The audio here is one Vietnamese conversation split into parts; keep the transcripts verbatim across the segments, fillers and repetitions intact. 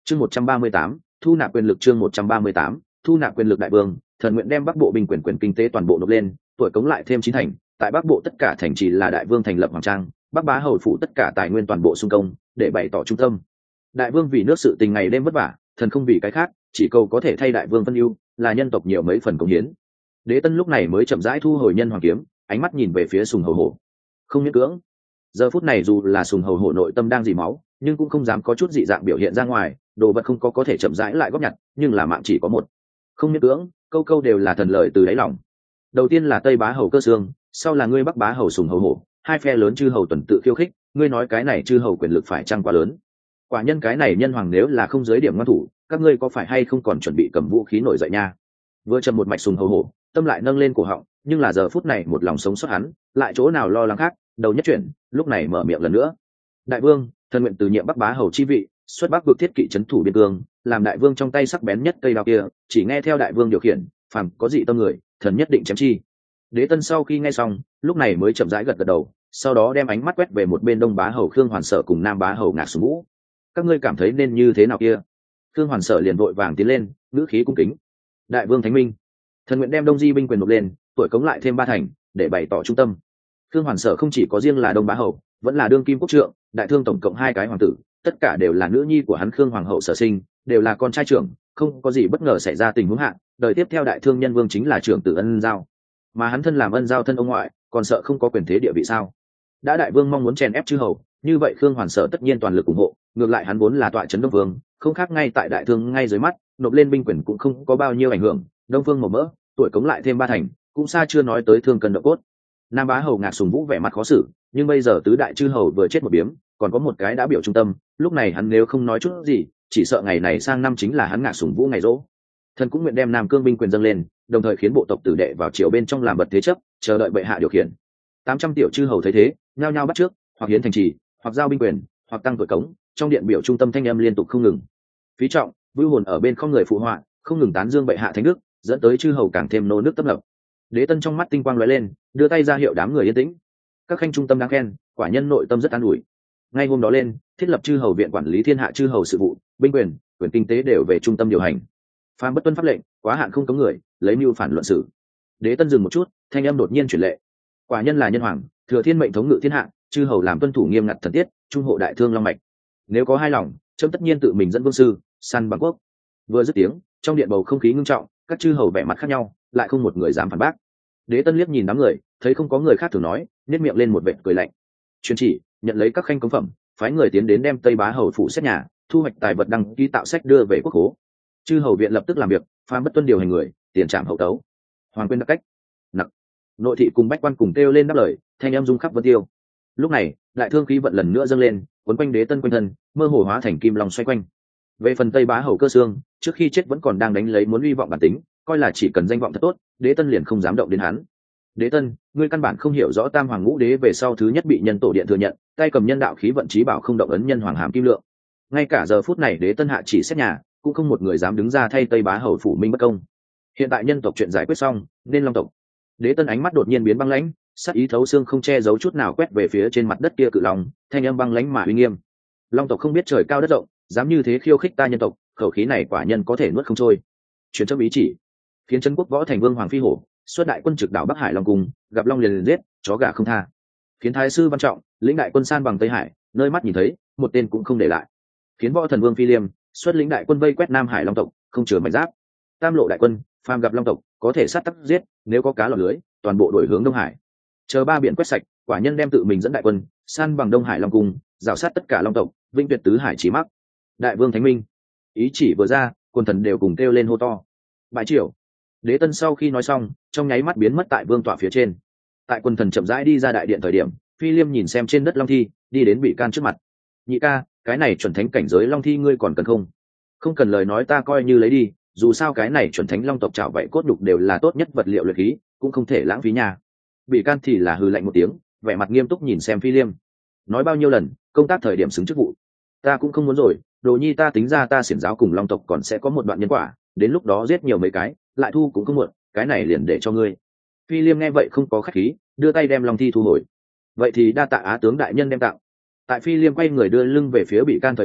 chương một trăm ba mươi tám thu nạp quyền lực chương một trăm ba mươi tám thu nạp quyền lực. Đại vương thần nguyện đem bắc bộ binh quyền quyền kinh tế toàn bộ nộp lên, tuổi cống lại thêm chín thành, tại bắc bộ tất cả thành trì là đại vương thành lập hoàng trang, bắc bá hầu phủ tất cả tài nguyên toàn bộ xung công, để bày tỏ trung tâm. Đại vương vì nước sự tình ngày đêm vất vả, thần không vì cái khác, chỉ cầu có thể thay đại vương phân ưu, là nhân tộc nhiều mấy phần công hiến. Đế Tân lúc này mới chậm rãi thu hồi nhân hoàng kiếm, ánh mắt nhìn về phía Sùng Hầu Hổ. Không miễn cưỡng. Giờ phút này dù là Sùng Hầu Hổ nội tâm đang dì máu, nhưng cũng không dám có chút dị dạng biểu hiện ra ngoài, đồ vật không có có thể chậm rãi lại góp nhặt, nhưng là mạng chỉ có một. Không miễn cưỡng, câu câu đều là thần lời từ đáy lòng. Đầu tiên là Tây Bá Hầu Cơ Xương, sau là ngươi Bắc Bá Hầu Sùng Hầu Hổ, hai phe lớn chư hầu tuần tự khiêu khích, ngươi nói cái này chư hầu quyền lực phải chăng quá lớn? Quả nhân cái này nhân hoàng nếu là không giới điểm ngoan thủ, các ngươi có phải hay không còn chuẩn bị cầm vũ khí nổi dậy nha? Vừa chầm một mạch Sùng Hầu Hổ, tâm lại nâng lên cổ họng, nhưng là giờ phút này một lòng sống sót hắn, lại chỗ nào lo lắng khác, đầu nhất chuyển, lúc này mở miệng lần nữa. Đại vương, thần nguyện từ nhiệm Bắc Bá Hầu chi vị, xuất Bắc vực thiết kỵ trấn thủ biên cương, làm đại vương trong tay sắc bén nhất cây đao kia, chỉ nghe theo đại vương điều khiển, phàm có dị tâm người, thần nhất định chém chi. Đế Tân sau khi nghe xong, lúc này mới chậm rãi gật gật đầu, sau đó đem ánh mắt quét về một bên Đông Bá Hầu Khương Hoàn Sở cùng Nam Bá Hầu Ngạc Sùng Vũ. Các ngươi cảm thấy nên như thế nào kia? Khương Hoàn Sở liền vội vàng tiến lên, ngữ khí cung kính. Đại vương thánh minh, thần nguyện đem Đông Di binh quyền nộp lên, tuổi cống lại thêm ba thành, để bày tỏ trung tâm. Khương Hoàn Sở không chỉ có riêng là Đông Bá Hầu, vẫn là đương kim quốc trượng, đại thương tổng cộng hai cái hoàng tử, tất cả đều là nữ nhi của hắn Khương Hoàng hậu sở sinh, đều là con trai trưởng, không có gì bất ngờ xảy ra tình huống hạn, đời tiếp theo đại thương nhân vương chính là trưởng tử Ân Giao. Mà hắn thân làm Ân Giao thân ông ngoại, còn sợ không có quyền thế địa vị sao? Đã đại vương mong muốn chèn ép chư hầu, như vậy Khương Hoàn Sở tất nhiên toàn lực ủng hộ, ngược lại hắn vốn là tọa trấn Đông Vương, không khác ngay tại đại thương ngay dưới mắt, nộp lên binh quyền cũng không có bao nhiêu ảnh hưởng, Đông Vương màu mỡ, tuổi cống lại thêm ba thành, cũng xa chưa nói tới thương cần độ cốt. Nam Bá Hầu Ngạc Sùng Vũ vẻ mặt khó xử, nhưng bây giờ tứ đại chư hầu vừa chết một biếm, còn có một cái đã biểu trung tâm, lúc này hắn nếu không nói chút gì, chỉ sợ ngày này sang năm chính là hắn Ngạc Sùng Vũ ngày rỗ. Thần cũng nguyện đem Nam Cương binh quyền dâng lên, đồng thời khiến bộ tộc tử đệ vào triều bên trong làm bật thế chấp, chờ đợi bệ hạ điều khiển. Tám trăm tiểu chư hầu thấy thế, nhao nhao bắt trước, hoặc hiến thành trì, hoặc giao binh quyền, hoặc tăng tuổi cống, trong điện biểu trung tâm thanh âm liên tục không ngừng. Phí Trọng, Vưu Hồn ở bên không người phụ họa, không ngừng tán dương bệ hạ thánh đức, dẫn tới chư hầu càng thêm nô nước tấp nập. Đế Tân trong mắt tinh quang lóe lên, đưa tay ra hiệu đám người yên tĩnh. Các khanh trung tâm đáng khen, quả nhân nội tâm rất an ủi. Ngay hôm đó lên, thiết lập chư hầu viện quản lý thiên hạ chư hầu sự vụ, binh quyền, quyền kinh tế đều về trung tâm điều hành. Phàm bất tuân pháp lệnh, quá hạn không cấm người, lấy mưu phản luận xử. Đế Tân dừng một chút, thanh âm đột nhiên chuyển lệ. Quả nhân là nhân hoàng, thừa thiên mệnh thống ngự thiên hạ, chư hầu làm tuân thủ nghiêm ngặt thần tiết, trung hộ đại thương long mạch. Nếu có hai lòng, trẫm tất nhiên tự mình dẫn vương sư, săn bằng quốc. Vừa dứt tiếng, trong điện bầu không khí ngưng trọng, các chư hầu vẻ mặt khác nhau, lại không một người dám phản bác. Đế Tân liếc nhìn đám người, thấy không có người khác thử nói, nhếch miệng lên một vệt cười lạnh. Truyền chỉ, nhận lấy các khanh cống phẩm, phái người tiến đến đem Tây Bá Hầu phủ xét nhà, thu hoạch tài vật đăng ký tạo sách đưa về quốc khố. Chư hầu viện lập tức làm việc, phàm bất tuân điều hành người, tiền trảm hậu tấu. Hoàng quên đặc cách. Nặc. Nội thị cùng bách quan cùng kêu lên đáp lời, thanh âm rung khắp vân tiêu. Lúc này, đại thương khí vận lần nữa dâng lên, quấn quanh Đế Tân quanh thân, mơ hồ hóa thành kim long xoay quanh. Về phần Tây Bá Hầu Cơ Xương, trước khi chết vẫn còn đang đánh lấy muốn uy vọng bản tính, coi là chỉ cần danh vọng thật tốt, Đế Tân liền không dám động đến hắn. Đế Tân, ngươi căn bản không hiểu rõ Tam Hoàng Ngũ Đế về sau thứ nhất bị nhân tổ điện thừa nhận, tay cầm nhân đạo khí vận chí bảo không động ấn nhân hoàng hàm kim lượng. Ngay cả giờ phút này Đế Tân hạ chỉ xét nhà, cũng không một người dám đứng ra thay Tây Bá Hầu phủ minh bất công. Hiện tại nhân tộc chuyện giải quyết xong, nên long tộc. Đế Tân ánh mắt đột nhiên biến băng lãnh, sắc ý thấu xương không che giấu chút nào quét về phía trên mặt đất kia cự long, thanh âm băng lãnh mà uy nghiêm. Long tộc không biết trời cao đất rộng, dám như thế khiêu khích ta nhân tộc, khẩu khí này quả nhân có thể nuốt không trôi. Truyền chấm ý chỉ, khiến trấn quốc võ thành vương hoàng phi hổ, xuất đại quân trực đảo Bắc Hải Long Cung, gặp long liền liền giết, chó gà không tha. Khiến thái sư Văn Trọng, lĩnh đại quân san bằng Tây Hải, nơi mắt nhìn thấy, một tên cũng không để lại. Khiến võ thần vương Phi Liêm, xuất lĩnh đại quân vây quét Nam Hải Long tộc, không chừa mảnh giáp. Tam lộ đại quân, phàm gặp Long tộc, có thể sát tắc giết, nếu có cá lọt lưới, toàn bộ đổi hướng Đông Hải. Chờ ba biển quét sạch, quả nhân đem tự mình dẫn đại quân, san bằng Đông Hải Long Cung, rào sát tất cả Long tộc, vĩnh tuyệt tứ hải chí mắc. Đại vương thánh minh. Ý chỉ vừa ra, quân thần đều cùng kêu lên hô to. Bái triều. Đế Tân sau khi nói xong, trong nháy mắt biến mất tại vương tọa phía trên. Tại quân thần chậm rãi đi ra đại điện thời điểm, Phi Liêm nhìn xem trên đất long thi, đi đến Bị Can trước mặt. Nhị ca, cái này chuẩn thánh cảnh giới long thi ngươi còn cần không? Không cần lời nói ta coi như lấy đi, dù sao cái này chuẩn thánh long tộc trảo vậy cốt đục đều là tốt nhất vật liệu luyện khí, cũng không thể lãng phí nha. Bị Can thì là hừ lạnh một tiếng, vẻ mặt nghiêm túc nhìn xem Phi Liêm. Nói bao nhiêu lần, công tác thời điểm xứng chức vụ. Ta cũng không muốn rồi, đồ nhi ta tính ra ta xiển giáo cùng long tộc còn sẽ có một đoạn nhân quả, đến lúc đó giết nhiều mấy cái, lại thu cũng không muộn, cái này liền để cho ngươi. Phi Liêm nghe vậy không có khách khí, đưa tay đem long thi thu hồi. Vậy thì đa tạ Á tướng đại nhân đem tặng. Tại Phi Liêm quay người đưa lưng về phía Bị Can thời điểm,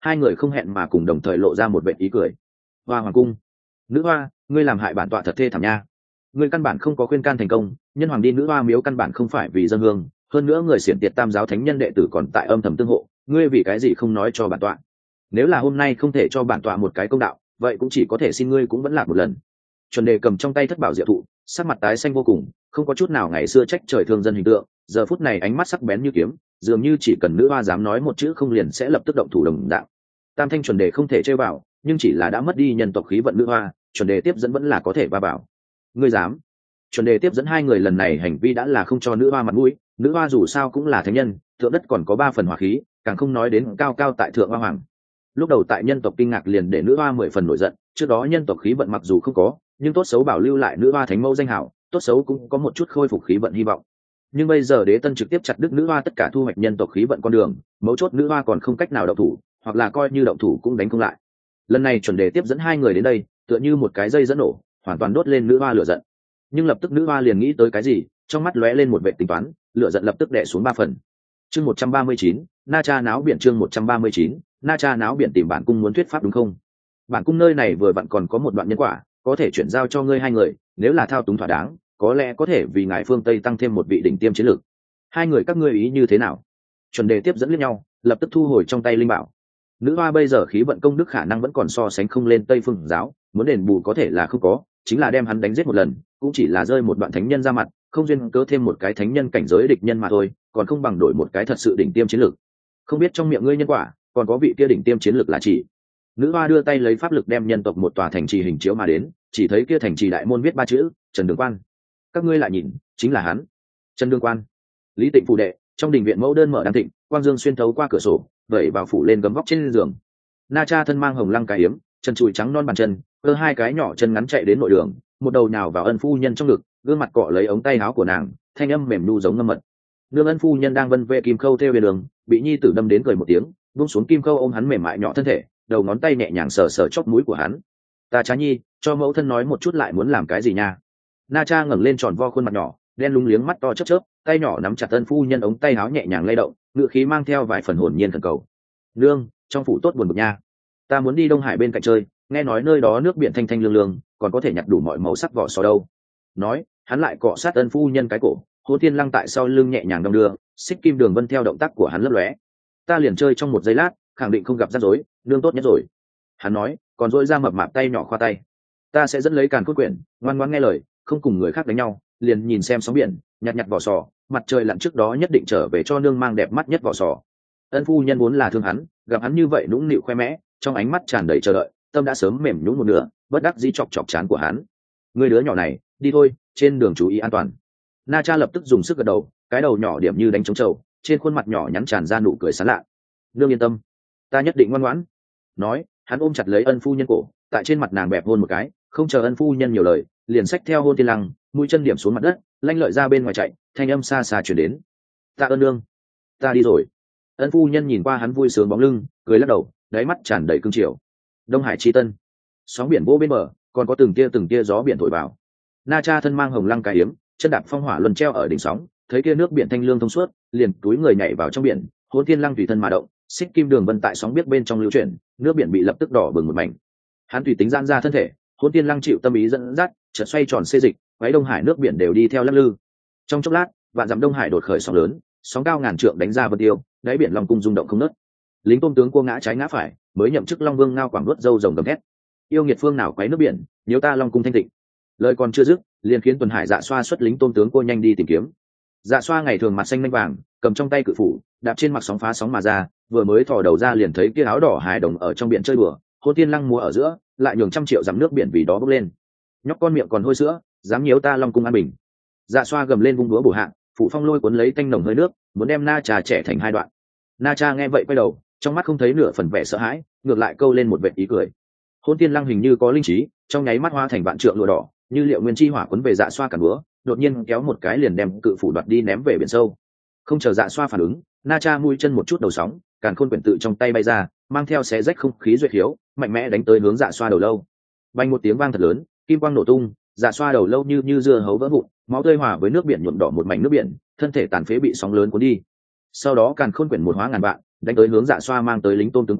hai người không hẹn mà cùng đồng thời lộ ra một vệ ý cười. Hoa hoàng cung, nữ hoa, ngươi làm hại bản tọa thật thê thảm nha. Ngươi căn bản không có khuyên can thành công, nhân hoàng đi nữ hoa miếu căn bản không phải vì dân hương, hơn nữa người xiển tiệt tam giáo thánh nhân đệ tử còn tại âm thầm tương hộ, ngươi vì cái gì không nói cho bản tọa? Nếu là hôm nay không thể cho bản tọa một cái công đạo, vậy cũng chỉ có thể xin ngươi cũng vẫn lạc một lần. Chuẩn đề cầm trong tay thất bảo diệu thụ, sắc mặt tái xanh vô cùng, không có chút nào ngày xưa trách trời thương dân hình tượng, giờ phút này ánh mắt sắc bén như kiếm, dường như chỉ cần nữ hoa dám nói một chữ không liền sẽ lập tức động thủ đồng dạng. Tam thanh chuẩn đề không thể chơi bảo, nhưng chỉ là đã mất đi nhân tộc khí vận nữ hoa, chuẩn đề tiếp dẫn vẫn là có thể va bảo. Ngươi dám? Chuẩn đề tiếp dẫn hai người lần này hành vi đã là không cho nữ hoa mặt mũi, nữ hoa dù sao cũng là thánh nhân, thượng đất còn có ba phần hỏa khí, càng không nói đến cao cao tại thượng hoa hoàng. Lúc đầu tại nhân tộc kinh ngạc liền để nữ hoa mười phần nổi giận, trước đó nhân tộc khí vận mặc dù không có, nhưng tốt xấu bảo lưu lại nữ hoa thánh mẫu danh hảo, tốt xấu cũng có một chút khôi phục khí vận hy vọng. Nhưng bây giờ đế tân trực tiếp chặt đứt nữ hoa tất cả thu hoạch nhân tộc khí vận con đường, mấu chốt nữ hoa còn không cách nào động thủ, hoặc là coi như động thủ cũng đánh không lại. Lần này chuẩn đề tiếp dẫn hai người đến đây, tựa như một cái dây dẫn nổ, hoàn toàn đốt lên nữ hoa lửa giận. Nhưng lập tức nữ hoa liền nghĩ tới cái gì, trong mắt lóe lên một vệ tính toán, lửa giận lập tức đè xuống ba phần. Chương một trăm ba mươi chín, Na Cha náo biển. Chương một trăm ba mươi chín, Na Cha náo biển. Tìm bản cung muốn thuyết pháp đúng không? Bản cung nơi này vừa vặn còn có một đoạn nhân quả, có thể chuyển giao cho ngươi hai người, nếu là thao túng thỏa đáng, có lẽ có thể vì ngài phương Tây tăng thêm một vị đỉnh tiêm chiến lược. Hai người các ngươi ý như thế nào? Chuẩn đề tiếp dẫn liếc nhau, lập tức thu hồi trong tay linh bảo. Nữ hoa bây giờ khí vận công đức khả năng vẫn còn so sánh không lên Tây Phương giáo, muốn đền bù có thể là không có, chính là đem hắn đánh giết một lần, cũng chỉ là rơi một đoạn thánh nhân ra mặt, không duyên cớ thêm một cái thánh nhân cảnh giới địch nhân mà thôi, còn không bằng đổi một cái thật sự đỉnh tiêm chiến lược. Không biết trong miệng ngươi nhân quả, còn có vị kia đỉnh tiêm chiến lược là chỉ? Nữ hoa đưa tay lấy pháp lực đem nhân tộc một tòa thành trì hình chiếu mà đến, chỉ thấy kia thành trì đại môn viết ba chữ Trần Đường Quan. Các ngươi lại nhìn, chính là hắn, Trần Đường Quan. Lý Tịnh phủ đệ, trong đình viện mẫu đơn mở đan thịnh, quang dương xuyên thấu qua cửa sổ vẩy vào phủ lên gấm vóc trên giường. Na Cha thân mang hồng lăng cái hiếm, chân chùi trắng non bàn chân, cơ hai cái nhỏ chân ngắn chạy đến nội đường, một đầu nhào vào ân phu nhân trong ngực, gương mặt cọ lấy ống tay áo của nàng, thanh âm mềm nu giống ngâm mật. Nương ân phu nhân đang vân vê kim khâu theo về đường, bị nhi tử đâm đến cười một tiếng, buông xuống kim khâu ôm hắn mềm mại nhỏ thân thể, đầu ngón tay nhẹ nhàng sờ sờ chóp mũi của hắn. Ta Cha nhi, cho mẫu thân nói một chút lại muốn làm cái gì nha? Na Cha ngẩng lên tròn vo khuôn mặt nhỏ, đen lúng liếng mắt to chớp chớp, tay nhỏ nắm chặt ân phu nhân ống tay áo nhẹ nhàng lay động, ngựa khí mang theo vài phần hồn nhiên thần cầu. Nương, trong phủ tốt buồn bực nha. Ta muốn đi Đông Hải bên cạnh chơi, nghe nói nơi đó nước biển thanh thanh lương lương, còn có thể nhặt đủ mọi màu sắc vỏ sò đâu. Nói, hắn lại cọ sát ân phu nhân cái cổ, Hôn Thiên Lăng tại sau lưng nhẹ nhàng đong đưa, xích kim đường vân theo động tác của hắn lấp lóe. Ta liền chơi trong một giây lát, khẳng định không gặp rắc rối, nương tốt nhất rồi. Hắn nói, còn dỗi ra mập mạp tay nhỏ khoa tay. Ta sẽ dẫn lấy càn cốt quyển, ngoan ngoãn nghe lời, không cùng người khác đánh nhau, liền nhìn xem sóng biển, nhặt nhặt vỏ sò, mặt trời lặn trước đó nhất định trở về cho nương mang đẹp mắt nhất vỏ sò. Ân phu nhân vốn là thương hắn, gặp hắn như vậy nũng nịu khoe mẽ, trong ánh mắt tràn đầy chờ đợi, tâm đã sớm mềm nhũn một nửa, bất đắc dĩ chọc chọc chán của hắn. Người đứa nhỏ này, đi thôi, trên đường chú ý an toàn. Na Cha lập tức dùng sức gật đầu, cái đầu nhỏ điểm như đánh trống trầu, trên khuôn mặt nhỏ nhắn tràn ra nụ cười sán lạ. Nương yên tâm, ta nhất định ngoan ngoãn. Nói, hắn ôm chặt lấy ân phu nhân cổ, tại trên mặt nàng bẹp hôn một cái, không chờ ân phu nhân nhiều lời, liền xách theo Hôn Thiên Lăng, mũi chân điểm xuống mặt đất, lanh lợi ra bên ngoài chạy, thanh âm xa xa truyền đến. Ta ơn nương, ta đi rồi. Ân phu nhân nhìn qua hắn vui sướng bóng lưng, cười lắc đầu, đáy mắt tràn đầy cương triều. Đông Hải chi tân, sóng biển vô bên bờ, còn có từng tia từng tia gió biển thổi vào. Na Cha thân mang hồng lăng cái hiếm, chân đạp phong hỏa luân treo ở đỉnh sóng, thấy kia nước biển thanh lương thông suốt, liền túi người nhảy vào trong biển. Hôn Thiên Lăng tùy thân mà động, xích kim đường vân tại sóng biết bên trong lưu chuyển, nước biển bị lập tức đỏ bừng một mảnh. Hắn tùy tính gian ra thân thể, Hôn Thiên Lăng chịu tâm ý dẫn dắt, chợt xoay tròn xê dịch, váy Đông Hải nước biển đều đi theo lắc lư. Trong chốc lát, vạn dặm Đông Hải đột khởi sóng lớn, sóng cao ngàn trượng đánh ra vân tiêu, đáy biển long cung rung động không nớt. Lính tôm tướng cua ngã trái ngã phải, mới nhậm chức Long Vương ngao quảng nuốt dâu rồng gầm thét. Yêu nghiệt phương nào quấy nước biển, nếu ta Long cung thanh tịnh. Lời còn chưa dứt, liền khiến tuần hải dạ xoa xuất lính tôm tướng cua nhanh đi tìm kiếm. Dạ xoa ngày thường mặt xanh lanh vàng, cầm trong tay cự phủ, đạp trên mặt sóng phá sóng mà ra, vừa mới thò đầu ra liền thấy kia áo đỏ hài đồng ở trong biển chơi đùa, Hôn Thiên Lăng múa ở giữa, lại nhường trăm triệu dặm nước biển vì đó bốc lên. Nhóc con miệng còn hôi sữa, dám nhiễu ta Long cung an bình. Dạ xoa gầm lên vung đũa bổ hạ, phụ phong lôi cuốn lấy tanh nồng hơi nước, muốn đem Na Cha trẻ thành hai đoạn. Na Cha nghe vậy quay đầu, trong mắt không thấy nửa phần vẻ sợ hãi, ngược lại câu lên một vệt ý cười. Hôn Thiên Lăng hình như có linh trí, trong nháy mắt hoa thành vạn trượng lụa đỏ, như liệu nguyên chi hỏa cuốn về dạ xoa cả búa, đột nhiên kéo một cái liền đem cự phủ đoạt đi ném về biển sâu. Không chờ dạ xoa phản ứng, Na Cha mũi chân một chút đầu sóng, càn khôn quyển tự trong tay bay ra, mang theo xé rách không khí duyệt khiếu, mạnh mẽ đánh tới hướng dạ xoa đầu lâu. Vang một tiếng vang thật lớn, kim quang nổ tung, dạ xoa đầu lâu như như dưa hấu vỡ vụn, máu tươi hòa với nước biển nhuộm đỏ một mảnh nước biển, thân thể tàn phế bị sóng lớn cuốn đi. Sau đó càn khôn quyển một hóa ngàn vạn, đánh tới hướng dạ xoa mang tới lính tôm tướng cua,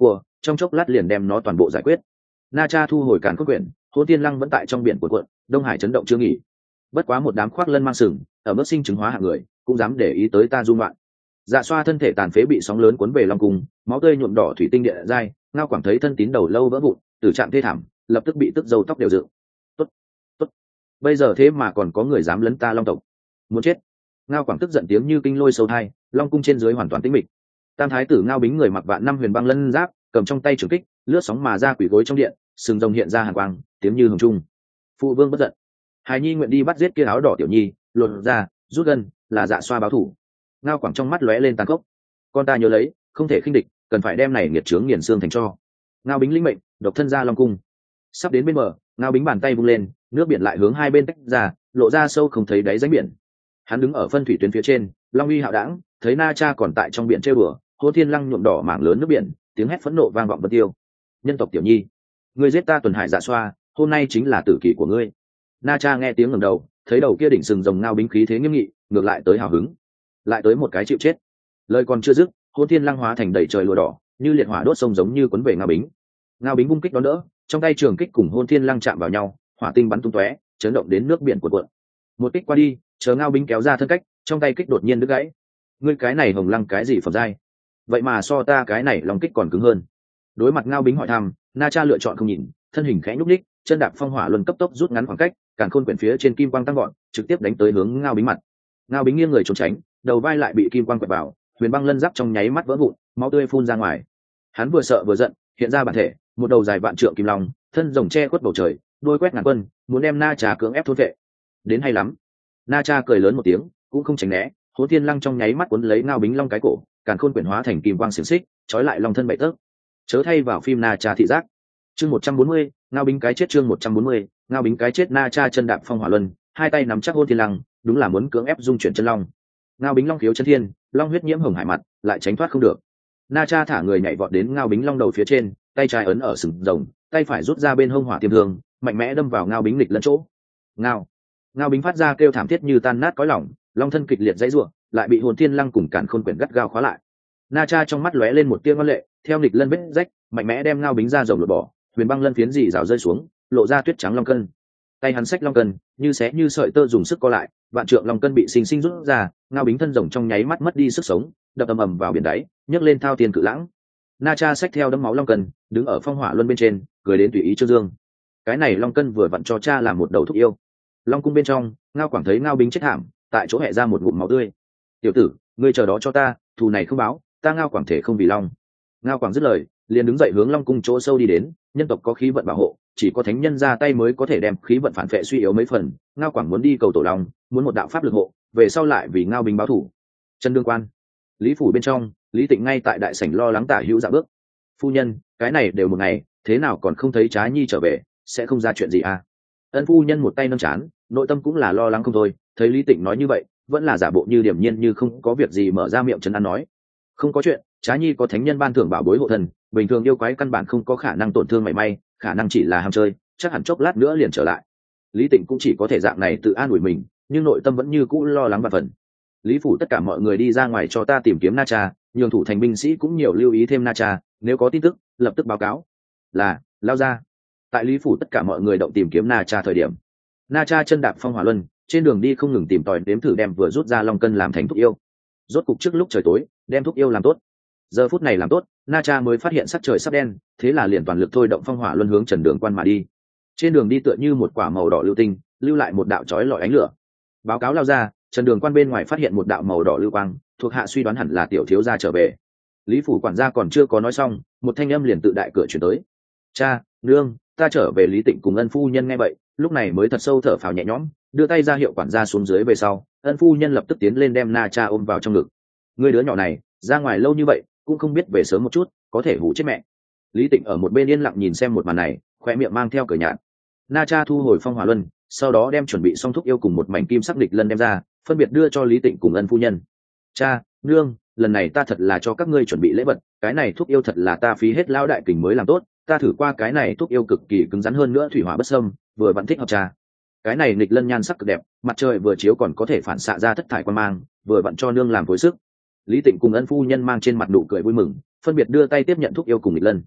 trong chốc lát liền đem nó toàn bộ giải quyết. Na Cha thu hồi càn cốt quyển, Hỗn Thiên Lăng vẫn tại trong biển cuộn cuộn, Đông Hải chấn động chưa nghỉ. Bất quá một đám khoác lân mang sừng, ở mức sinh chứng hóa hạng người, cũng dám để ý tới ta dung loạn. Dạ Xoa thân thể tàn phế bị sóng lớn cuốn về Long Cung, máu tươi nhuộm đỏ thủy tinh địa dai, Ngao Quảng thấy thân tín đầu lâu vỡ vụn, tử trạng thê thảm, lập tức bị tức râu tóc đều dựng. Tốt, tốt, bây giờ thế mà còn có người dám lấn ta Long tộc, muốn chết. Ngao Quảng tức giận tiếng như kinh lôi sâu thai, Long Cung trên dưới hoàn toàn tĩnh mịch. Tam thái tử Ngao Bính người mặc vạn năm huyền băng lân giáp, cầm trong tay trường kích, lướt sóng mà ra quỷ gối trong điện, sừng rồng hiện ra hàn quang, tiếng như hồng trung. Phụ vương bất giận, Hài Nhi nguyện đi bắt giết kia áo đỏ tiểu nhi, lột ra, rút gân, là Dạ Xoa báo thủ. Ngao Quảng trong mắt lóe lên tàn khốc, con ta nhớ lấy, không thể khinh địch, cần phải đem này nghiệt trướng nghiền xương thành cho. Ngao Bính lĩnh mệnh, độc thân ra Long Cung. Sắp đến bên bờ, Ngao Bính bàn tay vung lên, nước biển lại hướng hai bên tách ra, lộ ra sâu không thấy đáy rãnh biển. Hắn đứng ở phân thủy tuyến phía trên, long uy hạo đãng, thấy Na Cha còn tại trong biển chơi bừa, Hỗn Thiên Lăng nhuộm đỏ mảng lớn nước biển, tiếng hét phẫn nộ vang vọng vân tiêu. Nhân tộc tiểu nhi, ngươi giết ta Tuần Hải Dạ Xoa, hôm nay chính là tử kỷ của ngươi. Na Cha nghe tiếng ngẩng đầu, thấy đầu kia đỉnh sừng rồng Ngao Bính khí thế nghiêm nghị, ngược lại tới hào hứng, lại tới một cái chịu chết. Lời còn chưa dứt, Hỗn Thiên Lăng hóa thành đầy trời lụa đỏ, như liệt hỏa đốt sông giống như cuốn về Ngao Bính. Ngao Bính vung kích đón đỡ, trong tay trường kích cùng Hỗn Thiên Lăng chạm vào nhau, hỏa tinh bắn tung tóe, chấn động đến nước biển cuộn cuộn. Một kích qua đi, chờ Ngao Bính kéo ra thân cách, trong tay kích đột nhiên đứt gãy. Ngươi cái này hồng lăng cái gì phẩm giai? Vậy mà so ta cái này long kích còn cứng hơn. Đối mặt Ngao Bính hỏi thăm, Na Cha lựa chọn không nhìn, thân hình khẽ nhúc nhích, chân đạp phong hỏa luân cấp tốc rút ngắn khoảng cách, càn khôn quyển phía trên kim quang tăng gọn, trực tiếp đánh tới hướng Ngao Bính mặt. Ngao Bính nghiêng người trốn tránh, đầu vai lại bị kim quang quẹt vào, huyền băng lân giáp trong nháy mắt vỡ vụn, máu tươi phun ra ngoài. Hắn vừa sợ vừa giận, hiện ra bản thể, một đầu dài vạn trượng kim long, thân rồng che khuất bầu trời, đuôi quét ngàn quân, muốn đem Na Cha cưỡng ép thôn vệ. Đến hay lắm. Na Cha cười lớn một tiếng, cũng không tránh né, Hỗn Thiên Lăng trong nháy mắt cuốn lấy Ngao Bính long cái cổ, càn khôn quyển hóa thành kim quang xiềng xích, trói lại long thân bảy tấc. Chớ thay vào phim Na Cha thị giác. Chương một trăm bốn mươi, Ngao Bính cái chết chương một trăm bốn mươi, Ngao Bính cái chết. Na Cha chân đạp phong hỏa luân, hai tay nắm chắc Hỗn Thiên Lăng, đúng là muốn cưỡng ép dung chuyển chân long. Ngao Bính long khiếu chân thiên, long huyết nhiễm hồng hải mặt, lại tránh thoát không được. Na Cha thả người nhảy vọt đến Ngao Bính long đầu phía trên, tay trái ấn ở sừng rồng, tay phải rút ra bên hông hỏa tiêm thương, mạnh mẽ đâm vào Ngao Bính lịch lẫn chỗ. Ngao, Ngao Bính phát ra kêu thảm thiết như tan nát cõi lòng, long thân kịch liệt dãy rủa, lại bị Hỗn Thiên Lăng cùng càn khôn quyển gắt gao khóa lại. Na Cha trong mắt lóe lên một tia ngoan lệ, theo nghịch lân vết rách, mạnh mẽ đem Ngao Bính ra rồng lột bỏ, huyền băng lân phiến dì rào rơi xuống, lộ ra tuyết trắng long cân. Tay hắn xách long cân, như xé như sợi tơ dùng sức co lại, vạn trượng long cân bị sinh sinh rút ra, Ngao Bính thân rồng trong nháy mắt mất đi sức sống, đập ầm ầm vào biển đáy, nhấc lên thao tiền cự lãng. Na Cha xách theo đấm máu long cân, đứng ở phong hỏa luân bên trên, cười đến tùy ý trương dương. Cái này long cân vừa vặn cho cha làm một đầu thúc yêu. Long cung bên trong, Ngao Quảng thấy Ngao Bính chết thảm, tại chỗ hẹ ra một ngụm máu tươi. Tiểu tử, ngươi chờ đó cho ta, thù này không báo, ta Ngao Quảng thể không vì long. Ngao Quảng dứt lời, liền đứng dậy hướng long cung chỗ sâu đi đến. Nhân tộc có khí vận bảo hộ, chỉ có thánh nhân ra tay mới có thể đem khí vận phản vệ suy yếu mấy phần. Ngao Quảng muốn đi cầu tổ long, muốn một đạo pháp lực hộ, về sau lại vì Ngao Bính báo thủ. Chân đương quan, Lý phủ bên trong, Lý Tịnh ngay tại đại sảnh lo lắng tả hữu dạ bước. Phu nhân, cái này đều một ngày, thế nào còn không thấy Trá Nhi trở về, sẽ không ra chuyện gì à? Ân phu nhân một tay nâng chán, nội tâm cũng là lo lắng không thôi. Thấy Lý Tịnh nói như vậy, vẫn là giả bộ như điềm nhiên như không có việc gì, mở ra miệng trấn an nói: không có chuyện, Trá Nhi có thánh nhân ban thưởng bảo bối hộ thần, bình thường yêu quái căn bản không có khả năng tổn thương mảy may, khả năng chỉ là ham chơi, chắc hẳn chốc lát nữa liền trở lại. Lý Tịnh cũng chỉ có thể dạng này tự an ủi mình, nhưng nội tâm vẫn như cũ lo lắng và phần. Lý phủ tất cả mọi người đi ra ngoài cho ta tìm kiếm Na Cha, nhường thủ thành binh sĩ cũng nhiều lưu ý thêm Na Cha, nếu có tin tức lập tức báo cáo. Là lao ra. Tại Lý phủ tất cả mọi người động tìm kiếm Na Cha thời điểm, Na Cha chân đạp phong hỏa luân, trên đường đi không ngừng tìm tòi đếm thử đem vừa rút ra long cân làm thành thuốc yêu. Rốt cục trước lúc trời tối, đem thuốc yêu làm tốt. Giờ phút này làm tốt, Na Cha mới phát hiện sắc trời sắp đen, thế là liền toàn lực thôi động phong hỏa luân hướng Trần Đường Quan mà đi. Trên đường đi tựa như một quả màu đỏ lưu tinh, lưu lại một đạo chói lọi ánh lửa. Báo cáo lao ra, Trần Đường Quan bên ngoài phát hiện một đạo màu đỏ lưu quang, thuộc hạ suy đoán hẳn là tiểu thiếu gia trở về. Lý phủ quản gia còn chưa có nói xong, một thanh âm liền tự đại cửa chuyển tới. Cha, nương, ta trở về. Lý Tịnh cùng Ân phu nhân nghe vậy, lúc này mới thật sâu thở phào nhẹ nhõm, đưa tay ra hiệu quản gia xuống dưới về sau. Ân phu nhân lập tức tiến lên đem Na Cha ôm vào trong ngực. Người đứa nhỏ này ra ngoài lâu như vậy, cũng không biết về sớm một chút, có thể hủ chết mẹ. Lý Tịnh ở một bên yên lặng nhìn xem một màn này, khoe miệng mang theo cười nhạt. Na Cha thu hồi phong hỏa luân, sau đó đem chuẩn bị xong thuốc yêu cùng một mảnh kim sắc địch lân đem ra, phân biệt đưa cho Lý Tịnh cùng Ân phu nhân. Cha, nương, lần này ta thật là cho các ngươi chuẩn bị lễ vật, cái này thuốc yêu thật là ta phí hết lao đại kình mới làm tốt, ta thử qua cái này thuốc yêu cực kỳ cứng rắn, hơn nữa thủy hỏa bất xâm, vừa vẫn thích hợp cha. Cái này nghịch lân nhan sắc cực đẹp, mặt trời vừa chiếu còn có thể phản xạ ra thất thải quan mang, vừa vặn cho nương làm phối sức. Lý Tịnh cùng Ân phu nhân mang trên mặt nụ cười vui mừng, phân biệt đưa tay tiếp nhận thuốc yêu cùng nghịch lân.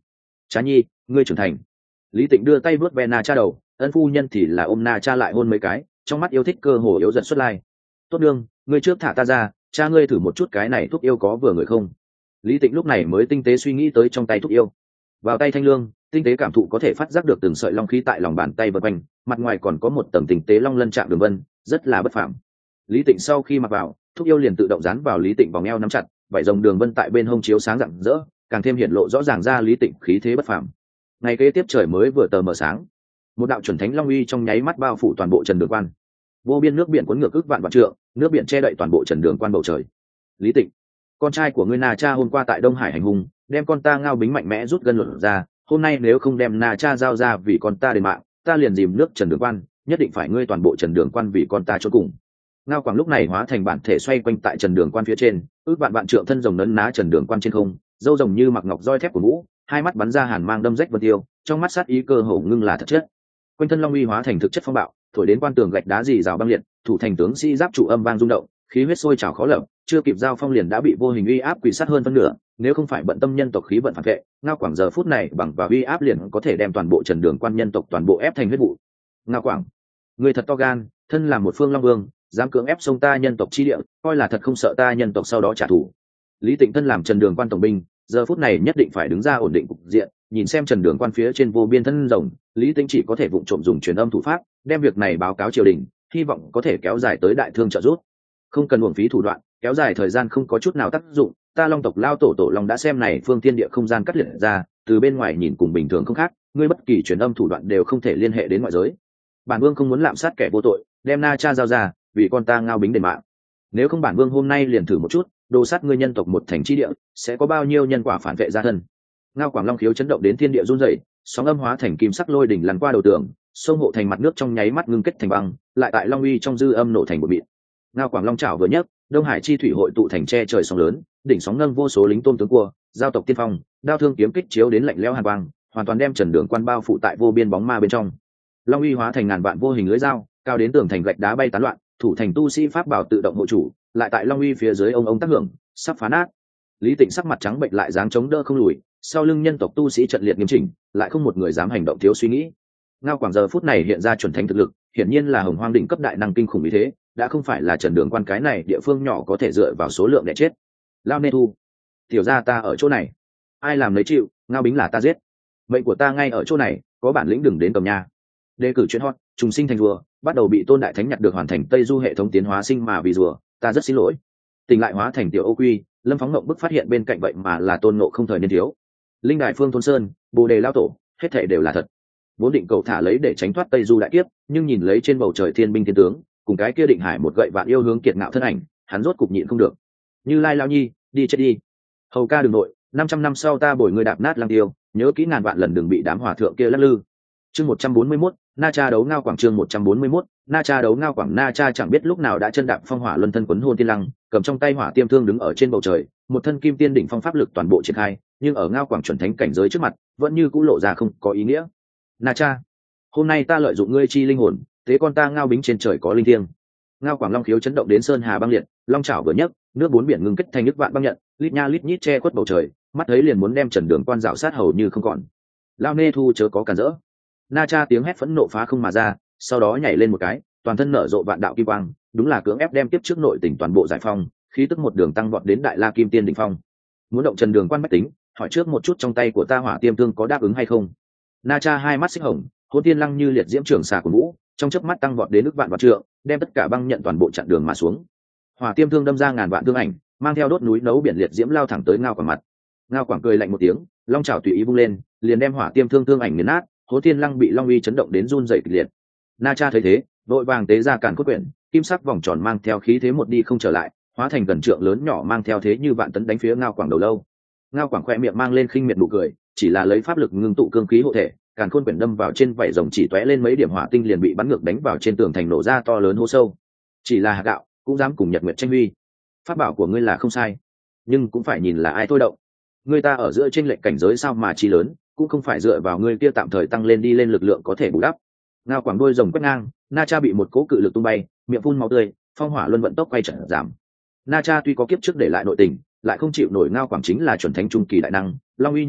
Trá nhi, ngươi trưởng thành. Lý Tịnh đưa tay vuốt ve Na Cha đầu, ân phu nhân thì là ôm Na Cha lại hôn mấy cái, trong mắt yêu thích cơ hồ yếu dần xuất lai. Tốt đương, ngươi trước thả ta ra, cha ngươi thử một chút cái này thuốc yêu có vừa người không. Lý Tịnh lúc này mới tinh tế suy nghĩ tới trong tay thuốc yêu. Vào tay thanh lương, tinh tế cảm thụ có thể phát giác được từng sợi long khí tại lòng bàn tay vần quanh, mặt ngoài còn có một tầng tinh tế long lân trạng đường vân, rất là bất phàm. Lý Tịnh sau khi mặc vào, thuốc yêu liền tự động dán vào Lý Tịnh vòng eo nắm chặt, vảy rồng đường vân tại bên hông chiếu sáng rạng rỡ, càng thêm hiện lộ rõ ràng ra Lý Tịnh khí thế bất phàm. Ngày kế tiếp trời mới vừa tờ mờ sáng, một đạo chuẩn thánh long uy trong nháy mắt bao phủ toàn bộ Trần Đường Quan. Vô biên nước biển cuốn ngược ức vạn vạn trượng, nước biển che đậy toàn bộ Trần Đường Quan bầu trời. Lý Tịnh, con trai của ngươi Na Cha hôm qua tại Đông Hải hành hung, đem con ta Ngao Bính mạnh mẽ rút gân luận ra, hôm nay nếu không đem Na Cha giao ra vì con ta đền mạng, ta liền dìm nước Trần Đường Quan, nhất định phải ngươi toàn bộ Trần Đường Quan vì con ta cho cùng. Ngao Quảng lúc này hóa thành bản thể xoay quanh tại Trần Đường Quan phía trên, ước vạn vạn trượng thân rồng nấn ná Trần Đường Quan trên không, dâu rồng như mặc ngọc roi thép của vũ, hai mắt bắn ra hàn mang đâm rách vân tiêu, trong mắt sát ý cơ hồ ngưng là thật chất. Quanh thân long uy hóa thành thực chất phong bạo, thổi đến quan tường gạch đá dì rào băng liệt, thủ thành tướng sĩ giáp trụ âm vang rung động, khí huyết sôi trào khó lường, chưa kịp giao phong liền đã bị vô hình uy áp quỷ sát hơn phân nửa, nếu không phải bận tâm nhân tộc khí vận phản vệ, Ngao Quảng giờ phút này bằng vào uy áp liền có thể đem toàn bộ Trần Đường Quan nhân tộc toàn bộ ép thành huyết vụ. Ngao Quảng, người thật to gan, thân là một phương long vương, dám cưỡng ép xông ta nhân tộc chi địa, coi là thật không sợ ta nhân tộc sau đó trả thù. Lý Tịnh thân làm Trần Đường Quan tổng binh, giờ phút này nhất định phải đứng ra ổn định cục diện, nhìn xem Trần Đường Quan phía trên vô biên thân rồng, Lý Tịnh chỉ có thể vụng trộm dùng truyền âm thủ pháp, đem việc này báo cáo triều đình, hy vọng có thể kéo dài tới đại thương trợ giúp. Không cần uổng phí thủ đoạn, kéo dài thời gian không có chút nào tác dụng, ta Long tộc lao tổ tổ long đã xem này phương thiên địa không gian cắt liệt ra, từ bên ngoài nhìn cùng bình thường không khác, ngươi bất kỳ truyền âm thủ đoạn đều không thể liên hệ đến ngoại giới. Bản vương không muốn lạm sát kẻ vô tội, đem Na Cha giao ra, vì con ta Ngao Bính đền mạng. Nếu không bản vương hôm nay liền thử một chút, đồ sát ngươi nhân tộc một thành chi địa, sẽ có bao nhiêu nhân quả phản vệ ra thân. Ngao Quảng long khiếu chấn động đến thiên địa run rẩy, sóng âm hóa thành kim sắc lôi đỉnh lăn qua đầu tường, sông hộ thành mặt nước trong nháy mắt ngưng kết thành băng, lại tại long uy trong dư âm nổ thành một mịn. Ngao Quảng long chảo vừa nhấc, Đông Hải chi thủy hội tụ thành che trời sóng lớn, đỉnh sóng nâng vô số lính tôn tướng cua, giao tộc tiên phong, đao thương kiếm kích chiếu đến lạnh lẽo hàn quang, hoàn toàn đem Trần Đường Quan bao phủ tại vô biên bóng ma bên trong. Long uy hóa thành ngàn vạn vô hình lưới dao, cao đến tường thành gạch đá bay tán loạn, thủ thành tu sĩ pháp bảo tự động hộ chủ, lại tại long uy phía dưới ông ông tác hưởng, sắp phá nát. Lý Tịnh sắc mặt trắng bệnh lại dáng chống đỡ không lùi, sau lưng nhân tộc tu sĩ trận liệt nghiêm chỉnh, lại không một người dám hành động thiếu suy nghĩ. Ngao Quảng giờ phút này hiện ra chuẩn thánh thực lực, hiển nhiên là hồng hoang đỉnh cấp đại năng kinh khủng như thế, đã không phải là Trần Đường Quan cái này địa phương nhỏ có thể dựa vào số lượng để chết. Lao nê thu, tiểu gia ta ở chỗ này, ai làm lấy chịu, Ngao Bính là ta giết, mệnh của ta ngay ở chỗ này, có bản lĩnh đừng đến cầm nha. Đề cử chuyện hot, trùng sinh thành rùa, bắt đầu bị Tôn Đại Thánh nhặt được hoàn thành Tây Du hệ thống tiến hóa sinh mà vì rùa, ta rất xin lỗi. Tỉnh lại hóa thành tiểu Ô Quy, Lâm Phóng Ngộng bức phát hiện bên cạnh vậy mà là Tôn Ngộ không thời niên thiếu. Linh Đại Phương Thôn Sơn, Bồ Đề Lao Tổ, hết thảy đều là thật. Vốn định cầu thả lấy để tránh thoát Tây Du đại kiếp, nhưng nhìn lấy trên bầu trời thiên binh thiên tướng, cùng cái kia Định Hải một gậy vạn yêu hướng kiệt ngạo thân ảnh, hắn rốt cục nhịn không được. Như Lai Lao Nhi, đi chết đi. Hầu ca đừng nội, năm trăm năm sau ta bồi ngươi đạp nát Lăng Tiêu, nhớ kỹ ngàn vạn lần đừng bị đám hòa thượng kia lắc lư. Chương một trăm bốn mươi mốt, Na Cha đấu Ngao Quảng. Chương một trăm bốn mươi mốt, Na Cha đấu Ngao Quảng. Na Cha chẳng biết lúc nào đã chân đạp phong hỏa luân thân quấn hôn tiên lăng, cầm trong tay hỏa tiêm thương đứng ở trên bầu trời, một thân kim tiên đỉnh phong pháp lực toàn bộ triển khai, nhưng ở Ngao Quảng chuẩn thánh cảnh giới trước mặt, vẫn như cũ lộ ra không có ý nghĩa. Na Cha, hôm nay ta lợi dụng ngươi chi linh hồn, thế con ta Ngao Bính trên trời có linh thiêng. Ngao Quảng long khiếu chấn động đến sơn hà băng liệt, long chảo vừa nhấc, nước bốn biển ngưng kết thành nước vạn băng nhận, lít nha lít nhít che khuất bầu trời, mắt thấy liền muốn đem Trần Đường Quan rào sát hầu như không còn. Lao nê thu chớ có cản rỡ. Na Cha tiếng hét phẫn nộ phá không mà ra, sau đó nhảy lên một cái, toàn thân nở rộ vạn đạo kim quang, đúng là cưỡng ép đem tiếp trước nội tỉnh toàn bộ giải phong, khí tức một đường tăng vọt đến đại la kim tiên đỉnh phong. Muốn động Trần Đường Quan bách tính, hỏi trước một chút trong tay của ta hỏa tiêm thương có đáp ứng hay không. Na Cha hai mắt xích hồng, hồn tiên lăng như liệt diễm trường xà của vũ, trong chớp mắt tăng vọt đến nước vạn vạn trượng, đem tất cả băng nhận toàn bộ chặn đường mà xuống. Hỏa tiêm thương đâm ra ngàn vạn thương ảnh, mang theo đốt núi nấu biển liệt diễm lao thẳng tới Ngao Quảng mặt. Ngao Quảng cười lạnh một tiếng, long chảo tùy ý vung lên, liền đem hỏa tiêm thương thương ảnh nghiền nát. Hố Thiên Lăng bị long uy chấn động đến run rẩy kịch liệt. Na Cha thấy thế, vội vàng tế ra càn cốt quyển, kim sắc vòng tròn mang theo khí thế một đi không trở lại, hóa thành gần trượng lớn nhỏ mang theo thế như vạn tấn đánh phía Ngao Quảng đầu lâu. Ngao Quảng khoe miệng mang lên khinh miệt nụ cười, chỉ là lấy pháp lực ngưng tụ cương khí hộ thể, càn khôn quyển đâm vào trên vảy rồng chỉ tóe lên mấy điểm hỏa tinh liền bị bắn ngược đánh vào trên tường thành nổ ra to lớn hố sâu. Chỉ là hạt gạo, cũng dám cùng Nhật Nguyệt tranh huy. Pháp bảo của ngươi là không sai, nhưng cũng phải nhìn là ai thôi động. Ngươi ta ở giữa trên lệnh cảnh giới sao mà chi lớn, cũng không phải dựa vào ngươi kia tạm thời tăng lên đi lên lực lượng có thể bù đắp. Ngao Quảng đôi rồng quét ngang, Na Cha bị một cỗ cự lực tung bay, miệng phun máu tươi, phong hỏa luân vận tốc quay trở giảm. Na Cha tuy có kiếp trước để lại nội tình, lại không chịu nổi Ngao Quảng chính là chuẩn thánh trung kỳ đại năng, long uy như ngục,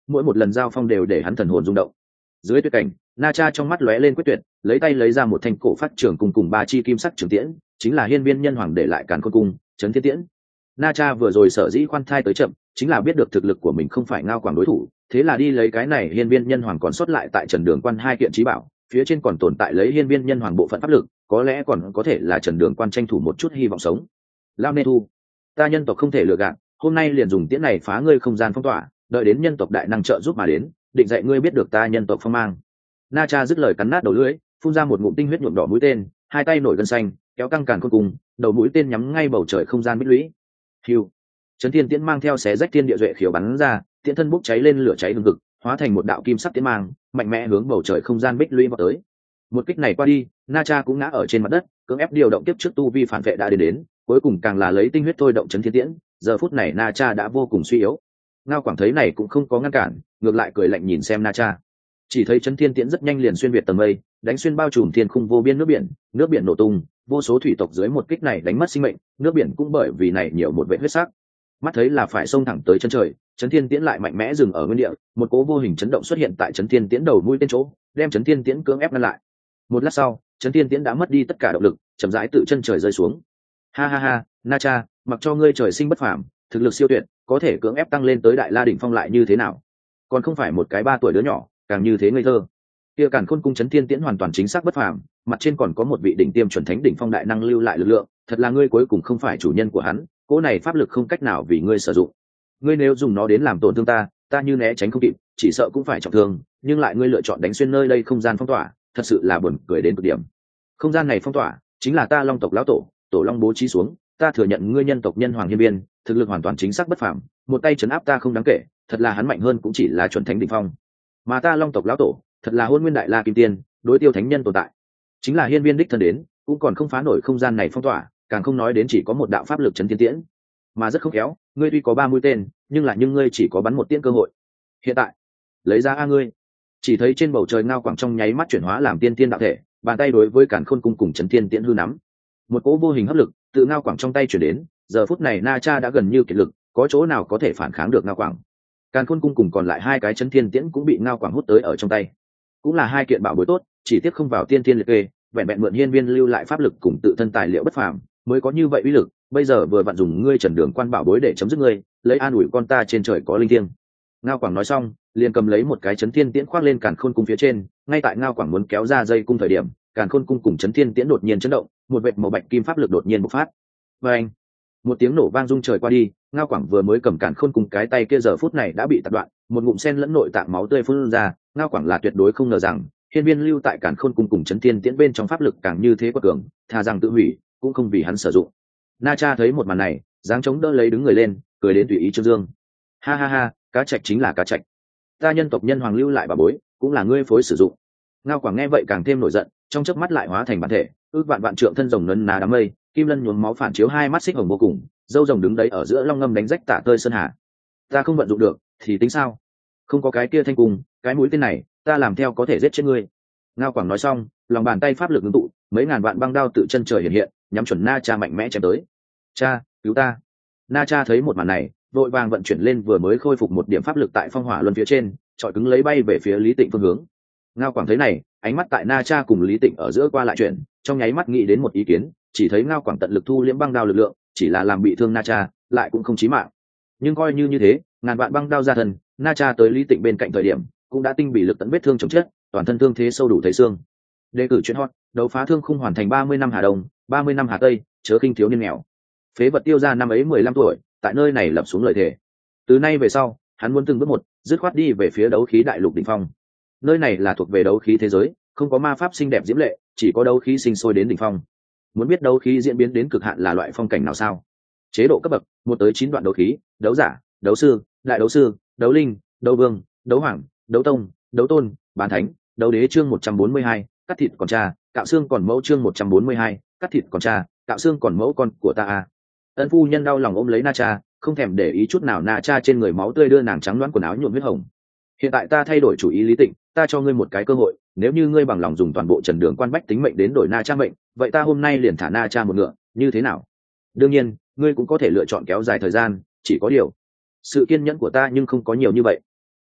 mỗi một lần giao phong đều để hắn thần hồn rung động. Dưới tuyệt cảnh, Na Cha trong mắt lóe lên quyết tuyệt, lấy tay lấy ra một thanh cổ phát trường cùng cùng ba chi kim sắc trường tiễn, chính là hiên viên nhân hoàng để lại càn khôn cung, chấn thiên tiễn. Na Cha vừa rồi sở dĩ khoan thai tới chậm, chính là biết được thực lực của mình không phải Ngao Quảng đối thủ, thế là đi lấy cái này hiên viên nhân hoàng còn sót lại tại Trần Đường Quan hai kiện chí bảo, phía trên còn tồn tại lấy hiên viên nhân hoàng bộ phận pháp lực, có lẽ còn có thể là Trần Đường Quan tranh thủ một chút hy vọng sống. Lao Nê Thu, ta nhân tộc không thể lừa gạt, hôm nay liền dùng tiễn này phá ngươi không gian phong tỏa, đợi đến nhân tộc đại năng trợ giúp mà đến, định dạy ngươi biết được ta nhân tộc phong mang. Na Cha dứt lời cắn nát đầu lưỡi, phun ra một ngụm tinh huyết nhuộm đỏ mũi tên, hai tay nổi gân xanh, kéo căng càn khôn cùng, đầu mũi tên nhắm ngay bầu trời không gian bích lũy. Hưu, chấn thiên tiễn mang theo xé rách thiên địa duệ khiếu bắn ra, tiễn thân bốc cháy lên lửa cháy hừng hực, hóa thành một đạo kim sắc tiễn mang, mạnh mẽ hướng bầu trời không gian bích lũy vọt tới. Một kích này qua đi, Na Cha cũng ngã ở trên mặt đất, cưỡng ép điều động tiếp trước tu vi phản vệ đã đến đến, cuối cùng càng là lấy tinh huyết thôi động chấn thiên tiễn. Giờ phút này Na Cha đã vô cùng suy yếu. Ngao Quảng thấy này cũng không có ngăn cản, ngược lại cười lạnh nhìn xem Na Cha. Chỉ thấy chấn thiên tiễn rất nhanh liền xuyên việt tầng mây, đánh xuyên bao trùm thiên khung vô biên nước biển, nước biển nổ tung, vô số thủy tộc dưới một kích này đánh mất sinh mệnh, nước biển cũng bởi vì này nhiều một vệt huyết sắc. Mắt thấy là phải xông thẳng tới chân trời, chấn thiên tiễn lại mạnh mẽ dừng ở nguyên địa, một cỗ vô hình chấn động xuất hiện tại chấn thiên tiễn đầu mũi tên chỗ, đem chấn thiên tiễn cưỡng ép ngăn lại. Một lát sau, chấn thiên tiễn đã mất đi tất cả động lực, chậm rãi tự chân trời rơi xuống. Ha ha ha, Na Cha, mặc cho ngươi trời sinh bất phàm, thực lực siêu tuyệt, có thể cưỡng ép tăng lên tới đại la đỉnh phong lại như thế nào? Còn không phải một cái ba tuổi đứa nhỏ, càng như thế ngây thơ. Kia Càn Khôn cung chấn thiên tiễn hoàn toàn chính xác bất phàm, mặt trên còn có một vị đỉnh tiêm chuẩn thánh đỉnh phong đại năng lưu lại lực lượng, thật là ngươi cuối cùng không phải chủ nhân của hắn, cỗ này pháp lực không cách nào vì ngươi sử dụng. Ngươi nếu dùng nó đến làm tổn thương ta, ta như né tránh không kịp, chỉ sợ cũng phải trọng thương, nhưng lại ngươi lựa chọn đánh xuyên nơi đây không gian phong tỏa, thật sự là buồn cười đến cực điểm. Không gian này phong tỏa, chính là ta Long tộc lão tổ, tổ Long bố trí xuống, ta thừa nhận ngươi nhân tộc nhân hoàng hiên viên, thực lực hoàn toàn chính xác bất phàm, một tay trấn áp ta không đáng kể, thật là hắn mạnh hơn cũng chỉ là chuẩn thánh đỉnh phong. Mà ta Long tộc lão tổ, thật là hôn nguyên đại la kim tiên, đối tiêu thánh nhân tồn tại. Chính là hiên viên đích thân đến, cũng còn không phá nổi không gian này phong tỏa, càng không nói đến chỉ có một đạo pháp lực chấn thiên tiễn. Mà rất không khéo, ngươi tuy có ba mũi tên, nhưng là nhưng ngươi chỉ có bắn một tiễn cơ hội. Hiện tại, lấy ra a ngươi. Chỉ thấy trên bầu trời Ngao Quảng trong nháy mắt chuyển hóa làm tiên tiên đạo thể, bàn tay đối với Càn Khôn cung cùng chấn thiên tiễn hư nắm. Một cỗ vô hình hấp lực tự Ngao Quảng trong tay chuyển đến, giờ phút này Na Cha đã gần như kiệt lực, có chỗ nào có thể phản kháng được Ngao Quảng. Càn Khôn cung cùng còn lại hai cái chấn thiên tiễn cũng bị Ngao Quảng hút tới ở trong tay. Cũng là hai kiện bảo bối tốt, chỉ tiếc không vào tiên tiên liệt kê, vẹn vẹn mượn hiên viên lưu lại pháp lực cùng tự thân tài liệu bất phàm, mới có như vậy uy lực. Bây giờ vừa vặn dùng ngươi Trần Đường Quan bảo bối để chấm dứt ngươi, lấy an ủi con ta trên trời có linh thiêng. Ngao Quảng nói xong, liền cầm lấy một cái chấn thiên tiễn khoác lên Càn Khôn cung phía trên, ngay tại Ngao Quảng muốn kéo ra dây cung thời điểm, Càn Khôn cung cùng chấn thiên tiễn đột nhiên chấn động, một vệt màu bạch kim pháp lực đột nhiên bộc phát. Và anh, một tiếng nổ vang rung trời qua đi, Ngao Quảng vừa mới cầm Càn Khôn cung cái tay kia giờ phút này đã bị tạt đoạn, một ngụm sen lẫn nội tạng máu tươi phun ra. Ngao Quảng là tuyệt đối không ngờ rằng hiên viên lưu tại Càn Khôn cung cùng chấn thiên tiễn bên trong pháp lực càng như thế quật cường, thà rằng tự hủy cũng không vì hắn sử dụng. Na Cha thấy một màn này, dáng chống đỡ lấy đứng người lên, cười đến tùy ý trương dương. Ha ha ha, cá trạch chính là cá trạch, ta nhân tộc nhân hoàng lưu lại bà bối, cũng là ngươi phối sử dụng. Ngao Quảng nghe vậy càng thêm nổi giận, trong chớp mắt lại hóa thành bản thể, ước vạn vạn trượng thân rồng nấn ná đám mây, kim lân nhuốm máu phản chiếu hai mắt xích hồng vô cùng, dâu rồng đứng đấy ở giữa long ngâm đánh rách tả tơi sơn hà. Ta không vận dụng được thì tính sao? Không có cái kia thanh cung, cái mũi tên này, ta làm theo có thể giết chết ngươi. Ngao Quảng nói xong, lòng bàn tay pháp lực ngưng tụ, mấy ngàn vạn băng đao tự chân trời hiện hiện, nhắm chuẩn Na Cha mạnh mẽ chém tới. Cha, cứu ta! Na Cha thấy một màn này, vội vàng vận chuyển lên vừa mới khôi phục một điểm pháp lực tại phong hỏa luân phía trên, chọi cứng lấy bay về phía Lý Tịnh phương hướng. Ngao Quảng thấy này, ánh mắt tại Na Cha cùng Lý Tịnh ở giữa qua lại chuyển, trong nháy mắt nghĩ đến một ý kiến, chỉ thấy Ngao Quảng tận lực thu liễm băng đao lực lượng, chỉ là làm bị thương Na Cha, lại cũng không chí mạng. Nhưng coi như như thế, ngàn vạn băng đao ra thân, Na Cha tới Lý Tịnh bên cạnh thời điểm, cũng đã tinh bị lực tận vết thương chồng chết, toàn thân thương thế sâu đủ thấy xương. Đề cử chuyện hot, đấu phá thương khung hoàn thành ba mươi năm Hà Đông, ba mươi năm Hà Tây, chớ khinh thiếu niên nghèo. Phế vật tiêu ra năm ấy mười lăm tuổi, tại nơi này lập xuống lời thề. Từ nay về sau, hắn muốn từng bước một, dứt khoát đi về phía đấu khí đại lục đỉnh phong. Nơi này là thuộc về đấu khí thế giới, không có ma pháp xinh đẹp diễm lệ, chỉ có đấu khí sinh sôi đến đỉnh phong. Muốn biết đấu khí diễn biến đến cực hạn là loại phong cảnh nào sao? Chế độ cấp bậc, một tới chín đoạn đấu khí, đấu giả, đấu sư, đại đấu sư, đấu linh, đấu vương, đấu hoàng, đấu tông, đấu tôn, bán thánh, đấu đế. Chương một trăm bốn mươi hai, cắt thịt còn cha, cạo xương còn mẫu. Chương một trăm bốn mươi hai, cắt thịt còn cha, cạo xương còn mẫu. Con của ta à? Ân phu nhân đau lòng ôm lấy Na Cha, không thèm để ý chút nào Na Cha trên người máu tươi đưa nàng trắng loáng quần áo nhuộm huyết hồng. Hiện tại ta thay đổi chủ ý Lý Tịnh, ta cho ngươi một cái cơ hội, nếu như ngươi bằng lòng dùng toàn bộ Trần Đường Quan bách tính mệnh đến đổi Na Cha mệnh, vậy ta hôm nay liền thả Na Cha một ngựa, như thế nào? Đương nhiên, ngươi cũng có thể lựa chọn kéo dài thời gian, chỉ có điều, sự kiên nhẫn của ta nhưng không có nhiều như vậy.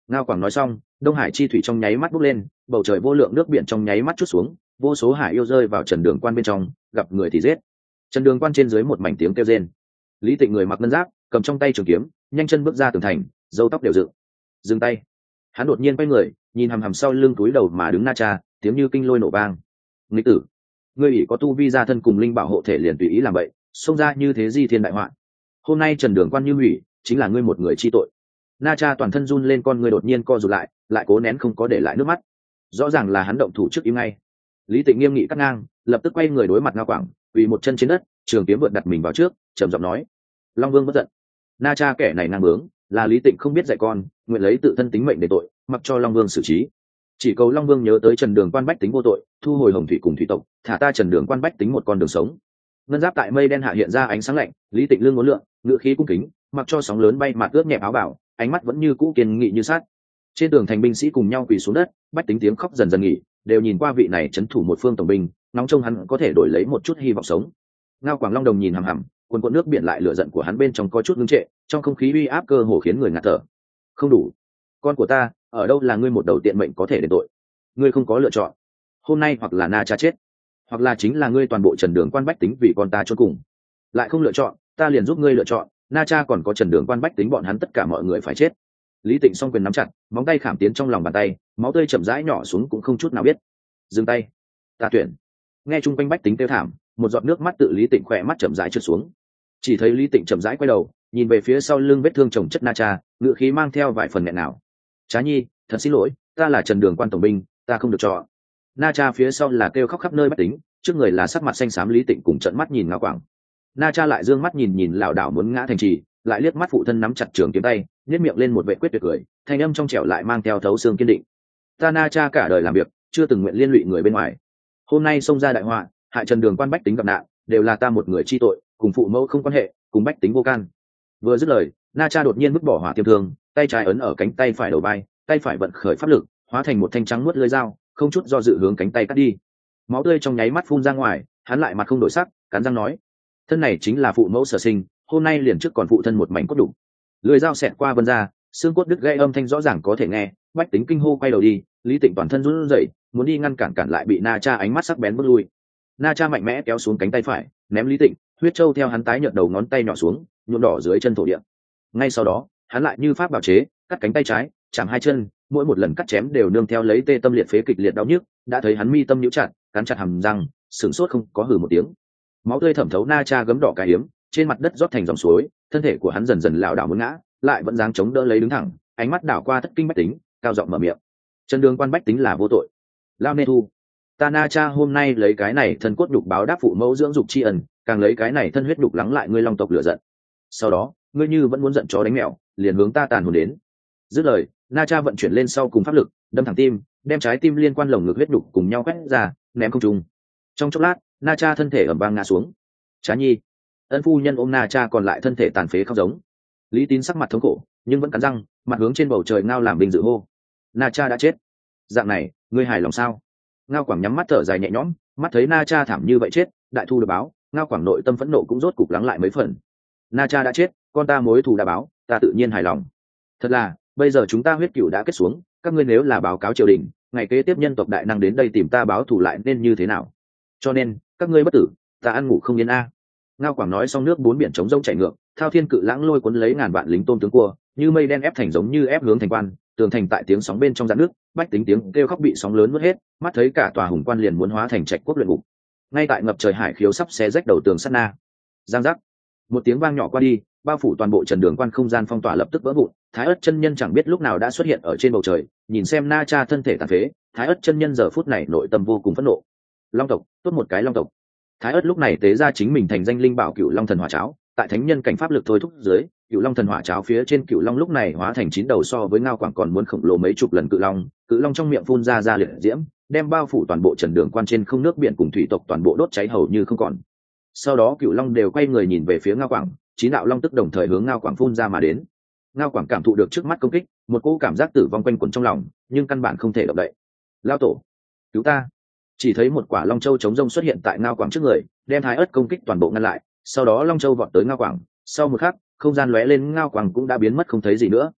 Ngao Quảng nói xong, Đông Hải chi thủy trong nháy mắt bốc lên, bầu trời vô lượng nước biển trong nháy mắt chút xuống, vô số hải yêu rơi vào Trần Đường Quan bên trong, gặp người thì giết. Trần Đường Quan trên dưới một mảnh tiếng kêu rên. Lý Tịnh người mặc ngân giáp, cầm trong tay trường kiếm, nhanh chân bước ra tường thành, râu tóc đều dựng. Dừng tay. Hắn đột nhiên quay người, nhìn hằm hằm sau lưng túi đầu mà đứng Na Cha, tiếng như kinh lôi nổ vang. Nghịch tử, ngươi ỷ có tu vi gia thân cùng linh bảo hộ thể liền tùy ý làm vậy, xông ra như thế di thiên đại họa. Hôm nay Trần Đường Quan như hủy, chính là ngươi một người chi tội. Na Cha toàn thân run lên, con người đột nhiên co rụt lại, lại cố nén không có để lại nước mắt. Rõ ràng là hắn động thủ trước im ngay. Lý Tịnh nghiêm nghị cắt ngang, lập tức quay người đối mặt Ngao Quảng, quỳ một chân trên đất, trường kiếm vượt đặt mình vào trước, trầm giọng nói: Long Vương bất giận. Na Cha kẻ này ngang bướng, là Lý Tịnh không biết dạy con, nguyện lấy tự thân tính mệnh để tội, mặc cho Long Vương xử trí. Chỉ cầu Long Vương nhớ tới Trần Đường Quan bách tính vô tội, thu hồi Hồng Thủy cùng thủy tộc, thả ta Trần Đường Quan bách tính một con đường sống. Ngân giáp tại mây đen hạ hiện ra ánh sáng lạnh, Lý Tịnh lưng ngốn lượng, ngựa khí cung kính, mặc cho sóng lớn bay mạt ướt nhẹ áo bảo, ánh mắt vẫn như cũ kiên nghị như sắt. Trên tường thành binh sĩ cùng nhau quỳ xuống đất, bách tính tiếng khóc dần dần nghỉ, đều nhìn qua vị này trấn thủ một phương tổng binh, nóng trông hắn có thể đổi lấy một chút hy vọng sống. Ngao Quảng Long Đồng nhìn hằm hằm, cuồn cuộn nước biển lại lửa giận của hắn bên trong có chút ngưng trệ, trong không khí uy áp cơ hồ khiến người ngạt thở. Không đủ, con của ta, ở đâu là ngươi một đầu tiện mệnh có thể đền tội? Ngươi không có lựa chọn. Hôm nay hoặc là Na Cha chết, hoặc là chính là ngươi toàn bộ Trần Đường Quan bách tính vì con ta chôn cùng. Lại không lựa chọn, ta liền giúp ngươi lựa chọn, Na Cha còn có Trần Đường Quan bách tính bọn hắn tất cả mọi người phải chết. Lý Tịnh song quyền nắm chặt, móng tay khảm tiến trong lòng bàn tay, máu tươi chậm rãi nhỏ xuống cũng không chút nào biết. Dừng tay, ta tuyển. Nghe chung quanh bách tính kêu thảm, một giọt nước mắt tự Lý Tịnh khỏe mắt chậm rãi trượt xuống. Chỉ thấy Lý Tịnh chậm rãi quay đầu, nhìn về phía sau lưng vết thương chồng chất Na Cha, ngựa khí mang theo vài phần nghẹn nào. Trá nhi, thật xin lỗi, ta là Trần Đường Quan tổng binh, ta không được chọn. Na Cha phía sau là kêu khóc khắp nơi bách tính, trước người là sắc mặt xanh xám Lý Tịnh cùng trợn mắt nhìn Ngao Quảng. Na Cha lại dương mắt nhìn nhìn lảo đảo muốn ngã thành trì, lại liếc mắt phụ thân nắm chặt trường kiếm tay, nhếch miệng lên một vệ quyết tuyệt cười, thanh âm trong trẻo lại mang theo thấu xương kiên định. Ta Na Cha cả đời làm việc, chưa từng nguyện liên lụy người bên ngoài. Hôm nay xông ra đại họa, hại Trần Đường Quan bách tính gặp nạn, đều là ta một người chi tội, cùng phụ mẫu không quan hệ, cùng bách tính vô can. Vừa dứt lời, Na Cha đột nhiên vứt bỏ hỏa tiêm thương, tay trái ấn ở cánh tay phải đầu vai, tay phải vận khởi pháp lực, hóa thành một thanh trắng muốt lưỡi dao, không chút do dự hướng cánh tay cắt đi. Máu tươi trong nháy mắt phun ra ngoài, hắn lại mặt không đổi sắc, cắn răng nói: thân này chính là phụ mẫu sở sinh, hôm nay liền trước còn phụ thân một mảnh cốt đủ. Lưỡi dao xẹt qua vân ra, xương cốt đứt gãy âm thanh rõ ràng có thể nghe, bách tính kinh hô quay đầu đi, Lý Tịnh toàn thân run rẩy, muốn đi ngăn cản cản lại bị Na Cha ánh mắt sắc bén bước lui. Na Cha mạnh mẽ kéo xuống cánh tay phải, ném Lý Tịnh, huyết châu theo hắn tái nhợt đầu ngón tay nhỏ xuống, nhuộm đỏ dưới chân thổ địa. Ngay sau đó, hắn lại như pháp bảo chế, cắt cánh tay trái, chạm hai chân, mỗi một lần cắt chém đều nương theo lấy tê tâm liệt phế kịch liệt đau nhức, đã thấy hắn mi tâm nhíu chặt, cắn chặt hàm răng, sửng sốt không có hừ một tiếng. Máu tươi thẩm thấu Na Cha gấm đỏ cái hiếm, trên mặt đất rót thành dòng suối, thân thể của hắn dần dần lảo đảo muốn ngã, lại vẫn dáng chống đỡ lấy đứng thẳng, ánh mắt đảo qua thất kinh bách tính, cao giọng mở miệng: Trần Đường Quan bách tính là vô tội, lao nê thu. Ta Na Cha hôm nay lấy cái này thân cốt nhục báo đáp phụ mẫu dưỡng dục tri ân, càng lấy cái này thân huyết nhục lắng lại ngươi long tộc lửa giận. Sau đó, ngươi như vẫn muốn giận chó đánh mèo, liền hướng ta tàn hồn đến. Dứt lời, Na Cha vận chuyển lên sau cùng pháp lực, đâm thẳng tim, đem trái tim liên quan lồng ngực huyết nhục cùng nhau quét ra, ném không trung. Trong chốc lát, Na Cha thân thể ẩm vang ngã xuống. Trá nhi, ân phu nhân ôm Na Cha còn lại thân thể tàn phế khóc giống. Lý Tín sắc mặt thống khổ, nhưng vẫn cắn răng, mặt hướng trên bầu trời Ngao làm bình dự hô: Na Cha đã chết. Dạng này, ngươi hài lòng sao? Ngao Quảng nhắm mắt thở dài nhẹ nhõm, mắt thấy Na Cha thảm như vậy chết, đại thu được báo, Ngao Quảng nội tâm phẫn nộ cũng rốt cục lắng lại mấy phần. Na Cha đã chết, con ta mối thù đã báo, ta tự nhiên hài lòng. Thật là, bây giờ chúng ta huyết cửu đã kết xuống, các ngươi nếu là báo cáo triều đình, ngày kế tiếp nhân tộc đại năng đến đây tìm ta báo thù lại nên như thế nào? Cho nên, các ngươi bất tử, ta ăn ngủ không yên a. Ngao Quảng nói xong, nước bốn biển trống rông chảy ngược, thao thiên cự lãng lôi cuốn lấy ngàn vạn lính tôm tướng cua, như mây đen ép thành giống như ép hướng thành quan, tường thành tại tiếng sóng bên trong dạn nước, bách tính tiếng kêu khóc bị sóng lớn nuốt hết, mắt thấy cả tòa hùng quan liền muốn hóa thành trạch quốc luyện ngục. Ngay tại ngập trời hải khiếu sắp xé rách đầu tường sắt na, giang giác, một tiếng vang nhỏ qua đi, bao phủ toàn bộ Trần Đường Quan không gian phong tỏa lập tức vỡ vụn. Thái Ức chân nhân chẳng biết lúc nào đã xuất hiện ở trên bầu trời, nhìn xem Na Cha thân thể tàn phế, Thái Ức chân nhân giờ phút này nội tâm vô cùng phẫn nộ. Long tộc, tốt một cái long tộc. Thái Ức lúc này tế ra chính mình thành danh linh bảo Cửu Long Thần Hỏa Cháo, tại thánh nhân cảnh pháp lực thôi thúc dưới, Cửu Long Thần Hỏa Cháo phía trên Cửu Long lúc này hóa thành chín đầu so với Ngao Quảng còn muốn khổng lồ mấy chục lần cự long, cự long trong miệng phun ra ra liệt diễm, đem bao phủ toàn bộ Trần Đường Quan trên không nước biển cùng thủy tộc toàn bộ đốt cháy hầu như không còn. Sau đó Cửu Long đều quay người nhìn về phía Ngao Quảng, chín đạo long tức đồng thời hướng Ngao Quảng phun ra mà đến. Ngao Quảng cảm thụ được trước mắt công kích, một cỗ cảm giác tử vong quanh quẩn trong lòng, nhưng căn bản không thể động đậy. Lao tổ, cứu ta! Chỉ thấy một quả long châu chống rông xuất hiện tại Ngao Quảng trước người, đem Thái Ức công kích toàn bộ ngăn lại. Sau đó long châu vọt tới Ngao Quảng, sau một khắc, không gian lóe lên, Ngao Quảng cũng đã biến mất không thấy gì nữa.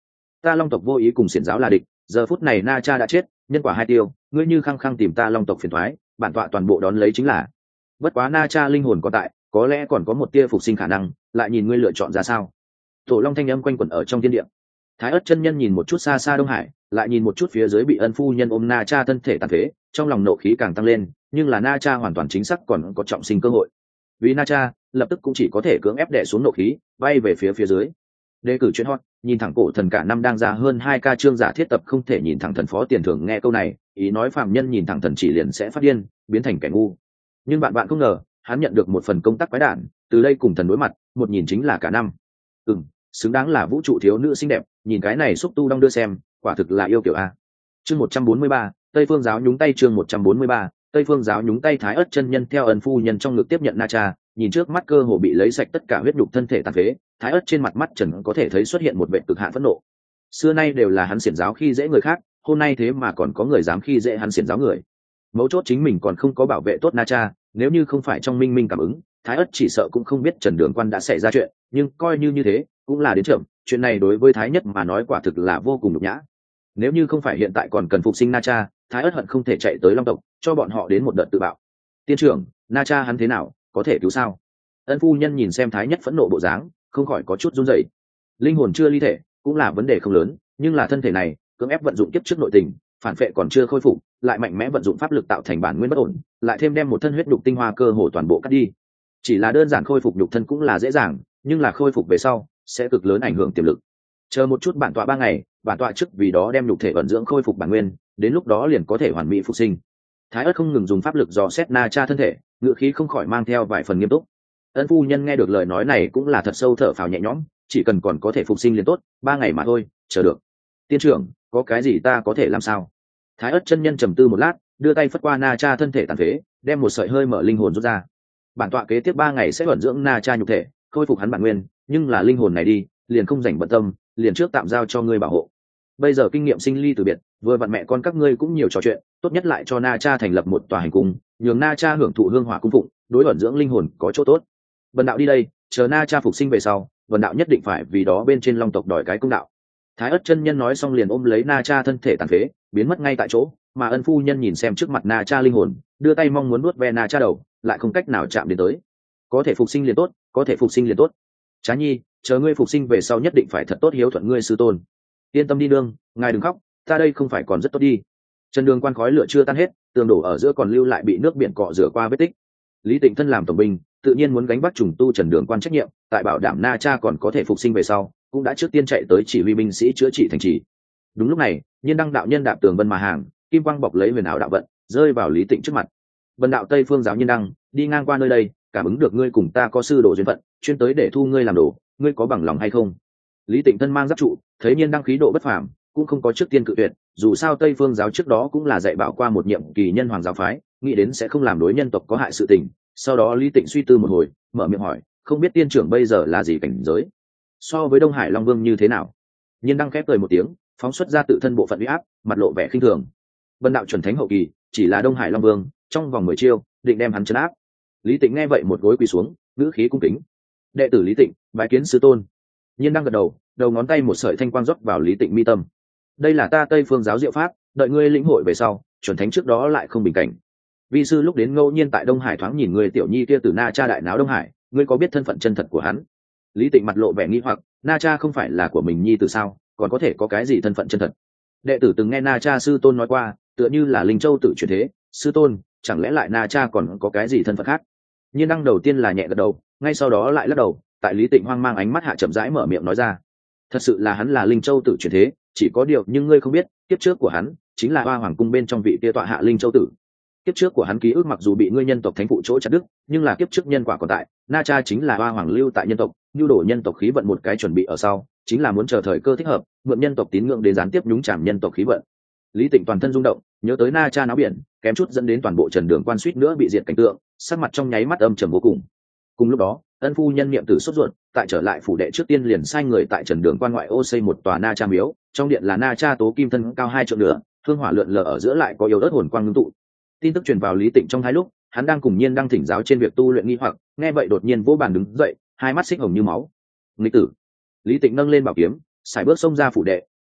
ta long tộc vô ý cùng xiển giáo là địch, giờ phút này na cha đã chết, nhân quả hai tiêu, ngươi như khăng khăng tìm ta long tộc phiền thoái, bản tọa toàn bộ đón lấy chính là. Bất quá na cha linh hồn còn tại, có lẽ còn có một tia phục sinh khả năng, lại nhìn ngươi lựa chọn ra sao. Tổ long thanh âm quanh quẩn ở trong thiên địa. Thái ất chân nhân nhìn một chút xa xa Đông Hải, lại nhìn một chút phía dưới bị ân phu nhân ôm na cha thân thể tàn phế, trong lòng nộ khí càng tăng lên, nhưng là na cha hoàn toàn chính xác còn có trọng sinh cơ hội. Vì na cha lập tức cũng chỉ có thể cưỡng ép đè xuống nộ khí, bay về phía phía dưới. Đề cử chuyện hot, nhìn thẳng cổ thần cả năm đang ra hơn hai ca chương giả thiết tập không thể nhìn thẳng thần phó tiền thưởng nghe câu này, ý nói phạm nhân nhìn thẳng thần chỉ liền sẽ phát điên, biến thành kẻ ngu. Nhưng bạn bạn không ngờ, hắn nhận được một phần công tác quái đản, từ đây cùng thần đối mặt, một nhìn chính là cả năm. Ừm, xứng đáng là vũ trụ thiếu nữ xinh đẹp, nhìn cái này xúc tu đong đưa xem, quả thực là yêu kiểu a. Chương một trăm bốn mươi ba, Tây Phương giáo nhúng tay chương một trăm bốn mươi ba, Tây Phương giáo nhúng tay Thái ất chân nhân theo ân phu nhân trong ngực tiếp nhận na cha, nhìn trước mắt cơ hồ bị lấy sạch tất cả huyết nhục thân thể tàn phế, Thái ất trên mặt mắt trần có thể thấy xuất hiện một vẻ cực hạn phẫn nộ. Xưa nay đều là hắn xiển giáo khi dễ người khác, hôm nay thế mà còn có người dám khi dễ hắn xiển giáo người. Mấu chốt chính mình còn không có bảo vệ tốt na cha, nếu như không phải trong minh minh cảm ứng, Thái ất chỉ sợ cũng không biết Trần Đường Quan đã xảy ra chuyện, nhưng coi như như thế, cũng là đến chậm, chuyện này đối với Thái nhất mà nói quả thực là vô cùng nhục nhã. Nếu như không phải hiện tại còn cần phục sinh na cha, Thái ất hận không thể chạy tới Long tộc, cho bọn họ đến một đợt tự bạo. Tiên trưởng, na cha hắn thế nào, có thể cứu sao? Ân phu nhân nhìn xem Thái nhất phẫn nộ bộ dáng, không khỏi có chút run rẩy. Linh hồn chưa ly thể, cũng là vấn đề không lớn, nhưng là thân thể này, cưỡng ép vận dụng kiếp trước nội tình, phản phệ còn chưa khôi phục, lại mạnh mẽ vận dụng pháp lực tạo thành bản nguyên bất ổn, lại thêm đem một thân huyết nhục tinh hoa cơ hồ toàn bộ cắt đi. Chỉ là đơn giản khôi phục nhục thân cũng là dễ dàng, nhưng là khôi phục về sau sẽ cực lớn ảnh hưởng tiềm lực. Chờ một chút bản tọa ba ngày, bản tọa trước vì đó đem nhục thể vận dưỡng khôi phục bản nguyên, đến lúc đó liền có thể hoàn mỹ phục sinh. Thái ất không ngừng dùng pháp lực dò xét na cha thân thể, ngựa khí không khỏi mang theo vài phần nghiêm túc. Ân phu nhân nghe được lời nói này cũng là thật sâu thở phào nhẹ nhõm, chỉ cần còn có thể phục sinh liền tốt, ba ngày mà thôi, chờ được. Tiên trưởng, có cái gì ta có thể làm sao? Thái ất chân nhân trầm tư một lát, đưa tay phất qua na cha thân thể tàn phế, đem một sợi hơi mở linh hồn rút ra. Bản tọa kế tiếp ba ngày sẽ vận dưỡng na cha nhục thể, khôi phục hắn bản nguyên, nhưng là linh hồn này đi, liền không rảnh bận tâm, liền trước tạm giao cho ngươi bảo hộ. Bây giờ kinh nghiệm sinh ly từ biệt, vừa vặn mẹ con các ngươi cũng nhiều trò chuyện, tốt nhất lại cho na cha thành lập một tòa hành cung, nhường na cha hưởng thụ hương hỏa cung phụng, đối vận dưỡng linh hồn có chỗ tốt. Vân đạo đi đây, chờ na cha phục sinh về sau, Vân đạo nhất định phải vì đó bên trên Long tộc đòi cái công đạo. Thái ất chân nhân nói xong liền ôm lấy na cha thân thể tàn phế, biến mất ngay tại chỗ, mà ân phu nhân nhìn xem trước mặt na cha linh hồn, đưa tay mong muốn nuốt ve na cha đầu, lại không cách nào chạm đến tới. Có thể phục sinh liền tốt, có thể phục sinh liền tốt. Trá nhi, chờ ngươi phục sinh về sau nhất định phải thật tốt hiếu thuận ngươi sư tôn. Yên tâm đi nương, ngài đừng khóc, ta đây không phải còn rất tốt đi. Trần Đường Quan khói lửa chưa tan hết, tường đổ ở giữa còn lưu lại bị nước biển cọ rửa qua vết tích. Lý Tịnh thân làm tổng binh, tự nhiên muốn gánh vác trùng tu Trần Đường Quan trách nhiệm, tại bảo đảm na cha còn có thể phục sinh về sau, cũng đã trước tiên chạy tới chỉ huy binh sĩ chữa trị thành trì. Đúng lúc này, Nhiên Đăng đạo nhân đạp tường vân mà hàng, kim quang bọc lấy huyền ảo đạo vận, rơi vào Lý Tịnh trước mặt. Vân đạo Tây Phương giáo Nhiên Đăng, đi ngang qua nơi đây, cảm ứng được ngươi cùng ta có sư đồ duyên phận, chuyên tới để thu ngươi làm đồ, ngươi có bằng lòng hay không? Lý Tịnh thân mang giáp trụ, thấy Nhiên Đăng khí độ bất phàm, cũng không có trước tiên cự tuyệt, dù sao Tây Phương giáo trước đó cũng là dạy bảo qua một nhiệm kỳ nhân hoàng giáo phái, nghĩ đến sẽ không làm đối nhân tộc có hại sự tình. Sau đó Lý Tịnh suy tư một hồi, mở miệng hỏi, không biết tiên trưởng bây giờ là gì cảnh giới? So với Đông Hải Long Vương như thế nào? Nhiên Đăng khép cười một tiếng, phóng xuất ra tự thân bộ phận uy áp, mặt lộ vẻ khinh thường. Vân đạo chuẩn thánh hậu kỳ, chỉ là Đông Hải Long Vương, trong vòng mười chiêu, định đem hắn trấn áp. Lý Tịnh nghe vậy một gối quỳ xuống, ngữ khí cung kính. Đệ tử Lý Tịnh, bái kiến sư tôn. Nhiên Đăng gật đầu, đầu ngón tay một sợi thanh quang rót vào Lý Tịnh mi tâm. Đây là ta Tây Phương giáo diệu pháp, đợi ngươi lĩnh hội về sau, chuẩn thánh trước đó lại không bình cảnh. Vi sư lúc đến ngẫu nhiên tại Đông Hải thoáng nhìn người tiểu nhi kia từ na cha đại náo Đông Hải, ngươi có biết thân phận chân thật của hắn? Lý Tịnh mặt lộ vẻ nghi hoặc, na cha không phải là của mình nhi từ sao, còn có thể có cái gì thân phận chân thật? Đệ tử từng nghe na cha sư tôn nói qua, tựa như là Linh Châu tự chuyển thế, sư tôn, chẳng lẽ lại na cha còn có cái gì thân phận khác? Nhiên Đăng đầu tiên là nhẹ gật đầu, ngay sau đó lại lắc đầu, tại Lý Tịnh hoang mang ánh mắt hạ chậm rãi mở miệng nói ra, thật sự là hắn là Linh Châu tự chuyển thế, chỉ có điều nhưng ngươi không biết, kiếp trước của hắn chính là Hoa Hoàng cung bên trong vị kia tọa hạ Linh Châu tử. Kiếp trước của hắn ký ức mặc dù bị ngươi nhân tộc thánh phụ chỗ chặt đứt, nhưng là kiếp trước nhân quả còn tại, na cha chính là Hoa Hoàng lưu tại nhân tộc, nhu đổ nhân tộc khí vận một cái chuẩn bị ở sau, chính là muốn chờ thời cơ thích hợp, mượn nhân tộc tín ngưỡng để gián tiếp nhúng chàm nhân tộc khí vận. Lý Tịnh toàn thân rung động, nhớ tới na cha náo biển, kém chút dẫn đến toàn bộ Trần Đường Quan suýt nữa bị diệt cảnh tượng, sắc mặt trong nháy mắt âm trầm vô cùng. Cùng lúc đó, ân phu nhân niệm tử sốt ruột, tại trở lại phủ đệ trước tiên liền sai người tại Trần Đường Quan ngoại ô xây một tòa na cha miếu, trong điện là na cha tố kim thân cao hai trượng nửa, hương hỏa lượn lờ ở giữa lại có yếu ớt hồn quang ngưng tụ. Tin tức truyền vào Lý Tịnh trong hai lúc, hắn đang cùng Nhiên đang thỉnh giáo trên việc tu luyện nghi hoặc, nghe vậy đột nhiên vỗ bàn đứng dậy, hai mắt xích hồng như máu. Nghịch tử! Lý Tịnh nâng lên bảo kiếm, sải bước xông ra phủ đệ,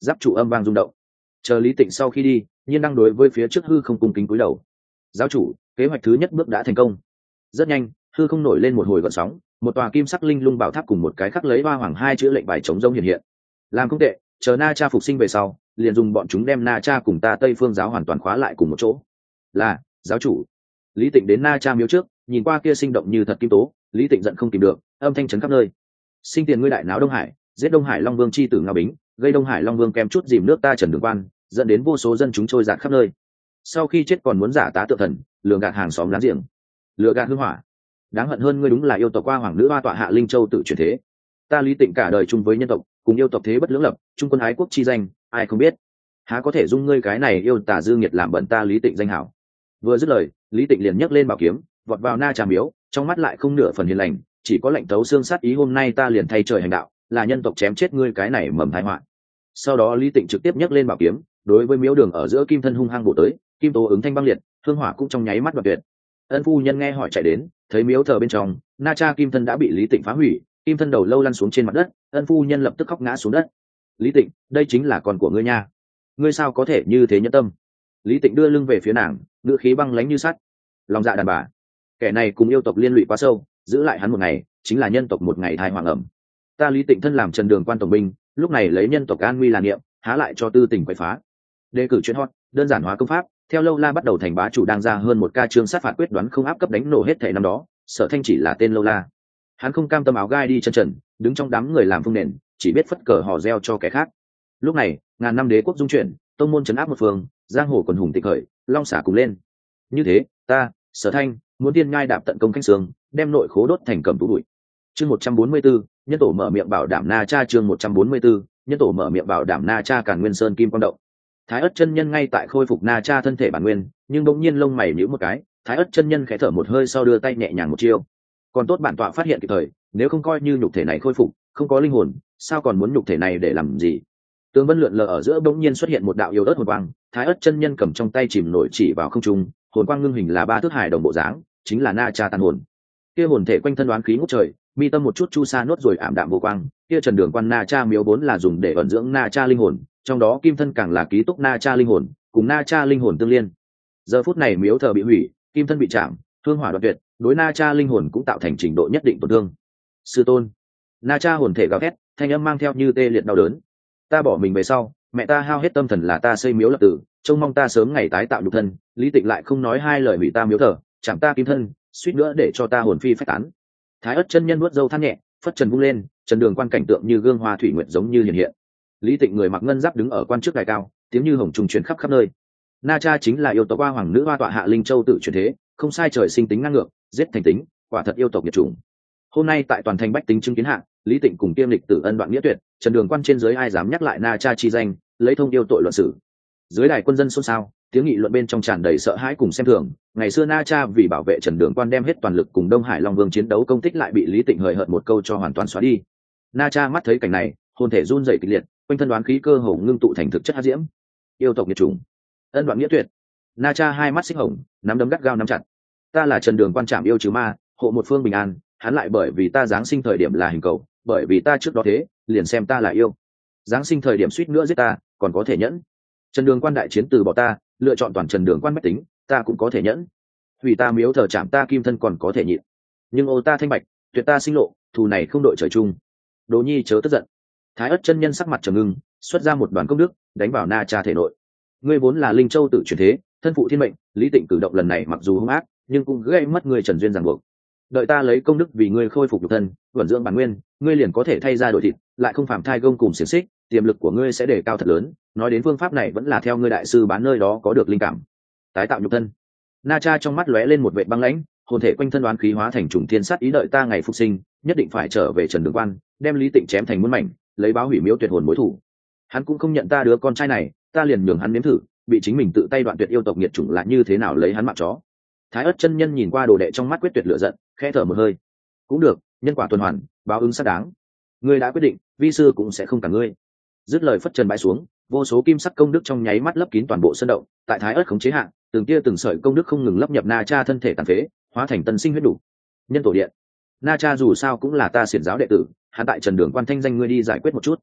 giáp trụ âm vang rung động. Chờ Lý Tịnh sau khi đi, nhiên đang đối với phía trước hư không cung kính cúi đầu. Giáo chủ, kế hoạch thứ nhất bước đã thành công. Rất nhanh, hư không nổi lên một hồi gợn sóng, một tòa kim sắc linh lung bảo tháp cùng một cái khắc lấy hoa hoàng hai chữ lệnh bài chống rông hiện hiện. Làm không tệ, chờ Na Cha phục sinh về sau, liền dùng bọn chúng đem Na Cha cùng ta Tây Phương giáo hoàn toàn khóa lại cùng một chỗ. Là, giáo chủ. Lý Tịnh đến Na Cha miếu trước, nhìn qua kia sinh động như thật kim tố, Lý Tịnh giận không tìm được, âm thanh chấn khắp nơi. Sinh tiền ngươi đại náo Đông Hải, giết Đông Hải Long Vương chi tử Ngao Bính, gây Đông Hải Long Vương kém chút dìm nước ta Trần Đường Quan, dẫn đến vô số dân chúng trôi dạt khắp nơi. Sau khi chết còn muốn giả tá tự thần, lừa gạt hàng xóm láng giềng, lừa gạt hương hỏa. Đáng hận hơn ngươi đúng là yêu tộc qua hoàng nữ hoa tọa hạ Linh Châu tự chuyển thế. Ta Lý Tịnh cả đời chung với nhân tộc, cùng yêu tộc thế bất lưỡng lập, chung quân ái quốc chi danh, ai không biết. Há có thể dung ngươi cái này yêu tà dư nghiệt làm bẩn ta Lý Tịnh danh hảo. Vừa dứt lời, Lý Tịnh liền nhấc lên bảo kiếm, vọt vào Na Cha miếu, trong mắt lại không nửa phần hiền lành, chỉ có lệnh tấu xương sát ý. Hôm nay ta liền thay trời hành đạo, là nhân tộc chém chết ngươi cái này mầm tai họa. Sau đó Lý Tịnh trực tiếp nhấc lên bảo kiếm, đối với miếu đường ở giữa kim thân hung hăng bổ tới, kim tố ứng thanh băng liệt, hương hỏa cũng trong nháy mắt đoạt tuyệt. Ân phu nhân nghe hỏi chạy đến, thấy miếu thờ bên trong, Na Cha kim thân đã bị Lý Tịnh phá hủy, kim thân đầu lâu lăn xuống trên mặt đất. Ân phu nhân lập tức khóc ngã xuống đất. Lý Tịnh, đây chính là con của ngươi nha, ngươi sao có thể như thế nhẫn tâm? Lý Tịnh đưa lưng về phía nàng, ngữ khí băng lãnh như sắt. Lòng dạ đàn bà, kẻ này cùng yêu tộc liên lụy quá sâu, giữ lại hắn một ngày chính là nhân tộc một ngày thai hoàng ẩm. Ta Lý Tịnh thân làm Trần Đường Quan tổng binh, lúc này lấy nhân tộc an nguy là niệm, há lại cho tư tình quậy phá. Đề cử chuyên hot, đơn giản hóa công pháp, theo lâu la bắt đầu thành bá chủ đang ra hơn một ca chương sát phạt quyết đoán không áp cấp đánh nổ hết thảy năm đó. Sở Thanh chỉ là tên lâu la, hắn không cam tâm áo gai đi chân trần, đứng trong đám người làm phương nền, chỉ biết phất cờ hò reo cho kẻ khác. Lúc này ngàn năm đế quốc dung chuyển, tông môn trấn áp một phương, giang hồ quần hùng tịch khởi, long xả cùng lên. Như thế ta Sở Thanh muốn tiên ngai đạp tận công canh sương, đem nội khố đốt thành cầm tú bụi. Chương một trăm bốn mươi 144, nhân tổ mở miệng bảo đảm Na Cha. Chương một trăm bốn mươi 144, nhân tổ mở miệng bảo đảm Na Cha. Càn Nguyên Sơn Kim Quang Động. Thái Ức chân nhân ngay tại khôi phục Na Cha thân thể bản nguyên, nhưng bỗng nhiên lông mày nhíu một cái, Thái Ức chân nhân khẽ thở một hơi sau đưa tay nhẹ nhàng một chiêu. Còn tốt bản tọa phát hiện kịp thời, nếu không coi như nhục thể này khôi phục, không có linh hồn, sao còn muốn nhục thể này để làm gì? Tướng Vân lượn lờ ở giữa bỗng nhiên xuất hiện một đạo yêu ớt hồn quang, Thái Ức chân nhân cầm trong tay chìm nổi chỉ vào không trung, hồn quang ngưng hình là ba thước hài đồng bộ dáng, chính là Na Cha tàn hồn. Kia hồn thể quanh thân đoán khí ngút trời, mi tâm một chút chu sa nốt rồi ảm đạm vô quang. Kia Trần Đường Quan Na Cha miếu vốn là dùng để ẩn dưỡng Na Cha linh hồn, trong đó kim thân càng là ký túc Na Cha linh hồn, cùng Na Cha linh hồn tương liên. Giờ phút này miếu thờ bị hủy, kim thân bị chạm, hương hỏa đoạt tuyệt, đối Na Cha linh hồn cũng tạo thành trình độ nhất định tổn thương. Sư tôn. Na Cha hồn thể gào thét, thanh âm mang theo như tê liệt đau đớn. Ta bỏ mình về sau, mẹ ta hao hết tâm thần là ta xây miếu lập tử, trông mong ta sớm ngày tái tạo nhục thân. Lý Tịnh lại không nói hai lời hủy ta miếu thờ, chạm ta kim thân, suýt nữa để cho ta hồn phi phách tán. Thái Ức chân nhân nuốt dâu than nhẹ, phất trần vung lên, Trần Đường Quan cảnh tượng như gương hoa thủy nguyệt giống như hiện hiện. Lý Tịnh người mặc ngân giáp đứng ở quan trước đài cao, tiếng như hồng trùng truyền khắp khắp nơi. Na Cha chính là yêu tộc hoa hoàng nữ hoa tọa hạ Linh Châu tự chuyển thế, không sai trời sinh tính ngang ngược, giết thành tính, quả thật yêu tộc nhiệt chủng. Hôm nay tại toàn thành bách tính chứng kiến hạ, Lý Tịnh cùng Tiêm Lịch tử ân đoạn nghĩa tuyệt, Trần Đường Quan trên dưới ai dám nhắc lại Na Cha chi danh, lấy thông yêu tội luận xử. Dưới đài quân dân xôn xao, tiếng nghị luận bên trong tràn đầy sợ hãi cùng xem thường. Ngày xưa Na Cha vì bảo vệ Trần Đường Quan đem hết toàn lực cùng Đông Hải Long Vương chiến đấu công tích lại bị Lý Tịnh hời hợt một câu cho hoàn toàn xóa đi. Na Cha mắt thấy cảnh này, hồn thể run rẩy kịch liệt, quanh thân đoán khí cơ hồ ngưng tụ thành thực chất hắc diễm. Yêu tộc nhiệt chủng, ân đoạn nghĩa tuyệt. Na Cha hai mắt xích hồng, nắm đấm gắt gao nắm chặt. Ta là Trần Đường Quan trảm yêu trừ ma, hộ một phương bình an, hắn lại bởi vì ta giáng sinh thời điểm là hình cầu, bởi vì ta trước đó thế, liền xem ta là yêu. Giáng sinh thời điểm suýt nữa giết ta, còn có thể nhẫn. Trần Đường Quan đại chiến từ bỏ ta, lựa chọn toàn Trần Đường Quan bách tính, ta cũng có thể nhẫn. Hủy ta miếu thờ chạm ta kim thân còn có thể nhịn, nhưng ô ta thanh bạch, tuyệt ta sinh lộ, thù này không đội trời chung. Đỗ Nhi chớ tức giận. Thái Ức chân nhân sắc mặt trầm ngưng, xuất ra một đoàn công đức, đánh vào Na Cha thể nội. Ngươi vốn là Linh Châu tự chuyển thế, thân phụ thiên mệnh, Lý Tịnh cử động lần này mặc dù hung ác, nhưng cũng gây mất ngươi Trần duyên ràng buộc. Đợi ta lấy công đức vì ngươi khôi phục nhục thân, vận dưỡng bản nguyên, ngươi liền có thể thay ra đổi thịt, lại không phạm thai gông cùng xiềng xích, tiềm lực của ngươi sẽ đề cao thật lớn. Nói đến phương pháp này vẫn là theo ngươi đại sư bán nơi đó có được linh cảm. Tái tạo nhục thân. Na Cha trong mắt lóe lên một vệt băng lãnh, hồn thể quanh thân đoán khí hóa thành trùng thiên sát ý, đợi ta ngày phục sinh, nhất định phải trở về Trần Đường Quan, đem Lý Tịnh chém thành muôn mảnh, lấy báo hủy miếu tuyệt hồn mối thủ. Hắn cũng không nhận ta đứa con trai này, ta liền nhường hắn nếm thử, bị chính mình tự tay đoạn tuyệt yêu tộc nghiệt chủng là như thế nào lấy hắn mạng chó. Thái Ức chân nhân nhìn qua đồ đệ trong mắt quyết tuyệt lửa giận, khẽ thở một hơi. Cũng được, nhân quả tuần hoàn, báo ứng xác đáng. Ngươi đã quyết định, vi sư cũng sẽ không cả ngươi. Dứt lời phất trần bãi xuống, vô số kim sắc công đức trong nháy mắt lấp kín toàn bộ sân động. Tại Thái Ức khống chế hạ, từng tia từng sợi công đức không ngừng lấp nhập Na Cha thân thể tàn phế, hóa thành tân sinh huyết đủ. Nhân tổ điện. Na Cha dù sao cũng là ta xiển giáo đệ tử, hắn tại Trần Đường Quan thanh danh ngươi đi giải quyết một chút.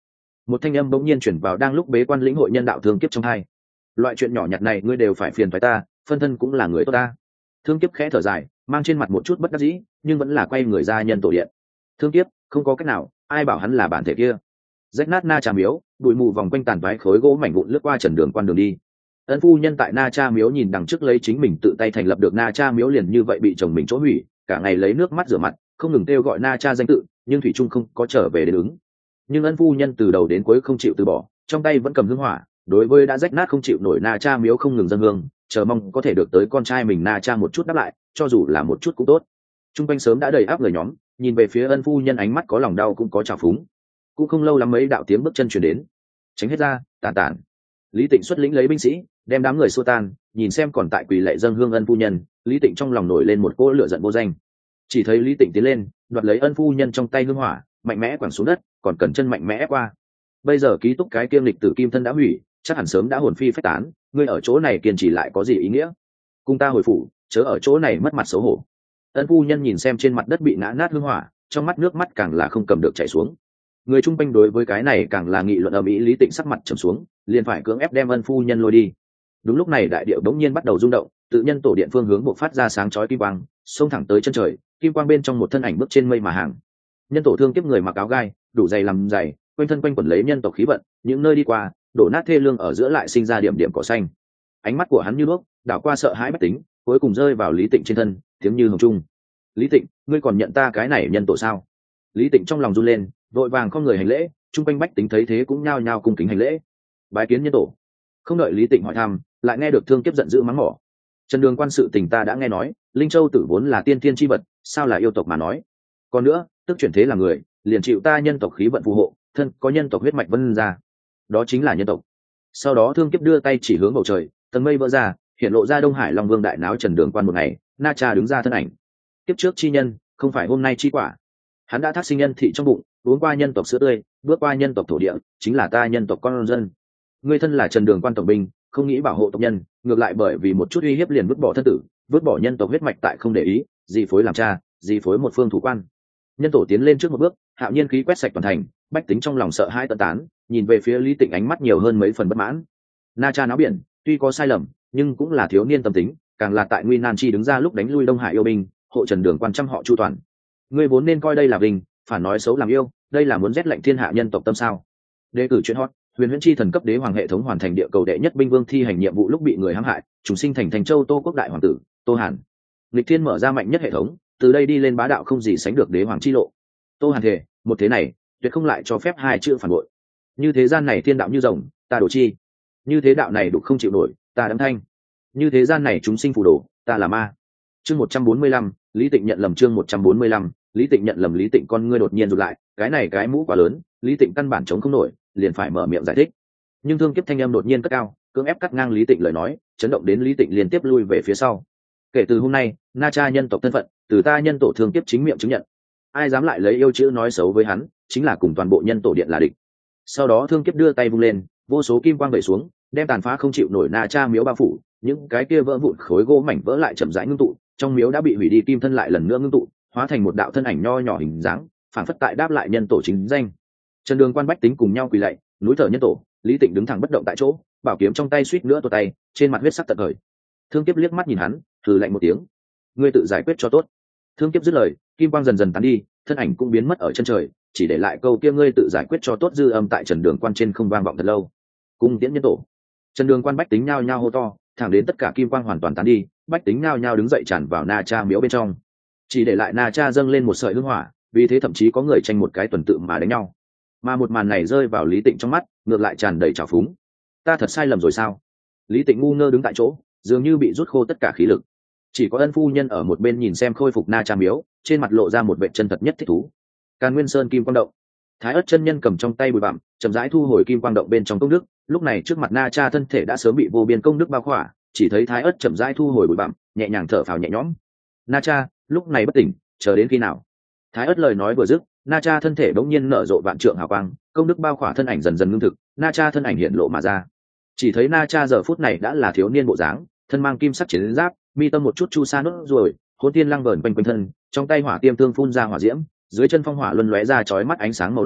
Một thanh âm bỗng nhiên chuyển vào đang lúc bế quan lĩnh hội nhân đạo thương kiếp trong hai. Loại chuyện nhỏ nhặt này ngươi đều phải phiền phải ta, phân thân cũng là người tốt ta. Thương kiếp khẽ thở dài, mang trên mặt một chút bất đắc dĩ, nhưng vẫn là quay người ra nhân tổ điện. Thương kiếp, không có cách nào, ai bảo hắn là bản thể kia. Rách nát na trà miếu, bụi mù vòng quanh tàn vái khối gỗ mảnh vụn lướt qua trần đường quan đường đi. Ân phu nhân tại na cha miếu nhìn đằng trước lấy chính mình tự tay thành lập được na cha miếu liền như vậy bị chồng mình chỗ hủy, cả ngày lấy nước mắt rửa mặt, không ngừng kêu gọi na cha danh tự, nhưng thủy trung không có trở về đến ứng. Nhưng ân phu nhân từ đầu đến cuối không chịu từ bỏ, trong tay vẫn cầm hương hỏa, đối với đã rách nát không chịu nổi na cha miếu không ngừng dâng hương, chờ mong có thể được tới con trai mình na cha một chút đáp lại, cho dù là một chút cũng tốt. Trung quanh sớm đã đầy áp người nhóm, nhìn về phía ân phu nhân ánh mắt có lòng đau cũng có trào phúng. Cũng không lâu lắm mấy đạo tiếng bước chân truyền đến, tránh hết ra, tàn tàn. Lý Tịnh xuất lĩnh lấy binh sĩ, đem đám người xua tan, nhìn xem còn tại quỳ lạy dâng hương ân phu nhân, Lý Tịnh trong lòng nổi lên một cỗ lửa giận vô danh. Chỉ thấy Lý Tịnh tiến lên, đoạt lấy ân phu nhân trong tay hương hỏa, mạnh mẽ quẳng xuống đất, còn cần chân mạnh mẽ qua. Bây giờ ký túc cái kiêm lịch tử kim thân đã hủy, chắc hẳn sớm đã hồn phi phách tán, ngươi ở chỗ này kiên trì lại có gì ý nghĩa? Cùng ta hồi phủ, chớ ở chỗ này mất mặt xấu hổ. Ân phu nhân nhìn xem trên mặt đất bị ngã nát hương hỏa, trong mắt nước mắt càng là không cầm được chảy xuống. Người chung quanh đối với cái này càng là nghị luận ầm ĩ. Lý Tịnh sắc mặt trầm xuống, liền phải cưỡng ép đem ân phu nhân lôi đi. Đúng lúc này đại địa bỗng nhiên bắt đầu rung động, tự nhân tổ điện phương hướng bộc phát ra sáng chói kim quang, xông thẳng tới chân trời, kim quang bên trong một thân ảnh bước trên mây mà hàng. Nhân tổ thương kiếp người mặc áo gai, đủ dày làm dày, quanh thân quanh quẩn lấy nhân tộc khí vận, những nơi đi qua, đổ nát thê lương ở giữa lại sinh ra điểm điểm cỏ xanh. Ánh mắt của hắn như đuốc, đảo qua sợ hãi bất tính, cuối cùng rơi vào Lý Tịnh trên thân, tiếng như hồng trung. Lý Tịnh, ngươi còn nhận ta cái này nhân tổ sao? Lý Tịnh trong lòng run lên, vội vàng không người hành lễ, chung quanh bách tính thấy thế cũng nhao nhao cung kính hành lễ. Bái kiến nhân tổ. Không đợi Lý Tịnh hỏi thăm, lại nghe được thương kiếp giận dữ mắng mỏ. Trần Đường quan sự tình ta đã nghe nói, Linh Châu tử vốn là tiên thiên chi vật, sao là yêu tộc mà nói? Còn nữa, tức chuyển thế là người, liền chịu ta nhân tộc khí vận phù hộ, thân có nhân tộc huyết mạch vân ra, đó chính là nhân tộc. Sau đó thương kiếp đưa tay chỉ hướng bầu trời, tầng mây vỡ ra, hiện lộ ra Đông Hải Long Vương đại náo Trần Đường quan một ngày, Na Cha đứng ra thân ảnh. Kiếp trước chi nhân, không phải hôm nay chi quả. Hắn đã thác sinh nhân thị trong bụng, uống qua nhân tộc sữa tươi, bước qua nhân tộc thổ địa, chính là ta nhân tộc con dân. Ngươi thân là Trần Đường quan tổng binh, không nghĩ bảo hộ tộc nhân, ngược lại bởi vì một chút uy hiếp liền vứt bỏ thân tử, vứt bỏ nhân tộc huyết mạch tại không để ý, gì phối làm cha, gì phối một phương thủ quan. Nhân tổ tiến lên trước một bước, hạo nhiên khí quét sạch toàn thành, bách tính trong lòng sợ hãi tận tán, nhìn về phía Lý Tịnh ánh mắt nhiều hơn mấy phần bất mãn. Na Cha náo biển, tuy có sai lầm, nhưng cũng là thiếu niên tâm tính, càng là tại nguy nan chi đứng ra lúc đánh lui Đông Hải yêu binh, hộ Trần Đường quan trăm họ chu toàn. Ngươi vốn nên coi đây là vinh, phản nói xấu làm yêu, đây là muốn rét lạnh thiên hạ nhân tộc tâm sao? Đề cử chuyện hot, huyền huyễn chi thần cấp đế hoàng hệ thống hoàn thành địa cầu đệ nhất binh vương thi hành nhiệm vụ lúc bị người hãm hại, chúng sinh thành thành châu Tô quốc đại hoàng tử Tô Hàn. Lịch thiên mở ra mạnh nhất hệ thống, từ đây đi lên bá đạo không gì sánh được đế hoàng chi lộ. Tô Hàn thể, một thế này, tuyệt không lại cho phép hai chữ phản bội. Như thế gian này thiên đạo như rồng, ta đổ chi. Như thế đạo này đục không chịu nổi, ta đấm thanh. Như thế gian này chúng sinh phù đồ, ta là ma. Chương một trăm bốn mươi lăm, Lý Tịnh nhận lầm chương một trăm bốn mươi lăm, Lý Tịnh nhận lầm Lý Tịnh con ngươi đột nhiên rụt lại, cái này cái mũ quá lớn, Lý Tịnh căn bản chống không nổi, liền phải mở miệng giải thích. Nhưng thương kiếp thanh âm đột nhiên cất cao, cưỡng ép cắt ngang Lý Tịnh lời nói, chấn động đến Lý Tịnh liên tiếp lui về phía sau. Kể từ hôm nay, Na Cha nhân tộc thân phận, từ ta nhân tổ thương kiếp chính miệng chứng nhận. Ai dám lại lấy yêu chữ nói xấu với hắn, chính là cùng toàn bộ nhân tổ điện là địch. Sau đó thương kiếp đưa tay vung lên, vô số kim quang vẩy xuống, đem tàn phá không chịu nổi Na Cha miếu bao phủ, những cái kia vỡ vụn khối gỗ mảnh vỡ lại chậm rãi ngưng tụ, trong miếu đã bị hủy đi kim thân lại lần nữa ngưng tụ, hóa thành một đạo thân ảnh nho nhỏ hình dáng, phản phất tại đáp lại nhân tổ chính danh. Trần Đường quan bách tính cùng nhau quỳ lạy, núi thở nhân tổ, Lý Tịnh đứng thẳng bất động tại chỗ, bảo kiếm trong tay suýt nữa tuột tay, trên mặt huyết sắc tận khởi. Thương kiếp liếc mắt nhìn hắn, hừ lạnh một tiếng, ngươi tự giải quyết cho tốt. Thương kiếp dứt lời, kim quang dần dần tán đi, thân ảnh cũng biến mất ở chân trời, chỉ để lại câu kia ngươi tự giải quyết cho tốt dư âm tại Trần Đường quan trên không vang vọng thật lâu. Cung tiễn nhân tổ. Trần Đường quan bách tính nhao nhao hô to, thẳng đến tất cả kim quang hoàn toàn tán đi, bách tính nhao nhao đứng dậy tràn vào Na Cha miếu bên trong, chỉ để lại Na Cha dâng lên một sợi hương hỏa, vì thế thậm chí có người tranh một cái tuần tự mà đánh nhau. Mà một màn này rơi vào Lý Tịnh trong mắt, ngược lại tràn đầy trào phúng. Ta thật sai lầm rồi sao? Lý Tịnh ngu ngơ đứng tại chỗ, dường như bị rút khô tất cả khí lực. Chỉ có ân phu nhân ở một bên nhìn xem khôi phục Na Cha miếu, trên mặt lộ ra một vẻ chân thật nhất thích thú. Càn Nguyên Sơn kim quang động, Thái Ức chân nhân cầm trong tay bụi bặm, chậm rãi thu hồi kim quang động bên trong công đức. Lúc này trước mặt Na Cha thân thể đã sớm bị vô biên công đức bao khỏa, chỉ thấy Thái Ức chậm rãi thu hồi bụi bặm, nhẹ nhàng thở phào nhẹ nhõm. Na Cha, lúc này bất tỉnh, chờ đến khi nào? Thái Ức lời nói vừa dứt, Na Cha thân thể bỗng nhiên nở rộ vạn trượng hào quang, công đức bao khỏa thân ảnh dần dần ngưng thực, Na Cha thân ảnh hiện lộ mà ra. Chỉ thấy Na Cha giờ phút này đã là thiếu niên bộ dáng, thân mang kim sắc chiến giáp, mi tâm một chút chu sa nốt ruồi, hồn tiên lăng vờn quanh quanh thân, trong tay hỏa tiêm tương phun ra hỏa diễm, dưới chân phong hỏa luân lóe ra chói mắt ánh sáng màu đỏ,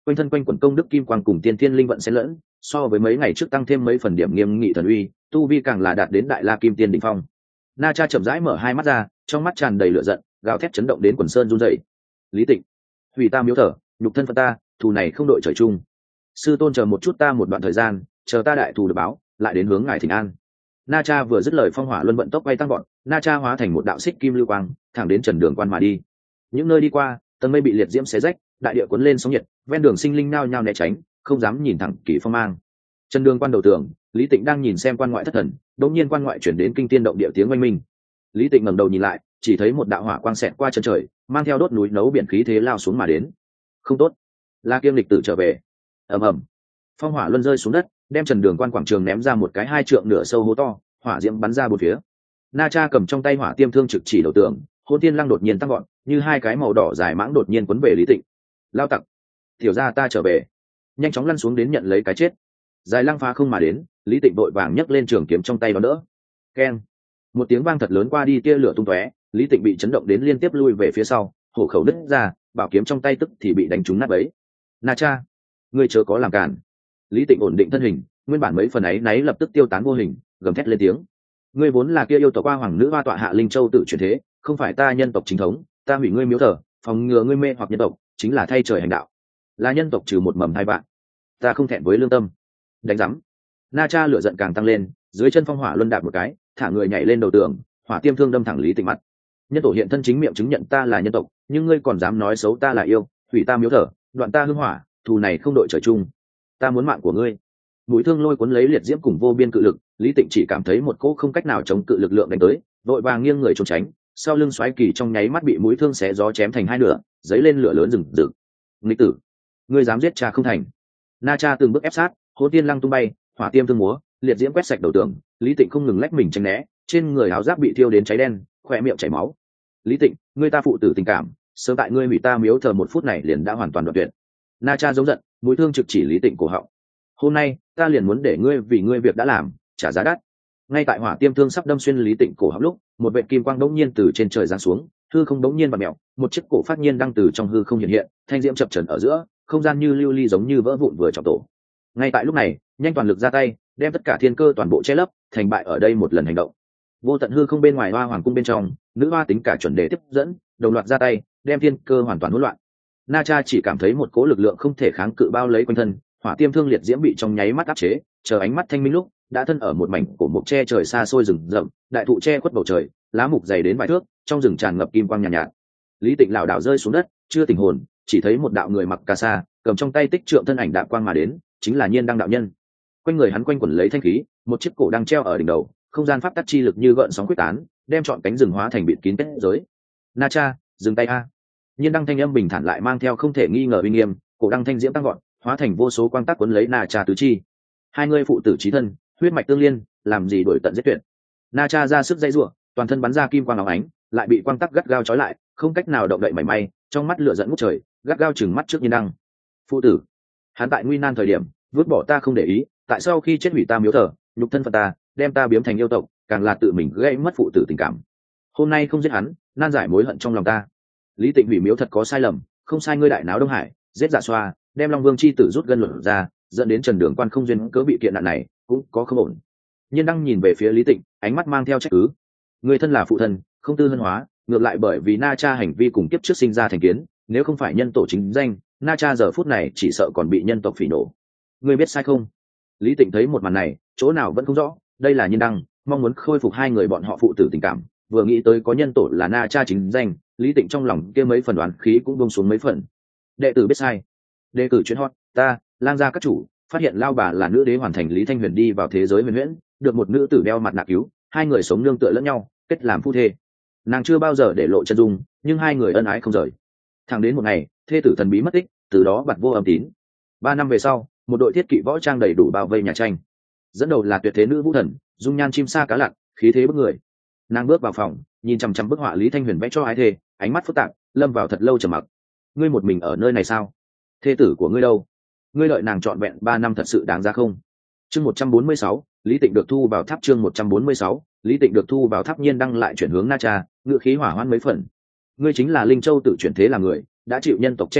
quanh thân quanh quần công đức kim quang cùng tiên thiên linh vận xen lẫn, so với mấy ngày trước tăng thêm mấy phần điểm nghiêm nghị thần uy, tu vi càng là đạt đến đại la kim tiên đỉnh phong. Na Cha chậm rãi mở hai mắt ra, trong mắt tràn đầy lửa giận, gào thét chấn động đến quần sơn run rẩy. Lý Tịnh, hủy ta miếu thờ, nhục thân phận ta, thù này không đội trời chung. Sư tôn chờ một chút ta một đoạn thời gian, chờ ta đại thù được báo, lại đến hướng ngài thỉnh an. Na Cha vừa dứt lời, phong hỏa luân vận tốc bay tăng gọn, Na Cha hóa thành một đạo xích kim lưu quang, thẳng đến Trần Đường Quan mà đi. Những nơi đi qua, tầng mây bị liệt diễm xé rách, đại địa cuốn lên sóng nhiệt, ven đường sinh linh nao nhao né tránh, không dám nhìn thẳng Kỳ Phong mang. Trần Đường Quan đầu tường, Lý Tịnh đang nhìn xem quan ngoại thất thần, đột nhiên quan ngoại chuyển đến kinh tiên động địa tiếng oanh minh. Lý Tịnh ngẩng đầu nhìn lại, chỉ thấy một đạo hỏa quang xẹt qua chân trời, mang theo đốt núi nấu biển khí thế lao xuống mà đến. Không tốt, La Kiêm lịch tử trở về. Ầm ầm, phong hỏa luân rơi xuống đất, đem Trần Đường Quan quảng trường ném ra một cái hai trượng nửa sâu hố to, hỏa diễm bắn ra bốn phía. Na Cha cầm trong tay hỏa tiêm thương trực chỉ đầu tường, hôn tiên lăng đột nhiên tăng gọn, như hai cái màu đỏ dài mãng đột nhiên quấn về Lý Tịnh. Lao tặc, tiểu gia ta trở về. Nhanh chóng lăn xuống đến nhận lấy cái chết. Dài lăng phá không mà đến, Lý Tịnh vội vàng nhấc lên trường kiếm trong tay đón đỡ. Keng, một tiếng vang thật lớn qua đi, tia lửa tung tóe, Lý Tịnh bị chấn động đến liên tiếp lui về phía sau, hổ khẩu đứt ra, bảo kiếm trong tay tức thì bị đánh trúng nát bấy. Na Cha, ngươi chớ có làm cản. Lý Tịnh ổn định thân hình, nguyên bản mấy phần ấy náy lập tức tiêu tán vô hình, gầm thét lên tiếng. Ngươi vốn là kia yêu tộc qua hoàng nữ hoa tọa hạ linh châu tự chuyển thế, không phải ta nhân tộc chính thống, ta hủy ngươi miếu thờ, phòng ngừa ngươi mê hoặc nhân tộc, chính là thay trời hành đạo. Là nhân tộc trừ một mầm hai bạn, ta không thẹn với lương tâm. Đánh rắm. Na Cha lửa giận càng tăng lên, dưới chân phong hỏa luân đạp một cái, thả người nhảy lên đầu tường, hỏa tiêm thương đâm thẳng Lý Tịnh mặt. Nhân tổ hiện thân chính miệng chứng nhận ta là nhân tộc, nhưng ngươi còn dám nói xấu ta là yêu, hủy ta miếu thờ, đoạn ta hương hỏa, thù này không đội trời chung. Ta muốn mạng của ngươi. Mũi thương lôi cuốn lấy liệt diễm cùng vô biên cự lực, Lý Tịnh chỉ cảm thấy một cỗ không cách nào chống cự lực lượng đánh tới, vội vàng nghiêng người trốn tránh, sau lưng xoáy kỳ trong nháy mắt bị mũi thương xé gió chém thành hai nửa, giấy lên lửa lớn rừng rực. Nghịch tử, ngươi dám giết cha không thành. Na Cha từng bước ép sát, hồn tiên lăng tung bay, hỏa tiêm thương múa, liệt diễm quét sạch đầu tường, Lý Tịnh không ngừng lách mình tránh né, trên người áo giáp bị thiêu đến cháy đen, khỏe miệng chảy máu. Lý Tịnh, ngươi ta phụ tử tình cảm, sớm tại ngươi hủy ta miếu thờ một phút này liền đã hoàn toàn đoạn tuyệt. Na Cha giống giận, mũi thương trực chỉ Lý Tịnh cổ họng. Hôm nay ta liền muốn để ngươi vì ngươi việc đã làm trả giá đắt. Ngay tại hỏa tiêm thương sắp đâm xuyên Lý Tịnh cổ họng lúc, một vệt kim quang đống nhiên từ trên trời giáng xuống, hư không đống nhiên vặn mèo, một chiếc cổ phát nhiên đang từ trong hư không hiện hiện, thanh diễm chập chờn ở giữa, không gian như lưu ly giống như vỡ vụn vừa trọng tổ. Ngay tại lúc này, nhanh toàn lực ra tay, đem tất cả thiên cơ toàn bộ che lấp, thành bại ở đây một lần hành động. Vô tận hư không bên ngoài hoa hoàng cung bên trong, nữ hoa tính cả chuẩn đề tiếp dẫn, đồng loạt ra tay, đem thiên cơ hoàn toàn hỗn loạn. Na Cha chỉ cảm thấy một cỗ lực lượng không thể kháng cự bao lấy quanh thân, hỏa tiêm thương liệt diễm bị trong nháy mắt áp chế, chờ ánh mắt thanh minh lúc đã thân ở một mảnh cổ mục che trời xa xôi rừng rậm, đại thụ che khuất bầu trời, lá mục dày đến vài thước, trong rừng tràn ngập kim quang nhàn nhạt, nhạt. Lý Tịnh lảo đảo rơi xuống đất, chưa tỉnh hồn, chỉ thấy một đạo người mặc cà sa, cầm trong tay tích trượng thân ảnh đạp quang mà đến, chính là Nhiên Đăng đạo nhân. Quanh người hắn quanh quẩn lấy thanh khí, một chiếc cổ đang treo ở đỉnh đầu, không gian pháp tắc chi lực như gợn sóng quyết tán, đem trọn cánh rừng hóa thành bịt kín kết giới. Na Cha, dừng tay a. Nhiên Đăng thanh âm bình thản lại mang theo không thể nghi ngờ uy nghiêm, cổ đăng thanh diễm tăng gọn, hóa thành vô số quang tắc cuốn lấy Na Cha tứ chi. Hai người phụ tử chí thân, huyết mạch tương liên, làm gì đổi tận giết tuyệt. Na Cha ra sức dây rủa, toàn thân bắn ra kim quang óng ánh, lại bị quang tắc gắt gao trói lại, không cách nào động đậy mảy may, trong mắt lửa giận ngút trời, gắt gao chừng mắt trước Nhiên Đăng. Phụ tử, hắn tại nguy nan thời điểm, vứt bỏ ta không để ý, tại sao khi chết hủy ta miếu thờ, nhục thân phận ta, đem ta biếm thành yêu tộc, càng là tự mình gây mất phụ tử tình cảm. Hôm nay không giết hắn, nan giải mối hận trong lòng ta. Lý Tịnh hủy miếu thật có sai lầm, không sai ngươi đại náo Đông Hải, giết Dạ Xoa, đem Long Vương chi tử rút gân luận ra, dẫn đến Trần Đường Quan không duyên cớ bị kiện nạn này, cũng có không ổn. Nhiên Đăng nhìn về phía Lý Tịnh, ánh mắt mang theo trách cứ. Người thân là phụ thân, không tư hân hóa, ngược lại bởi vì Na Cha hành vi cùng kiếp trước sinh ra thành kiến, nếu không phải nhân tổ chính danh, Na Cha giờ phút này chỉ sợ còn bị nhân tộc phỉ nổ. Ngươi biết sai không? Lý Tịnh thấy một màn này, chỗ nào vẫn không rõ, đây là Nhiên Đăng, mong muốn khôi phục hai người bọn họ phụ tử tình cảm, vừa nghĩ tới có nhân tổ là Na Cha chính danh, Lý Tịnh trong lòng kia mấy phần đoán khí cũng buông xuống mấy phần. Đệ tử biết sai. Đề cử chuyến hot, ta, Lang gia các chủ, phát hiện lao bà là nữ đế hoàn thành Lý Thanh Huyền đi vào thế giới huyền huyễn, được một nữ tử đeo mặt nạ cứu, hai người sống nương tựa lẫn nhau, kết làm phu thê. Nàng chưa bao giờ để lộ chân dung, nhưng hai người ân ái không rời. Thẳng đến một ngày, thê tử thần bí mất tích, từ đó bặt vô âm tín. Ba năm về sau, một đội thiết kỵ võ trang đầy đủ bao vây nhà tranh. Dẫn đầu là tuyệt thế nữ vũ thần, dung nhan chim sa cá lặn, khí thế bức người. Nàng bước vào phòng, nhìn chằm chằm bức họa Lý Thanh Huyền vẽ cho ái thê, ánh mắt phức tạp, lâm vào thật lâu trầm mặc. Ngươi một mình ở nơi này sao? Thê tử của ngươi đâu? Ngươi đợi nàng trọn vẹn ba năm thật sự đáng ra không? Chương một trăm bốn mươi sáu, Lý Tịnh được thu vào tháp. Chương một trăm bốn mươi sáu, Lý Tịnh được thu vào tháp. Nhiên Đăng lại chuyển hướng Na Cha, ngựa khí hỏa hoãn mấy phần. Ngươi chính là Linh Châu tự chuyển thế là người, đã chịu nhân tộc che chở,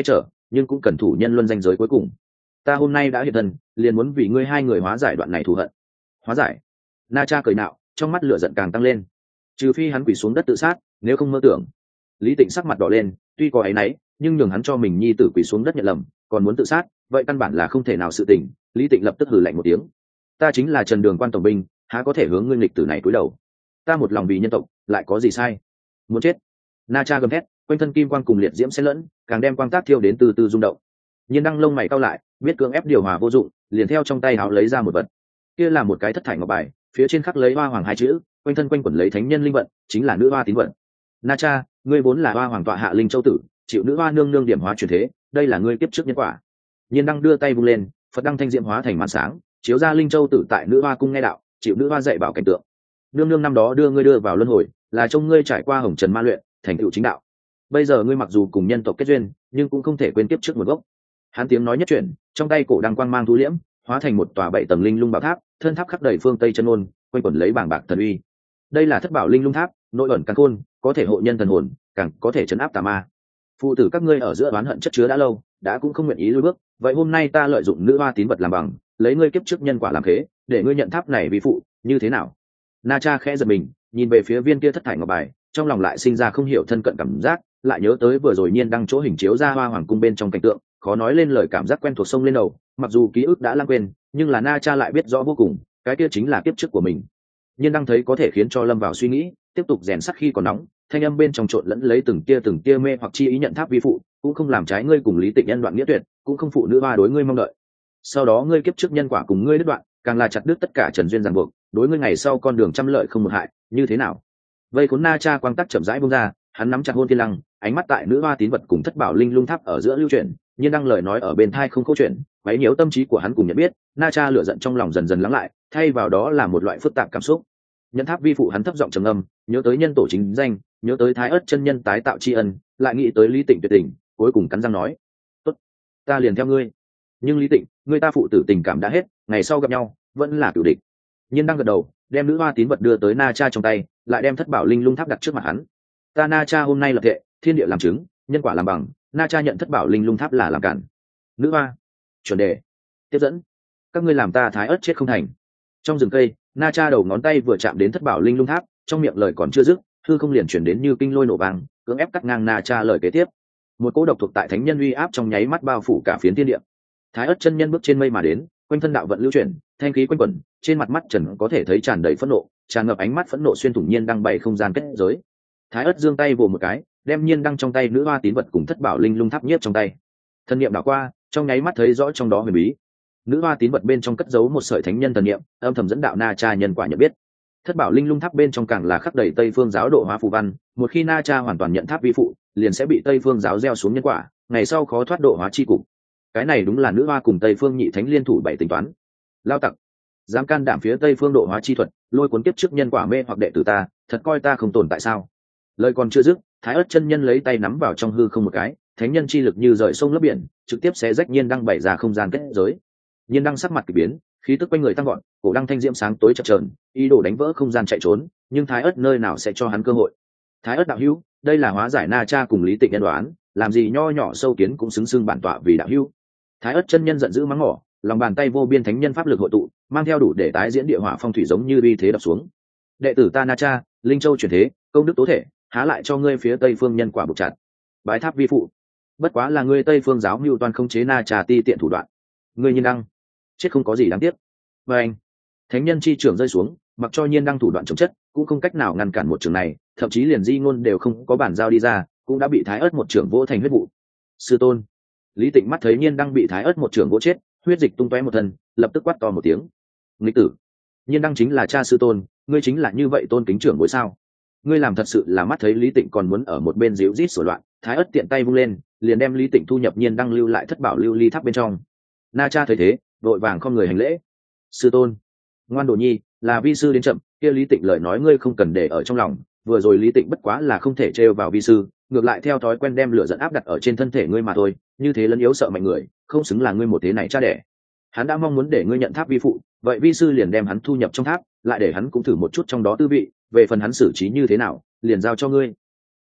nhưng cũng cần thủ nhân luân danh giới cuối cùng. Ta hôm nay đã hiện thân, liền muốn vì ngươi hai người hóa giải đoạn này thù hận. Hóa giải? Na Cha cười nạo, trong mắt lửa giận càng tăng lên. Trừ phi hắn quỳ xuống đất tự sát, nếu không mơ tưởng. Lý Tịnh sắc mặt đỏ lên, tuy có áy náy, nhưng nhường hắn cho mình nhi tử quỳ xuống đất nhận lầm, còn muốn tự sát, vậy căn bản là không thể nào sự tình. Lý Tịnh lập tức hừ lạnh một tiếng. Ta chính là Trần Đường quan tổng binh, há có thể hướng ngươi nghịch tử này cúi đầu. Ta một lòng vì nhân tộc, lại có gì sai? Muốn chết? Na Cha gầm thét, quanh thân kim quang cùng liệt diễm xen lẫn, càng đem quang tác thiêu đến từ từ rung động. Nhiên Đăng lông mày cau lại, biết cưỡng ép điều hòa vô dụng, liền theo trong tay áo lấy ra một vật. Kia là một cái thất thải ngọc bài, phía trên khắc lấy hoa hoàng hai chữ, quanh thân quanh quẩn lấy thánh nhân linh vận, chính là nữ hoa tín vận. Na Cha, ngươi vốn là hoa hoàng tọa hạ linh châu tử, chịu nữ hoa nương nương điểm hóa chuyển thế, đây là ngươi kiếp trước nhân quả. Nhiên Đăng đưa tay vung lên, Phật đăng thanh diệm hóa thành màn sáng, chiếu ra linh châu tử tại nữ hoa cung nghe đạo, chịu nữ hoa dạy bảo cảnh tượng. Nương nương năm đó đưa ngươi đưa vào luân hồi, là trông ngươi trải qua hồng trần ma luyện, thành tựu chính đạo. Bây giờ ngươi mặc dù cùng nhân tộc kết duyên, nhưng cũng không thể quên kiếp trước nguồn gốc. Hắn tiếng nói nhất chuyển, trong tay cổ đăng quang mang thu liễm, hóa thành một tòa bảy tầng linh lung bảo tháp, thân tháp khắc đầy phương tây chân ôn, quanh quẩn lấy bảng bạc thần uy. Đây là thất bảo linh lung tháp, nội ẩn căn khôn, có thể hộ nhân thần hồn, càng có thể chấn áp tà ma. Phụ tử các ngươi ở giữa oán hận chất chứa đã lâu, đã cũng không nguyện ý lùi bước, vậy hôm nay ta lợi dụng nữ hoa tín vật làm bằng, lấy ngươi kiếp trước nhân quả làm khế, để ngươi nhận tháp này vì phụ, như thế nào? Na Cha khẽ giật mình, nhìn về phía viên kia thất thải ngọc bài, trong lòng lại sinh ra không hiểu thân cận cảm giác, lại nhớ tới vừa rồi Nhiên Đăng chỗ hình chiếu ra hoa hoàng cung bên trong cảnh tượng, khó nói lên lời cảm giác quen thuộc sông lên đầu. Mặc dù ký ức đã lãng quên, nhưng là Na Cha lại biết rõ vô cùng, cái kia chính là kiếp trước của mình. Nhiên Đăng thấy có thể khiến cho lâm vào suy nghĩ, tiếp tục rèn sắt khi còn nóng, thanh âm bên trong trộn lẫn lấy từng tia từng tia mê hoặc chi ý nhận tháp vi phụ, cũng không làm trái ngươi cùng Lý Tịnh nhân đoạn nghĩa tuyệt, cũng không phụ nữ hoa đối ngươi mong đợi. Sau đó ngươi kiếp trước nhân quả cùng ngươi đứt đoạn, càng là chặt đứt tất cả trần duyên ràng buộc, đối ngươi ngày sau con đường trăm lợi không một hại, như thế nào? Vây khốn Na Cha quang tắc chậm rãi buông ra, hắn nắm chặt hôn thiên lăng, ánh mắt tại nữ hoa tín vật cùng thất bảo linh lung tháp ở giữa lưu chuyển, Nhiên Đăng lời nói ở bên thai không câu chuyện, quấy nhiễu tâm trí của hắn cùng nhận biết. Na Cha lửa giận trong lòng dần dần lắng lại, thay vào đó là một loại phức tạp cảm xúc. Nhân tháp vi phụ hắn thấp giọng trầm ngâm, nhớ tới nhân tổ chính danh, nhớ tới Thái Ức chân nhân tái tạo tri ân, lại nghĩ tới Lý Tịnh tuyệt tình, cuối cùng cắn răng nói: "Tốt, ta liền theo ngươi." Nhưng Lý Tịnh, người ta phụ tử tình cảm đã hết, ngày sau gặp nhau vẫn là cửu địch. Nhiên Đăng gật đầu, đem nữ hoa tín vật đưa tới Na Cha trong tay, lại đem thất bảo linh lung tháp đặt trước mặt hắn. Ta Na Cha hôm nay lập thệ, thiên địa làm chứng, nhân quả làm bằng, Na Cha nhận thất bảo linh lung tháp là làm cản. Nữ hoa, chuẩn đề, tiếp dẫn, các ngươi làm ta Thái Ức chết không thành. Trong rừng cây, Na Cha đầu ngón tay vừa chạm đến thất bảo linh lung tháp, trong miệng lời còn chưa dứt, hư không liền chuyển đến như kinh lôi nổ vang, cưỡng ép cắt ngang Na Cha lời kế tiếp. Một cỗ độc thuộc tại thánh nhân uy áp trong nháy mắt bao phủ cả phiến thiên địa. Thái Ức chân nhân bước trên mây mà đến, quanh thân đạo vận lưu chuyển, thanh khí quanh quẩn, trên mặt mắt trần có thể thấy tràn đầy phẫn nộ, tràn ngập ánh mắt phẫn nộ xuyên thủng Nhiên Đăng bày không gian kết giới. Thái Ức giương tay vồ một cái, đem Nhiên Đăng trong tay nữ hoa tín vật cùng thất bảo linh lung tháp nhiếp trong tay. Thần niệm đảo qua, trong nháy mắt thấy rõ trong đó huyền bí. Nữ hoa tín vật bên trong cất giấu một sợi thánh nhân thần niệm, âm thầm dẫn đạo Na Cha nhân quả nhận biết. Thất bảo linh lung tháp bên trong càng là khắc đầy Tây Phương giáo độ hóa phù văn, một khi Na Cha hoàn toàn nhận tháp vi phụ, liền sẽ bị Tây Phương giáo gieo xuống nhân quả, ngày sau khó thoát độ hóa chi cục. Cái này đúng là nữ hoa cùng Tây Phương nhị thánh liên thủ bảy tính toán. Lao tặc, dám can đảm phía Tây Phương độ hóa chi thuật, lôi cuốn kiếp trước nhân quả mê hoặc đệ tử ta, thật coi ta không tồn tại sao? Lời còn chưa dứt, Thái Ức chân nhân lấy tay nắm vào trong hư không một cái, thánh nhân chi lực như rời sông lấp biển, trực tiếp xé rách Nhiên Đăng bảy ra không gian kết giới. Nhiên Đăng sắc mặt kỳ biến, khí tức quanh người tăng gọn, cổ đăng thanh diễm sáng tối chập chờn, ý đồ đánh vỡ không gian chạy trốn, nhưng Thái Ức nơi nào sẽ cho hắn cơ hội? Thái Ức đạo hữu, đây là hóa giải Na Cha cùng Lý Tịnh nhân đoán, làm gì nho nhỏ sâu kiến cũng xứng xưng bản tọa vì đạo hữu. Thái Ức chân nhân giận dữ mắng mỏ, lòng bàn tay vô biên thánh nhân pháp lực hội tụ, mang theo đủ để tái diễn địa hỏa phong thủy giống như uy thế đập xuống. Đệ tử ta Na Cha, linh châu chuyển thế, công đức tố thể, há lại cho ngươi phía Tây Phương nhân quả buộc chặt. Bái tháp vi phụ, bất quá là ngươi Tây Phương giáo mưu toàn không chế Na Cha ti tiện thủ đoạn. Ngươi Nhiên Đăng, chết không có gì đáng tiếc. Và anh, thánh nhân chi trưởng rơi xuống, mặc cho Nhiên Đăng thủ đoạn chống chất, cũng không cách nào ngăn cản một trường này, thậm chí liền di ngôn đều không có bản giao đi ra, cũng đã bị Thái Ức một trưởng vỗ thành huyết vụ. Sư tôn. Lý Tịnh mắt thấy Nhiên Đăng bị Thái Ức một trưởng vỗ chết, huyết dịch tung tóe một thân, lập tức quát to một tiếng. Nghịch tử, Nhiên Đăng chính là cha sư tôn, ngươi chính là như vậy tôn kính trưởng bối sao? Ngươi làm thật sự là mắt thấy Lý Tịnh còn muốn ở một bên díu rít sửa loạn, Thái Ức tiện tay vung lên, liền đem Lý Tịnh thu nhập Nhiên Đăng lưu lại thất bảo lưu ly tháp bên trong. Na Cha thấy thế, vội vàng không người hành lễ. Sư tôn, ngoan đồ nhi, là vi sư đến chậm, kia Lý Tịnh lời nói ngươi không cần để ở trong lòng, vừa rồi Lý Tịnh bất quá là không thể trêu vào vi sư, ngược lại theo thói quen đem lửa giận áp đặt ở trên thân thể ngươi mà thôi, như thế lấn yếu sợ mạnh người, không xứng là ngươi một thế này cha đẻ. Hắn đã mong muốn để ngươi nhận tháp vi phụ, vậy vi sư liền đem hắn thu nhập trong tháp, lại để hắn cũng thử một chút trong đó tư vị, về phần hắn xử trí như thế nào, liền giao cho ngươi.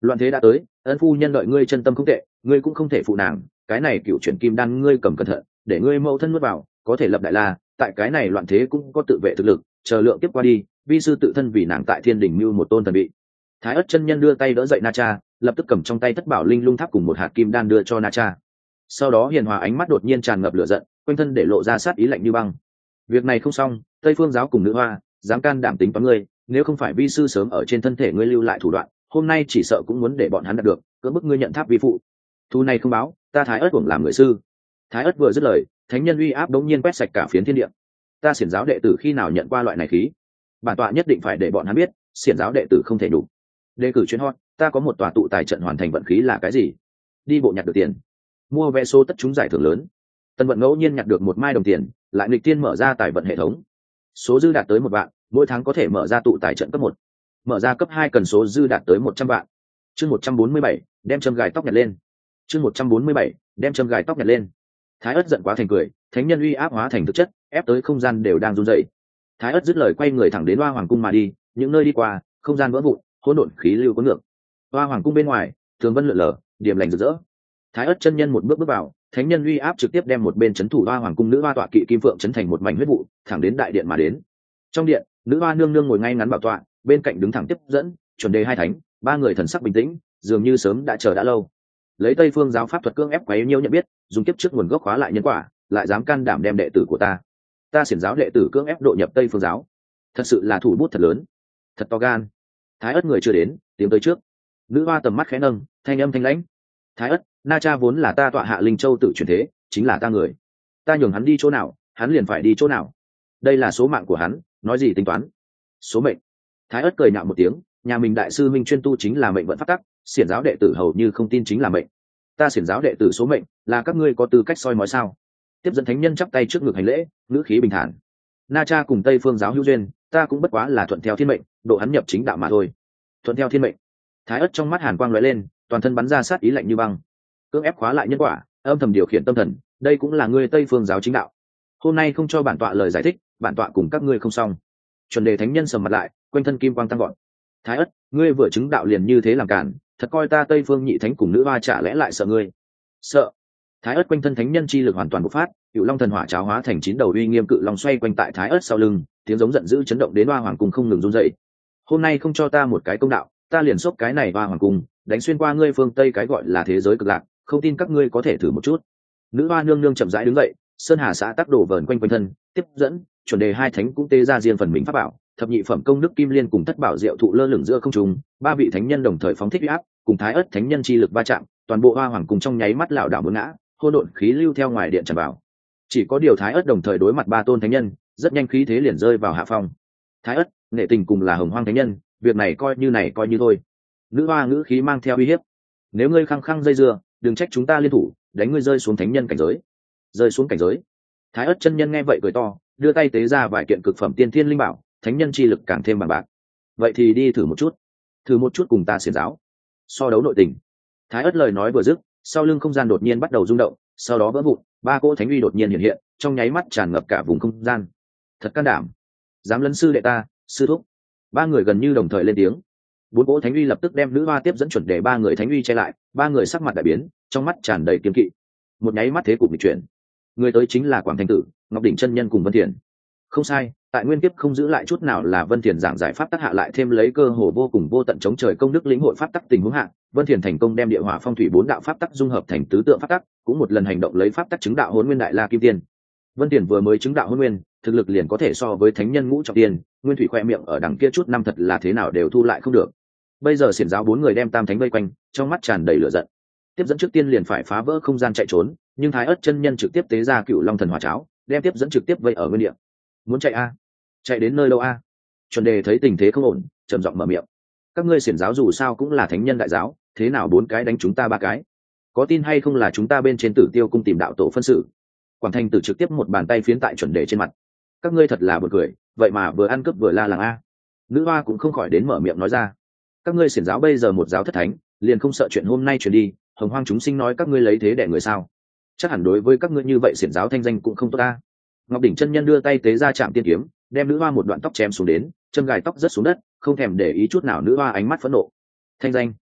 loạn thế đã tới, ân phu nhân đợi ngươi chân tâm không tệ, ngươi cũng không thể phụ nàng. Cái này cựu chuyển kim đan ngươi cầm cẩn thận, để ngươi mẫu thân nuốt vào, có thể lập đại la. Tại cái này loạn thế cũng có tự vệ thực lực, chờ lượng tiếp qua đi, vi sư tự thân vì nàng tại thiên đình mưu một tôn thần vị. Thái ất chân nhân đưa tay đỡ dậy Na Cha, lập tức cầm trong tay thất bảo linh lung tháp cùng một hạt kim đan đưa cho Na Cha. Sau đó hiền hòa ánh mắt đột nhiên tràn ngập lửa giận, quanh thân để lộ ra sát ý lạnh như băng. Việc này không xong, Tây Phương giáo cùng nữ hoa dám can đảm tính toán ngươi, nếu không phải vi sư sớm ở trên thân thể ngươi lưu lại thủ đoạn, hôm nay chỉ sợ cũng muốn để bọn hắn đạt được, cưỡng bức ngươi nhận tháp vi phụ. Thu này không báo, ta Thái ất cũng làm người sư. Thái ất vừa dứt lời, thánh nhân uy áp đống nhiên quét sạch cả phiến thiên địa. Ta xiển giáo đệ tử khi nào nhận qua loại này khí? Bản tọa nhất định phải để bọn hắn biết, xiển giáo đệ tử không thể đủ. Đề cử chuyến hot, ta có một tòa tụ tài trận hoàn thành vận khí là cái gì? Đi bộ nhặt được tiền, mua vé số tất trúng giải thưởng lớn. Tân vận ngẫu nhiên nhặt được một mai đồng tiền, lại nghịch tiên mở ra tài vận hệ thống, số dư đạt tới một vạn, mỗi tháng có thể mở ra tụ tài trận cấp một, mở ra cấp hai cần số dư đạt tới một trăm vạn. Chương một trăm bốn mươi bảy, đem châm gài tóc nhặt lên. Chương một trăm bốn mươi bảy, đem châm gài tóc nhặt lên. Thái ất giận quá thành cười, thánh nhân uy áp hóa thành thực chất, ép tới không gian đều đang run rẩy. Thái ất dứt lời quay người thẳng đến Hoa Hoàng cung mà đi, những nơi đi qua, không gian vỡ vụn, hỗn độn khí lưu cuốn ngược. Hoa Hoàng cung bên ngoài, tường vân lượn lờ, điểm lành rực rỡ. Thái ất chân nhân một bước bước vào, thánh nhân uy áp trực tiếp đem một bên chấn thủ Hoa Hoàng cung nữ hoa tọa kỵ kim phượng chấn thành một mảnh huyết vụ, thẳng đến đại điện mà đến. Trong điện, nữ hoa nương nương ngồi ngay ngắn bảo tọa, bên cạnh đứng thẳng tiếp dẫn, chuẩn đề hai thánh, ba người thần sắc bình tĩnh, dường như sớm đã chờ đã lâu. Lấy Tây Phương giáo pháp thuật cưỡng ép quấy nhiễu nhận biết, dùng kiếp trước nguồn gốc khóa lại nhân quả, lại dám can đảm đem đệ tử của ta, ta xiển giáo đệ tử cưỡng ép độ nhập Tây Phương giáo, thật sự là thủ bút thật lớn, thật to gan. Thái ất người chưa đến, tiến tới trước. Nữ hoa tầm mắt khẽ nâng, thanh âm thanh lãnh. Thái ất, Na Cha vốn là ta tọa hạ linh châu tự chuyển thế, chính là ta người, ta nhường hắn đi chỗ nào, hắn liền phải đi chỗ nào. Đây là số mạng của hắn, nói gì tính toán. Số mệnh. Thái ất cười nhạo một tiếng, nhà mình đại sư minh chuyên tu chính là mệnh vận pháp tắc, xiển giáo đệ tử hầu như không tin chính là mệnh. Ta xiển giáo đệ tử số mệnh, là các ngươi có tư cách soi mói sao? Tiếp dẫn thánh nhân chắp tay trước ngực hành lễ, ngữ khí bình thản. Na Cha cùng Tây Phương giáo hữu duyên, ta cũng bất quá là thuận theo thiên mệnh, độ hắn nhập chính đạo mà thôi. Thuận theo thiên mệnh. Thái ất trong mắt hàn quang lóe lên, toàn thân bắn ra sát ý lạnh như băng. Cưỡng ép khóa lại nhân quả, âm thầm điều khiển tâm thần, đây cũng là ngươi Tây Phương giáo chính đạo. Hôm nay không cho bản tọa lời giải thích, bản tọa cùng các ngươi không xong. Chuẩn đề thánh nhân sầm mặt lại, quanh thân kim quang tăng gọn. Thái ất, ngươi vừa chứng đạo liền như thế làm cản, thật coi ta Tây Phương nhị thánh cùng nữ hoa chả lẽ lại sợ ngươi? Sợ. Thái ất quanh thân thánh nhân chi lực hoàn toàn bộc phát, cựu long thần hỏa cháo hóa thành chín đầu uy nghiêm cự long xoay quanh tại Thái ất sau lưng, tiếng giống giận dữ chấn động đến Hoa Hoàng cung không ngừng run dậy. Hôm nay không cho ta một cái công đạo, ta liền xốc cái này Hoa Hoàng cung, đánh xuyên qua ngươi phương Tây cái gọi là thế giới cực lạc, không tin các ngươi có thể thử một chút. Nữ hoa nương nương chậm rãi đứng dậy, sơn hà xã tác đổ vờn quanh quanh thân, tiếp dẫn chuẩn đề hai thánh cũng tê ra riêng phần mình pháp bảo, thập nhị phẩm công đức kim liên cùng thất bảo diệu thụ lơ lửng giữa không trung, ba vị thánh nhân đồng thời phóng thích uy áp, cùng Thái ất thánh nhân chi lực va chạm, toàn bộ Hoa Hoàng cung trong nháy mắt lảo đảo muốn ngã, hỗn độn khí lưu theo ngoài điện tràn vào. Chỉ có điều Thái ất đồng thời đối mặt ba tôn thánh nhân, rất nhanh khí thế liền rơi vào hạ phong. Thái ất, nghệ tình cùng là hồng hoang thánh nhân, việc này coi như này coi như thôi. Nữ hoa ngữ khí mang theo uy hiếp. Nếu ngươi khăng khăng dây dưa, đừng trách chúng ta liên thủ, đánh ngươi rơi xuống thánh nhân cảnh giới. Rơi xuống cảnh giới. Thái ất chân nhân nghe vậy cười to, đưa tay tế ra vài kiện cực phẩm tiên thiên linh bảo, thánh nhân chi lực càng thêm bằng bạc. Vậy thì đi thử một chút, thử một chút cùng ta xiển giáo so đấu nội tình. Thái ất lời nói vừa dứt, sau lưng không gian đột nhiên bắt đầu rung động, sau đó vỡ vụn, ba cỗ thánh uy đột nhiên hiện hiện, trong nháy mắt tràn ngập cả vùng không gian. Thật can đảm, dám lấn sư đệ ta, sư thúc. Ba người gần như đồng thời lên tiếng. Bốn cỗ thánh uy lập tức đem nữ hoa tiếp dẫn chuẩn đề ba người thánh uy che lại, ba người sắc mặt đại biến, trong mắt tràn đầy kiên kỵ. Một nháy mắt thế cục bị chuyển, người tới chính là Quảng Thanh Tử, Ngọc Đỉnh chân nhân cùng Vân Thiền. Không sai, tại nguyên kiếp không giữ lại chút nào là Vân Thiền giảng giải pháp tắc hạ lại thêm lấy cơ hồ vô cùng vô tận chống trời công đức lĩnh hội pháp tắc tình huống hạ, Vân Thiền thành công đem địa hỏa phong thủy bốn đạo pháp tắc dung hợp thành tứ tượng pháp tắc, cũng một lần hành động lấy pháp tắc chứng đạo Hỗn Nguyên Đại La Kim Tiên. Vân Thiền vừa mới chứng đạo Hỗn Nguyên, thực lực liền có thể so với thánh nhân ngũ trọng tiên, Nguyên Thủy khoe miệng ở đằng kia chút năm thật là thế nào đều thu lại không được. Bây giờ xiển giáo bốn người đem tam thánh vây quanh, trong mắt tràn đầy lửa giận. Tiếp dẫn trước tiên liền phải phá vỡ không gian chạy trốn, nhưng Thái ất chân nhân trực tiếp tế ra cựu long thần hỏa cháo, đem tiếp dẫn trực tiếp vây ở nguyên địa. Muốn chạy a? Chạy đến nơi đâu a? Chuẩn đề thấy tình thế không ổn, trầm giọng mở miệng. Các ngươi xiển giáo dù sao cũng là thánh nhân đại giáo, thế nào bốn cái đánh chúng ta ba cái? Có tin hay không là chúng ta bên trên Tử Tiêu cung tìm đạo tổ phân xử? Quảng Thanh Tử trực tiếp một bàn tay phiến tại chuẩn đề trên mặt. Các ngươi thật là buồn cười, vậy mà vừa ăn cướp vừa la làng a. Nữ hoa cũng không khỏi đến mở miệng nói ra. Các ngươi xiển giáo bây giờ một giáo thất thánh, liền không sợ chuyện hôm nay truyền đi, hồng hoang chúng sinh nói các ngươi lấy thế đẻ người sao? Chắc hẳn đối với các ngươi như vậy xiển giáo thanh danh cũng không tốt ta. Ngọc Đỉnh chân nhân đưa tay tế ra chạm tiên kiếm, đem nữ hoa một đoạn tóc chém xuống đến, châm gài tóc rớt xuống đất, không thèm để ý chút nào nữ hoa ánh mắt phẫn nộ. Thanh danh,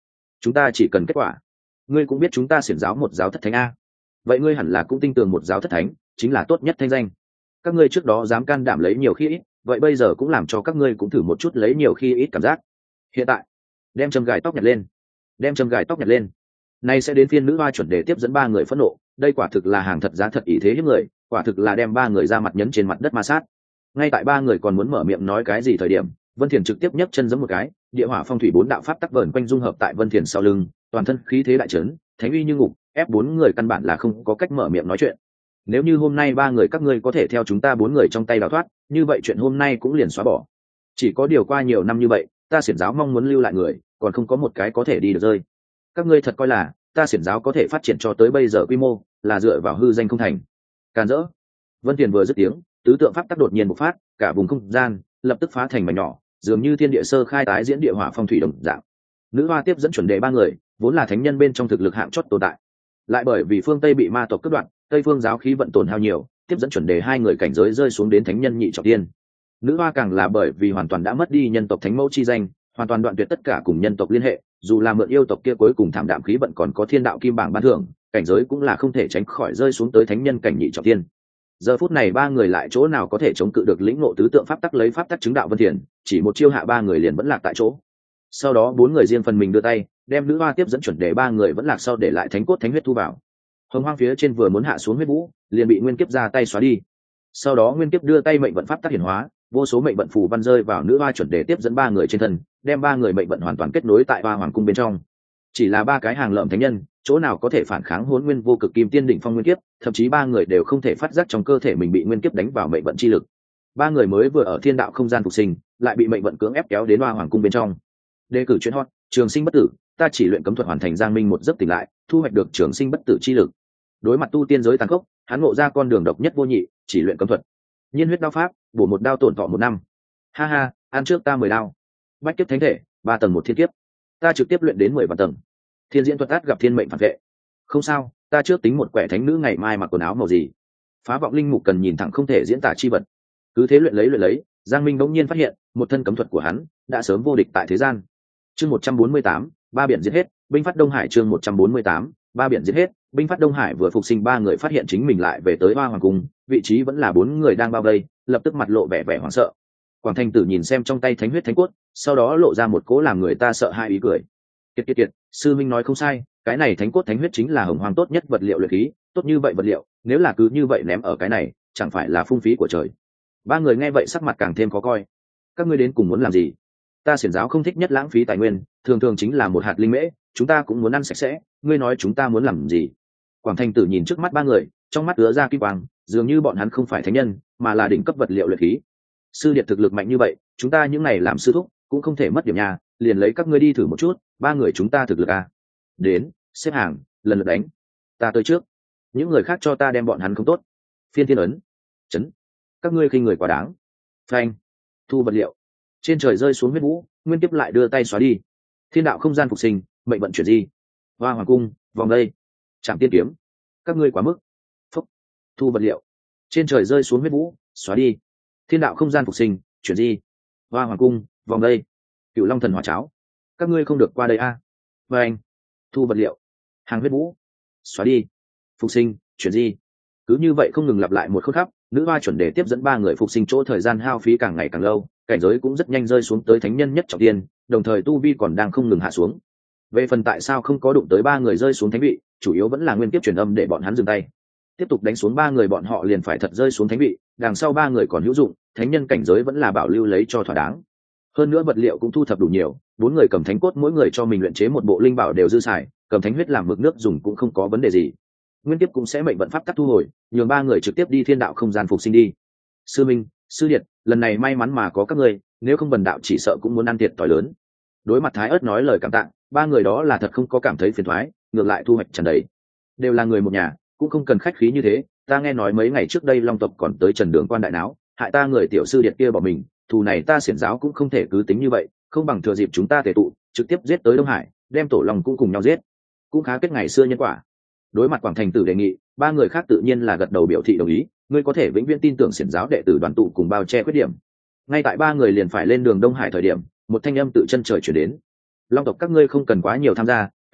chúng ta chỉ cần kết quả. Ngươi cũng biết chúng ta xiển giáo một giáo thất thánh a, vậy ngươi hẳn là cũng tin tưởng một giáo thất thánh chính là tốt nhất thanh danh. Các ngươi trước đó dám can đảm lấy nhiều khi ít, vậy bây giờ cũng làm cho các ngươi cũng thử một chút lấy nhiều khi ít cảm giác. Hiện tại đem châm gài tóc nhặt lên, đem châm gài tóc nhặt lên. Nay sẽ đến phiên nữ hoa chuẩn đề tiếp dẫn ba người phẫn nộ, đây quả thực là hàng thật giá thật ý thế hiếp người, quả thực là đem ba người ra mặt nhấn trên mặt đất ma sát. Ngay tại ba người còn muốn mở miệng nói cái gì thời điểm, Vân Thiền trực tiếp nhấc chân giẫm một cái, địa hỏa phong thủy bốn đạo pháp tắc vờn quanh dung hợp tại Vân Thiền sau lưng, toàn thân khí thế đại chấn, thánh uy như ngục, ép bốn người căn bản là không có cách mở miệng nói chuyện. Nếu như hôm nay ba người các ngươi có thể theo chúng ta bốn người trong tay đào thoát, như vậy chuyện hôm nay cũng liền xóa bỏ. Chỉ có điều qua nhiều năm như vậy, ta xiển giáo mong muốn lưu lại người, còn không có một cái có thể đi được rơi. Các ngươi thật coi là ta xiển giáo có thể phát triển cho tới bây giờ quy mô là dựa vào hư danh không thành. Càn rỡ. Vân Tiền vừa dứt tiếng, tứ tượng pháp tắc đột nhiên bộc phát, cả vùng không gian lập tức phá thành mảnh nhỏ, dường như thiên địa sơ khai tái diễn địa hỏa phong thủy đồng dạng. Nữ hoa tiếp dẫn chuẩn đề ba người, vốn là thánh nhân bên trong thực lực hạng chót tồn tại, lại bởi vì phương Tây bị ma tộc cướp đoạt, Tây phương giáo khí vận tổn hao nhiều, tiếp dẫn chuẩn đề hai người cảnh giới rơi xuống đến thánh nhân nhị trọng tiên. Nữ hoa càng là bởi vì hoàn toàn đã mất đi nhân tộc thánh mẫu chi danh, hoàn toàn đoạn tuyệt tất cả cùng nhân tộc liên hệ, dù là mượn yêu tộc kia cuối cùng thảm đạm khí vận còn có thiên đạo kim bảng ban thưởng, cảnh giới cũng là không thể tránh khỏi rơi xuống tới thánh nhân cảnh nhị trọng tiên. Giờ phút này ba người lại chỗ nào có thể chống cự được lĩnh ngộ tứ tượng pháp tắc lấy pháp tắc chứng đạo Vân Thiền, chỉ một chiêu hạ ba người liền vẫn lạc tại chỗ. Sau đó bốn người riêng phần mình đưa tay, đem nữ hoa tiếp dẫn chuẩn đề ba người vẫn lạc sau để lại thánh cốt thánh huyết thu vào. Hồng hoang phía trên vừa muốn hạ xuống huyết vũ, liền bị nguyên kiếp ra tay xóa đi. Sau đó nguyên kiếp đưa tay mệnh vận pháp tắc hiển hóa, vô số mệnh vận phù văn rơi vào nữ hoa chuẩn đề tiếp dẫn ba người trên thân, đem ba người mệnh vận hoàn toàn kết nối tại hoa hoàng cung bên trong. Chỉ là ba cái hàng lợm thánh nhân, chỗ nào có thể phản kháng hỗn nguyên vô cực kim tiên đỉnh phong nguyên kiếp, thậm chí ba người đều không thể phát giác trong cơ thể mình bị nguyên kiếp đánh vào mệnh vận chi lực. Ba người mới vừa ở thiên đạo không gian phục sinh, lại bị mệnh vận cưỡng ép kéo đến hoa hoàng cung bên trong. Đề cử chuyên hot, trường sinh bất tử, ta chỉ luyện cấm thuật hoàn thành giang minh một giấc tỉnh lại, thu hoạch được trường sinh bất tử chi lực. Đối mặt tu tiên giới tàn khốc, hắn ngộ ra con đường độc nhất vô nhị, chỉ luyện cấm thuật. Nhiên huyết đao pháp, bổ một đao tổn thọ một năm. Ha ha, ăn trước ta mười đao. Bách kiếp thánh thể, ba tầng một thiên kiếp. Ta trực tiếp luyện đến mười vạn tầng. Thiên diễn thuật át gặp thiên mệnh phản vệ. Không sao, ta trước tính một quẻ thánh nữ ngày mai mặc quần áo màu gì. Phá vọng linh mục cần nhìn thẳng không thể diễn tả chi vật. Cứ thế luyện lấy luyện lấy, Giang Minh bỗng nhiên phát hiện, một thân cấm thuật của hắn đã sớm vô địch tại thế gian. Chương một trăm bốn mươi tám, ba biển giết hết, binh phát Đông Hải chương một trăm bốn mươi tám, ba biển giết hết, binh phát Đông Hải vừa phục sinh ba người phát hiện chính mình lại về tới Hoa Hoàng cung, vị trí vẫn là bốn người đang bao vây, lập tức mặt lộ vẻ vẻ hoảng sợ. Quảng Thành Tử nhìn xem trong tay thánh huyết thánh cốt, sau đó lộ ra một cố làm người ta sợ hai ý cười. Kiệt kiệt kiệt, sư minh nói không sai, cái này thánh cốt thánh huyết chính là hồng hoàng tốt nhất vật liệu luyện khí, tốt như vậy vật liệu, nếu là cứ như vậy ném ở cái này, chẳng phải là phung phí của trời. Ba người nghe vậy sắc mặt càng thêm khó coi. Các ngươi đến cùng muốn làm gì? Ta xiển giáo không thích nhất lãng phí tài nguyên, thường thường chính là một hạt linh mễ, chúng ta cũng muốn ăn sạch sẽ, ngươi nói chúng ta muốn làm gì? Quảng Thành Tử nhìn trước mắt ba người, trong mắt ứa ra kim quang, dường như bọn hắn không phải thánh nhân, mà là đỉnh cấp vật liệu luyện khí. Sư điệt thực lực mạnh như vậy, chúng ta những này làm sư thúc cũng không thể mất điểm nhà, liền lấy các ngươi đi thử một chút, ba người chúng ta thực lực à? Đến, xếp hàng, lần lượt đánh. Ta tới trước. Những người khác cho ta đem bọn hắn không tốt. Phiên thiên ấn. Chấn. Các ngươi khinh người quá đáng. Phanh. Thu vật liệu. Trên trời rơi xuống huyết vũ, nguyên kiếp lại đưa tay xóa đi. Thiên đạo không gian phục sinh, mệnh vận chuyển di. Hoa hoàng cung, vòng đây. Trạm tiên kiếm. Các ngươi quá mức. Phúc. Thu vật liệu. Trên trời rơi xuống huyết vũ, xóa đi. Thiên đạo không gian phục sinh, chuyển di. Hoa hoàng cung, vòng đây. Cựu long thần hỏa cháo. Các ngươi không được qua đây a. À? Và anh. Thu vật liệu. Hàng huyết vũ. Xóa đi. Phục sinh, chuyển di. Cứ như vậy không ngừng lặp lại một khúc khắp, nữ hoa chuẩn đề tiếp dẫn ba người phục sinh chỗ thời gian hao phí càng ngày càng lâu, cảnh giới cũng rất nhanh rơi xuống tới thánh nhân nhất trọng tiên, đồng thời tu vi còn đang không ngừng hạ xuống. Về phần tại sao không có đụng tới ba người rơi xuống thánh vị, chủ yếu vẫn là nguyên kiếp truyền âm để bọn hắn dừng tay. Tiếp tục đánh xuống ba người bọn họ liền phải thật rơi xuống thánh vị, đằng sau ba người còn hữu dụng, thánh nhân cảnh giới vẫn là bảo lưu lấy cho thỏa đáng. Hơn nữa vật liệu cũng thu thập đủ nhiều, bốn người cầm thánh cốt mỗi người cho mình luyện chế một bộ linh bảo đều dư xài, cầm thánh huyết làm mực nước dùng cũng không có vấn đề gì. Nguyên tiếp cũng sẽ mệnh vận pháp tắc thu hồi, nhường ba người trực tiếp đi thiên đạo không gian phục sinh đi. Sư minh, sư điệt, lần này may mắn mà có các ngươi, nếu không bần đạo chỉ sợ cũng muốn ăn thiệt thòi lớn. Đối mặt Thái Ức nói lời cảm tạ, ba người đó là thật không có cảm thấy phiền toái, ngược lại thu hoạch tràn đầy. Đều là người một nhà, cũng không cần khách khí như thế. Ta nghe nói mấy ngày trước đây Long tộc còn tới Trần Đường quan đại náo, hại ta người tiểu sư điệt kia bỏ mình, thù này ta xiển giáo cũng không thể cứ tính như vậy, không bằng thừa dịp chúng ta tề tụ, trực tiếp giết tới Đông Hải, đem tổ long cũng cùng nhau giết, cũng khá kết ngày xưa nhân quả. Đối mặt Quảng Thành Tử đề nghị, ba người khác tự nhiên là gật đầu biểu thị đồng ý, ngươi có thể vĩnh viễn tin tưởng xiển giáo đệ tử đoàn tụ cùng bao che khuyết điểm. Ngay tại ba người liền phải lên đường Đông Hải thời điểm, một thanh âm tự chân trời chuyển đến. Long tộc các ngươi không cần quá nhiều tham gia,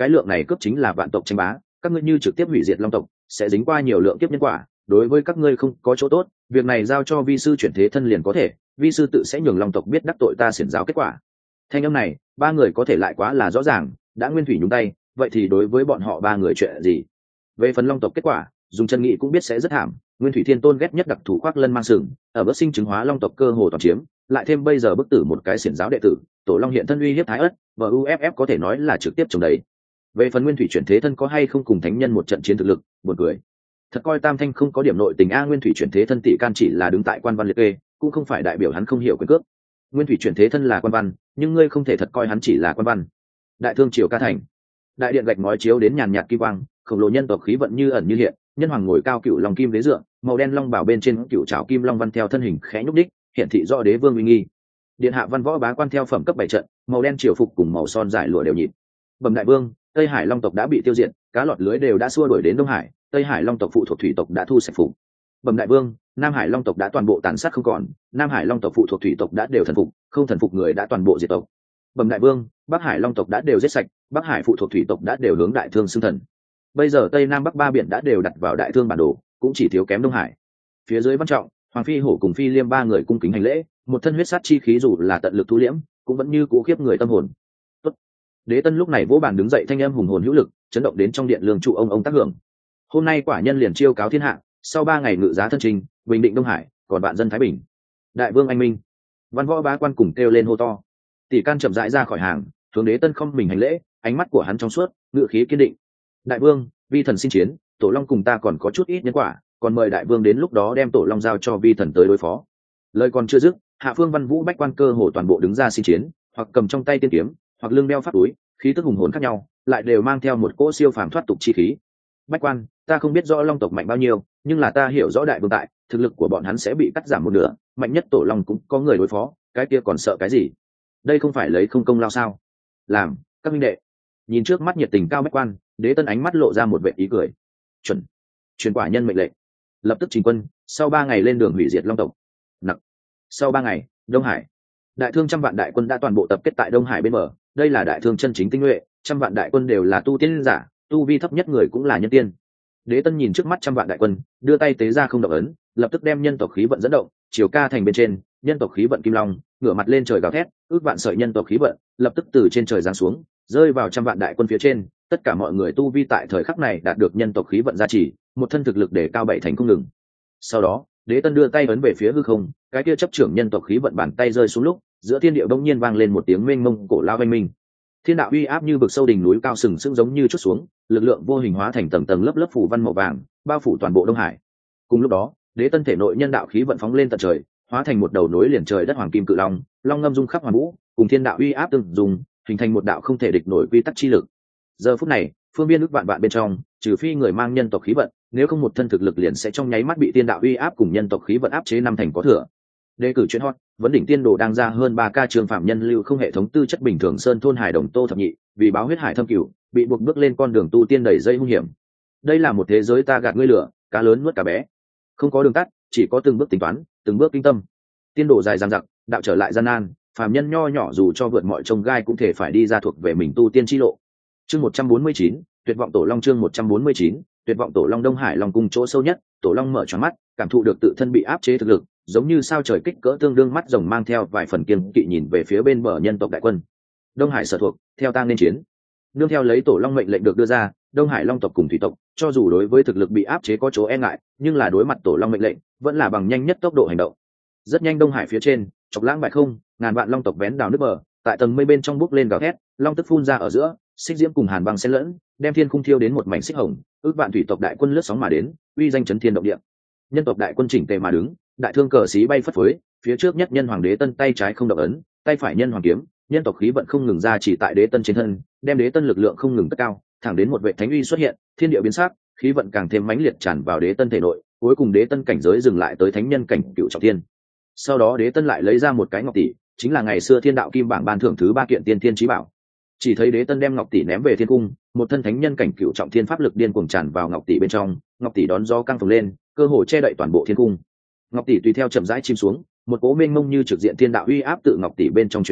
cái lượng này cướp chính là vạn tộc tranh bá, các ngươi như trực tiếp hủy diệt long tộc sẽ dính qua nhiều lượng kiếp nhân quả, đối với các ngươi không có chỗ tốt, việc này giao cho vi sư chuyển thế thân liền có thể, vi sư tự sẽ nhường long tộc biết đắc tội ta xiển giáo kết quả. Thanh âm này ba người có thể lại quá là rõ ràng, đã nguyên thủy nhúng tay vậy thì đối với bọn họ ba người chuyện gì. Về phần long tộc kết quả, dùng chân nghị cũng biết sẽ rất thảm. Nguyên thủy thiên tôn ghét nhất đặc thù khoác lân mang sừng, ở bất sinh chứng hóa long tộc cơ hồ toàn chiếm, lại thêm bây giờ bức tử một cái xiển giáo đệ tử, tổ long hiện thân uy hiếp thái ất và u ép ép có thể nói là trực tiếp chống đấy. Về phần nguyên thủy chuyển thế thân có hay không cùng thánh nhân một trận chiến thực lực, buồn cười. Thật coi tam thanh không có điểm nội tình a. Nguyên thủy chuyển thế thân tỷ can chỉ là đứng tại quan văn liệt kê, cũng không phải đại biểu hắn không hiểu quyền cước. Nguyên thủy chuyển thế thân là quan văn, nhưng ngươi không thể thật coi hắn chỉ là quan văn. Đại thương triều ca thành, đại điện gạch ngói chiếu đến nhàn nhạt kim quang, khổng lồ nhân tộc khí vận như ẩn như hiện. Nhân hoàng ngồi cao cựu long kim đế dựa, màu đen long bảo bên trên cựu trảo kim long văn theo thân hình khẽ nhúc đích, hiện thị rõ đế vương uy nghi. Điện hạ văn võ bá quan theo phẩm cấp bảy trận, màu đen triều phục cùng màu son giải lụa đều nhịp. Bẩm đại vương, Tây Hải long tộc đã bị tiêu diệt, cá lọt lưới đều đã xua đuổi đến Đông Hải, Tây Hải long tộc phụ thuộc thủy tộc đã thu sạch phục. Bẩm đại vương, Nam Hải long tộc đã toàn bộ tàn sát không còn, Nam Hải long tộc phụ thuộc thủy tộc đã đều thần phục, không thần phục người đã toàn bộ diệt tộc. Bẩm đại vương, Bắc Hải long tộc đã đều giết sạch, Bắc Hải phụ thuộc thủy tộc đã đều hướng đại thương xưng thần. Bây giờ Tây Nam Bắc ba biển đã đều đặt vào đại thương bản đồ, cũng chỉ thiếu kém Đông Hải. Phía dưới văn trọng, Hoàng Phi Hổ cùng Phi Liêm ba người cung kính hành lễ, một thân huyết sát chi khí dù là tận lực thu liễm, cũng vẫn như cú khiếp người tâm hồn. Tốt. Đế Tân lúc này vỗ bàn đứng dậy, thanh âm hùng hồn hữu lực, chấn động đến trong điện lương trụ ông ông tác hưởng. Hôm nay quả nhân liền chiêu cáo thiên hạ, sau ba ngày ngự giá thân trình, bình định Đông Hải, còn vạn dân thái bình. Đại vương anh minh. Văn võ bá quan cùng kêu lên hô to. Tỷ can chậm rãi ra khỏi hàng, hướng Đế Tân không mình hành lễ, ánh mắt của hắn trong suốt, ngự khí kiên định. Đại vương, vi thần xin chiến, tổ long cùng ta còn có chút ít nhân quả, còn mời đại vương đến lúc đó đem tổ long giao cho vi thần tới đối phó. Lời còn chưa dứt, hạ phương văn vũ bách quan cơ hồ toàn bộ đứng ra xin chiến, hoặc cầm trong tay tiên kiếm, hoặc lưng đeo pháp túi, khí tức hùng hồn khác nhau, lại đều mang theo một cỗ siêu phàm thoát tục chi khí. Bách quan, ta không biết rõ long tộc mạnh bao nhiêu, nhưng là ta hiểu rõ đại vương tại, thực lực của bọn hắn sẽ bị cắt giảm một nửa, mạnh nhất tổ long cũng có người đối phó, cái kia còn sợ cái gì? Đây không phải lấy không công lao sao? Làm, các minh đệ. Nhìn trước mắt nhiệt tình cao bách quan, Đế Tân ánh mắt lộ ra một vẻ ý cười. Chuẩn, truyền quả nhân mệnh lệnh, lập tức trình quân, sau ba ngày lên đường hủy diệt long tộc. Nặng. Sau ba ngày, Đông Hải, đại thương trăm vạn đại quân đã toàn bộ tập kết tại Đông Hải bên bờ. Đây là đại thương chân chính tinh nhuệ, trăm vạn đại quân đều là tu tiên giả, tu vi thấp nhất người cũng là nhân tiên. Đế Tân nhìn trước mắt trăm vạn đại quân, đưa tay tế ra không động ấn, lập tức đem nhân tộc khí vận dẫn động, chiều ca thành bên trên, nhân tộc khí vận kim long ngửa mặt lên trời gào thét, ước vạn sợi nhân tộc khí vận lập tức từ trên trời giáng xuống, rơi vào trăm vạn đại quân phía trên. Tất cả mọi người tu vi tại thời khắc này đạt được nhân tộc khí vận gia trì, một thân thực lực để cao bảy thành không ngừng. Sau đó, Đế Tân đưa tay ấn về phía hư không, cái kia chấp trưởng nhân tộc khí vận bàn tay rơi xuống lúc, giữa thiên địa bỗng nhiên vang lên một tiếng mênh mông cổ lao oanh minh. Thiên đạo uy áp như vực sâu đỉnh núi cao sừng sững giống như chút xuống, lực lượng vô hình hóa thành tầng tầng lớp lớp phủ văn màu vàng, bao phủ toàn bộ Đông Hải. Cùng lúc đó, Đế Tân thể nội nhân đạo khí vận phóng lên tận trời, hóa thành một đầu nối liền trời đất hoàng kim cự long, long ngâm dung khắp hoàn vũ, cùng thiên đạo uy áp tương dùng, hình thành một đạo không thể địch nổi quy tắc chi lực. Giờ phút này, phương biên ước vạn vạn bên trong, trừ phi người mang nhân tộc khí vận, nếu không một thân thực lực liền sẽ trong nháy mắt bị thiên đạo uy áp cùng nhân tộc khí vận áp chế năm thành có thừa. Đề cử chuyện hot, vấn đỉnh tiên đồ đang ra hơn ba ca trường phạm nhân lưu không hệ thống tư chất bình thường sơn thôn hải đồng Tô Thập Nhị, vì báo huyết hải thâm cửu, bị buộc bước lên con đường tu tiên đầy dây hung hiểm. Đây là một thế giới ta gạt ngươi lửa, cá lớn nuốt cá bé. Không có đường tắt, chỉ có từng bước tính toán, từng bước kinh tâm. Tiên đồ dài dằng dặc, đạo trở lại gian nan, phàm nhân nho nhỏ dù cho vượt mọi trông gai cũng thể phải đi ra thuộc về mình tu tiên chi lộ. Chương một trăm bốn mươi chín, tuyệt vọng tổ long chương một trăm bốn mươi chín, tuyệt vọng tổ long Đông Hải long cung chỗ sâu nhất, tổ long mở choáng mắt, cảm thụ được tự thân bị áp chế thực lực, giống như sao trời kích cỡ tương đương mắt rồng mang theo vài phần kiên kỵ nhìn về phía bên bờ nhân tộc đại quân. Đông Hải sở thuộc, theo tang nên chiến. Nương theo lấy tổ long mệnh lệnh được đưa ra, Đông Hải long tộc cùng thủy tộc, cho dù đối với thực lực bị áp chế có chỗ e ngại, nhưng là đối mặt tổ long mệnh lệnh, vẫn là bằng nhanh nhất tốc độ hành động. Rất nhanh Đông Hải phía trên, chọc lãng bại không, ngàn vạn long tộc vén đào nước bờ, tại tầng mây bên trong bốc lên gào thét, long tức phun ra ở giữa, xích diễm cùng hàn băng xen lẫn, đem thiên khung thiêu đến một mảnh xích hồng, ước vạn thủy tộc đại quân lướt sóng mà đến, uy danh chấn thiên động địa. Nhân tộc đại quân chỉnh tề mà đứng, đại thương cờ xí bay phất phới, phía trước nhất nhân hoàng Đế Tân tay trái không động ấn, tay phải nhân hoàng kiếm, nhân tộc khí vận không ngừng ra chỉ tại Đế Tân trên thân, đem Đế Tân lực lượng không ngừng cất cao, thẳng đến một vệ thánh uy xuất hiện, thiên địa biến sắc, khí vận càng thêm mãnh liệt tràn vào Đế Tân thể nội, cuối cùng Đế Tân cảnh giới dừng lại tới thánh nhân cảnh cựu trọng thiên. Sau đó Đế Tân lại lấy ra một cái ngọc tỷ, chính là ngày xưa thiên đạo kim bảng ban thưởng thứ ba kiện tiên thiên chí bảo. Chỉ thấy Đế Tân đem ngọc tỷ ném về thiên cung, một thân thánh nhân cảnh cựu trọng thiên pháp lực điên cuồng tràn vào ngọc tỷ bên trong, ngọc tỷ đón gió căng phồng lên, cơ hồ che đậy toàn bộ thiên cung. Ngọc tỷ tùy theo chậm rãi chìm xuống, một cỗ mênh mông như trực diện thiên đạo uy áp tự ngọc tỷ bên trong truyền đến,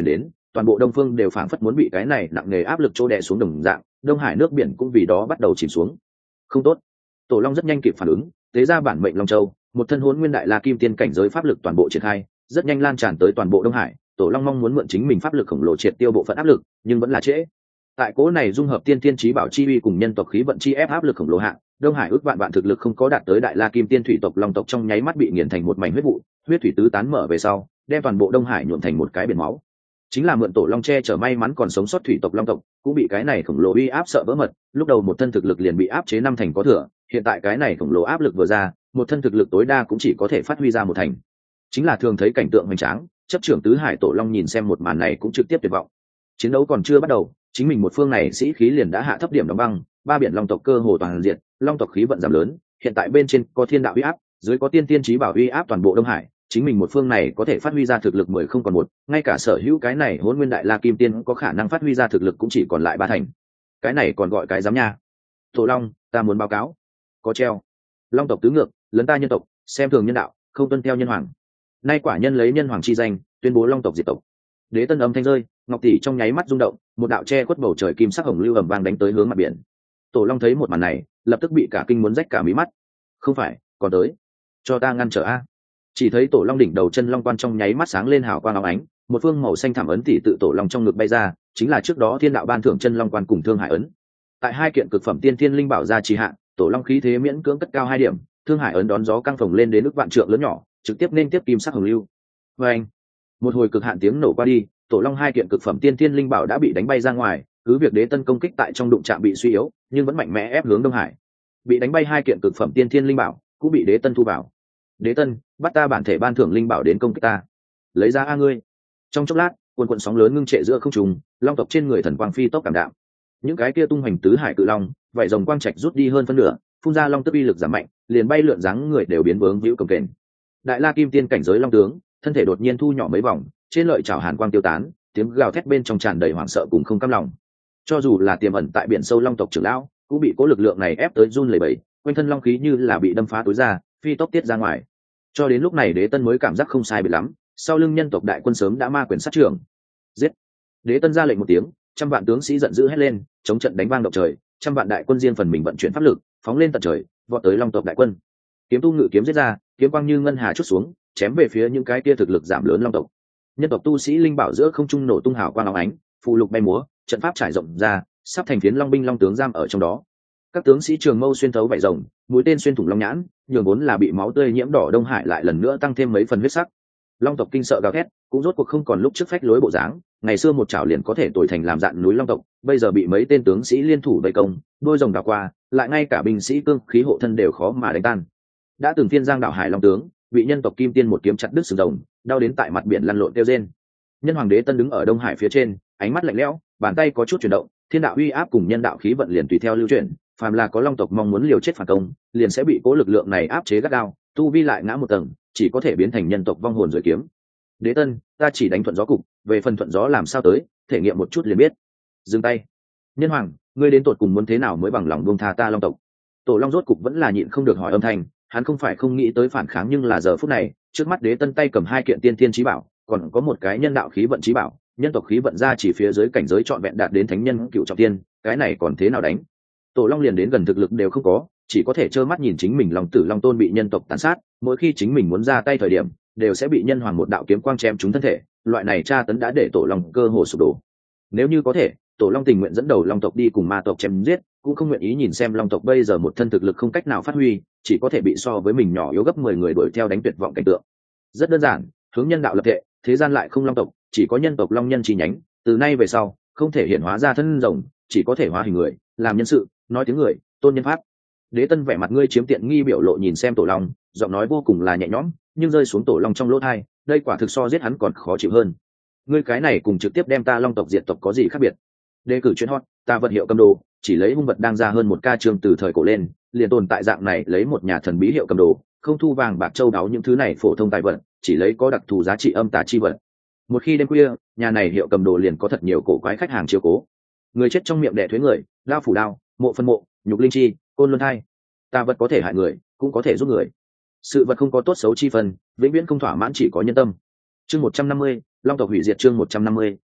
toàn bộ đông phương đều phảng phất muốn bị cái này nặng nề áp lực trô đè xuống đồng dạng, đông hải nước biển cũng vì đó bắt đầu chìm xuống. Không tốt. Tổ long rất nhanh kịp phản ứng, tế ra bản mệnh long châu, một thân hỗn nguyên đại la kim tiên cảnh giới pháp lực toàn bộ triển khai, rất nhanh lan tràn tới toàn bộ đông hải. Tổ long mong muốn mượn chính mình pháp lực khổng lồ triệt tiêu bộ phận áp lực, nhưng vẫn là trễ. Tại cố này dung hợp tiên tiên trí bảo chi uy cùng nhân tộc khí vận chi ép áp lực khổng lồ hạ, đông hải ước vạn vạn thực lực không có đạt tới đại la kim tiên thủy tộc long tộc trong nháy mắt bị nghiền thành một mảnh huyết vụ, huyết thủy tứ tán mở về sau, đem toàn bộ đông hải nhuộm thành một cái biển máu. Chính là mượn tổ long che chở may mắn còn sống sót thủy tộc long tộc, cũng bị cái này khổng lồ uy áp sợ vỡ mật, lúc đầu một thân thực lực liền bị áp chế năm thành có thừa, hiện tại cái này khổng lồ áp lực vừa ra, một thân thực lực tối đa cũng chỉ có thể phát huy ra một thành. Chính là thường thấy cảnh tượng hoành tráng, chấp trưởng tứ hải tổ long nhìn xem một màn này cũng trực tiếp tuyệt vọng. Chiến đấu còn chưa bắt đầu, chính mình một phương này sĩ khí liền đã hạ thấp điểm đóng băng, ba biển long tộc cơ hồ toàn diện, long tộc khí vận giảm lớn, hiện tại bên trên có thiên đạo uy áp, dưới có tiên tiên chí bảo uy áp toàn bộ đông hải, chính mình một phương này có thể phát huy ra thực lực mười không còn một, ngay cả sở hữu cái này hỗn nguyên đại la kim tiên có khả năng phát huy ra thực lực cũng chỉ còn lại ba thành. Cái này còn gọi cái dám nha. Tổ long, ta muốn báo cáo. Có treo. Long tộc tứ ngược, lấn ta nhân tộc, xem thường nhân đạo, không tuân theo nhân hoàng. Nay quả nhân lấy nhân hoàng chi danh, tuyên bố long tộc diệt tộc. Đế tân âm thanh rơi, ngọc tỷ trong nháy mắt rung động, một đạo che khuất bầu trời kim sắc hồng lưu ầm vang đánh tới hướng mặt biển. Tổ long thấy một màn này, lập tức bị cả kinh muốn rách cả mí mắt. Không phải, còn tới, cho ta ngăn trở a. Chỉ thấy tổ long đỉnh đầu chân long quan trong nháy mắt sáng lên hào quang óng ánh, một phương màu xanh thảm ấn tỷ tự tổ long trong ngực bay ra, chính là trước đó thiên đạo ban thưởng chân long quan cùng thương hải ấn. Tại hai kiện cực phẩm tiên thiên linh bảo ra trì hạ, tổ long khí thế miễn cưỡng cất cao hai điểm, thương hải ấn đón gió căng phồng lên đến ức vạn trượng lớn nhỏ, trực tiếp nên tiếp kim sắc hồng lưu. Và anh, một hồi cực hạn tiếng nổ qua đi, tổ long hai kiện cực phẩm tiên thiên linh bảo đã bị đánh bay ra ngoài, cứ việc đế tân công kích tại trong đụng chạm bị suy yếu, nhưng vẫn mạnh mẽ ép hướng đông hải. Bị đánh bay hai kiện cực phẩm tiên thiên linh bảo, cũng bị đế tân thu vào. Đế tân, bắt ta bản thể ban thưởng linh bảo đến công kích ta. Lấy ra a ngươi. Trong chốc lát, cuồn cuộn sóng lớn ngưng trệ giữa không trung, long tộc trên người thần quang phi tốc cảm đạm. Những cái kia tung hoành tứ hải cự long, vảy rồng quang trạch rút đi hơn phân nửa, phun ra long tức uy lực giảm mạnh, liền bay lượn dáng người đều biến vướng víu cồng kềnh. Đại la kim tiên cảnh giới long tướng, thân thể đột nhiên thu nhỏ mấy vòng, trên lợi chảo hàn quang tiêu tán, tiếng gào thét bên trong tràn đầy hoảng sợ cùng không cam lòng. Cho dù là tiềm ẩn tại biển sâu long tộc trưởng lão, cũng bị cố lực lượng này ép tới run lẩy bẩy, quanh thân long khí như là bị đâm phá túi ra, phi tốc tiết ra ngoài. Cho đến lúc này đế tân mới cảm giác không sai biệt lắm, sau lưng nhân tộc đại quân sớm đã ma quyền sát trưởng. Giết! Đế tân ra lệnh một tiếng, trăm vạn tướng sĩ giận dữ hét lên, chống trận đánh vang động trời, trăm vạn đại quân riêng phần mình vận chuyển pháp lực, phóng lên tận trời, vọt tới long tộc đại quân. Kiếm tu ngự kiếm giết ra, kiếm quang như ngân hà chút xuống, chém về phía những cái kia thực lực giảm lớn long tộc. Nhân tộc tu sĩ linh bảo giữa không trung nổ tung hào quang óng ánh, phù lục bay múa, trận pháp trải rộng ra, sắp thành phiến long binh long tướng giam ở trong đó. Các tướng sĩ trường mâu xuyên thấu vảy rồng, mũi tên xuyên thủng long nhãn, nhường vốn là bị máu tươi nhiễm đỏ đông hải lại lần nữa tăng thêm mấy phần huyết sắc. Long tộc kinh sợ gào thét, cũng rốt cuộc không còn lúc trước phách lối bộ dáng, ngày xưa một chảo liền có thể tuổi thành làm dạn núi long tộc, bây giờ bị mấy tên tướng sĩ liên thủ vây công, đôi rồng đảo qua, lại ngay cả binh sĩ cương khí hộ thân đều khó mà đánh tan. Đã từng thiên giang đạo hải long tướng, bị nhân tộc kim tiên một kiếm chặt đứt sừng rồng, đau đến tại mặt biển lăn lộn kêu rên. Nhân hoàng đế tân đứng ở đông hải phía trên, ánh mắt lạnh lẽo, bàn tay có chút chuyển động, thiên đạo uy áp cùng nhân đạo khí vận liền tùy theo lưu chuyển, phàm là có long tộc mong muốn liều chết phản công, liền sẽ bị cố lực lượng này áp chế gắt gao, tu vi lại ngã một tầng, chỉ có thể biến thành nhân tộc vong hồn dưới kiếm. Đế tân, ta chỉ đánh thuận gió cục, về phần thuận gió làm sao tới, thể nghiệm một chút liền biết. Dừng tay. Nhân hoàng, ngươi đến tột cùng muốn thế nào mới bằng lòng buông tha ta long tộc? Tổ long rốt cục vẫn là nhịn không được hỏi âm thanh, hắn không phải không nghĩ tới phản kháng, nhưng là giờ phút này, trước mắt đế tân tay cầm hai kiện tiên thiên chí bảo, còn có một cái nhân đạo khí vận chí bảo, nhân tộc khí vận ra chỉ phía dưới cảnh giới trọn vẹn đạt đến thánh nhân cựu trọng tiên, cái này còn thế nào đánh? Tổ long liền đến gần thực lực đều không có, chỉ có thể trơ mắt nhìn chính mình long tử long tôn bị nhân tộc tàn sát, mỗi khi chính mình muốn ra tay thời điểm, đều sẽ bị nhân hoàng một đạo kiếm quang chém trúng thân thể, loại này tra tấn đã để tổ long cơ hồ sụp đổ. Nếu như có thể, tổ long tình nguyện dẫn đầu long tộc đi cùng ma tộc chém giết, cũng không nguyện ý nhìn xem long tộc bây giờ một thân thực lực không cách nào phát huy, chỉ có thể bị so với mình nhỏ yếu gấp mười người đuổi theo đánh tuyệt vọng cảnh tượng. Rất đơn giản, hướng nhân đạo lập thể, thế gian lại không long tộc, chỉ có nhân tộc long nhân chi nhánh, từ nay về sau, không thể hiện hóa ra thân rồng, chỉ có thể hóa hình người, làm nhân sự, nói tiếng người, tôn nhân pháp. Đế tân vẻ mặt ngươi chiếm tiện nghi biểu lộ nhìn xem tổ long, giọng nói vô cùng là nhẹ nhõm, nhưng rơi xuống tổ long trong lỗ tai, đây quả thực so giết hắn còn khó chịu hơn. Ngươi cái này cùng trực tiếp đem ta long tộc diệt tộc có gì khác biệt? Đề cử chuyên hot, ta vật hiệu cầm đồ, chỉ lấy hung vật đang ra hơn một ca chương từ thời cổ lên, liền tồn tại dạng này lấy một nhà thần bí hiệu cầm đồ, không thu vàng bạc châu đáo những thứ này phổ thông tài vật, chỉ lấy có đặc thù giá trị âm tà chi vật. Một khi đêm khuya, nhà này hiệu cầm đồ liền có thật nhiều cổ quái khách hàng chiếu cố. Người chết trong miệng đẻ thuế người, đao phủ đao, mộ phân mộ, nhục linh chi, côn luân thai. Tà vật có thể hại người, cũng có thể giúp người. Sự vật không có tốt xấu chi phần, vĩnh viễn không thỏa mãn chỉ có nhân tâm. Chương một trăm năm mươi, long tộc hủy diệt chương một trăm năm mươi,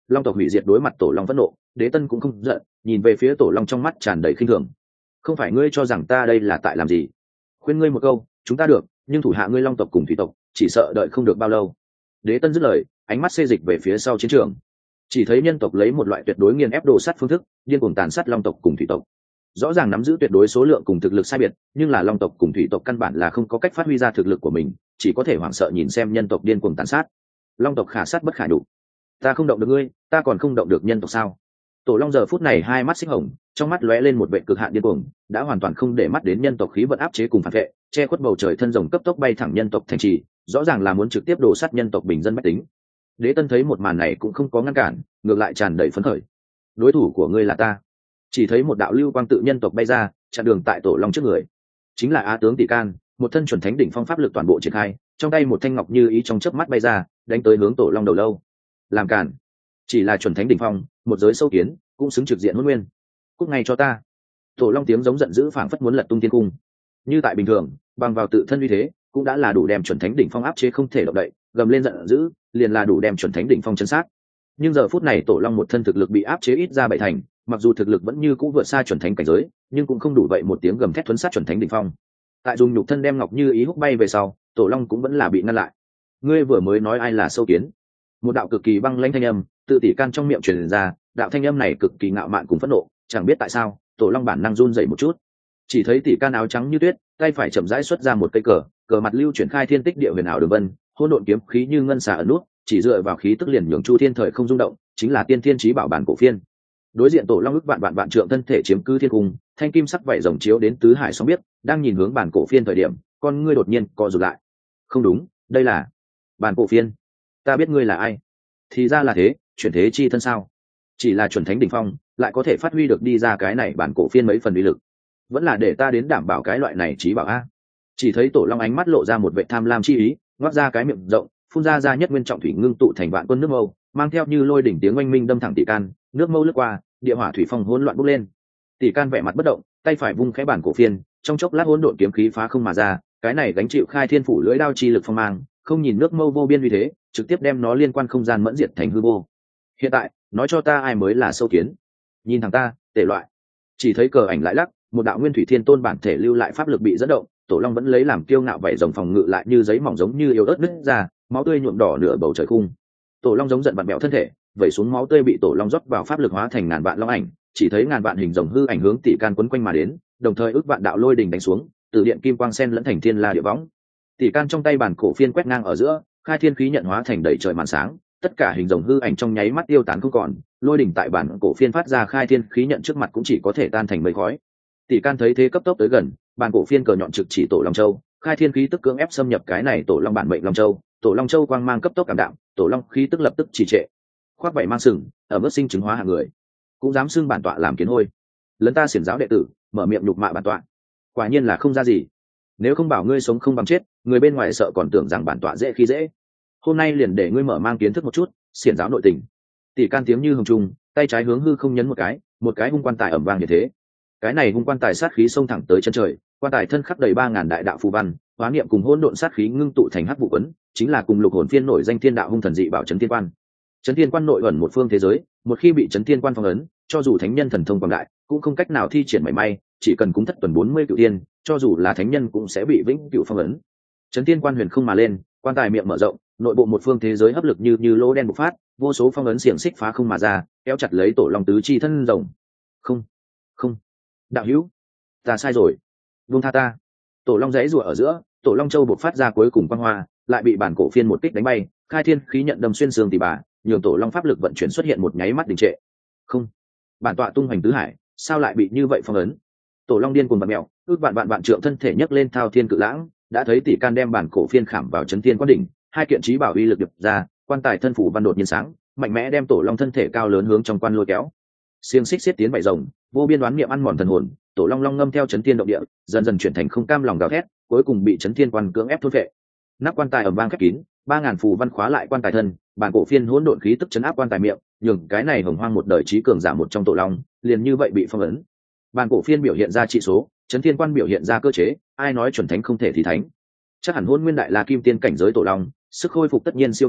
long tộc hủy diệt đối mặt tổ long phẫn nộ, đế tân cũng không giận, nhìn về phía tổ long trong mắt tràn đầy khinh thường. Không phải ngươi cho rằng ta đây là tại làm gì? Khuyên ngươi một câu, chúng ta được, nhưng thủ hạ ngươi long tộc cùng thủy tộc chỉ sợ đợi không được bao lâu. Đế tân dứt lời, ánh mắt xê dịch về phía sau chiến trường. Chỉ thấy nhân tộc lấy một loại tuyệt đối nghiền ép đồ sắt phương thức, điên cuồng tàn sát long tộc cùng thủy tộc. Rõ ràng nắm giữ tuyệt đối số lượng cùng thực lực sai biệt, nhưng là long tộc cùng thủy tộc căn bản là không có cách phát huy ra thực lực của mình, chỉ có thể hoảng sợ nhìn xem nhân tộc điên cuồng tàn sát. Long tộc khả sát bất khả nhục. Ta không động được ngươi, ta còn không động được nhân tộc sao? Tổ long giờ phút này hai mắt xích hồng, trong mắt lóe lên một vệ cực hạn điên cuồng, đã hoàn toàn không để mắt đến nhân tộc khí vận áp chế cùng phản vệ, che khuất bầu trời thân rồng cấp tốc bay thẳng nhân tộc thành trì, rõ ràng là muốn trực tiếp đổ sát nhân tộc bình dân bách tính. Đế tân thấy một màn này cũng không có ngăn cản, ngược lại tràn đầy phấn khởi. Đối thủ của ngươi là ta. Chỉ thấy một đạo lưu quang tự nhân tộc bay ra, chặn đường tại tổ long trước người. Chính là Á tướng Tỷ Can, một thân chuẩn thánh đỉnh phong pháp lực toàn bộ triển khai, trong tay một thanh ngọc như ý trong chớp mắt bay ra, đánh tới hướng tổ long đầu lâu. Làm cản. Chỉ là chuẩn thánh đỉnh phong, một giới sâu kiến, cũng xứng trực diện hôn nguyên. Cút ngay cho ta. Tổ long tiếng giống giận dữ phảng phất muốn lật tung thiên cung. Như tại bình thường, bằng vào tự thân uy thế, cũng đã là đủ đem chuẩn thánh đỉnh phong áp chế không thể động đậy, gầm lên giận dữ, liền là đủ đem chuẩn thánh đỉnh phong chấn sát. Nhưng giờ phút này tổ long một thân thực lực bị áp chế ít ra bảy thành, mặc dù thực lực vẫn như cũ vượt xa chuẩn thánh cảnh giới, nhưng cũng không đủ vậy một tiếng gầm thét thuấn sát chuẩn thánh đỉnh phong. Tại dùng nhục thân đem ngọc như ý húc bay về sau, tổ long cũng vẫn là bị ngăn lại. Ngươi vừa mới nói ai là sâu kiến? Một đạo cực kỳ băng lãnh thanh âm tự Tỷ Can trong miệng truyền ra, đạo thanh âm này cực kỳ ngạo mạn cùng phẫn nộ, chẳng biết tại sao tổ long bản năng run rẩy một chút. Chỉ thấy Tỷ Can áo trắng như tuyết, tay phải chậm rãi xuất ra một cây cờ, cờ mặt lưu chuyển khai thiên tích địa huyền ảo đường vân, hỗn độn kiếm khí như ngân xà ẩn nút, chỉ dựa vào khí tức liền nhường chu thiên thời không rung động, chính là tiên thiên chí bảo bản cổ phiên. Đối diện tổ long ức vạn vạn vạn trượng thân thể chiếm cứ thiên cung, thanh kim sắc vảy rồng chiếu đến tứ hải sóng biết, đang nhìn hướng bản cổ phiên thời điểm, con ngươi đột nhiên co rụt lại. Không đúng, đây là bản cổ phiên. Ta biết ngươi là ai. Thì ra là thế, chuyển thế chi thân sao? Chỉ là chuẩn thánh đỉnh phong, lại có thể phát huy được đi ra cái này bản cổ phiên mấy phần uy lực. Vẫn là để ta đến đảm bảo cái loại này chí bảo a. Chỉ thấy tổ long ánh mắt lộ ra một vệ tham lam chi ý, ngoác ra cái miệng rộng, phun ra ra nhất nguyên trọng thủy ngưng tụ thành vạn quân nước mâu, mang theo như lôi đỉnh tiếng oanh minh đâm thẳng Tỷ Can, nước mâu lướt qua, địa hỏa thủy phong hỗn loạn bốc lên. Tỷ Can vẻ mặt bất động, tay phải vung khẽ bản cổ phiên, trong chốc lát hỗn độn kiếm khí phá không mà ra, cái này gánh chịu khai thiên phủ lưỡi đao chi lực phong mang, không nhìn nước mâu vô biên uy thế, trực tiếp đem nó liên quan không gian mẫn diệt thành hư vô. Hiện tại, nói cho ta ai mới là sâu kiến? Nhìn thẳng ta, tệ loại. Chỉ thấy cờ ảnh lại lắc, một đạo nguyên thủy thiên tôn bản thể lưu lại pháp lực bị dẫn động, tổ long vẫn lấy làm kiêu ngạo vậy rồng phòng ngự lại như giấy mỏng giống như yếu ớt nứt ra, máu tươi nhuộm đỏ nửa bầu trời khung. Tổ long giống giận vặn bẹo thân thể, vẩy xuống máu tươi bị tổ long rót vào pháp lực hóa thành ngàn vạn long ảnh, chỉ thấy ngàn vạn hình rồng hư ảnh hướng Tỷ Can quấn quanh mà đến, đồng thời ước vạn đạo lôi đình đánh xuống, từ điện kim quang sen lẫn thành thiên la địa võng. Tỷ Can trong tay bản cổ phiên quét ngang ở giữa, khai thiên khí nhận hóa thành đầy trời màn sáng, tất cả hình rồng hư ảnh trong nháy mắt tiêu tán không còn, lôi đỉnh tại bản cổ phiên phát ra khai thiên khí nhận trước mặt cũng chỉ có thể tan thành mây khói. Tỷ Can thấy thế cấp tốc tới gần, bản cổ phiên cờ nhọn trực chỉ tổ long châu, khai thiên khí tức cưỡng ép xâm nhập cái này tổ long bản mệnh long châu, tổ long châu quang mang cấp tốc cảm đạm, tổ long khí tức lập tức trì trệ. Khoác vảy mang sừng, ở mức sinh chứng hóa hạng người, cũng dám xưng bản tọa làm kiến hôi. Lấn ta xiển giáo đệ tử, mở miệng nhục mạ bản tọa, quả nhiên là không ra gì. Nếu không bảo ngươi sống không bằng chết, người bên ngoài sợ còn tưởng rằng bản tọa dễ khi dễ. Hôm nay liền để ngươi mở mang kiến thức một chút xiển giáo nội tình. Tỷ Can tiếng như hồng trung, tay trái hướng hư không nhấn một cái, một cái hung quan tài ẩm vang như thế. Cái này hung quan tài sát khí xông thẳng tới chân trời, quan tài thân khắc đầy ba ngàn đại đạo phù văn, hóa niệm cùng hỗn độn sát khí ngưng tụ thành hắc vụ quấn, chính là cùng lục hồn phiên nổi danh thiên đạo hung thần dị bảo chấn thiên quan. Chấn thiên quan nội ẩn một phương thế giới, một khi bị chấn thiên quan phong ấn, cho dù thánh nhân thần thông quảng đại, cũng không cách nào thi triển mảy may, chỉ cần cúng thất tuần bốn mươi cựu tiên, cho dù là thánh nhân cũng sẽ bị vĩnh cửu phong ấn. Chấn thiên quan huyền không mà lên, quan tài miệng mở rộng, nội bộ một phương thế giới hấp lực như như lỗ đen bộc phát, vô số phong ấn xiềng xích phá không mà ra, kéo chặt lấy tổ long tứ chi thân rồng. Không, không, đạo hữu, ta sai rồi, buông tha ta. Tổ long giãy rủa ở giữa, tổ long châu bộc phát ra cuối cùng quang hoa, lại bị bản cổ phiên một kích đánh bay, khai thiên khí nhận đâm xuyên xương tỉ bà, nhường tổ long pháp lực vận chuyển xuất hiện một nháy mắt đình trệ. Không, bản tọa tung hoành tứ hải, sao lại bị như vậy phong ấn? Tổ long điên cuồng bật mèo, ước vạn vạn vạn trượng thân thể nhấc lên thao thiên cự lãng, đã thấy Tỷ Can đem bản cổ phiên khảm vào chấn thiên quan đỉnh, hai kiện trí bảo uy lực điệp ra, quan tài thân phủ văn đột nhiên sáng, mạnh mẽ đem tổ long thân thể cao lớn hướng trong quan lôi kéo. Xiềng xích xiết tiến bảy rồng, vô biên đoán niệm ăn mòn thần hồn, tổ long long ngâm theo chấn thiên động địa, dần dần chuyển thành không cam lòng gào thét, cuối cùng bị chấn thiên quan cưỡng ép thôn phệ. Nắp quan tài ầm vang khép kín, ba ngàn phù văn khóa lại quan tài thân, bản cổ phiên hỗn độn khí tức chấn áp quan tài miệng, nhường cái này hồng hoang một đời trí cường giả một trong tổ long, liền như vậy bị phong ấn. Bản cổ phiên biểu hiện ra trị số, chấn thiên quan biểu hiện ra cơ chế, ai nói chuẩn thánh không thể thì thánh. Chắc hẳn hôn nguyên đại la kim tiên cảnh giới tổ long, sức khôi phục tất nhiên siêu phàm,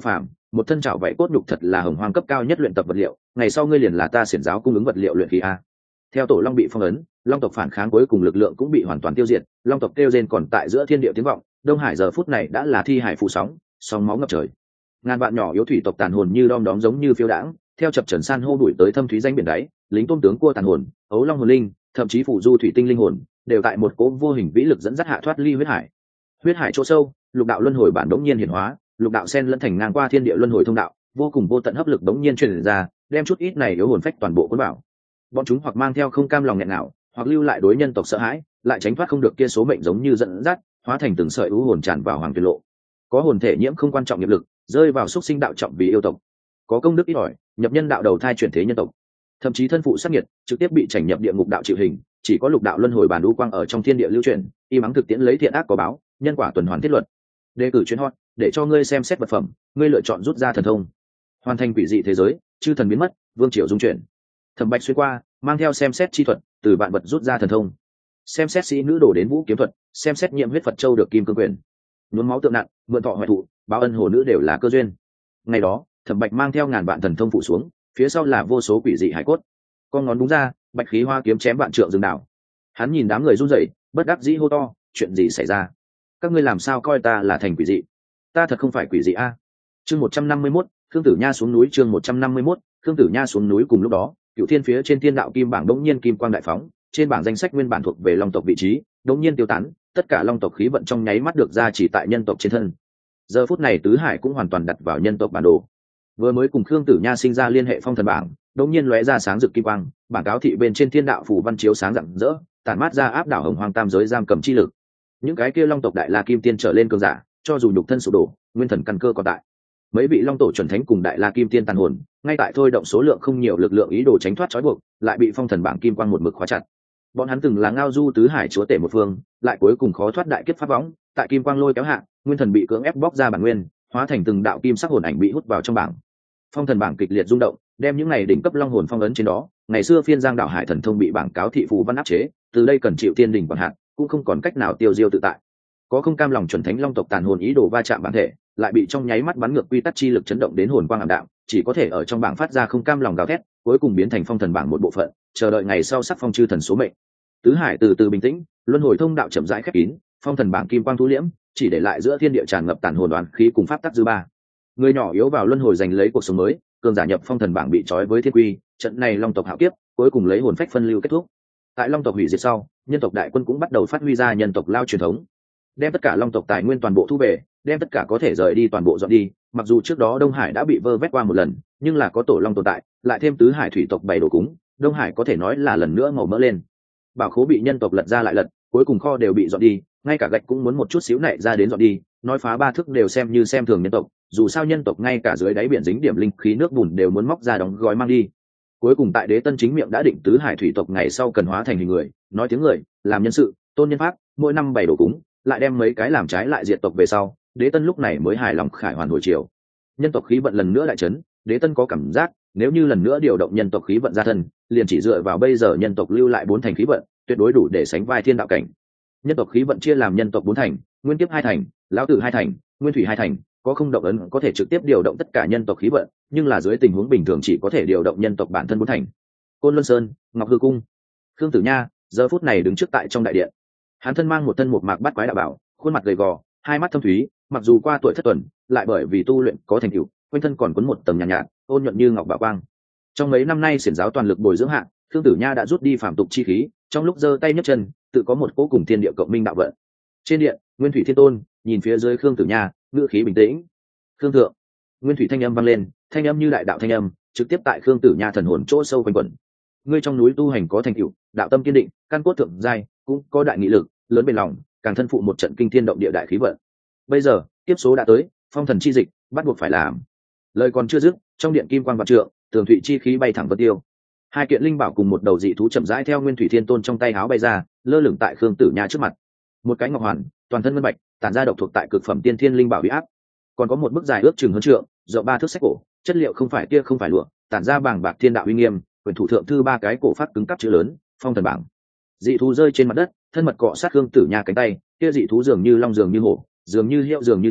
một thân chảo vậy cốt nhục thật là hồng hoang cấp cao nhất luyện tập vật liệu, ngày sau ngươi liền là ta xiển giáo cung ứng vật liệu luyện khí a. Theo tổ long bị phong ấn, long tộc phản kháng cuối cùng lực lượng cũng bị hoàn toàn tiêu diệt, long tộc kêu rên còn tại giữa thiên địa tiếng vọng, đông hải giờ phút này đã là thi hải phụ sóng, sóng máu ngập trời. Ngàn vạn nhỏ yếu thủy tộc tàn hồn như đom đóm giống như phiêu đãng, theo chập trần san hô đuổi tới thâm thúy danh biển đáy, lính tôm tướng cua tàn hồn, ấu long hồn linh, thậm chí phụ du thủy tinh linh hồn, đều tại một cỗ vô hình vĩ lực dẫn dắt hạ thoát ly huyết hải. Huyết hải chỗ sâu, lục đạo luân hồi bản đống nhiên hiển hóa, lục đạo sen lẫn thành ngang qua thiên địa luân hồi thông đạo, vô cùng vô tận hấp lực đống nhiên truyền ra, đem chút ít này yếu hồn phách toàn bộ cuốn vào. Bọn chúng hoặc mang theo không cam lòng nghẹn nào, hoặc lưu lại đối nhân tộc sợ hãi, lại tránh thoát không được kia số mệnh giống như dẫn dắt, hóa thành từng sợi u hồn tràn vào hoàng tuyệt lộ. Có hồn thể nhiễm không quan trọng nghiệp lực, rơi vào xúc sinh đạo trọng vì yêu tộc. Có công đức ít ỏi, nhập nhân đạo đầu thai chuyển thế nhân tộc. Thậm chí thân phụ sát nhiệt, trực tiếp bị chảnh nhập địa ngục đạo chịu hình, chỉ có lục đạo luân hồi bản u quang ở trong thiên địa lưu truyền, y mắng thực tiễn lấy thiện ác có báo, nhân quả tuần hoàn thiết luật. Đề cử chuyến hot, để cho ngươi xem xét vật phẩm, ngươi lựa chọn rút ra thần thông. Hoàn thành quỷ dị thế giới, chư thần biến mất, vương triều dung chuyển. Thẩm Bạch xuyên qua, mang theo xem xét chi thuật, từ vạn vật rút ra thần thông. Xem xét sĩ nữ đổ đến vũ kiếm thuật, xem xét nhiệm huyết Phật châu được kim cương quyền. Nhuốm máu tượng nặng, mượn thọ hoại thụ, báo ân hồ nữ đều là cơ duyên. Ngày đó, Thẩm Bạch mang theo ngàn vạn thần thông phụ xuống, phía sau là vô số quỷ dị hải cốt. Con ngón đúng ra, bạch khí hoa kiếm chém vạn trượng rừng đảo. Hắn nhìn đám người run rẩy, bất đắc dĩ hô to, chuyện gì xảy ra? Các ngươi làm sao coi ta là thành quỷ dị? Ta thật không phải quỷ dị a. Chương một trăm năm mươi mốt, Khương Tử Nha xuống núi. Chương một trăm năm mươi mốt, Khương Tử Nha xuống núi. Cùng lúc đó, Cửu Thiên phía trên thiên đạo kim bảng đống nhiên kim quang đại phóng, trên bảng danh sách nguyên bản thuộc về long tộc vị trí, đống nhiên tiêu tán, tất cả long tộc khí vận trong nháy mắt được ra chỉ tại nhân tộc trên thân. Giờ phút này tứ hải cũng hoàn toàn đặt vào nhân tộc bản đồ. Vừa mới cùng Khương Tử Nha sinh ra liên hệ phong thần bảng, đống nhiên lóe ra sáng rực kim quang, bảng cáo thị bên trên thiên đạo phù văn chiếu sáng rạng rỡ, tản mát ra áp đảo hồng hoang tam giới giam cầm chi lực. Những cái kia long tộc đại la kim tiên trở lên cường giả, cho dù nhục thân sụp đổ, nguyên thần căn cơ còn tại. Mấy vị long tổ chuẩn thánh cùng đại la kim tiên tàn hồn, ngay tại thôi động số lượng không nhiều lực lượng ý đồ tránh thoát trói buộc, lại bị phong thần bảng kim quang một mực khóa chặt. Bọn hắn từng là ngao du tứ hải chúa tể một phương, lại cuối cùng khó thoát đại kiếp pháp võng, tại kim quang lôi kéo hạ, nguyên thần bị cưỡng ép bóc ra bản nguyên, hóa thành từng đạo kim sắc hồn ảnh bị hút vào trong bảng. Phong thần bảng kịch liệt rung động, đem những này đỉnh cấp long hồn phong ấn trên đó. Ngày xưa phiên giang đạo hải thần thông bị bảng cáo thị phù văn áp chế, từ đây cần chịu thiên đình quản hạt, cũng không còn cách nào tiêu diêu tự tại. Có không cam lòng chuẩn thánh long tộc tàn hồn ý đồ va chạm bản thể, lại bị trong nháy mắt bắn ngược quy tắc chi lực chấn động đến hồn quang ảm đạm, chỉ có thể ở trong bảng phát ra không cam lòng gào thét, cuối cùng biến thành phong thần bảng một bộ phận, chờ đợi ngày sau sắc phong chư thần số mệnh. Tứ hải từ từ bình tĩnh, luân hồi thông đạo chậm rãi khép kín, phong thần bảng kim quang thu liễm, chỉ để lại giữa thiên địa tràn ngập tàn hồn đoán khí cùng pháp tắc dư ba. Người nhỏ yếu vào luân hồi giành lấy cuộc sống mới, cường giả nhập phong thần bảng bị trói với thiên quy, trận này long tộc hạo kiếp, cuối cùng lấy hồn phách phân lưu kết thúc. Tại long tộc hủy diệt sau, nhân tộc đại quân cũng bắt đầu phát huy ra nhân tộc lao truyền thống, đem tất cả long tộc tài nguyên toàn bộ thu về, đem tất cả có thể rời đi toàn bộ dọn đi. Mặc dù trước đó đông hải đã bị vơ vét qua một lần, nhưng là có tổ long tồn tại, lại thêm tứ hải thủy tộc bày đồ cúng, đông hải có thể nói là lần nữa màu mỡ lên. Bảo khố bị nhân tộc lật ra lại lật, cuối cùng kho đều bị dọn đi, ngay cả gạch cũng muốn một chút xíu nảy ra đến dọn đi, nói phá ba thức đều xem như xem thường nhân tộc, dù sao nhân tộc ngay cả dưới đáy biển dính điểm linh khí nước bùn đều muốn móc ra đóng gói mang đi. Cuối cùng tại Đế Tân chính miệng đã định tứ hải thủy tộc ngày sau cần hóa thành hình người, nói tiếng người, làm nhân sự, tôn nhân pháp, mỗi năm bày đồ cúng, lại đem mấy cái làm trái lại diệt tộc về sau, Đế Tân lúc này mới hài lòng khải hoàn hồi chiều. Nhân tộc khí vận lần nữa lại chấn, Đế Tân có cảm giác, nếu như lần nữa điều động nhân tộc khí vận ra thân, liền chỉ dựa vào bây giờ nhân tộc lưu lại bốn thành khí vận, tuyệt đối đủ để sánh vai thiên đạo cảnh. Nhân tộc khí vận chia làm nhân tộc bốn thành, nguyên kiếp hai thành, lão tử hai thành, nguyên thủy hai thành, có không động ấn có thể trực tiếp điều động tất cả nhân tộc khí vận, nhưng là dưới tình huống bình thường chỉ có thể điều động nhân tộc bản thân bốn thành. Côn Luân Sơn, Ngọc Hư Cung, Khương Tử Nha giờ phút này đứng trước tại trong đại điện. Hắn thân mang một thân một mạc bát quái đạo bảo, khuôn mặt gầy gò, hai mắt thâm thúy, mặc dù qua tuổi thất tuần, lại bởi vì tu luyện có thành tựu, quanh thân còn quấn một tầng nhàn nhạt, nhạt, ôn nhuận như ngọc bảo quang. Trong mấy năm nay xiển giáo toàn lực bồi dưỡng hạ, Khương Tử Nha đã rút đi phàm tục chi khí, trong lúc giơ tay nhấc chân, tự có một cố cùng thiên địa cộng minh đạo vận. Trên điện, Nguyên Thủy Thiên Tôn nhìn phía dưới Khương Tử Nha, ngữ khí bình tĩnh. Khương thượng. Nguyên Thủy thanh âm vang lên, thanh âm như đại đạo thanh âm, trực tiếp tại Khương Tử Nha thần hồn chỗ sâu quanh quẩn. Ngươi trong núi tu hành có thành tựu, đạo tâm kiên định, căn cốt thượng giai, cũng có đại nghị lực, lớn bền lòng, càng thân phụ một trận kinh thiên động địa đại khí vận. Bây giờ, tiếp số đã tới, phong thần chi dịch, bắt buộc phải làm. Lời còn chưa dứt, trong điện kim quang vạn trượng, tường thụy chi khí bay thẳng vân tiêu. Hai kiện linh bảo cùng một đầu dị thú chậm rãi theo Nguyên Thủy Thiên Tôn trong tay háo bay ra, lơ lửng tại Khương Tử Nha trước mặt. Một cái ngọc hoàn, toàn thân ngân bạch, tản ra độc thuộc tại cực phẩm tiên thiên linh bảo uy áp. Còn có một bức dài ước chừng hơn trượng, rộng ba thước sách cổ, chất liệu không phải kia không phải lụa, tản ra bảng bạc thiên đạo uy nghiêm, quyền thủ thượng thư ba cái cổ phát cứng cáp chữ lớn, phong thần bảng. Dị thú rơi trên mặt đất, thân mật cọ sát Khương Tử Nha cánh tay, kia dị thú dường như long dường như hổ, dường như heo dường như chó,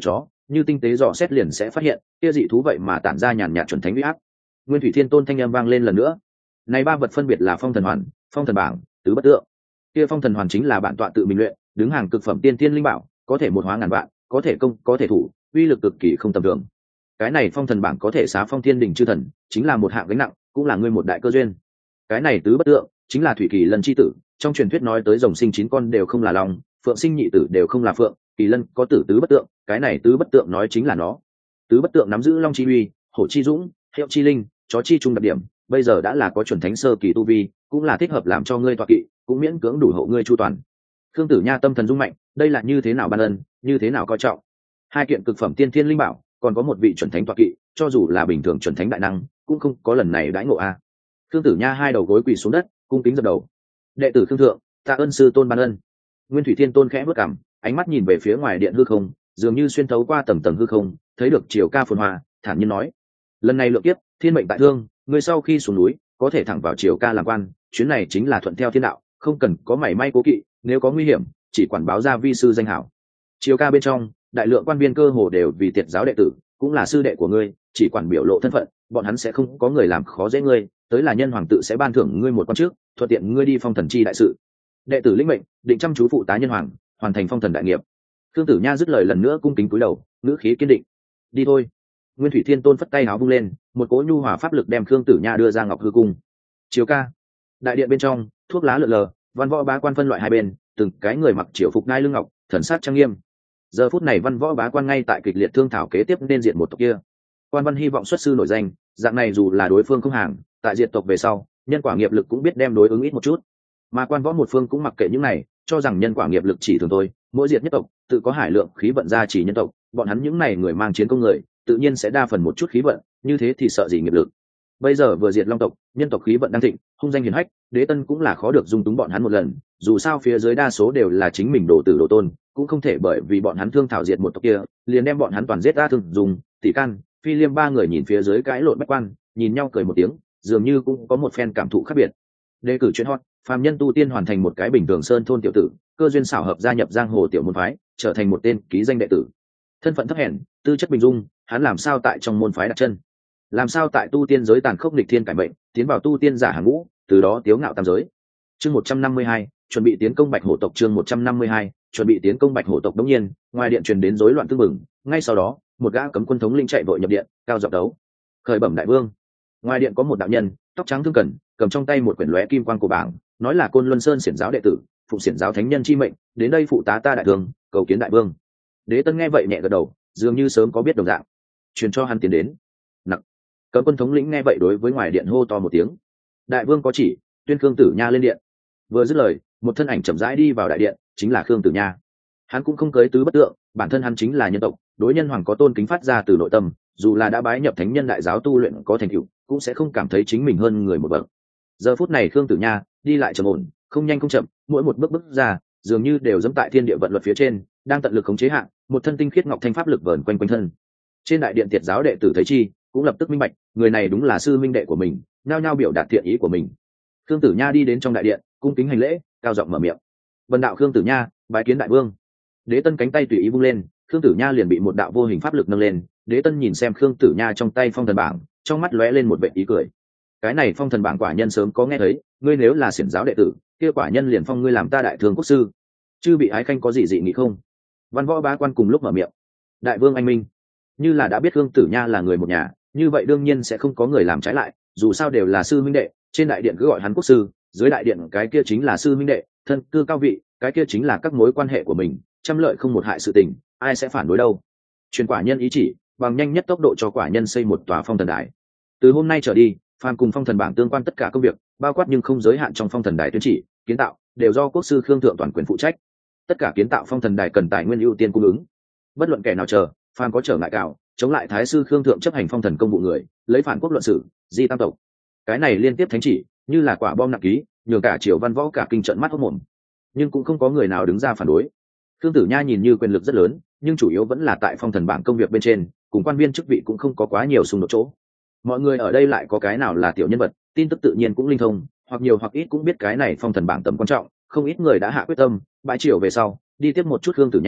như tinh tế dò xét liền sẽ phát hiện kia dị thú vậy mà tản ra nhàn nhạt chuẩn thánh uy áp. Nguyên thủy thiên tôn thanh âm vang lên lần nữa. Này ba vật phân biệt là phong thần hoàn, phong thần bảng, tứ bất tượng. Kia phong thần hoàn chính là bản tọa tự mình luyện, đứng hàng cực phẩm tiên thiên linh bảo, có thể một hóa ngàn vạn, có thể công, có thể thủ, uy lực cực kỳ không tầm thường. Cái này phong thần bảng có thể xá phong thiên đỉnh chư thần, chính là một hạng gánh nặng, cũng là ngươi một đại cơ duyên. Cái này tứ bất tượng chính là thủy kỳ lân chi tử, trong truyền thuyết nói tới rồng sinh chín con đều không là long, phượng sinh nhị tử đều không là phượng, kỳ lân có tử tứ bất tượng, cái này tứ bất tượng nói chính là nó. Tứ bất tượng nắm giữ long chi uy, hổ chi dũng, hiệu chi linh, chó chi trung đặc điểm, bây giờ đã là có chuẩn thánh sơ kỳ tu vi, cũng là thích hợp làm cho ngươi tọa kỵ, cũng miễn cưỡng đủ hộ ngươi chu toàn. Khương Tử Nha tâm thần rung mạnh, đây là như thế nào ban ân, như thế nào coi trọng. Hai kiện cực phẩm tiên thiên linh bảo, còn có một vị chuẩn thánh tọa kỵ, cho dù là bình thường chuẩn thánh đại năng, cũng không có lần này đãi ngộ a. Khương Tử Nha hai đầu gối quỳ xuống đất, cung kính dập đầu. Đệ tử Khương thượng, tạ ơn sư tôn ban ân. Nguyên Thủy Thiên Tôn khẽ bước cằm, ánh mắt nhìn về phía ngoài điện hư không, dường như xuyên thấu qua tầng tầng hư không, thấy được chiều ca phồn hoa, thản nhiên nói: lần này lượng kiếp, thiên mệnh tại thương, ngươi sau khi xuống núi, có thể thẳng vào chiều ca làm quan, chuyến này chính là thuận theo thiên đạo, không cần có mảy may cố kỵ, nếu có nguy hiểm, chỉ quản báo ra vi sư danh hảo. Chiều ca bên trong, đại lượng quan viên cơ hồ đều vì tiệt giáo đệ tử, cũng là sư đệ của ngươi, chỉ quản biểu lộ thân phận, bọn hắn sẽ không có người làm khó dễ ngươi, tới là nhân hoàng tự sẽ ban thưởng ngươi một quan trước, thuận tiện ngươi đi phong thần chi đại sự. Đệ tử lĩnh mệnh, định chăm chú phụ tá nhân hoàng, hoàn thành phong thần đại nghiệp. Khương Tử Nha dứt lời lần nữa cung kính cúi đầu, ngữ khí kiên định. Đi thôi. Nguyên Thủy Thiên Tôn phất tay áo vung lên, một cỗ nhu hòa pháp lực đem Khương Tử Nha đưa ra ngọc hư cung. Chiều ca, đại điện bên trong, thuốc lá lượn lờ, văn võ bá quan phân loại hai bên, từng cái người mặc triều phục ngai lưng ngọc, thần sát trang nghiêm. Giờ phút này văn võ bá quan ngay tại kịch liệt thương thảo kế tiếp nên diện một tộc kia. Quan văn hy vọng xuất sư nổi danh, dạng này dù là đối phương không hàng, tại diệt tộc về sau, nhân quả nghiệp lực cũng biết đem đối ứng ít một chút. Mà quan võ một phương cũng mặc kệ những này, cho rằng nhân quả nghiệp lực chỉ thường thôi, mỗi diệt nhất tộc, tự có hải lượng khí vận ra chỉ nhân tộc, bọn hắn những này người mang chiến công người, tự nhiên sẽ đa phần một chút khí vận, như thế thì sợ gì nghiệp lực. Bây giờ vừa diệt long tộc, nhân tộc khí vận đang thịnh, hung danh hiển hách, đế tân cũng là khó được dung túng bọn hắn một lần, dù sao phía dưới đa số đều là chính mình đồ tử đồ tôn, cũng không thể bởi vì bọn hắn thương thảo diệt một tộc kia, liền đem bọn hắn toàn giết ra thường dùng. Tỷ Can, Phi Liêm ba người nhìn phía dưới cãi lộn bách quan, nhìn nhau cười một tiếng, dường như cũng có một phen cảm thụ khác biệt. Đề cử chuyên hot, phàm nhân tu tiên hoàn thành một cái bình thường sơn thôn tiểu tử, cơ duyên xảo hợp gia nhập giang hồ tiểu môn phái, trở thành một tên ký danh đệ tử. Thân phận thấp hèn, tư chất bình dung, hắn làm sao tại trong môn phái đặt chân? Làm sao tại tu tiên giới tàn khốc nghịch thiên cải mệnh, tiến vào tu tiên giả hàng ngũ, từ đó tiếu ngạo tam giới. Chương một trăm năm mươi hai, chuẩn bị tiến công Bạch Hổ tộc. Chương một trăm năm mươi hai, chuẩn bị tiến công Bạch Hổ tộc. Đống nhiên, ngoài điện truyền đến rối loạn tương mừng, ngay sau đó, một gã cấm quân thống lĩnh chạy vội nhập điện, cao giọng đấu: khởi bẩm đại vương. Ngoài điện có một đạo nhân, tóc trắng thương cẩn, cầm trong tay một quyển lóe kim quang cổ bảng, nói là Côn Luân Sơn xiển giáo đệ tử, phụng xiển giáo thánh nhân chi mệnh, đến đây phụ tá ta đại vương, cầu kiến đại vương. Đế Tân nghe vậy nhẹ gật đầu, dường như sớm có biết đồng dạng, truyền cho hắn tiến đến. Nặc. Cấm quân thống lĩnh nghe vậy đối với ngoài điện hô to một tiếng: đại vương có chỉ, tuyên Khương Tử Nha lên điện. Vừa dứt lời, một thân ảnh chậm rãi đi vào đại điện, chính là Khương Tử Nha. Hắn cũng không cưới tứ bất tượng, bản thân hắn chính là nhân tộc, đối nhân hoàng có tôn kính phát ra từ nội tâm, dù là đã bái nhập thánh nhân đại giáo tu luyện có thành tựu, cũng sẽ không cảm thấy chính mình hơn người một bậc. Giờ phút này Khương Tử Nha đi lại trầm ổn, không nhanh không chậm, mỗi một bước bước ra, dường như đều dẫm tại thiên địa vận luật phía trên, đang tận lực khống chế hạn, một thân tinh khiết ngọc thanh pháp lực vờn quanh quanh thân. Trên đại điện tiệt giáo đệ tử thấy chi, cũng lập tức minh bạch, người này đúng là sư minh đệ của mình, nhao nhao biểu đạt thiện ý của mình. Khương Tử Nha đi đến trong đại điện, cung kính hành lễ, cao giọng mở miệng: vân đạo Khương Tử Nha, bái kiến đại vương. Đế Tân cánh tay tùy ý vung lên, Khương Tử Nha liền bị một đạo vô hình pháp lực nâng lên. Đế Tân nhìn xem Khương Tử Nha trong tay phong thần bảng, trong mắt lóe lên một vẻ ý cười. Cái này phong thần bảng quả nhân sớm có nghe thấy, ngươi nếu là xiển giáo đệ tử, kia quả nhân liền phong ngươi làm ta đại thương quốc sư. Chư bị ái khanh có gì dị nghị không? Văn võ bá quan cùng lúc mở miệng. Đại vương anh minh. Như là đã biết Khương Tử Nha là người một nhà, như vậy đương nhiên sẽ không có người làm trái lại, dù sao đều là sư minh đệ, trên đại điện cứ gọi hắn quốc sư, dưới đại điện cái kia chính là sư minh đệ, thân cư cao vị, cái kia chính là các mối quan hệ của mình, trăm lợi không một hại sự tình, ai sẽ phản đối đâu. Truyền quả nhân ý chỉ, bằng nhanh nhất tốc độ cho quả nhân xây một tòa phong thần đài. Từ hôm nay trở đi, phàm cùng phong thần bảng tương quan tất cả công việc, bao quát nhưng không giới hạn trong phong thần đài tuyên chỉ, kiến tạo, đều do quốc sư Khương thượng toàn quyền phụ trách. Tất cả kiến tạo phong thần đài cần tài nguyên ưu tiên cung ứng. Bất luận kẻ nào chờ, phàm có trở ngại cạo, chống lại thái sư Khương thượng chấp hành phong thần công vụ người, lấy phản quốc luận xử, di tam tộc. Cái này liên tiếp thánh chỉ, như là quả bom nặng ký, nhường cả triều văn võ cả kinh trận mắt hốt mồm. Nhưng cũng không có người nào đứng ra phản đối. Khương Tử Nha nhìn như quyền lực rất lớn, nhưng chủ yếu vẫn là tại phong thần bảng công việc bên trên, cùng quan viên chức vị cũng không có quá nhiều xung đột chỗ. Mọi người ở đây lại có cái nào là tiểu nhân vật, tin tức tự nhiên cũng linh thông, hoặc nhiều hoặc ít cũng biết cái này phong thần bảng tầm quan trọng, không ít người đã hạ quyết tâm, bãi triều về sau, đi tiếp một chút Khương Tử Nha,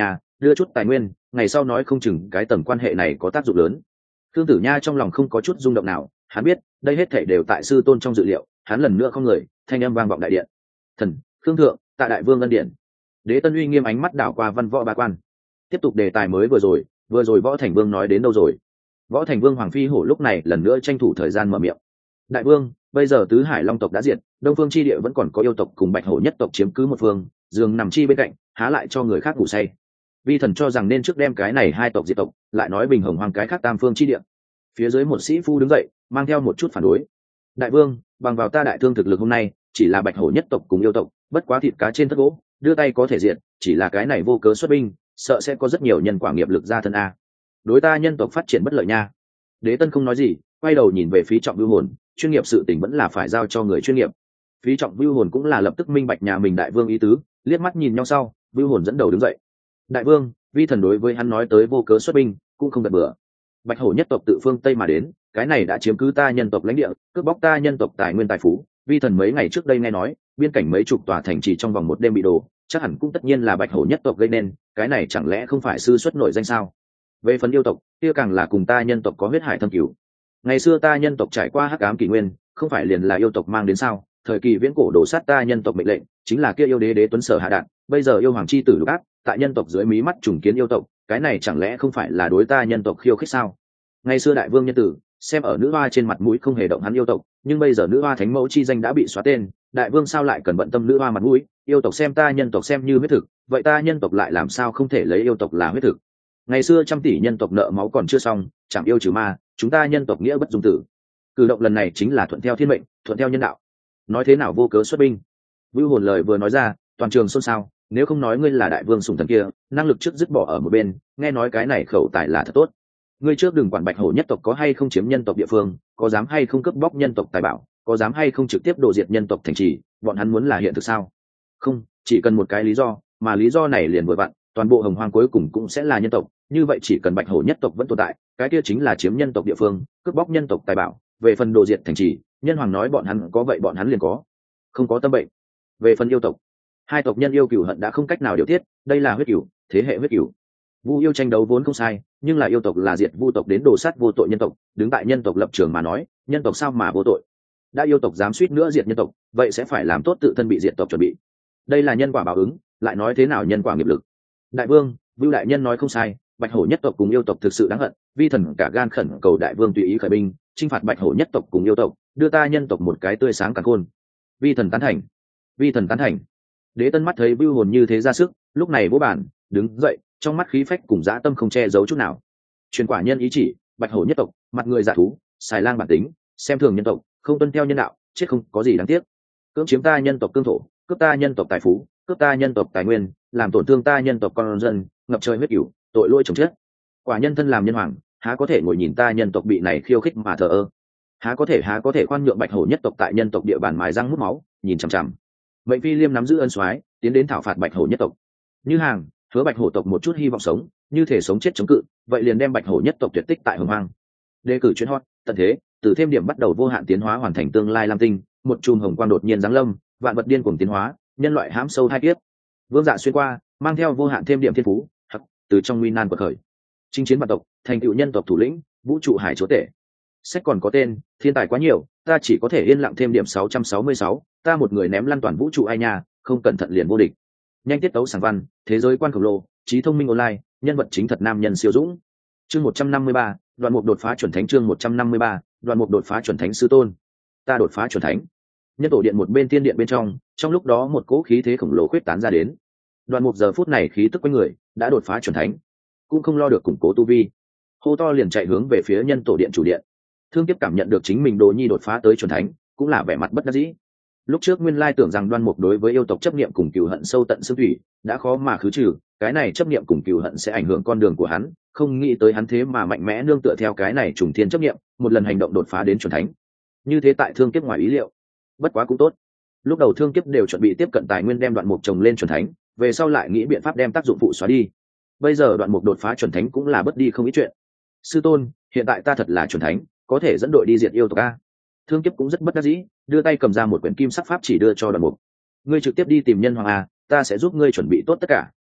đưa chút tài nguyên, ngày sau nói không chừng cái tầng quan hệ này có tác dụng lớn. Khương Tử Nha trong lòng không có chút rung động nào, hắn biết đây hết thảy đều tại sư tôn trong dự liệu. Hắn lần nữa không người, thanh âm vang vọng đại điện. Thần, Khương thượng, tại đại vương ân điện. Đế Tân uy nghiêm ánh mắt đảo qua văn võ ba quan. Tiếp tục đề tài mới vừa rồi, vừa rồi Võ Thành Vương nói đến đâu rồi? Võ Thành Vương Hoàng Phi Hổ lúc này lần nữa tranh thủ thời gian mở miệng. Đại vương, bây giờ tứ hải long tộc đã diệt, đông phương chi địa vẫn còn có yêu tộc cùng bạch hổ nhất tộc chiếm cứ một phương, giường nằm chi bên cạnh, há lại cho người khác ngủ say. Vi thần cho rằng nên trước đem cái này hai tộc diệt tộc, lại nói bình hồng hoàng cái khác tam phương chi địa. Phía dưới một sĩ phu đứng dậy, mang theo một chút phản đối. Đại vương, bằng vào ta đại thương thực lực hôm nay, chỉ là bạch hổ nhất tộc cùng yêu tộc, bất quá thịt cá trên tất gỗ, đưa tay có thể diệt, chỉ là cái này vô cớ xuất binh, sợ sẽ có rất nhiều nhân quả nghiệp lực ra thân a. Đối ta nhân tộc phát triển bất lợi nha. Đế Tân không nói gì, quay đầu nhìn về Phí Trọng Vưu Hồn, chuyên nghiệp sự tình vẫn là phải giao cho người chuyên nghiệp. Phí Trọng Vưu Hồn cũng là lập tức minh bạch nhà mình đại vương ý tứ, liếc mắt nhìn nhau sau, Vưu Hồn dẫn đầu đứng dậy. Đại vương, vi thần đối với hắn nói tới vô cớ xuất binh, cũng không gật bừa. Bạch hổ nhất tộc tự phương Tây mà đến, cái này đã chiếm cứ ta nhân tộc lãnh địa, cướp bóc ta nhân tộc tài nguyên tài phú. Vi thần mấy ngày trước đây nghe nói, biên cảnh mấy chục tòa thành trì trong vòng một đêm bị đổ, chắc hẳn cũng tất nhiên là bạch hổ nhất tộc gây nên, cái này chẳng lẽ không phải sư xuất nổi danh sao? Về phần yêu tộc, kia càng là cùng ta nhân tộc có huyết hải thâm cửu. Ngày xưa ta nhân tộc trải qua hắc ám kỷ nguyên, không phải liền là yêu tộc mang đến sao? Thời kỳ viễn cổ đổ sát ta nhân tộc mệnh lệnh, chính là kia yêu đế đế tuấn sở hạ đạn, bây giờ yêu hoàng chi tử lục ác, tại nhân tộc dưới mí mắt trùng kiến yêu tộc, cái này chẳng lẽ không phải là đối ta nhân tộc khiêu khích sao? Ngày xưa đại vương nhân tử, xem ở nữ hoa trên mặt mũi không hề động hắn yêu tộc, nhưng bây giờ nữ hoa thánh mẫu chi danh đã bị xóa tên, đại vương sao lại cần bận tâm nữ hoa mặt mũi? Yêu tộc xem ta nhân tộc xem như huyết thực, vậy ta nhân tộc lại làm sao không thể lấy yêu tộc là huyết thực? Ngày xưa trăm tỷ nhân tộc nợ máu còn chưa xong, chẳng yêu trừ ma, chúng ta nhân tộc nghĩa bất dung tử. Cử động lần này chính là thuận theo thiên mệnh, thuận theo nhân đạo. Nói thế nào vô cớ xuất binh? Vưu Hồn lời vừa nói ra, toàn trường xôn xao, nếu không nói ngươi là đại vương sủng thần kia, năng lực trước dứt bỏ ở một bên, nghe nói cái này khẩu tài là thật tốt. Ngươi trước đừng quản bạch hổ nhất tộc có hay không chiếm nhân tộc địa phương, có dám hay không cướp bóc nhân tộc tài bảo, có dám hay không trực tiếp đổ diệt nhân tộc thành trì, bọn hắn muốn là hiện thực sao? Không, chỉ cần một cái lý do, mà lý do này liền vừa vặn, toàn bộ hồng hoang cuối cùng cũng sẽ là nhân tộc, như vậy chỉ cần bạch hổ nhất tộc vẫn tồn tại, cái kia chính là chiếm nhân tộc địa phương, cướp bóc nhân tộc tài bảo, về phần đồ diệt thành trì, nhân hoàng nói bọn hắn có vậy bọn hắn liền có, không có tâm bệnh. Về phần yêu tộc, hai tộc nhân yêu cửu hận đã không cách nào điều tiết, đây là huyết cửu, thế hệ huyết cửu. Vu yêu tranh đấu vốn không sai, nhưng là yêu tộc là diệt vu tộc đến đồ sát vô tội nhân tộc, đứng tại nhân tộc lập trường mà nói, nhân tộc sao mà vô tội? Đã yêu tộc dám suýt nữa diệt nhân tộc, vậy sẽ phải làm tốt tự thân bị diệt tộc chuẩn bị. Đây là nhân quả báo ứng, lại nói thế nào nhân quả nghiệp lực? Đại vương, Vưu đại nhân nói không sai, bạch hổ nhất tộc cùng yêu tộc thực sự đáng hận, vi thần cả gan khẩn cầu đại vương tùy ý khởi binh, chinh phạt bạch hổ nhất tộc cùng yêu tộc, đưa ta nhân tộc một cái tươi sáng càn khôn. Vi thần tán thành, vi thần tán thành. Đế Tân mắt thấy Vưu Hồn như thế ra sức, lúc này vỗ bản, đứng dậy, trong mắt khí phách cùng dã tâm không che giấu chút nào. Truyền quả nhân ý chỉ, bạch hổ nhất tộc, mặt người dạ thú, xài lang bản tính, xem thường nhân tộc, không tuân theo nhân đạo, chết không có gì đáng tiếc. Cưỡng chiếm ta nhân tộc cương thổ, cướp ta nhân tộc tài phú, cướp ta nhân tộc tài nguyên, làm tổn thương ta nhân tộc con dân, ngập trời huyết cửu, tội lỗi chồng chết. Quả nhân thân làm nhân hoàng, há có thể ngồi nhìn ta nhân tộc bị này khiêu khích mà thờ ơ? Há có thể há có thể khoan nhượng bạch hổ nhất tộc tại nhân tộc địa bàn mài răng mút máu, nhìn chằm chằm. Mệnh phi liêm nắm giữ ân soái, tiến đến thảo phạt bạch hổ nhất tộc. Như hàng, hứa bạch hổ tộc một chút hy vọng sống, như thể sống chết chống cự, vậy liền đem bạch hổ nhất tộc tuyệt tích tại hồng hoang. Đề cử chuyên hot, tận thế, từ thêm điểm bắt đầu vô hạn tiến hóa hoàn thành tương lai lam tinh, một chùm hồng quang đột nhiên giáng lâm, vạn vật điên cuồng tiến hóa, nhân loại hãm sâu hai kiếp. Vương dạ xuyên qua, mang theo vô hạn thêm điểm thiên phú, hắc, từ trong nguy nan quật khởi. Chinh chiến vạn tộc, thành tựu nhân tộc thủ lĩnh, vũ trụ hải chúa tể. Sách còn có tên, thiên tài quá nhiều, ta chỉ có thể yên lặng thêm điểm sáu trăm sáu mươi sáu, ta một người ném lăn toàn vũ trụ ai nha, không cẩn thận liền vô địch. Nhanh tiết tấu sáng văn, thế giới quan khổng lồ, trí thông minh online, nhân vật chính thật nam nhân siêu dũng. Chương một trăm năm mươi ba, đoạn mục đột phá chuẩn thánh chương một trăm năm mươi ba, đoạn mục đột phá chuẩn thánh sư tôn. Ta đột phá chuẩn thánh. Nhân tổ điện một bên tiên điện bên trong, trong lúc đó một cỗ khí thế khổng lồ khuyết tán ra đến. Đoạn mục giờ phút này khí tức quanh người đã đột phá chuẩn thánh, cũng không lo được củng cố tu vi, hô to liền chạy hướng về phía nhân tổ điện chủ điện. Thương Kiếp cảm nhận được chính mình đồ nhi đột phá tới chuẩn thánh, cũng là vẻ mặt bất đắc dĩ. Lúc trước nguyên lai tưởng rằng Đoan Mục đối với yêu tộc chấp niệm cùng cừu hận sâu tận xương thủy, đã khó mà khứ trừ, cái này chấp niệm cùng cừu hận sẽ ảnh hưởng con đường của hắn, không nghĩ tới hắn thế mà mạnh mẽ nương tựa theo cái này trùng thiên chấp niệm, một lần hành động đột phá đến chuẩn thánh. Như thế tại Thương Kiếp ngoài ý liệu, bất quá cũng tốt. Lúc đầu Thương Kiếp đều chuẩn bị tiếp cận tài nguyên đem Đoạn Mục trồng lên chuẩn thánh, về sau lại nghĩ biện pháp đem tác dụng phụ xóa đi. Bây giờ Đoạn Mục đột phá chuẩn thánh cũng là bất đi không ít chuyện. Sư tôn, hiện tại ta thật là chuẩn thánh, có thể dẫn đội đi diệt yêu tộc a. Thương Kiếp cũng rất bất đắc dĩ, đưa tay cầm ra một quyển kim sắc pháp chỉ đưa cho Đoạn Mục. Ngươi trực tiếp đi tìm nhân hoàng a, ta sẽ giúp ngươi chuẩn bị tốt tất cả,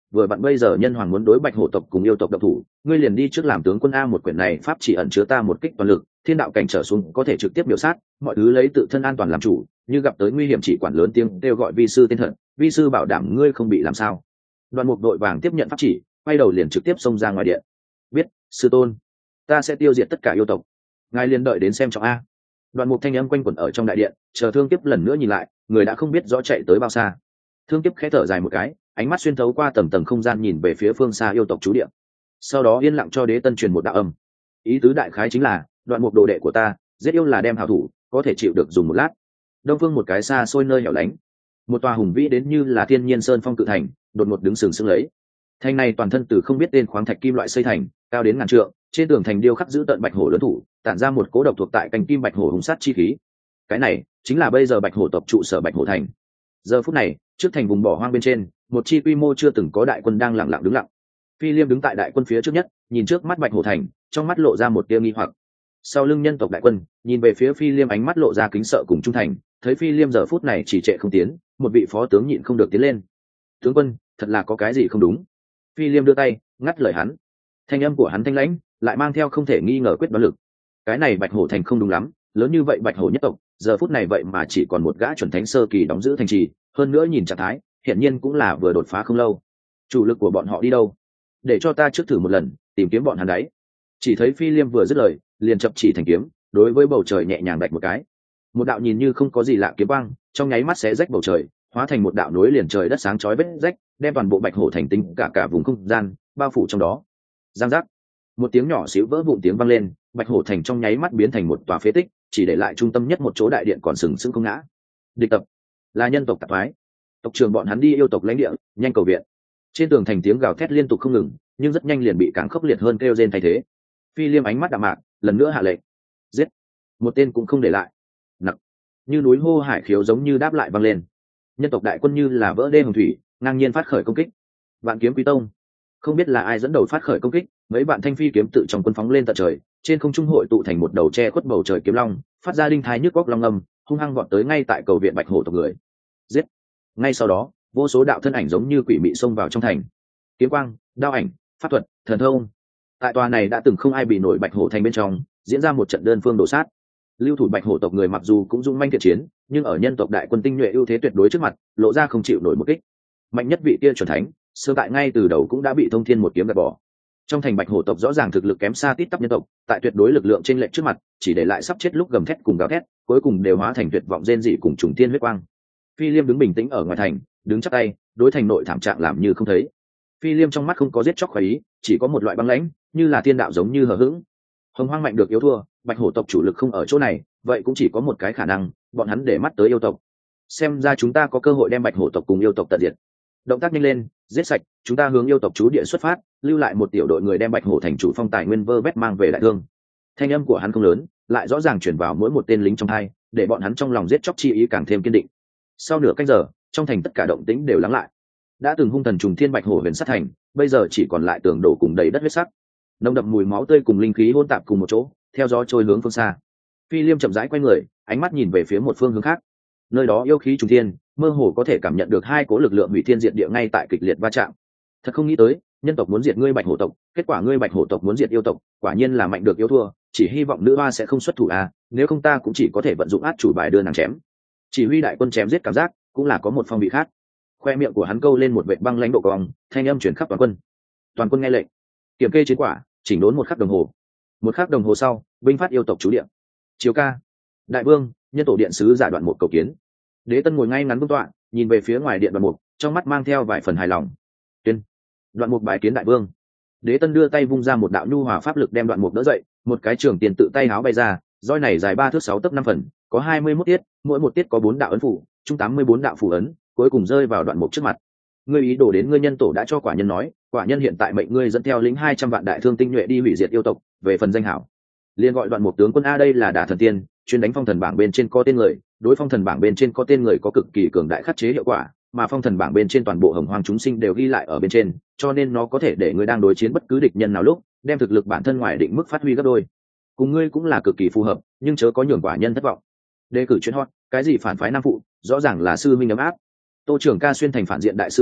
vừa vặn bây giờ nhân hoàng muốn đối bạch hổ tộc cùng yêu tộc độc thủ, ngươi liền đi trước làm tướng quân a. Một quyển này pháp chỉ ẩn chứa ta một kích toàn lực, thiên đạo cảnh trở xuống có thể trực tiếp biểu sát, mọi thứ lấy tự thân an toàn làm chủ, như gặp tới nguy hiểm chỉ quản lớn tiếng kêu gọi vi sư tên thật, vi sư bảo đảm ngươi không bị làm sao. Đoạn Mục đội vàng tiếp nhận pháp chỉ, quay đầu liền trực tiếp xông ra ngoài điện. Biết, sư tôn, ta sẽ tiêu diệt tất cả yêu tộc, ngài liền đợi đến xem trọng a. Đoạn Mục thanh âm quanh quẩn ở trong đại điện, chờ Thương Kiếp lần nữa nhìn lại, người đã không biết rõ chạy tới bao xa. Thương Kiếp khẽ thở dài một cái, ánh mắt xuyên thấu qua tầng tầng không gian nhìn về phía phương xa yêu tộc trú địa, sau đó yên lặng cho Đế Tân truyền một đạo âm. Ý tứ đại khái chính là, Đoạn Mục đồ đệ của ta, giết yêu là đem hảo thủ, có thể chịu được dùng một lát. Đông phương một cái xa xôi nơi hẻo lánh, một tòa hùng vĩ đến như là thiên nhiên sơn phong cự thành, đột ngột đứng sừng sững lấy. Thành này toàn thân từ không biết tên khoáng thạch kim loại xây thành, cao đến ngàn trượng, trên tường thành điêu khắc giữ tận bạch hổ lớn thủ, tản ra một cố độc thuộc tại cành kim bạch hổ hùng sát chi khí. Cái này chính là bây giờ bạch hổ tộc trụ sở Bạch Hổ Thành. Giờ phút này, trước thành vùng bỏ hoang bên trên, một chi quy mô chưa từng có đại quân đang lặng lặng đứng lặng. Phi Liêm đứng tại đại quân phía trước nhất, nhìn trước mắt Bạch Hổ Thành, trong mắt lộ ra một tia nghi hoặc. Sau lưng nhân tộc đại quân, nhìn về phía Phi Liêm ánh mắt lộ ra kính sợ cùng trung thành, thấy Phi Liêm giờ phút này chỉ trệ không tiến, một vị phó tướng nhịn không được tiến lên. "Tướng quân, thật là có cái gì không đúng?" Phi Liêm đưa tay ngắt lời hắn. Thanh âm của hắn thanh lãnh, lại mang theo không thể nghi ngờ quyết đoán lực. Cái này Bạch Hổ Thành không đúng lắm, lớn như vậy Bạch Hổ nhất tộc, giờ phút này vậy mà chỉ còn một gã chuẩn thánh sơ kỳ đóng giữ thành trì, hơn nữa nhìn trạng thái, hiển nhiên cũng là vừa đột phá không lâu. Chủ lực của bọn họ đi đâu? Để cho ta trước thử một lần, tìm kiếm bọn hắn đấy. Chỉ thấy Phi Liêm vừa dứt lời, liền chập chỉ thành kiếm, đối với bầu trời nhẹ nhàng đạch một cái. Một đạo nhìn như không có gì lạ kiếm quang, trong nháy mắt sẽ rách bầu trời, hóa thành một đạo núi liền trời đất sáng chói vết rách, đem toàn bộ Bạch Hổ Thành tính cả cả vùng không gian bao phủ trong đó. Giang giác, một tiếng nhỏ xíu vỡ vụn tiếng vang lên, Bạch Hổ Thành trong nháy mắt biến thành một tòa phế tích, chỉ để lại trung tâm nhất một chỗ đại điện còn sừng sững không ngã. Địch tập là nhân tộc tạp thoái, tộc trưởng bọn hắn đi yêu tộc lãnh địa, nhanh cầu viện. Trên tường thành tiếng gào thét liên tục không ngừng, nhưng rất nhanh liền bị càng khốc liệt hơn kêu rên thay thế. Phi Liêm ánh mắt đạm mạc, lần nữa hạ lệnh, giết, một tên cũng không để lại. Nặc, như núi hô hải khiếu giống như đáp lại vang lên. Nhân tộc đại quân như là vỡ đê hồng thủy, ngang nhiên phát khởi công kích. Vạn Kiếm Quý Tông, không biết là ai dẫn đầu phát khởi công kích, mấy bạn thanh phi kiếm tự trong quân phóng lên tận trời, trên không trung hội tụ thành một đầu che khuất bầu trời kiếm long, phát ra đinh thái nhức góc long âm, hung hăng vọt tới ngay tại cầu viện Bạch Hổ tộc người. Giết! Ngay sau đó, vô số đạo thân ảnh giống như quỷ mị xông vào trong thành. Kiếm quang, đao ảnh, pháp thuật, thần thông. Tại tòa này đã từng không ai bị nổi Bạch Hổ thành bên trong, diễn ra một trận đơn phương đổ sát. Lưu thủ Bạch Hổ tộc người mặc dù cũng dũng manh thiện chiến, nhưng ở nhân tộc đại quân tinh nhuệ ưu thế tuyệt đối trước mặt, lộ ra không chịu nổi một kích. Mạnh nhất vị kia chuẩn thánh, sơ tại ngay từ đầu cũng đã bị Thông Thiên một kiếm gạt bỏ. Trong thành Bạch Hổ tộc rõ ràng thực lực kém xa tít tắp nhân tộc, tại tuyệt đối lực lượng trên lệch trước mặt, chỉ để lại sắp chết lúc gầm thét cùng gào thét, cuối cùng đều hóa thành tuyệt vọng rên rỉ cùng trùng thiên huyết quang. Phi Liêm đứng bình tĩnh ở ngoài thành, đứng chắp tay, đối thành nội thảm trạng làm như không thấy. Phi Liêm trong mắt không có giết chóc khoái ý, chỉ có một loại băng lãnh, như là thiên đạo giống như hờ hững. Hồng Hoang mạnh được yếu thua, Bạch Hổ tộc chủ lực không ở chỗ này, vậy cũng chỉ có một cái khả năng, bọn hắn để mắt tới yêu tộc. Xem ra chúng ta có cơ hội đem Bạch Hổ tộc cùng yêu tộc tận diệt. Động tác nhanh lên, giết sạch, chúng ta hướng yêu tộc trú địa xuất phát, lưu lại một tiểu đội người đem Bạch Hổ thành chủ phong tài nguyên vơ vét mang về đại thương. Thanh âm của hắn không lớn, lại rõ ràng truyền vào mỗi một tên lính trong hai, để bọn hắn trong lòng giết chóc chi ý càng thêm kiên định. Sau nửa canh giờ, trong thành tất cả động tĩnh đều lắng lại. Đã từng hung thần trùng thiên Bạch Hổ huyền sát thành, bây giờ chỉ còn lại tường đổ cùng đầy đất huyết sắc. Nồng đậm mùi máu tươi cùng linh khí hỗn tạp cùng một chỗ, theo gió trôi hướng phương xa. Phi Liêm chậm rãi quay người, ánh mắt nhìn về phía một phương hướng khác. Nơi đó yêu khí trùng thiên, mơ hồ có thể cảm nhận được hai cố lực lượng hủy thiên diệt địa ngay tại kịch liệt va chạm. Thật không nghĩ tới, nhân tộc muốn diệt ngươi Bạch Hổ tộc, kết quả ngươi Bạch Hổ tộc muốn diệt yêu tộc, quả nhiên là mạnh được yếu thua, chỉ hy vọng nữ hoa sẽ không xuất thủ à, nếu không ta cũng chỉ có thể vận dụng át chủ bài đưa nàng chém. Chỉ huy đại quân chém giết cảm giác, cũng là có một phong vị khác. Khoe miệng của hắn câu lên một vệt băng lãnh độ cong, thanh âm truyền khắp toàn quân. Toàn quân nghe lệnh, kiểm kê chiến quả, chỉnh đốn một khắc đồng hồ. Một khắc đồng hồ sau, binh phát yêu tộc trú điện. Chiếu ca, đại vương, nhân tổ điện sứ giả Đoạn Mục cầu kiến. Đế Tân ngồi ngay ngắn vương tọa, nhìn về phía ngoài điện Đoạn Mục, trong mắt mang theo vài phần hài lòng. Tuyên, Đoạn Mục bài kiến đại vương. Đế Tân đưa tay vung ra một đạo nhu hòa pháp lực đem Đoạn Mục đỡ dậy, một cái trường tiền tự tay háo bay ra, roi này dài ba thước sáu tấc năm phần, có hai mươi mốt tiết, mỗi một tiết có bốn đạo ấn phủ, chung tám mươi bốn đạo phù ấn, cuối cùng rơi vào Đoạn Mục trước mặt. Ngươi ý đồ đến ngươi nhân tổ đã cho quả nhân nói, quả nhân hiện tại mệnh ngươi dẫn theo lính hai trăm vạn đại thương tinh nhuệ đi hủy diệt yêu tộc, về phần danh hảo, liền gọi Đoạn Mục tướng quân a. Đây là Đả Thần Tiên, chuyên đánh phong thần bảng bên trên có tên người, đối phong thần bảng bên trên có tên người có cực kỳ cường đại khắc chế hiệu quả, mà phong thần bảng bên trên toàn bộ hồng hoang chúng sinh đều ghi lại ở bên trên, cho nên nó có thể để ngươi đang đối chiến bất cứ địch nhân nào lúc, đem thực lực bản thân ngoài định mức phát huy gấp đôi. Cùng ngươi cũng là cực kỳ phù hợp, nhưng chớ có nhường quả nhân thất vọng. Đề cử chuyên hot, cái gì phản phái nam phụ, rõ ràng là sư minh ấm áp. Tô trưởng ca xuyên thành phản diện đại sư mình,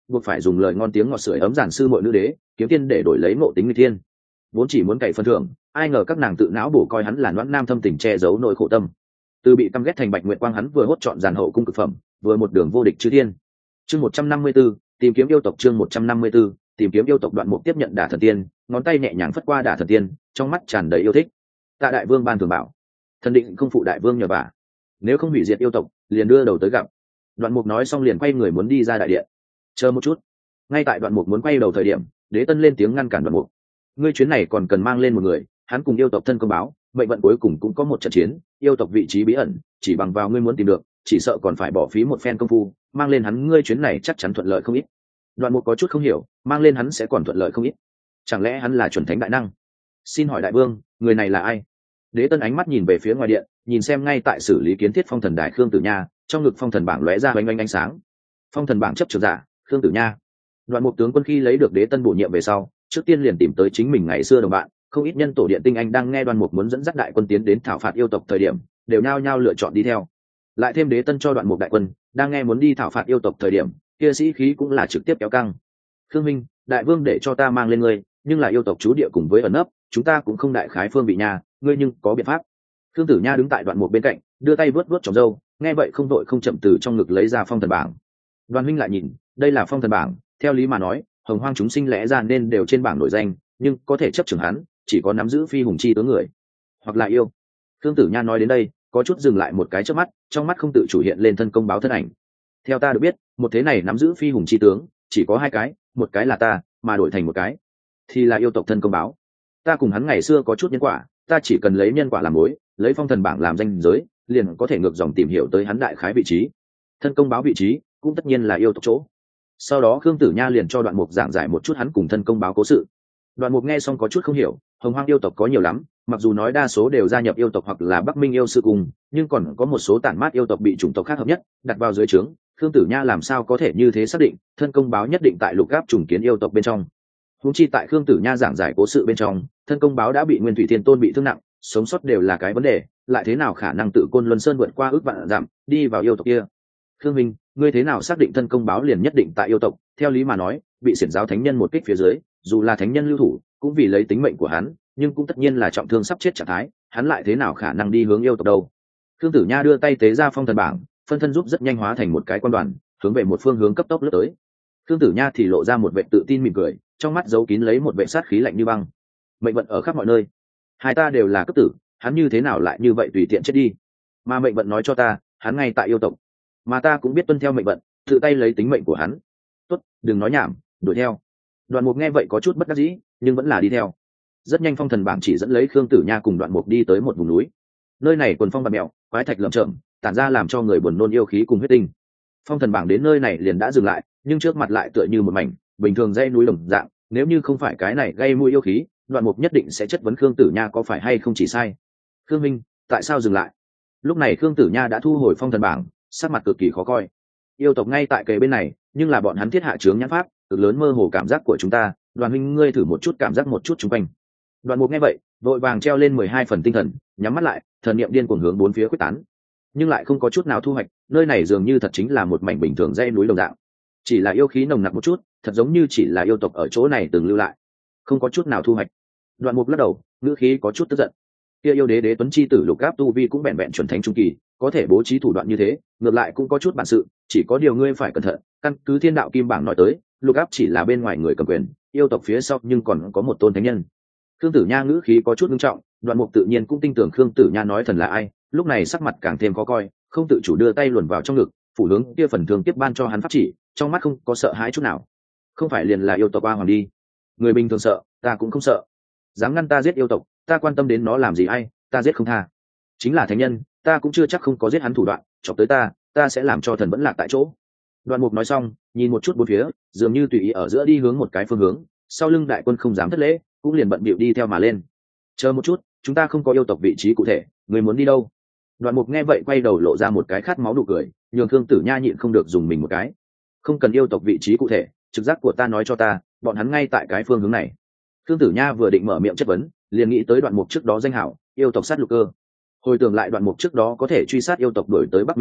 buộc phải dùng lời ngon tiếng ngọt sưởi ấm giản sư muội nữ đế kiếm tiên để đổi lấy ngộ tính người thiên. Vốn chỉ muốn cày phần thưởng, ai ngờ các nàng tự não bổ coi hắn là noãn nam thâm tình che giấu nỗi khổ tâm. Từ bị căm ghét thành bạch nguyện quang, hắn vừa hốt chọn giàn hậu cung cực phẩm, vừa một đường vô địch chư thiên. Chương một trăm năm mươi 154, tìm kiếm yêu tộc. Chương một trăm năm mươi 154, tìm kiếm yêu tộc. Đoạn Mục tiếp nhận đả thần tiên, ngón tay nhẹ nhàng phất qua đả thần tiên, trong mắt tràn đầy yêu thích. Tạ đại vương ban thường bảo, thần định không phụ đại vương nhờ vả, nếu không hủy diệt yêu tộc liền đưa đầu tới gặp. Đoạn Mục nói xong liền quay người muốn đi ra đại điện. Chờ một chút. Ngay tại Đoạn Mục muốn quay đầu thời điểm, Đế Tân lên tiếng ngăn cản Đoạn Mục. Ngươi chuyến này còn cần mang lên một người, hắn cùng yêu tộc thân công báo, mệnh vận cuối cùng cũng có một trận chiến, yêu tộc vị trí bí ẩn, chỉ bằng vào ngươi muốn tìm được, chỉ sợ còn phải bỏ phí một phen công phu, mang lên hắn ngươi chuyến này chắc chắn thuận lợi không ít. Đoạn Mục có chút không hiểu, mang lên hắn sẽ còn thuận lợi không ít, chẳng lẽ hắn là chuẩn thánh đại năng? Xin hỏi đại vương, người này là ai? Đế Tân ánh mắt nhìn về phía ngoài điện, nhìn xem ngay tại xử lý kiến thiết phong thần đài Khương Tử Nha, trong ngực phong thần bảng lóe ra oanh oanh ánh sáng. Phong thần bảng chấp trưởng giả, Khương Tử Nha. Đoạn Mục tướng quân khi lấy được Đế Tân bổ nhiệm về sau, trước tiên liền tìm tới chính mình ngày xưa đồng bạn, không ít nhân tổ điện tinh anh đang nghe Đoạn Mục muốn dẫn dắt đại quân tiến đến thảo phạt yêu tộc thời điểm, đều nhao nhao lựa chọn đi theo. Lại thêm Đế Tân cho Đoạn Mục đại quân, đang nghe muốn đi thảo phạt yêu tộc thời điểm, kia sĩ khí cũng là trực tiếp kéo căng. Khương minh, đại vương để cho ta mang lên ngươi, nhưng là yêu tộc chú địa cùng với ẩn nấp, chúng ta cũng không đại khái phương vị nhà, ngươi nhưng có biện pháp? Khương Tử Nha đứng tại Đoạn Mục bên cạnh, đưa tay vớt vớt tròm râu, nghe vậy không đội không chậm từ trong ngực lấy ra phong thần bảng. Đoàn huynh lại nhìn, đây là phong thần bảng, theo lý mà nói, hồng hoang chúng sinh lẽ ra nên đều trên bảng nổi danh, nhưng có thể chấp trưởng hắn, chỉ có nắm giữ phi hùng chi tướng người, hoặc là yêu. Khương Tử Nha nói đến đây, có chút dừng lại một cái chớp mắt, trong mắt không tự chủ hiện lên thân công báo thân ảnh. Theo ta được biết, một thế này nắm giữ phi hùng chi tướng, chỉ có hai cái, một cái là ta, mà đổi thành một cái thì là yêu tộc thân công báo. Ta cùng hắn ngày xưa có chút nhân quả, ta chỉ cần lấy nhân quả làm mối, lấy phong thần bảng làm danh giới, liền có thể ngược dòng tìm hiểu tới hắn đại khái vị trí. Thân công báo vị trí cũng tất nhiên là yêu tộc chỗ. Sau đó Khương Tử Nha liền cho Đoạn Mục giảng giải một chút hắn cùng thân công báo cố sự. Đoạn Mục nghe xong có chút không hiểu, hồng hoang yêu tộc có nhiều lắm, mặc dù nói đa số đều gia nhập yêu tộc hoặc là Bắc Minh yêu sư cùng, nhưng còn có một số tản mát yêu tộc bị chủng tộc khác hợp nhất, đặt vào dưới trướng. Khương Tử Nha làm sao có thể như thế xác định, thân công báo nhất định tại lục gáp trùng kiến yêu tộc bên trong. Huống chi tại Khương Tử Nha giảng giải cố sự bên trong, thân công báo đã bị Nguyên Thủy Thiên Tôn bị thương nặng, sống sót đều là cái vấn đề, lại thế nào khả năng tự Côn Luân Sơn vượt qua ước vạn dặm đi vào yêu tộc kia? Khương minh, ngươi thế nào xác định thân công báo liền nhất định tại yêu tộc? Theo lý mà nói, bị xiển giáo thánh nhân một kích phía dưới, dù là thánh nhân lưu thủ, cũng vì lấy tính mệnh của hắn, nhưng cũng tất nhiên là trọng thương sắp chết trạng thái, hắn lại thế nào khả năng đi hướng yêu tộc đâu? Khương Tử Nha đưa tay tế ra phong thần bảng, phân thân giúp rất nhanh hóa thành một cái quan đoàn, hướng về một phương hướng cấp tốc lướt tới. Khương Tử Nha thì lộ ra một vẻ tự tin mỉm cười, trong mắt giấu kín lấy một vẻ sát khí lạnh như băng. Mệnh vận ở khắp mọi nơi, hai ta đều là cấp tử, hắn như thế nào lại như vậy tùy tiện chết đi? Mà mệnh vận nói cho ta, hắn ngay tại yêu tộc, mà ta cũng biết tuân theo mệnh vận, tự tay lấy tính mệnh của hắn. Tốt, đừng nói nhảm, đuổi theo. Đoạn Mục nghe vậy có chút bất đắc dĩ, nhưng vẫn là đi theo. Rất nhanh phong thần bảng chỉ dẫn lấy Khương Tử Nha cùng Đoạn Mục đi tới một vùng núi. Nơi này quần phong bạt mèo, quái thạch lởm chởm, tản ra làm cho người buồn nôn yêu khí cùng huyết tinh. Phong thần bảng đến nơi này liền đã dừng lại, nhưng trước mặt lại tựa như một mảnh bình thường dãy núi đồng dạng, nếu như không phải cái này gây mũi yêu khí, Đoạn Mục nhất định sẽ chất vấn Khương Tử Nha có phải hay không chỉ sai. Khương minh, tại sao dừng lại? Lúc này Khương Tử Nha đã thu hồi phong thần bảng, sắc mặt cực kỳ khó coi. Yêu tộc ngay tại kề bên này, nhưng là bọn hắn thiết hạ chướng nhãn pháp, cực lớn mơ hồ cảm giác của chúng ta. Đoàn huynh ngươi thử một chút cảm giác một chút chung quanh. Đoạn Mục nghe vậy, vội vàng treo lên mười hai phần tinh thần, nhắm mắt lại, thần niệm điên cuồng hướng bốn phía quyết tán, nhưng lại không có chút nào thu hoạch. Nơi này dường như thật chính là một mảnh bình thường dãy núi đồng dạng, chỉ là yêu khí nồng nặc một chút, thật giống như chỉ là yêu tộc ở chỗ này từng lưu lại, không có chút nào thu hoạch. Đoạn Mục lắc đầu, ngữ khí có chút tức giận. Kia yêu đế đế tuấn chi tử lục áp tu vi cũng bèn bèn chuẩn thánh trung kỳ, có thể bố trí thủ đoạn như thế, ngược lại cũng có chút bản sự, chỉ có điều ngươi phải cẩn thận. Căn cứ thiên đạo kim bảng nói tới, lục áp chỉ là bên ngoài người cầm quyền, yêu tộc phía sau nhưng còn có một tôn thánh nhân. Khương Tử Nha ngữ khí có chút nghiêm trọng, Đoạn Mục tự nhiên cũng tin tưởng Khương Tử Nha nói thần là ai, lúc này sắc mặt càng thêm khó coi, không tự chủ đưa tay luồn vào trong ngực, phủ hướng kia phần thương tiếp ban cho hắn pháp chỉ, trong mắt không có sợ hãi chút nào. Không phải liền là yêu tộc ba hoàng đi? Người bình thường sợ, ta cũng không sợ. Dám ngăn ta giết yêu tộc, ta quan tâm đến nó làm gì ai, ta giết không tha. Chính là thánh nhân, ta cũng chưa chắc không có giết hắn thủ đoạn, chọc tới ta, ta sẽ làm cho thần vẫn lạc tại chỗ. Đoạn Mục nói xong, nhìn một chút bốn phía, dường như tùy ý ở giữa đi hướng một cái phương hướng, sau lưng đại quân không dám thất lễ, cũng liền bận bịu đi theo mà lên. Chờ một chút, chúng ta không có yêu tộc vị trí cụ thể, người muốn đi đâu? Đoạn Mục nghe vậy quay đầu lộ ra một cái khát máu nụ cười, nhường Khương Tử Nha nhịn không được dùng mình một cái. Không cần yêu tộc vị trí cụ thể, trực giác của ta nói cho ta, bọn hắn ngay tại cái phương hướng này. Khương Tử Nha vừa định mở miệng chất vấn, liền nghĩ tới Đoạn Mục trước đó danh hảo, yêu tộc sát lục cơ. Hồi tưởng lại Đoạn Mục trước đó có thể truy sát yêu tộc đuổi tới Bắc Minh đi,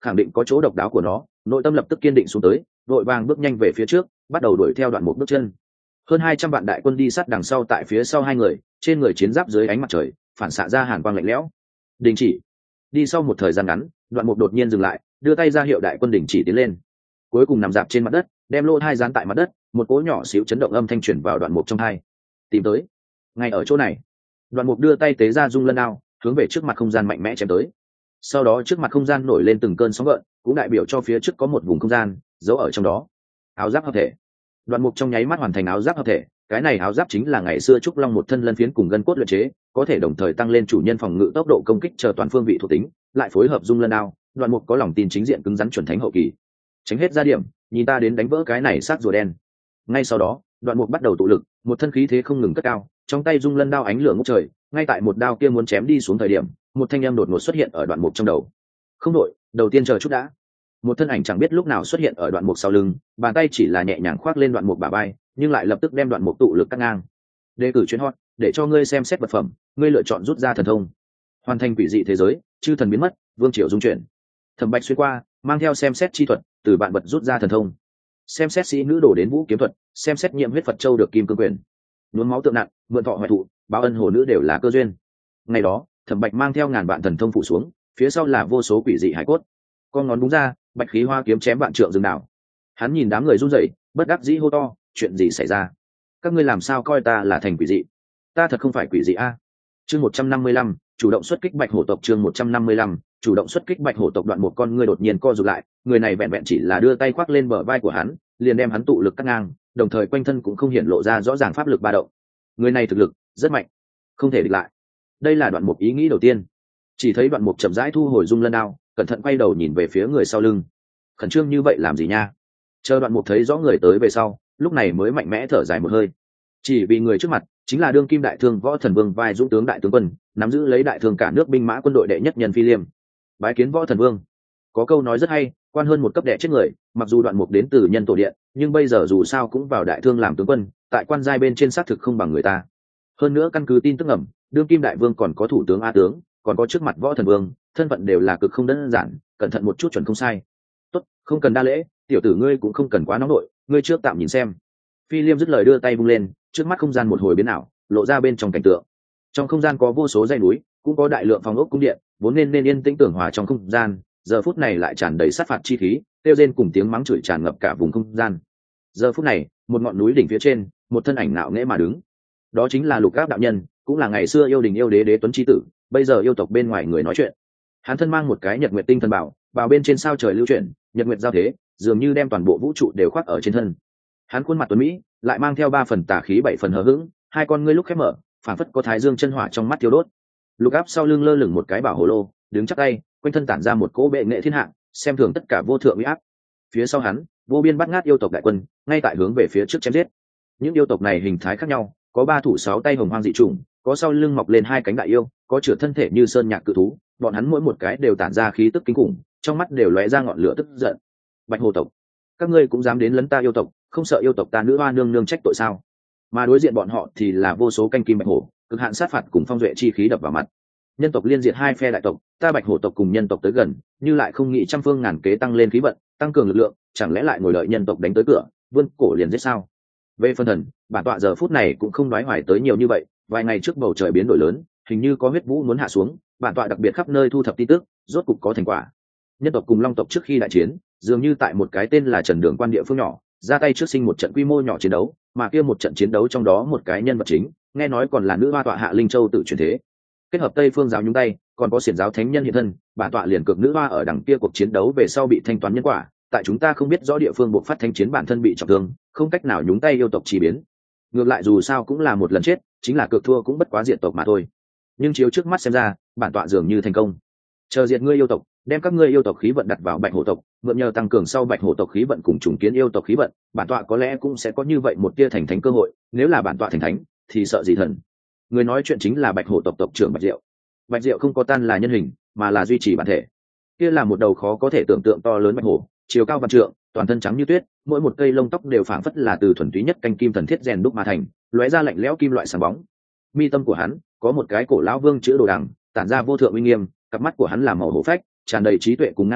khẳng định có chỗ độc đáo của nó. Nội tâm lập tức kiên định xuống tới, vội vàng bước nhanh về phía trước, bắt đầu đuổi theo Đoạn Mục bước chân. Hơn hai trăm vạn đại quân đi sát đằng sau, tại phía sau hai người, trên người chiến giáp dưới ánh mặt trời phản xạ ra hàn quang lạnh lẽo. Đình chỉ. Đi sau một thời gian ngắn, Đoạn Mục đột nhiên dừng lại, đưa tay ra hiệu đại quân đình chỉ tiến lên. Cuối cùng nằm dạp trên mặt đất, đem lỗ hai dán tại mặt đất, một cỗ nhỏ xíu chấn động âm thanh truyền vào Đoạn Mục trong tai. Tìm tới. Ngay ở chỗ này. Đoạn Mục đưa tay tế ra dung lân đao, hướng về trước mặt không gian mạnh mẽ chém tới. Sau đó trước mặt không gian nổi lên từng cơn sóng gợn, cũng đại biểu cho phía trước có một vùng không gian giấu ở trong đó. Áo giáp hợp thể. Đoạn Mục trong nháy mắt hoàn thành áo giáp hợp thể. Cái này áo giáp chính là ngày xưa trúc long một thân lân phiến cùng gân cốt luyện chế, có thể đồng thời tăng lên chủ nhân phòng ngự, tốc độ công kích chờ toàn phương vị thuộc tính, lại phối hợp dung lân đao. Đoạn Mục có lòng tin chính diện cứng rắn chuẩn thánh hậu kỳ. Tránh hết ra điểm, nhìn ta đến đánh vỡ cái này xác rùa đen. Ngay sau đó, Đoạn Mục bắt đầu tụ lực, một thân khí thế không ngừng cất cao, trong tay dung lân đao ánh lửa ngút trời. Ngay tại một đao kia muốn chém đi xuống thời điểm, một thanh âm đột ngột xuất hiện ở Đoạn Mục trong đầu. Không đội, đầu tiên chờ chút đã. Một thân ảnh chẳng biết lúc nào xuất hiện ở Đoạn Mục sau lưng, bàn tay chỉ là nhẹ nhàng khoác lên Đoạn Mục bả vai, nhưng lại lập tức đem Đoạn Mục tụ lực cắt ngang. Đề cử chuyến hot, để cho ngươi xem xét vật phẩm, ngươi lựa chọn rút ra thần thông. Hoàn thành quỷ dị thế giới, chư thần biến mất, vương triều dung chuyển. Thẩm Bạch xuyên qua, mang theo xem xét chi thuật, từ bạn bật rút ra thần thông. Xem xét sĩ nữ đổ đến vũ kiếm thuật, xem xét nhiệm huyết Phật châu được kim cương quyền. Nhuốm máu tượng nặng, mượn thọ hoại thụ, báo ân hồ nữ đều là cơ duyên. Ngày đó, Thẩm Bạch mang theo ngàn vạn thần thông phủ xuống, phía sau là vô số quỷ dị hải cốt. Con ngón búng ra, bạch khí hoa kiếm chém vạn trượng rừng đảo. Hắn nhìn đám người run rẩy, bất đắc dĩ hô to, chuyện gì xảy ra? Các ngươi làm sao coi ta là thành quỷ dị? Ta thật không phải quỷ dị a. Chương một trăm năm mươi lăm, chủ động xuất kích bạch hổ tộc. Chương một trăm năm mươi lăm, chủ động xuất kích bạch hổ tộc. Đoạn một con ngươi đột nhiên co rụt lại, người này vẹn vẹn chỉ là đưa tay khoác lên bờ vai của hắn, liền đem hắn tụ lực cắt ngang, đồng thời quanh thân cũng không hiện lộ ra rõ ràng pháp lực ba động. Người này thực lực rất mạnh, không thể địch lại. Đây là Đoạn Mục ý nghĩ đầu tiên. Chỉ thấy Đoạn Mục chậm rãi thu hồi dung lân đao, cẩn thận quay đầu nhìn về phía người sau lưng. Khẩn trương như vậy làm gì nha? Chờ Đoạn Mục thấy rõ người tới về sau, lúc này mới mạnh mẽ thở dài một hơi. Chỉ vì người trước mặt chính là đương kim đại thương võ thần vương vai dũng tướng đại tướng quân, nắm giữ lấy đại thương cả nước binh mã quân đội đệ nhất nhân Phi Liêm. Bái kiến võ thần vương. Có câu nói rất hay, quan hơn một cấp đệ chết người. Mặc dù Đoạn Mục đến từ nhân tổ điện, nhưng bây giờ dù sao cũng vào đại thương làm tướng quân, tại quan giai bên trên xác thực không bằng người ta. Hơn nữa căn cứ tin tức ngầm, đương kim đại vương còn có thủ tướng a tướng, còn có trước mặt võ thần vương, thân phận đều là cực không đơn giản, cẩn thận một chút chuẩn không sai. Tốt, không cần đa lễ, tiểu tử ngươi cũng không cần quá nóng nội, ngươi trước tạm nhìn xem. Phi Liêm dứt lời đưa tay vung lên, trước mắt không gian một hồi biến ảo, lộ ra bên trong cảnh tượng. Trong không gian có vô số dãy núi, cũng có đại lượng phòng ốc cung điện, vốn nên nên yên tĩnh tưởng hòa trong không gian, giờ phút này lại tràn đầy sát phạt chi khí, kêu rên cùng tiếng mắng chửi tràn ngập cả vùng không gian. Giờ phút này, một ngọn núi đỉnh phía trên, một thân ảnh ngạo nghễ mà đứng. Đó chính là Lục Áp đạo nhân, cũng là ngày xưa yêu đình yêu đế đế tuấn chi tử, bây giờ yêu tộc bên ngoài người nói chuyện. Hắn thân mang một cái nhật nguyệt tinh thần bảo, bảo bên trên sao trời lưu chuyển, nhật nguyệt giao thế, dường như đem toàn bộ vũ trụ đều khoác ở trên thân. Hắn khuôn mặt tuấn mỹ, lại mang theo ba phần tà khí bảy phần hờ hững, hai con ngươi lúc khép mở, phảng phất có thái dương chân hỏa trong mắt thiêu đốt. Lục Áp sau lưng lơ lửng một cái bảo hồ lô, đứng chắp tay, quanh thân tản ra một cỗ bệ nghệ thiên hạ, xem thường tất cả vô thượng uy áp. Phía sau hắn, vô biên bát ngát yêu tộc đại quân, ngay tại hướng về phía trước chém giết. Những yêu tộc này hình thái khác nhau, có ba thủ sáu tay hồng hoang dị trùng, có sau lưng mọc lên hai cánh đại yêu, có chửa thân thể như sơn nhạc cự thú, bọn hắn mỗi một cái đều tản ra khí tức kinh khủng, trong mắt đều lóe ra ngọn lửa tức giận. Bạch Hồ tộc, các ngươi cũng dám đến lấn ta yêu tộc, không sợ yêu tộc ta nữ hoa nương nương trách tội sao? Mà đối diện bọn họ thì là vô số canh kim bạch hổ, cực hạn sát phạt cùng phong duệ chi khí đập vào mặt. Nhân tộc liên diệt hai phe đại tộc, ta Bạch Hổ tộc cùng nhân tộc tới gần, như lại không nghĩ trăm phương ngàn kế tăng lên khí vận, tăng cường lực lượng, chẳng lẽ lại ngồi đợi nhân tộc đánh tới cửa, vươn cổ liền giết sao? Về phân thần, bản tọa giờ phút này cũng không nói hoài tới nhiều như vậy, vài ngày trước bầu trời biến đổi lớn, hình như có huyết vũ muốn hạ xuống, bản tọa đặc biệt khắp nơi thu thập tin tức, rốt cục có thành quả. Nhân tộc cùng Long tộc trước khi đại chiến, dường như tại một cái tên là Trần Đường quan địa phương nhỏ, ra tay trước sinh một trận quy mô nhỏ chiến đấu, mà kia một trận chiến đấu trong đó một cái nhân vật chính, nghe nói còn là nữ hoa tọa hạ Linh Châu tự chuyển thế. Kết hợp Tây Phương giáo nhúng tay, còn có xiển giáo thánh nhân hiện thân, bản tọa liền cực nữ hoa ở đằng kia cuộc chiến đấu về sau bị thanh toán nhân quả, tại chúng ta không biết rõ địa phương buộc phát thanh chiến bản thân bị trọng thương, không cách nào nhúng tay yêu tộc chi biến. Ngược lại dù sao cũng là một lần chết, chính là cược thua cũng bất quá diện tộc mà thôi. Nhưng chiếu trước mắt xem ra, bản tọa dường như thành công. Chờ diệt ngươi yêu tộc, đem các ngươi yêu tộc khí vận đặt vào Bạch Hổ tộc, mượn nhờ tăng cường sau Bạch Hổ tộc khí vận cùng trùng kiến yêu tộc khí vận, bản tọa có lẽ cũng sẽ có như vậy một tia thành thánh cơ hội, nếu là bản tọa thành thánh, thì sợ gì thần. Người nói chuyện chính là Bạch Hổ tộc tộc trưởng Bạch Diệu. Bạch Diệu không có tan là nhân hình, mà là duy trì bản thể. Kia là một đầu khó có thể tưởng tượng to lớn bạch hổ, chiều cao vạn trượng, toàn thân trắng như tuyết, mỗi một cây lông tóc đều phảng phất là từ thuần túy nhất canh kim thần thiết rèn đúc mà thành, lóe ra lạnh lẽo kim loại sáng bóng. Mi tâm của hắn có một cái cổ lão vương chữ đồ đằng, tản ra vô thượng uy nghiêm, cặp mắt của hắn là màu hổ phách, tràn đầy trí tuệ cùng năng lượng,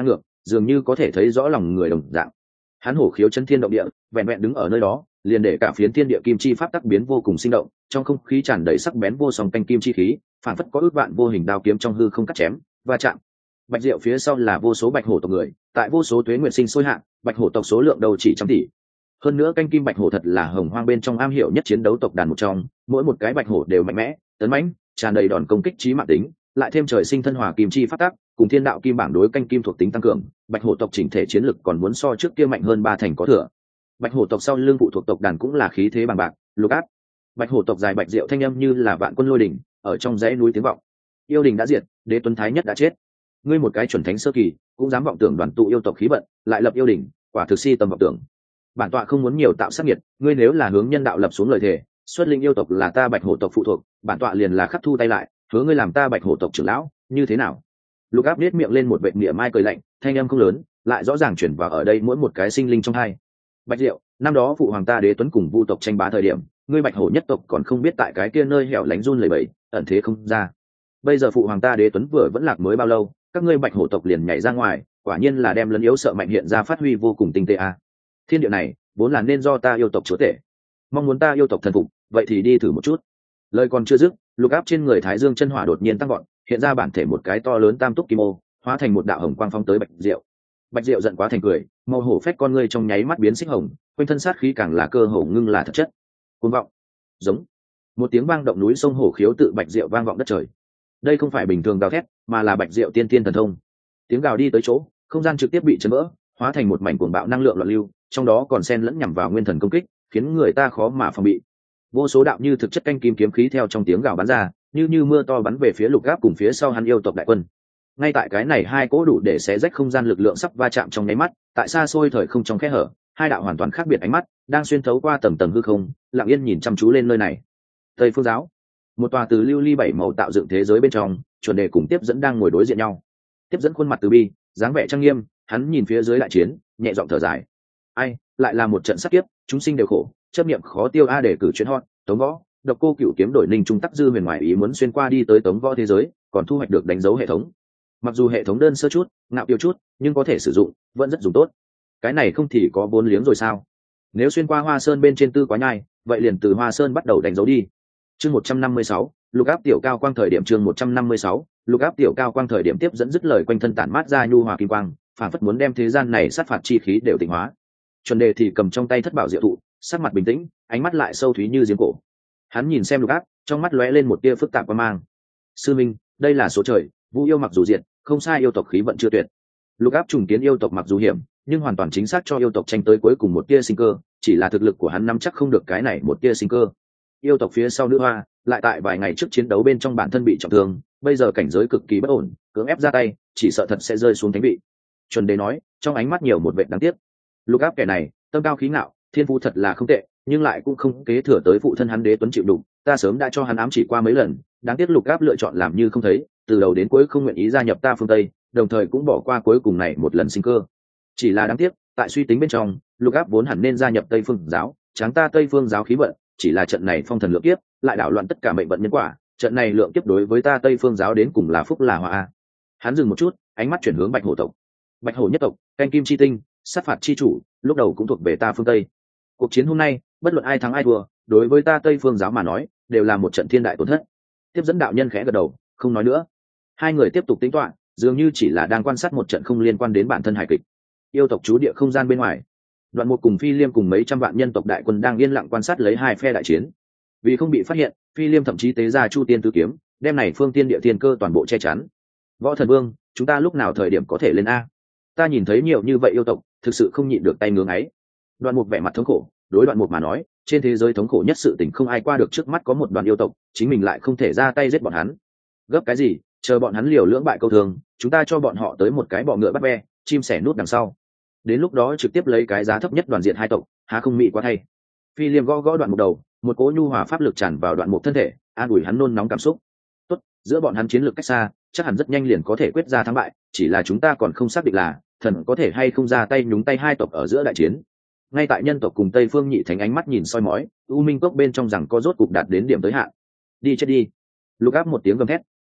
dường như có thể thấy rõ lòng người đồng dạng. Hắn hổ khiếu chân thiên động địa, vẹn vẹn đứng ở nơi đó liền để cả phiến thiên địa kim chi pháp tắc biến vô cùng sinh động, trong không khí tràn đầy sắc bén vô song canh kim chi khí, phản phất có ước vạn vô hình đao kiếm trong hư không cắt chém và chạm. Bạch Diệu phía sau là vô số bạch hổ tộc người, tại vô số tuế nguyệt sinh sôi hạ, bạch hổ tộc số lượng đầu chỉ trăm tỷ. Hơn nữa canh kim bạch hổ thật là hồng hoang bên trong am hiểu nhất chiến đấu tộc đàn một trong, mỗi một cái bạch hổ đều mạnh mẽ, tấn mãnh, tràn đầy đòn công kích chí mạng tính, lại thêm trời sinh thân hòa kim chi phát tác, cùng thiên đạo kim bảng đối canh kim thuộc tính tăng cường, bạch hổ tộc chỉnh thể chiến lực còn muốn so trước kia mạnh hơn ba thành có thừa. Bạch hổ tộc sau lưng phụ thuộc tộc đàn cũng là khí thế bằng bạc, lục áp. Bạch hổ tộc dài Bạch Diệu thanh âm như là vạn quân lôi đỉnh, ở trong dãy núi tiếng vọng. Yêu đình đã diệt, đế tuấn thái nhất đã chết. Ngươi một cái chuẩn thánh sơ kỳ, cũng dám vọng tưởng đoàn tụ yêu tộc khí vận, lại lập yêu đình, quả thực si tầm vọng tưởng. Bản tọa không muốn nhiều tạo sát nhiệt, ngươi nếu là hướng nhân đạo lập xuống lời thề, xuất linh yêu tộc là ta Bạch hổ tộc phụ thuộc, bản tọa liền là khắc thu tay lại, hứa ngươi làm ta Bạch hổ tộc trưởng lão, như thế nào? Lục áp nét miệng lên một vệt mỉa mai cười lạnh, thanh âm không lớn, lại rõ ràng chuyển vào ở đây mỗi một cái sinh linh trong hai. Bạch Diệu, năm đó phụ hoàng ta đế tuấn cùng vu tộc tranh bá thời điểm, ngươi Bạch hổ nhất tộc còn không biết tại cái kia nơi hẻo lánh run lẩy bẩy, ẩn thế không ra. Bây giờ phụ hoàng ta đế tuấn vừa vẫn lạc mới bao lâu, các ngươi Bạch hổ tộc liền nhảy ra ngoài, quả nhiên là đem lấn yếu sợ mạnh hiện ra phát huy vô cùng tinh tế a. Thiên địa này vốn là nên do ta yêu tộc chúa tể, mong muốn ta yêu tộc thần phục, vậy thì đi thử một chút. Lời còn chưa dứt, lục áp trên người Thái Dương chân hỏa đột nhiên tăng gọn, hiện ra bản thể một cái to lớn tam túc kim ô, hóa thành một đạo hồng quang phóng tới Bạch Diệu. Bạch Diệu giận quá thành cười, màu hổ phách con ngươi trong nháy mắt biến xích hồng, quanh thân sát khí càng là cơ hồ ngưng là thật chất. Cuồng vọng, giống một tiếng vang động núi sông hổ khiếu tự Bạch Diệu vang vọng đất trời. Đây không phải bình thường gào thét, mà là Bạch Diệu tiên tiên thần thông. Tiếng gào đi tới chỗ, không gian trực tiếp bị chấn vỡ, hóa thành một mảnh cuồng bạo năng lượng loạn lưu, trong đó còn xen lẫn nhằm vào nguyên thần công kích, khiến người ta khó mà phòng bị. Vô số đạo như thực chất canh kim kiếm khí theo trong tiếng gào bắn ra, như như mưa to bắn về phía Lục Áp cùng phía sau hắn yêu tộc đại quân. Ngay tại cái này hai cỗ đủ để xé rách không gian lực lượng sắp va chạm trong nháy mắt, tại xa xôi thời không trong kẽ hở, hai đạo hoàn toàn khác biệt ánh mắt đang xuyên thấu qua tầng tầng hư không, lặng yên nhìn chăm chú lên nơi này. Tây Phương giáo, một tòa từ lưu ly bảy màu tạo dựng thế giới bên trong, chuẩn đề cùng tiếp dẫn đang ngồi đối diện nhau. Tiếp dẫn khuôn mặt từ bi, dáng vẻ trang nghiêm, hắn nhìn phía dưới đại chiến, nhẹ giọng thở dài. Ai, lại là một trận sát kiếp, chúng sinh đều khổ, chấp niệm khó tiêu a để cử chuyến hot, Tống Võ, Độc Cô Cửu kiếm đổi Ninh Trung Tắc Dư huyền ngoại ý muốn xuyên qua đi tới Tống Võ thế giới, còn thu hoạch được đánh dấu hệ thống. Mặc dù hệ thống đơn sơ chút, ngạo kiêu chút, nhưng có thể sử dụng, vẫn rất dùng tốt. Cái này không thì có vốn liếng rồi sao? Nếu xuyên qua Hoa Sơn bên trên tư quá nhai, vậy liền từ Hoa Sơn bắt đầu đánh dấu đi. Chương một trăm năm mươi sáu, Lục Áp tiểu cao quang thời điểm chương một trăm năm mươi sáu, Lục Áp tiểu cao quang thời điểm tiếp dẫn dứt lời quanh thân tản mát ra nhu hòa kim quang, phản phất muốn đem thế gian này sát phạt chi khí đều tịnh hóa. Chuẩn đề thì cầm trong tay thất bảo diệu thụ, sắc mặt bình tĩnh, ánh mắt lại sâu thúy như giếng cổ. Hắn nhìn xem Lục Áp, trong mắt lóe lên một tia phức tạp quan mang. Sư minh, đây là số trời, Vũ yêu mặc dù diệt, không sai yêu tộc khí vận chưa tuyệt. Lục Áp trùng kiến yêu tộc mặc dù hiểm, nhưng hoàn toàn chính xác cho yêu tộc tranh tới cuối cùng một tia sinh cơ, chỉ là thực lực của hắn nắm chắc không được cái này một tia sinh cơ. Yêu tộc phía sau nữ hoa, lại tại vài ngày trước chiến đấu bên trong bản thân bị trọng thương, bây giờ cảnh giới cực kỳ bất ổn, cưỡng ép ra tay, chỉ sợ thật sẽ rơi xuống thánh vị. Chuẩn Đề nói, trong ánh mắt nhiều một vẻ đáng tiếc. Lục Áp kẻ này, tâm cao khí ngạo, thiên phú thật là không tệ, nhưng lại cũng không kế thừa tới phụ thân hắn Đế Tuấn chịu đục, ta sớm đã cho hắn ám chỉ qua mấy lần, đáng tiếc Lục Áp lựa chọn làm như không thấy, từ đầu đến cuối không nguyện ý gia nhập ta phương Tây, đồng thời cũng bỏ qua cuối cùng này một lần sinh cơ. Chỉ là đáng tiếc, tại suy tính bên trong, Lục Áp vốn hẳn nên gia nhập Tây Phương giáo, tráng ta Tây Phương giáo khí vận, chỉ là trận này phong thần lượng kiếp, lại đảo loạn tất cả mệnh vận nhân quả, trận này lượng kiếp đối với ta Tây Phương giáo đến cùng là phúc là họa a. Hắn dừng một chút, ánh mắt chuyển hướng Bạch Hổ tộc. Bạch Hổ nhất tộc, canh kim chi tinh, sát phạt chi chủ, lúc đầu cũng thuộc về ta phương Tây. Cuộc chiến hôm nay, bất luận ai thắng ai thua, đối với ta Tây Phương giáo mà nói, đều là một trận thiên đại tổn thất. Tiếp dẫn đạo nhân khẽ gật đầu, không nói nữa. Hai người tiếp tục tính toán, dường như chỉ là đang quan sát một trận không liên quan đến bản thân hài kịch. Yêu tộc trú địa không gian bên ngoài, Đoạn Mục cùng Phi Liêm cùng mấy trăm vạn nhân tộc đại quân đang yên lặng quan sát lấy hai phe đại chiến. Vì không bị phát hiện, Phi Liêm thậm chí tế ra Chu Tiên Tứ kiếm, đem này phương tiên địa thiên cơ toàn bộ che chắn. Võ Thần Vương, chúng ta lúc nào thời điểm có thể lên a? Ta nhìn thấy nhiều như vậy yêu tộc, thực sự không nhịn được tay ngưỡng ấy. Đoạn Mục vẻ mặt thống khổ, đối Đoạn Mục mà nói, trên thế giới thống khổ nhất sự tình không ai qua được trước mắt có một đoàn yêu tộc, chính mình lại không thể ra tay giết bọn hắn. Gấp cái gì, chờ bọn hắn liều lưỡng bại câu thường, chúng ta cho bọn họ tới một cái bọ ngựa bắt ve, chim sẻ nút đằng sau. Đến lúc đó trực tiếp lấy cái giá thấp nhất đoàn diện hai tộc, há không mị quá thay. Phi Liêm gõ gõ Đoạn Mục đầu, một cỗ nhu hòa pháp lực tràn vào Đoạn Mục thân thể, an ủi hắn nôn nóng cảm xúc. Tốt, giữa bọn hắn chiến lược cách xa, chắc hẳn rất nhanh liền có thể quyết ra thắng bại, chỉ là chúng ta còn không xác định là thần có thể hay không ra tay nhúng tay hai tộc ở giữa đại chiến. Ngay tại nhân tộc cùng Tây Phương Nhị Thánh ánh mắt nhìn soi mói, U Minh cốc bên trong rằng có rốt cục đạt đến điểm tới hạn. Đi chết đi. Lục Áp một tiếng gầm thét,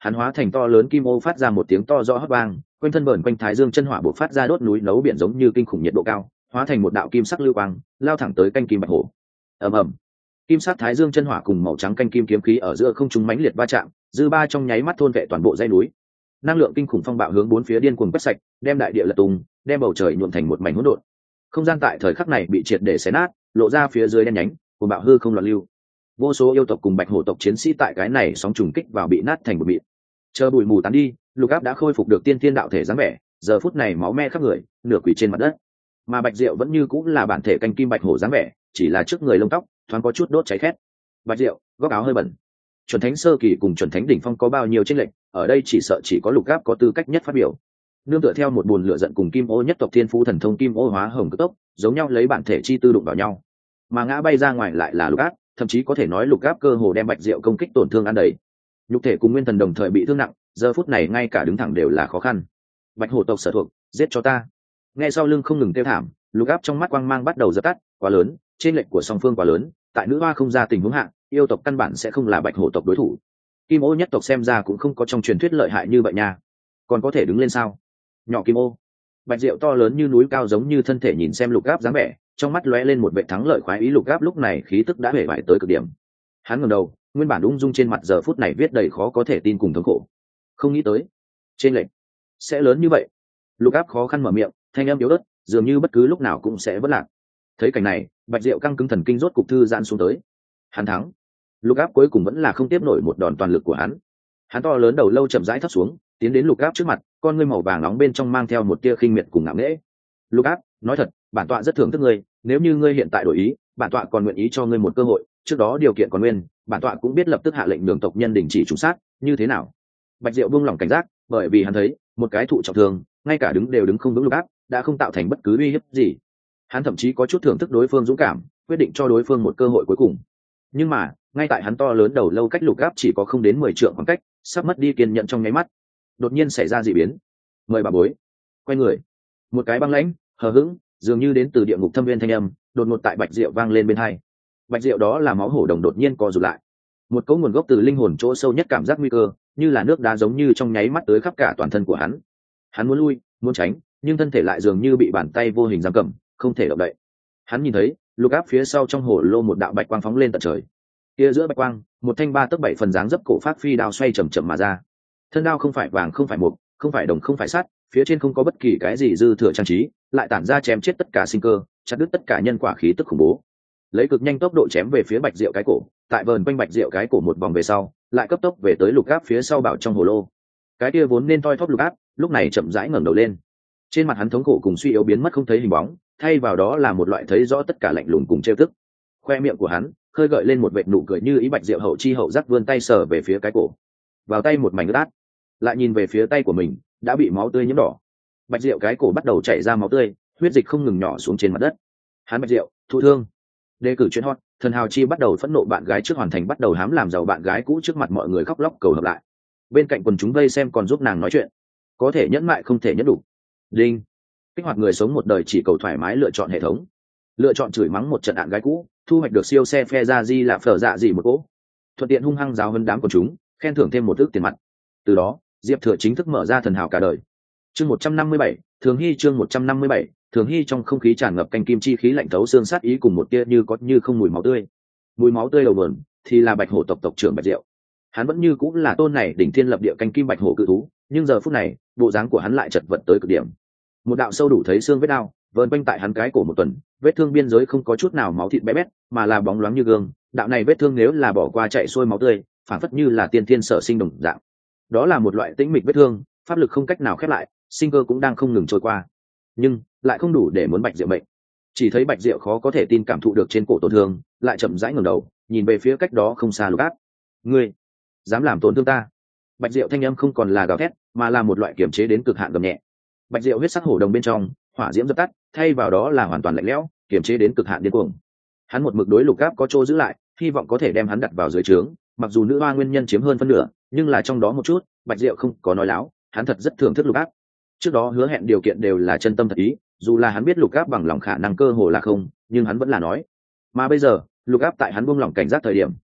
hắn hóa thành to lớn kim ô phát ra một tiếng to rõ hót vang, quanh thân vờn quanh thái dương chân hỏa bộc phát ra đốt núi nấu biển giống như kinh khủng nhiệt độ cao, hóa thành một đạo kim sắc lưu quang lao thẳng tới canh kim bạch hổ. Ầm ầm, kim sắc thái dương chân hỏa cùng màu trắng canh kim kiếm khí ở giữa không trung mãnh liệt va chạm, dư ba trong nháy mắt thôn vệ toàn bộ dãy núi. Năng lượng kinh khủng phong bạo hướng bốn phía điên cuồng quét sạch, đem đại địa lật tung, đem bầu trời nhuộm thành một mảnh hỗn độn. Không gian tại thời khắc này bị triệt để xé nát, lộ ra phía dưới đen nhánh, cuồng bạo hư không loạn lưu. Vô số yêu tộc cùng bạch hổ tộc chiến sĩ tại cái này sóng trùng kích vào bị nát thành một mịn. Chờ bụi mù tán đi, Lục Áp đã khôi phục được tiên thiên đạo thể dáng vẻ, giờ phút này máu me khắp người, nửa quỳ trên mặt đất. Mà Bạch Diệu vẫn như cũng là bản thể canh kim bạch hổ dáng vẻ, chỉ là trước người lông tóc thoáng có chút đốt cháy khét. Bạch Diệu, góc áo hơi bẩn. Chuẩn thánh sơ kỳ cùng chuẩn thánh đỉnh phong có bao nhiêu chênh lệch, ở đây chỉ sợ chỉ có Lục Áp có tư cách nhất phát biểu. Nương tựa theo một buồn lửa giận cùng kim ô nhất tộc thiên phú thần thông kim ô hóa hồng cực tốc, giống nhau lấy bản thể chi tư đụng vào nhau. Mà ngã bay ra ngoài lại là Lục Áp, thậm chí có thể nói Lục Áp cơ hồ đem Bạch Diệu công kích tổn thương ăn đầy. Nhục thể cùng nguyên thần đồng thời bị thương nặng, giờ phút này ngay cả đứng thẳng đều là khó khăn. Bạch hổ tộc sở thuộc, giết cho ta. Nghe sau lưng không ngừng kêu thảm, Lục Áp trong mắt quang mang bắt đầu dập tắt, quá lớn, trên lệnh của song phương quá lớn, tại nữ hoa không ra tình huống hạ, yêu tộc căn bản sẽ không là bạch hổ tộc đối thủ. Kim ô nhất tộc xem ra cũng không có trong truyền thuyết lợi hại như vậy nha, còn có thể đứng lên sao? Nhỏ kim ô, Bạch Diệu to lớn như núi cao giống như thân thể nhìn xem Lục Áp dáng vẻ, trong mắt lóe lên một vẻ thắng lợi khoái ý. Lục Áp lúc này khí tức đã hể vải tới cực điểm. Hắn ngẩng đầu, nguyên bản ung dung trên mặt giờ phút này viết đầy khó có thể tin cùng thống khổ. Không nghĩ tới, trên lệnh sẽ lớn như vậy. Lục Áp khó khăn mở miệng, thanh âm yếu ớt, dường như bất cứ lúc nào cũng sẽ vỡ lạc. Thấy cảnh này, Bạch Diệu căng cứng thần kinh rốt cục thư giãn xuống tới. Hắn thắng. Lục Áp cuối cùng vẫn là không tiếp nổi một đòn toàn lực của hắn. Hắn to lớn đầu lâu chậm rãi thấp xuống, tiến đến Lục Áp trước mặt, con ngươi màu vàng nóng bên trong mang theo một tia khinh miệt cùng ngạo nghễ. Lục Áp, nói thật, bản tọa rất thưởng thức ngươi, nếu như ngươi hiện tại đổi ý, bản tọa còn nguyện ý cho ngươi một cơ hội, trước đó điều kiện còn nguyên, bản tọa cũng biết lập tức hạ lệnh đường tộc nhân đình chỉ trùng sát, như thế nào? Bạch Diệu buông lỏng cảnh giác, bởi vì hắn thấy, một cái thụ trọng thương, ngay cả đứng đều đứng không vững Lục Áp, đã không tạo thành bất cứ uy hiếp gì. Hắn thậm chí có chút thưởng thức đối phương dũng cảm, quyết định cho đối phương một cơ hội cuối cùng. Nhưng mà, ngay tại hắn to lớn đầu lâu cách Lục Áp chỉ có không đến mười trượng khoảng cách, sắp mất đi kiên nhẫn trong nháy mắt, đột nhiên xảy ra dị biến. Mời bà bối. Quay người, một cái băng lãnh, hờ hững, dường như đến từ địa ngục thâm viên thanh âm, đột ngột tại Bạch Diệu vang lên bên hai. Bạch Diệu đó là máu hổ đồng đột nhiên co rụt lại. Một cấu nguồn gốc từ linh hồn chỗ sâu nhất cảm giác nguy cơ, như là nước đá giống như trong nháy mắt tới khắp cả toàn thân của hắn. Hắn muốn lui, muốn tránh, nhưng thân thể lại dường như bị bàn tay vô hình giam cầm, không thể động đậy. Hắn nhìn thấy, Lục Áp phía sau trong hồ lô một đạo bạch quang phóng lên tận trời. Kia giữa bạch quang, một thanh ba tấc bảy phần dáng dấp cổ phát phi đao xoay chậm chậm mà ra. Thân đao không phải vàng, không phải mộc, không phải đồng, không phải sắt, phía trên không có bất kỳ cái gì dư thừa trang trí, lại tản ra chém chết tất cả sinh cơ, chặt đứt tất cả nhân quả khí tức khủng bố. Lấy cực nhanh tốc độ chém về phía Bạch Diệu cái cổ, tại vờn quanh Bạch Diệu cái cổ một vòng về sau, lại cấp tốc về tới Lục Áp phía sau bảo trong hồ lô. Cái kia vốn nên toi thóp Lục Áp, lúc này chậm rãi ngẩng đầu lên. Trên mặt hắn thống khổ cùng suy yếu biến mất không thấy hình bóng, thay vào đó là một loại thấy rõ tất cả lạnh lùng cùng trêu tức. Khoe miệng của hắn khơi gợi lên một vệt nụ cười như ý. Bạch Diệu hậu chi hậu giác vươn tay sờ về phía cái cổ, vào tay một mảnh ướt át, lại nhìn về phía tay của mình, đã bị máu tươi nhiễm đỏ. Bạch Diệu cái cổ bắt đầu chảy ra máu tươi, huyết dịch không ngừng nhỏ xuống trên mặt đất. Hắn Bạch Diệu thụ thương. Đề cử chuyên hot, thần hào chi bắt đầu phẫn nộ bạn gái trước hoàn thành bắt đầu hám làm giàu bạn gái cũ trước mặt mọi người khóc lóc cầu hợp lại. Bên cạnh quần chúng vây xem còn giúp nàng nói chuyện. Có thể nhẫn mại không thể nhẫn đủ. Đinh. Kích hoạt người sống một đời chỉ cầu thoải mái lựa chọn hệ thống. Lựa chọn chửi mắng một trận đạn gái cũ, thu hoạch được siêu xe phe ra di là phở dạ gì một cỗ. Thuận tiện hung hăng giáo hơn đám quần chúng, khen thưởng thêm một ước tiền mặt. Từ đó, Diệp Thừa chính thức mở ra thần hào cả đời. Chương một trăm năm mươi bảy, Thường Hy chương một trăm năm mươi bảy, Thường Hy trong không khí tràn ngập canh kim chi khí lạnh thấu xương sát ý cùng một tia như có như không mùi máu tươi. Mùi máu tươi đầu vườn thì là Bạch Hổ tộc tộc trưởng Bạch Diệu. Hắn vẫn như cũng là tôn này đỉnh thiên lập địa canh kim Bạch Hổ cự thú, nhưng giờ phút này, bộ dáng của hắn lại chật vật tới cực điểm. Một đạo sâu đủ thấy xương vết đao, vờn quanh tại hắn cái cổ một tuần, vết thương biên giới không có chút nào máu thịt bé bét, mà là bóng loáng như gương. Đạo này vết thương nếu là bỏ qua chạy xuôi máu tươi, phản phất như là tiên thiên sở sinh đồng dạng. Đó là một loại tĩnh mịch vết thương, pháp lực không cách nào khép lại, sinh cơ cũng đang không ngừng trôi qua, nhưng lại không đủ để muốn Bạch Diệu bệnh. Chỉ thấy Bạch Diệu khó có thể tin cảm thụ được trên cổ tổn thương, lại chậm rãi ngẩng đầu, nhìn về phía cách đó không xa Lục Áp. Ngươi dám làm tổn thương ta? Bạch Diệu thanh âm không còn là gào thét, mà là một loại kiềm chế đến cực hạn gầm nhẹ. Bạch Diệu huyết sắc hổ đồng bên trong, hỏa diễm dập tắt, thay vào đó là hoàn toàn lạnh lẽo, kiềm chế đến cực hạn điên cuồng. Hắn một mực đối Lục Áp có chỗ giữ lại, hy vọng có thể đem hắn đặt vào dưới trướng, mặc dù nữ hoa nguyên nhân chiếm hơn phân nửa, nhưng là trong đó một chút, Bạch Diệu không có nói láo, hắn thật rất thưởng thức Lục Áp. Trước đó hứa hẹn điều kiện đều là chân tâm thật ý, dù là hắn biết Lục Áp bằng lòng khả năng cơ hồ là không, nhưng hắn vẫn là nói. Mà bây giờ, Lục Áp tại hắn buông lỏng cảnh giác thời điểm,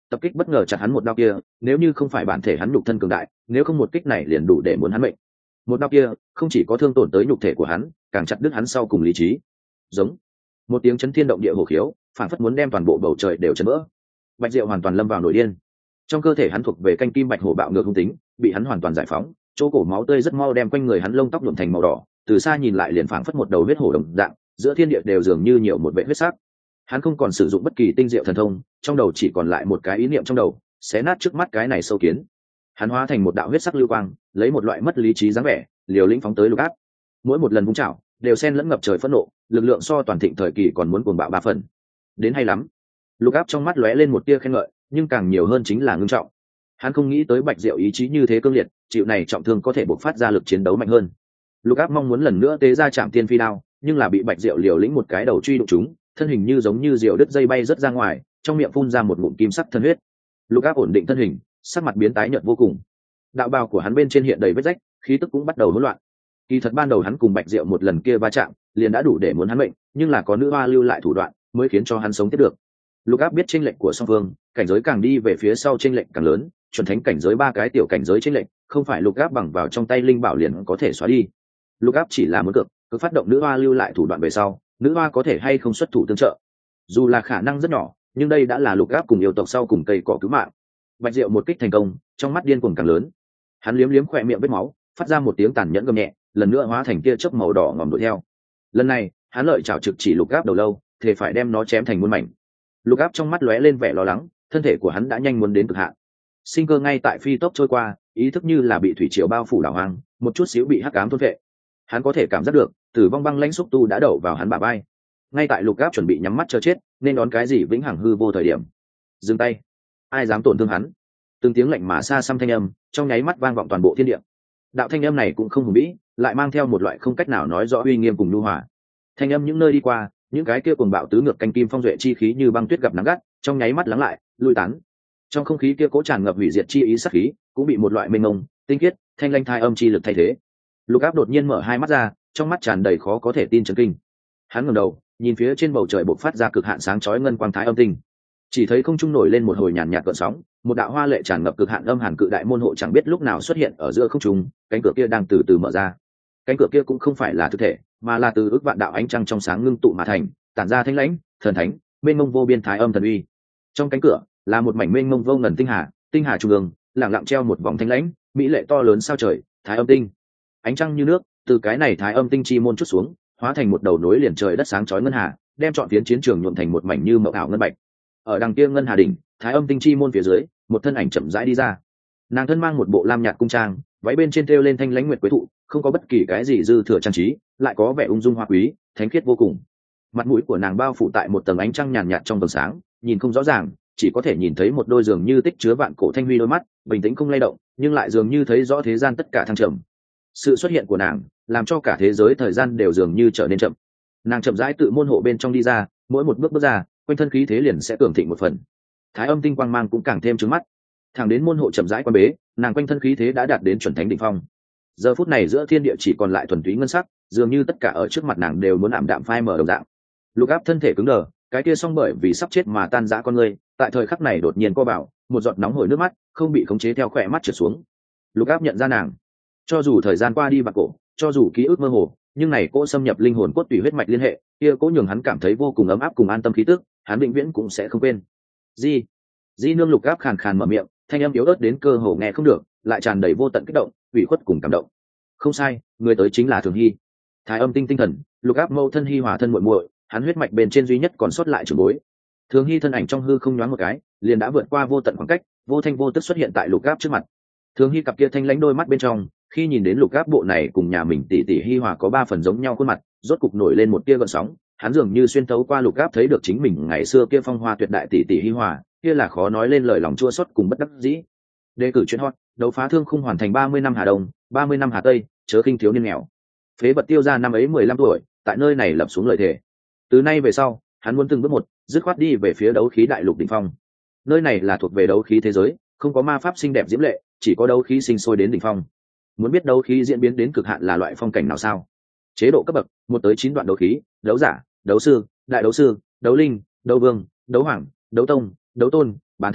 tập kích bất ngờ chặt hắn một đao kia, nếu như không phải bản thể hắn nhục thân cường đại, nếu không một kích này liền đủ để muốn hắn mệnh. Một đao kia không chỉ có thương tổn tới nhục thể của hắn, càng chặt đứt hắn sau cùng lý trí. Giống một tiếng chấn thiên động địa hổ khiếu, phản phất muốn đem toàn bộ bầu trời đều chấn vỡ. Bạch Diệu hoàn toàn lâm vào nổi điên. Trong cơ thể hắn thuộc về canh kim bạch hổ bạo ngược hung tính, bị hắn hoàn toàn giải phóng, chỗ cổ máu tươi rất mau đem quanh người hắn lông tóc nhuộm thành màu đỏ, từ xa nhìn lại liền phảng phất một đầu huyết hổ đồng dạng, giữa thiên địa đều dường như nhiều một vệ huyết sắc. Hắn không còn sử dụng bất kỳ tinh diệu thần thông, trong đầu chỉ còn lại một cái ý niệm trong đầu, xé nát trước mắt cái này sâu kiến. Hắn hóa thành một đạo huyết sắc lưu quang, lấy một loại mất lý trí dáng vẻ, liều lĩnh phóng tới Lục Áp. Mỗi một lần vung chảo, đều xen lẫn ngập trời phẫn nộ, lực lượng so toàn thịnh thời kỳ còn muốn cuồng bạo ba phần. Đến hay lắm. Lục Áp trong mắt lóe lên một tia khen ngợi, nhưng càng nhiều hơn chính là ngưng trọng. Hắn không nghĩ tới Bạch Diệu ý chí như thế cương liệt, chịu này trọng thương có thể bộc phát ra lực chiến đấu mạnh hơn. Lục Áp mong muốn lần nữa tế ra Trảm Tiên Phi đao, nhưng là bị Bạch Diệu liều lĩnh một cái đầu truy đụng trúng, thân hình như giống như diều đứt dây bay rất ra ngoài, trong miệng phun ra một ngụm kim sắc thân huyết. Lục Áp ổn định thân hình, sắc mặt biến tái nhợt vô cùng. Đạo bào của hắn bên trên hiện đầy vết rách, khí tức cũng bắt đầu hỗn loạn. Kỳ thật ban đầu hắn cùng Bạch Diệu một lần kia va chạm, liền đã đủ để muốn hắn mệnh, nhưng là có nữ hoa lưu lại thủ đoạn, mới khiến cho hắn sống tiếp được. Lục Áp biết chênh lệch của song phương, cảnh giới càng đi về phía sau chênh lệch càng lớn, chuẩn thánh cảnh giới ba cái tiểu cảnh giới chênh lệch, không phải Lục Áp bằng vào trong tay linh bảo liền có thể xóa đi. Lục Áp chỉ là muốn cược, cứ phát động nữ hoa lưu lại thủ đoạn về sau, nữ hoa có thể hay không xuất thủ tương trợ. Dù là khả năng rất nhỏ, nhưng đây đã là Lục Áp cùng yêu tộc sau cùng cây cỏ cứu mạng. Bạch Diệu một kích thành công, trong mắt điên cuồng càng lớn. Hắn liếm liếm khỏe miệng vết máu, phát ra một tiếng tàn nhẫn gầm nhẹ, lần nữa hóa thành tia chớp màu đỏ ngòm đuổi theo. Lần này, hắn lợi chảo trực chỉ Lục Áp đầu lâu, thể phải đem nó chém thành muôn mảnh. Lục Áp trong mắt lóe lên vẻ lo lắng, thân thể của hắn đã nhanh muốn đến cực hạn. Sinh cơ ngay tại phi tốc trôi qua, ý thức như là bị thủy triều bao phủ đảo hoang, một chút xíu bị hắc ám thôn phệ. Hắn có thể cảm giác được, tử vong băng lãnh xúc tu đã đậu vào hắn bả vai. Ngay tại Lục Áp chuẩn bị nhắm mắt chờ chết, nên đón cái gì vĩnh hằng hư vô thời điểm. Dừng tay, ai dám tổn thương hắn? Từng tiếng lạnh mà xa xăm thanh âm, trong nháy mắt vang vọng toàn bộ thiên địa. Đạo thanh âm này cũng không hùng vĩ, lại mang theo một loại không cách nào nói rõ uy nghiêm cùng nhu hòa. Thanh âm những nơi đi qua, những cái kia cuồng bạo tứ ngược canh kim phong duệ chi khí như băng tuyết gặp nắng gắt, trong nháy mắt lắng lại, lui tán. Trong không khí kia cố tràn ngập hủy diệt chi ý sát khí, cũng bị một loại mênh mông, tinh khiết, thanh lanh thai âm chi lực thay thế. Lục Áp đột nhiên mở hai mắt ra, trong mắt tràn đầy khó có thể tin chấn kinh. Hắn ngẩng đầu, nhìn phía trên bầu trời bộc phát ra cực hạn sáng chói ngân quang thái âm tinh. Chỉ thấy không trung nổi lên một hồi nhàn nhạt gợn sóng, một đạo hoa lệ tràn ngập cực hạn âm hàn cự đại môn hộ chẳng biết lúc nào xuất hiện ở giữa không trung, cánh cửa kia đang từ từ mở ra. Cánh cửa kia cũng không phải là thực thể, mà là từ ước vạn đạo ánh trăng trong sáng ngưng tụ mà thành, tản ra thanh lãnh, thần thánh, mênh mông vô biên thái âm thần uy. Trong cánh cửa là một mảnh mênh mông vô ngần tinh hà, tinh hà trung ương, lặng lặng treo một vòng thanh lãnh, mỹ lệ to lớn sao trời, thái âm tinh. Ánh trăng như nước, từ cái này thái âm tinh chi môn chút xuống, hóa thành một đầu nối liền trời đất sáng chói ngân hà, đem trọn phiến chiến trường nhuộm thành một mảnh như mộng ảo ngân bạch. Ở đằng kia ngân hà đỉnh, thái âm tinh chi môn phía dưới, một thân ảnh chậm rãi đi ra. Nàng thân mang một bộ lam nhạt cung trang, váy bên trên treo lên thanh lãnh nguyệt quế thụ, không có bất kỳ cái gì dư thừa trang trí, lại có vẻ ung dung hoa quý, thánh khiết vô cùng. Mặt mũi của nàng bao phủ tại một tầng ánh trăng nhàn nhạt trong vầng sáng, nhìn không rõ ràng, chỉ có thể nhìn thấy một đôi dường như tích chứa vạn cổ thanh huy đôi mắt, bình tĩnh không lay động, nhưng lại dường như thấy rõ thế gian tất cả thăng trầm. Sự xuất hiện của nàng, làm cho cả thế giới thời gian đều dường như trở nên chậm. Nàng chậm rãi tự môn hộ bên trong đi ra, mỗi một bước bước ra, quanh thân khí thế liền sẽ cường thịnh một phần. Thái âm tinh quang mang cũng càng thêm trứng mắt. Thẳng đến môn hộ chậm rãi quan bế, nàng quanh thân khí thế đã đạt đến chuẩn thánh đỉnh phong. Giờ phút này giữa thiên địa chỉ còn lại thuần túy ngân sắc, dường như tất cả ở trước mặt nàng đều muốn ảm đạm phai mờ đồng dạng. Lục Áp thân thể cứng đờ, cái kia song bởi vì sắp chết mà tan rã con người, tại thời khắc này đột nhiên co bảo, một giọt nóng hổi nước mắt không bị khống chế theo khỏe mắt trượt xuống. Lục Áp nhận ra nàng, cho dù thời gian qua đi bạc cổ, cho dù ký ức mơ hồ, nhưng này cỗ xâm nhập linh hồn cốt tủy huyết mạch liên hệ, kia cỗ nhường hắn cảm thấy vô cùng ấm áp cùng an tâm khí tức, hắn vĩnh viễn cũng sẽ không quên. Di, Di nương. Lục Áp khàn khàn mở miệng, thanh âm yếu ớt đến cơ hồ nghe không được, lại tràn đầy vô tận kích động, ủy khuất cùng cảm động. Không sai, người tới chính là Thường Hy. Thái âm tinh tinh thần, Lục Áp mâu thân Hy hòa thân muội muội, hắn huyết mạch bên trên duy nhất còn sót lại trưởng bối. Thường Hy thân ảnh trong hư không nhoáng một cái, liền đã vượt qua vô tận khoảng cách, vô thanh vô tức xuất hiện tại Lục Áp trước mặt. Thường Hy cặp kia thanh lãnh đôi mắt bên trong, khi nhìn đến Lục Áp bộ này cùng nhà mình tỷ tỷ Hy hòa có ba phần giống nhau khuôn mặt, rốt cục nổi lên một tia gợn sóng. Hắn dường như xuyên thấu qua Lục Áp thấy được chính mình ngày xưa kia phong hoa tuyệt đại tỷ tỷ Hy hòa, kia là khó nói lên lời lòng chua xót cùng bất đắc dĩ. Đề cử chuyện hot, đấu phá thương khung hoàn thành ba mươi năm Hà Đông, ba mươi năm Hà Tây, chớ khinh thiếu niên nghèo. Phế vật tiêu ra năm ấy mười lăm tuổi, tại nơi này lập xuống lời thề. Từ nay về sau, hắn muốn từng bước một, dứt khoát đi về phía đấu khí đại lục đỉnh phong. Nơi này là thuộc về đấu khí thế giới, không có ma pháp xinh đẹp diễm lệ, chỉ có đấu khí sinh sôi đến đỉnh phong. Muốn biết đấu khí diễn biến đến cực hạn là loại phong cảnh nào sao? Chế độ cấp bậc, một tới chín đoạn đấu khí, đấu giả, đấu sư, đại đấu sư, đấu linh, đấu vương, đấu hoàng, đấu tông, đấu tôn, bán thánh,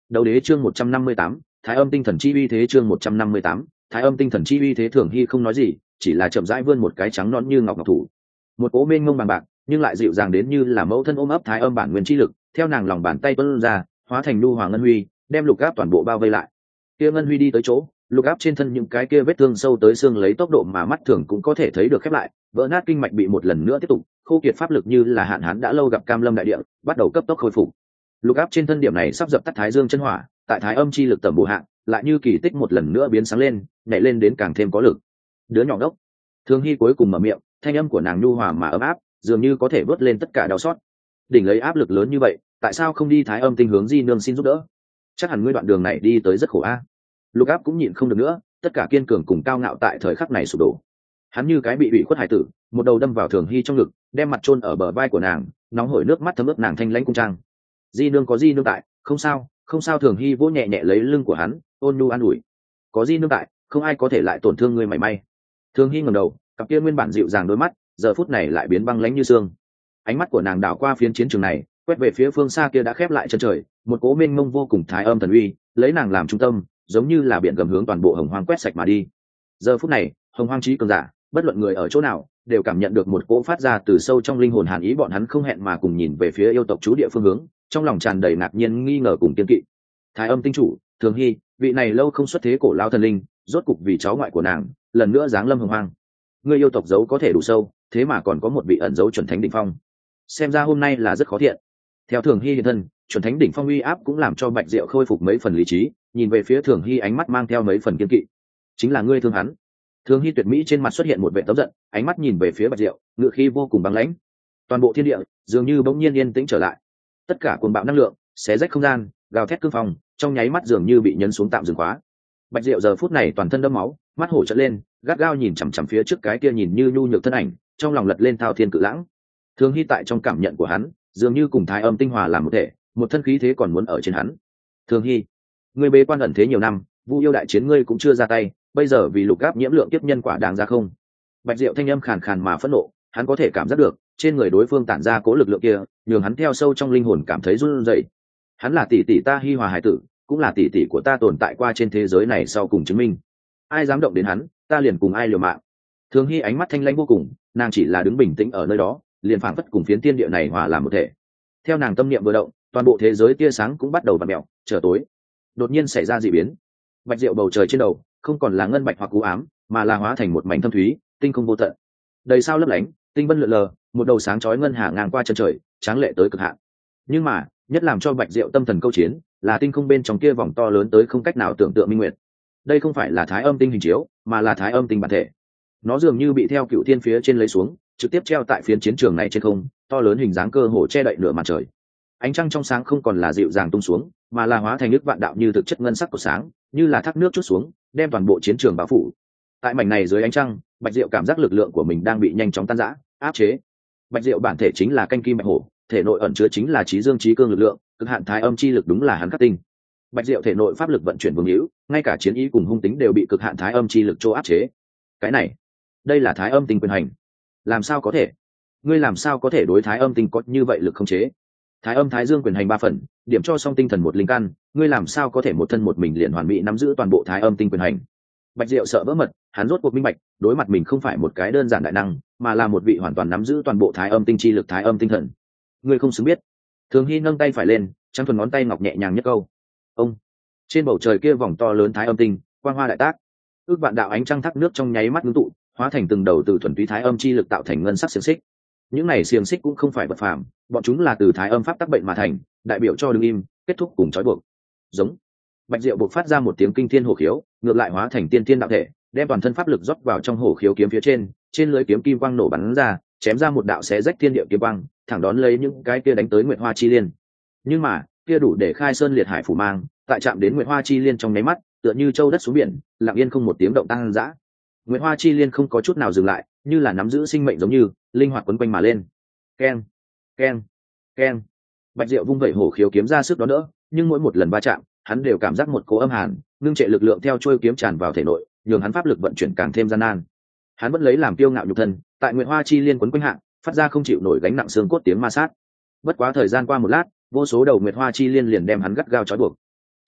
Đấu đế chương một trăm năm mươi tám, Thái Âm tinh thần chi uy thế chương một trăm năm mươi tám, Thái Âm tinh thần chi uy thế. Thường Hy không nói gì, chỉ là chậm rãi vươn một cái trắng nõn như ngọc ngọc thủ. Một cỗ mênh mông bằng bạc, nhưng lại dịu dàng đến như là mẫu thân ôm ấp Thái Âm bản nguyên chi lực, theo nàng lòng bàn tay tuôn ra, hóa thành nhu hoàng ngân huy, đem Lục Áp toàn bộ bao vây lại. Kia ngân huy đi tới chỗ, Lục Áp trên thân những cái kia vết thương sâu tới xương lấy tốc độ mà mắt thường cũng có thể thấy được khép lại, vỡ nát kinh mạch bị một lần nữa tiếp tục, khô kiệt pháp lực như là hạn hán đã lâu gặp cam lâm đại địa, bắt đầu cấp tốc khôi phục. Lục Áp trên thân điểm này sắp dập tắt Thái Dương chân hỏa, tại Thái Âm chi lực tầm bổ hạng, lại như kỳ tích một lần nữa biến sáng lên, nhảy lên đến càng thêm có lực. Đứa nhỏ đốc. Thường Hy cuối cùng mở miệng, thanh âm của nàng nhu hòa mà ấm áp, dường như có thể vớt lên tất cả đau xót. Đỉnh lấy áp lực lớn như vậy, tại sao không đi Thái Âm tinh hướng Di nương xin giúp đỡ? Chắc hẳn ngươi đoạn đường này đi tới rất khổ a. Lục Áp cũng nhịn không được nữa, tất cả kiên cường cùng cao ngạo tại thời khắc này sụp đổ. Hắn như cái bị ủy khuất hải tử, một đầu đâm vào Thường Hy trong ngực, đem mặt chôn ở bờ vai của nàng, nóng hổi nước mắt thấm ướt nàng thanh lãnh cung trang. Di nương có Di nương tại, không sao, không sao. Thường Hy vỗ nhẹ nhẹ lấy lưng của hắn, ôn nhu an ủi. Có Di nương tại, không ai có thể lại tổn thương ngươi mảy may. Thường Hy ngẩng đầu, cặp kia nguyên bản dịu dàng đôi mắt, giờ phút này lại biến băng lãnh như xương. Ánh mắt của nàng đảo qua phiến chiến trường này, quét về phía phương xa kia đã khép lại chân trời, một cỗ mênh mông vô cùng Thái Âm thần uy, lấy nàng làm trung tâm, giống như là biển gầm hướng toàn bộ Hồng Hoang quét sạch mà đi. Giờ phút này, Hồng Hoang chí cường giả, bất luận người ở chỗ nào, đều cảm nhận được một cỗ phát ra từ sâu trong linh hồn hàn ý. Bọn hắn không hẹn mà cùng nhìn về phía yêu tộc chú địa phương hướng, trong lòng tràn đầy ngạc nhiên, nghi ngờ cùng kiên kỵ. Thái Âm tinh chủ Thường Hy, vị này lâu không xuất thế cổ lão thần linh, rốt cục vì cháu ngoại của nàng, lần nữa giáng lâm Hồng Hoang. Người yêu tộc giấu có thể đủ sâu, thế mà còn có một vị ẩn giấu chuẩn thánh đỉnh phong. Xem ra hôm nay là rất khó thiện. Theo Thường Hy hiện thân, chuẩn thánh đỉnh phong uy áp cũng làm cho Bạch Diệu khôi phục mấy phần lý trí, nhìn về phía Thường Hy ánh mắt mang theo mấy phần kiên kỵ. Chính là ngươi thương hắn. Thường Hy tuyệt mỹ trên mặt xuất hiện một vẻ tấm giận, ánh mắt nhìn về phía Bạch Diệu, ngựa khí vô cùng băng lãnh. Toàn bộ thiên địa dường như bỗng nhiên yên tĩnh trở lại, tất cả cuồng bạo năng lượng xé rách không gian, gào thét cương phong, trong nháy mắt dường như bị nhấn xuống tạm dừng khóa. Bạch Diệu giờ phút này toàn thân đẫm máu, mắt hổ trợn lên, gắt gao nhìn chằm chằm phía trước cái kia nhìn như nhu nhược thân ảnh, trong lòng lật lên thao thiên cự lãng. Thường Hy tại trong cảm nhận của hắn, dường như cùng Thái Âm tinh hòa làm một thể, một thân khí thế còn muốn ở trên hắn. Thường Hy, ngươi bế quan ẩn thế nhiều năm, Vu yêu đại chiến ngươi cũng chưa ra tay, bây giờ vì Lục Áp nhiễm lượng tiếp nhân quả đáng ra không? Bạch Diệu thanh âm khàn khàn mà phẫn nộ, hắn có thể cảm giác được trên người đối phương tản ra cố lực lượng kia, nhường hắn theo sâu trong linh hồn cảm thấy run rẩy. Hắn là tỷ tỷ ta Hi Hòa hải tử, cũng là tỷ tỷ của ta tồn tại qua trên thế giới này sau cùng chứng minh. Ai dám động đến hắn, ta liền cùng ai liều mạng. Thường Hy ánh mắt thanh lãnh vô cùng, nàng chỉ là đứng bình tĩnh ở nơi đó, liền phảng phất cùng phiến thiên địa này hòa làm một thể. Theo nàng tâm niệm vừa động, toàn bộ thế giới tia sáng cũng bắt đầu vặn mèo, trở tối. Đột nhiên xảy ra dị biến. Bạch Diệu bầu trời trên đầu không còn là ngân bạch hoặc u ám, mà là hóa thành một mảnh thâm thúy, tinh không vô tận, đầy sao lấp lánh, tinh vân lượn lờ, một đầu sáng chói ngân hà ngang qua chân trời, tráng lệ tới cực hạn. Nhưng mà nhất làm cho Bạch Diệu tâm thần câu chiến là tinh không bên trong kia vòng to lớn tới không cách nào tưởng tượng minh nguyệt. Đây không phải là Thái Âm tinh hình chiếu, mà là Thái Âm tinh bản thể. Nó dường như bị theo cựu thiên phía trên lấy xuống, trực tiếp treo tại phiến chiến trường này trên không, to lớn hình dáng cơ hồ che đậy nửa mặt trời. Ánh trăng trong sáng không còn là dịu dàng tung xuống, mà là hóa thành nước vạn đạo như thực chất ngân sắc của sáng, như là thác nước chút xuống, đem toàn bộ chiến trường bao phủ. Tại mảnh này dưới ánh trăng, Bạch Diệu cảm giác lực lượng của mình đang bị nhanh chóng tan rã, áp chế. Bạch Diệu bản thể chính là canh kim bạch hổ, thể nội ẩn chứa chính là trí dương trí cương lực lượng, cực hạn Thái Âm chi lực đúng là hắn khắc tinh. Bạch Diệu thể nội pháp lực vận chuyển vương hữu, ngay cả chiến ý cùng hung tính đều bị cực hạn Thái Âm chi lực cho áp chế. Cái này, đây là Thái Âm tinh quyền hành. Làm sao có thể? Ngươi làm sao có thể đối Thái Âm tinh có như vậy lực không chế? Thái Âm Thái Dương quyền hành ba phần, điểm cho song tinh thần một linh căn, ngươi làm sao có thể một thân một mình liền hoàn mỹ nắm giữ toàn bộ Thái Âm tinh quyền hành? Bạch Diệu sợ vỡ mật, hắn rốt cuộc minh bạch, đối mặt mình không phải một cái đơn giản đại năng, mà là một vị hoàn toàn nắm giữ toàn bộ Thái Âm tinh chi lực Thái Âm tinh thần. Ngươi không xứng biết. Thường Hy nâng tay phải lên, trắng thuần ngón tay ngọc nhẹ nhàng nhất câu. Ông. Trên bầu trời kia vòng to lớn Thái Âm tinh, quang hoa đại tác. Ước vạn đạo ánh trăng thác nước trong nháy mắt ngưng tụ, hóa thành từng đầu từ thuần túy Thái Âm chi lực tạo thành ngân sắc xiềng xích. Những này xiềng xích cũng không phải vật phàm, bọn chúng là từ Thái Âm pháp tắc bệnh mà thành, đại biểu cho đứng im, kết thúc cùng trói buộc. Giống. Bạch Diệu buộc phát ra một tiếng kinh thiên hổ khiếu, ngược lại hóa thành tiên thiên đạo thể, đem toàn thân pháp lực rót vào trong hổ khiếu kiếm phía trên, trên lưới kiếm kim quang nổ bắn ra, chém ra một đạo xé rách thiên địa kiếm quang, thẳng đón lấy những cái kia đánh tới Nguyệt Hoa chi liên. Nhưng mà, kia đủ để khai sơn liệt hải phủ mang, tại chạm đến Nguyệt Hoa chi liên trong nháy mắt, tựa như châu đất xuống biển, lặng yên không một tiếng động tăng dã. Nguyệt Hoa chi liên không có chút nào dừng lại, như là nắm giữ sinh mệnh giống như, linh hoạt quấn quanh mà lên. Keng, keng, keng. Bạch Diệu vung vẩy hổ khiếu kiếm ra sức đó nữa, nhưng mỗi một lần va chạm, hắn đều cảm giác một cỗ âm hàn, ngưng trệ lực lượng theo trôi kiếm tràn vào thể nội, nhường hắn pháp lực vận chuyển càng thêm gian nan. Hắn vẫn lấy làm kiêu ngạo nhục thân, tại Nguyệt Hoa chi liên quấn quanh hạng, phát ra không chịu nổi gánh nặng xương cốt tiếng ma sát. Bất quá thời gian qua một lát, vô số đầu Nguyệt Hoa chi liên liền đem hắn gắt gao trói buộc.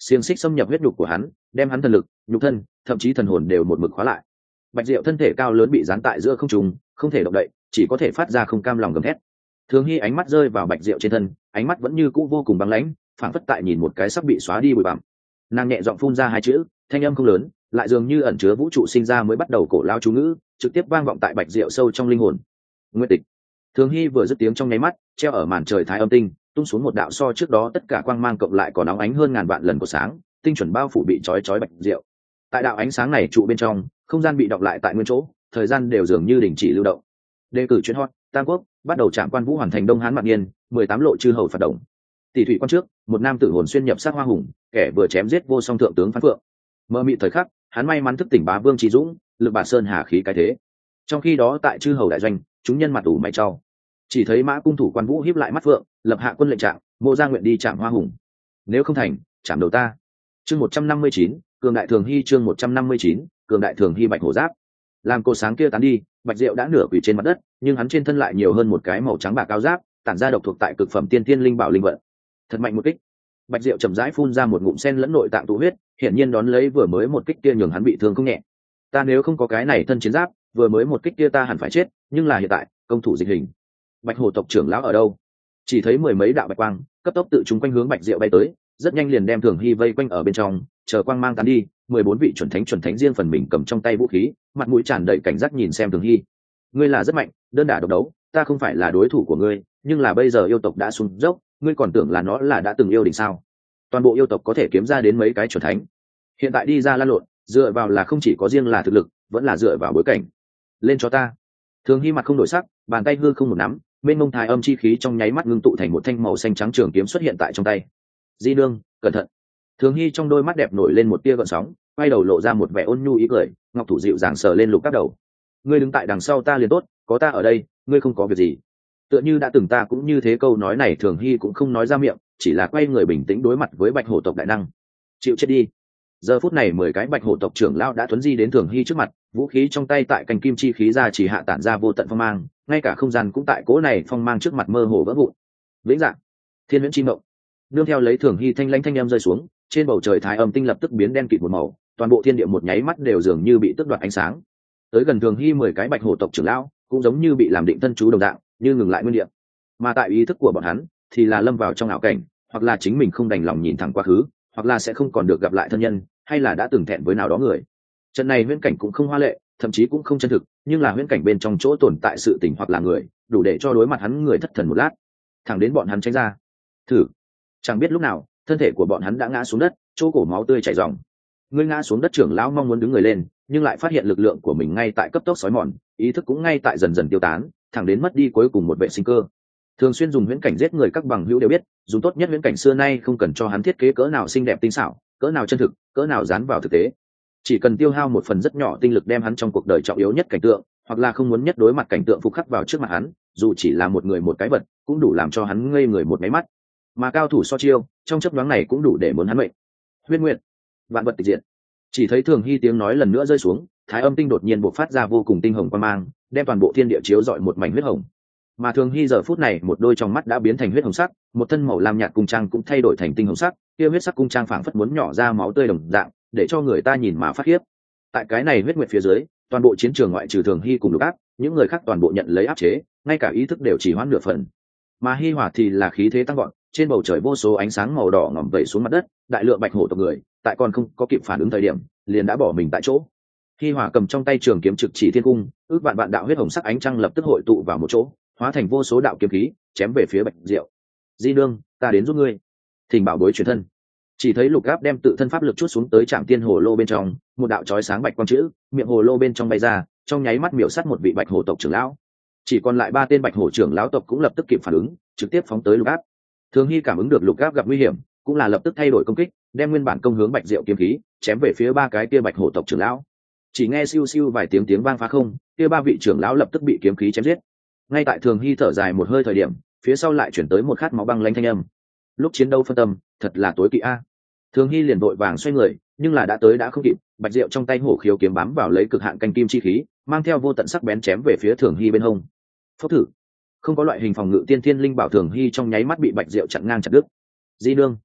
xiềng xích xâm nhập huyết nhục của hắn, đem hắn thần lực, nhục thân, thậm chí thần hồn đều một mực khóa lại. Bạch Diệu thân thể cao lớn bị dán tại giữa không trung, không thể động đậy, chỉ có thể phát ra không cam lòng gầm thét. Thường Hy ánh mắt rơi vào Bạch Diệu trên thân, ánh mắt vẫn như cũ vô cùng băng lãnh, phảng phất tại nhìn một cái sắp bị xóa đi bụi bặm. Nàng nhẹ giọng phun ra hai chữ, thanh âm không lớn, lại dường như ẩn chứa vũ trụ sinh ra mới bắt đầu cổ lao chú ngữ, trực tiếp vang vọng tại Bạch Diệu sâu trong linh hồn. Nguyệt tịch. Thường Hy vừa dứt tiếng trong nháy mắt, treo ở màn trời thái âm tinh, tung xuống một đạo so trước đó tất cả quang mang cộng lại còn nóng ánh hơn ngàn vạn lần của sáng, tinh chuẩn bao phủ bị chói chói Bạch Diệu. Tại đạo ánh sáng này trụ bên trong, không gian bị đọng lại tại nguyên chỗ, thời gian đều dường như đình chỉ lưu động. Đề cử chuyên hot, Tam Quốc, bắt đầu trạm quan vũ hoàn thành Đông Hán Mạc Niên, mười tám lộ chư hầu phạt động. Tỷ thủy quan trước, một nam tử hồn xuyên nhập sát hoa hùng, kẻ vừa chém giết vô song thượng tướng Phán Phượng. Mơ mị thời khắc, hắn may mắn thức tỉnh bá vương trí dũng, lực bà sơn hà khí cái thế. Trong khi đó tại chư hầu đại doanh, chúng nhân mặt ủ mày trao. Chỉ thấy Mã cung thủ quan vũ hiếp lại mắt Phượng, lập hạ quân lệnh trạng, Mộ Gia nguyện đi chạm hoa hùng. Nếu không thành, chạm đầu ta. Chương một trăm năm mươi chín, cường đại thường hy chương một trăm năm mươi chín, cường đại thường hy Bạch hổ giáp. Làm cột sáng kia tán đi, Bạch Diệu đã nửa quỳ trên mặt đất, nhưng hắn trên thân lại nhiều hơn một cái màu trắng bạc áo giáp, tản ra độc thuộc tại cực phẩm tiên tiên linh bảo linh vận. Thật mạnh một kích. Bạch Diệu chậm rãi phun ra một ngụm sen lẫn nội tạng tụ huyết, hiển nhiên đón lấy vừa mới một kích kia nhường hắn bị thương không nhẹ. Ta nếu không có cái này thân chiến giáp, vừa mới một kích kia ta hẳn phải chết, nhưng là hiện tại, công thủ dịch hình. Bạch hổ tộc trưởng lão ở đâu? Chỉ thấy mười mấy đạo bạch quang cấp tốc tự chúng quanh hướng Bạch Diệu bay tới, rất nhanh liền đem Thường Hy vây quanh ở bên trong, chờ quang mang tán đi, mười bốn vị chuẩn thánh chuẩn thánh riêng phần mình cầm trong tay vũ khí, mặt mũi tràn đầy cảnh giác nhìn xem Thường Hy. Ngươi là rất mạnh, đơn đả độc đấu, ta không phải là đối thủ của ngươi, nhưng là bây giờ yêu tộc đã xuống dốc, ngươi còn tưởng là nó là đã từng yêu đỉnh sao? Toàn bộ yêu tộc có thể kiếm ra đến mấy cái chuẩn thánh, hiện tại đi ra lan lộn, dựa vào là không chỉ có riêng là thực lực, vẫn là dựa vào bối cảnh. Lên cho ta. Thường Hy mặt không đổi sắc, bàn tay hư không một nắm, bên mông thái âm chi khí trong nháy mắt ngưng tụ thành một thanh màu xanh trắng trường kiếm xuất hiện tại trong tay. Di Nương, cẩn thận. Thường Hy trong đôi mắt đẹp nổi lên một tia gợn sóng, quay đầu lộ ra một vẻ ôn nhu ý cười, ngọc thủ dịu dàng sờ lên Lục Áp đầu. Ngươi đứng tại đằng sau ta liền tốt, có ta ở đây, ngươi không có việc gì. Tựa như đã từng ta cũng như thế, câu nói này Thường Hy cũng không nói ra miệng, chỉ là quay người bình tĩnh đối mặt với Bạch hổ tộc đại năng. Chịu chết đi. Giờ phút này mười cái Bạch hổ tộc trưởng lão đã thuấn di đến Thường Hy trước mặt, vũ khí trong tay tại cành kim chi khí ra chỉ hạ tản ra vô tận phong mang, ngay cả không gian cũng tại cố này phong mang trước mặt mơ hồ vỡ vụn. Vĩnh dạng, thiên huyễn chi mộng. Nương theo lấy Thường Hy thanh lãnh thanh âm rơi xuống, trên bầu trời thái âm tinh lập tức biến đen kịt một màu, toàn bộ thiên địa một nháy mắt đều dường như bị tước đoạt ánh sáng. Tới gần Thường Hy mười cái Bạch hổ tộc trưởng lão cũng giống như bị làm định thân chú đồng dạng, như ngừng lại nguyên địa. Mà tại ý thức của bọn hắn thì là lâm vào trong ảo cảnh, hoặc là chính mình không đành lòng nhìn thẳng quá khứ, hoặc là sẽ không còn được gặp lại thân nhân, hay là đã từng thẹn với nào đó người. Trận này huyễn cảnh cũng không hoa lệ, thậm chí cũng không chân thực, nhưng là huyễn cảnh bên trong chỗ tồn tại sự tình hoặc là người, đủ để cho đối mặt hắn người thất thần một lát. Thẳng đến bọn hắn tránh ra, thử, chẳng biết lúc nào thân thể của bọn hắn đã ngã xuống đất, chỗ cổ máu tươi chảy ròng. Người ngã xuống đất trưởng lão mong muốn đứng người lên, nhưng lại phát hiện lực lượng của mình ngay tại cấp tốc sói mòn, ý thức cũng ngay tại dần dần tiêu tán, thẳng đến mất đi cuối cùng một vệ sinh cơ. Thường xuyên dùng huyễn cảnh giết người các bằng hữu đều biết, dùng tốt nhất huyễn cảnh xưa nay không cần cho hắn thiết kế cỡ nào xinh đẹp tinh xảo, cỡ nào chân thực, cỡ nào dán vào thực tế. Chỉ cần tiêu hao một phần rất nhỏ tinh lực đem hắn trong cuộc đời trọng yếu nhất cảnh tượng, hoặc là không muốn nhất đối mặt cảnh tượng phục khắc vào trước mặt hắn, dù chỉ là một người một cái vật, cũng đủ làm cho hắn ngây người một máy mắt. Mà cao thủ so chiêu, trong chớp nhoáng này cũng đủ để muốn hắn mệnh. Huyết nguyện, vạn vật tịch diệt. Chỉ thấy Thường Hy tiếng nói lần nữa rơi xuống, thái âm tinh đột nhiên bộc phát ra vô cùng tinh hồng quang mang, đem toàn bộ thiên địa chiếu rọi một mảnh huyết hồng. Mà Thường Hy giờ phút này một đôi trong mắt đã biến thành huyết hồng sắc, một thân màu lam nhạt cung trang cũng thay đổi thành tinh hồng sắc, kia huyết sắc cung trang phảng phất muốn nhỏ ra máu tươi đồng dạng, để cho người ta nhìn mà phát khiếp. Tại cái này huyết nguyệt phía dưới, toàn bộ chiến trường ngoại trừ Thường Hy cùng Lục Áp, những người khác toàn bộ nhận lấy áp chế, ngay cả ý thức đều chỉ hoãn nửa phần. Mà Hy Hỏa thì là khí thế tăng vọt, trên bầu trời vô số ánh sáng màu đỏ ngòm vẩy xuống mặt đất, đại lượng Bạch hổ tộc người, tại còn không có kịp phản ứng thời điểm, liền đã bỏ mình tại chỗ. Hy Hỏa cầm trong tay trường kiếm trực chỉ thiên cung, ước vạn vạn đạo huyết hồng sắc ánh trăng lập tức hội tụ vào một chỗ, hóa thành vô số đạo kiếm khí, chém về phía Bạch Diệu. Di Nương, ta đến giúp ngươi. Thỉnh bảo bối truyền thân. Chỉ thấy Lục Áp đem tự thân pháp lực chút xuống tới Trảm Tiên hồ lô bên trong, một đạo chói sáng bạch quang chữ, miệng hồ lô bên trong bay ra, trong nháy mắt miểu sát một vị Bạch hổ tộc trưởng lão. Chỉ còn lại ba tên Bạch hổ trưởng lão tộc cũng lập tức kịp phản ứng, trực tiếp phóng tới Lục Áp. Thường Hy cảm ứng được Lục Áp gặp nguy hiểm, cũng là lập tức thay đổi công kích, đem nguyên bản công hướng Bạch Diệu kiếm khí chém về phía ba cái kia Bạch hổ tộc trưởng lão. Chỉ nghe siêu siêu vài tiếng tiếng vang phá không, kia ba vị trưởng lão lập tức bị kiếm khí chém giết. Ngay tại Thường Hy thở dài một hơi thời điểm, phía sau lại chuyển tới một khát máu băng lanh thanh âm. Lúc chiến đấu phân tâm, thật là tối kỵ a. Thường Hy liền vội vàng xoay người, nhưng là đã tới đã không kịp, Bạch Diệu trong tay hổ khiếu kiếm bám vào lấy cực hạn canh kim chi khí, mang theo vô tận sắc bén chém về phía Thường Hy bên hông. Phốc thử. Không có loại hình phòng ngự tiên thiên linh bảo, Thường Hy trong nháy mắt bị Bạch Diệu chặn ngang chặt đứt. Di Nương.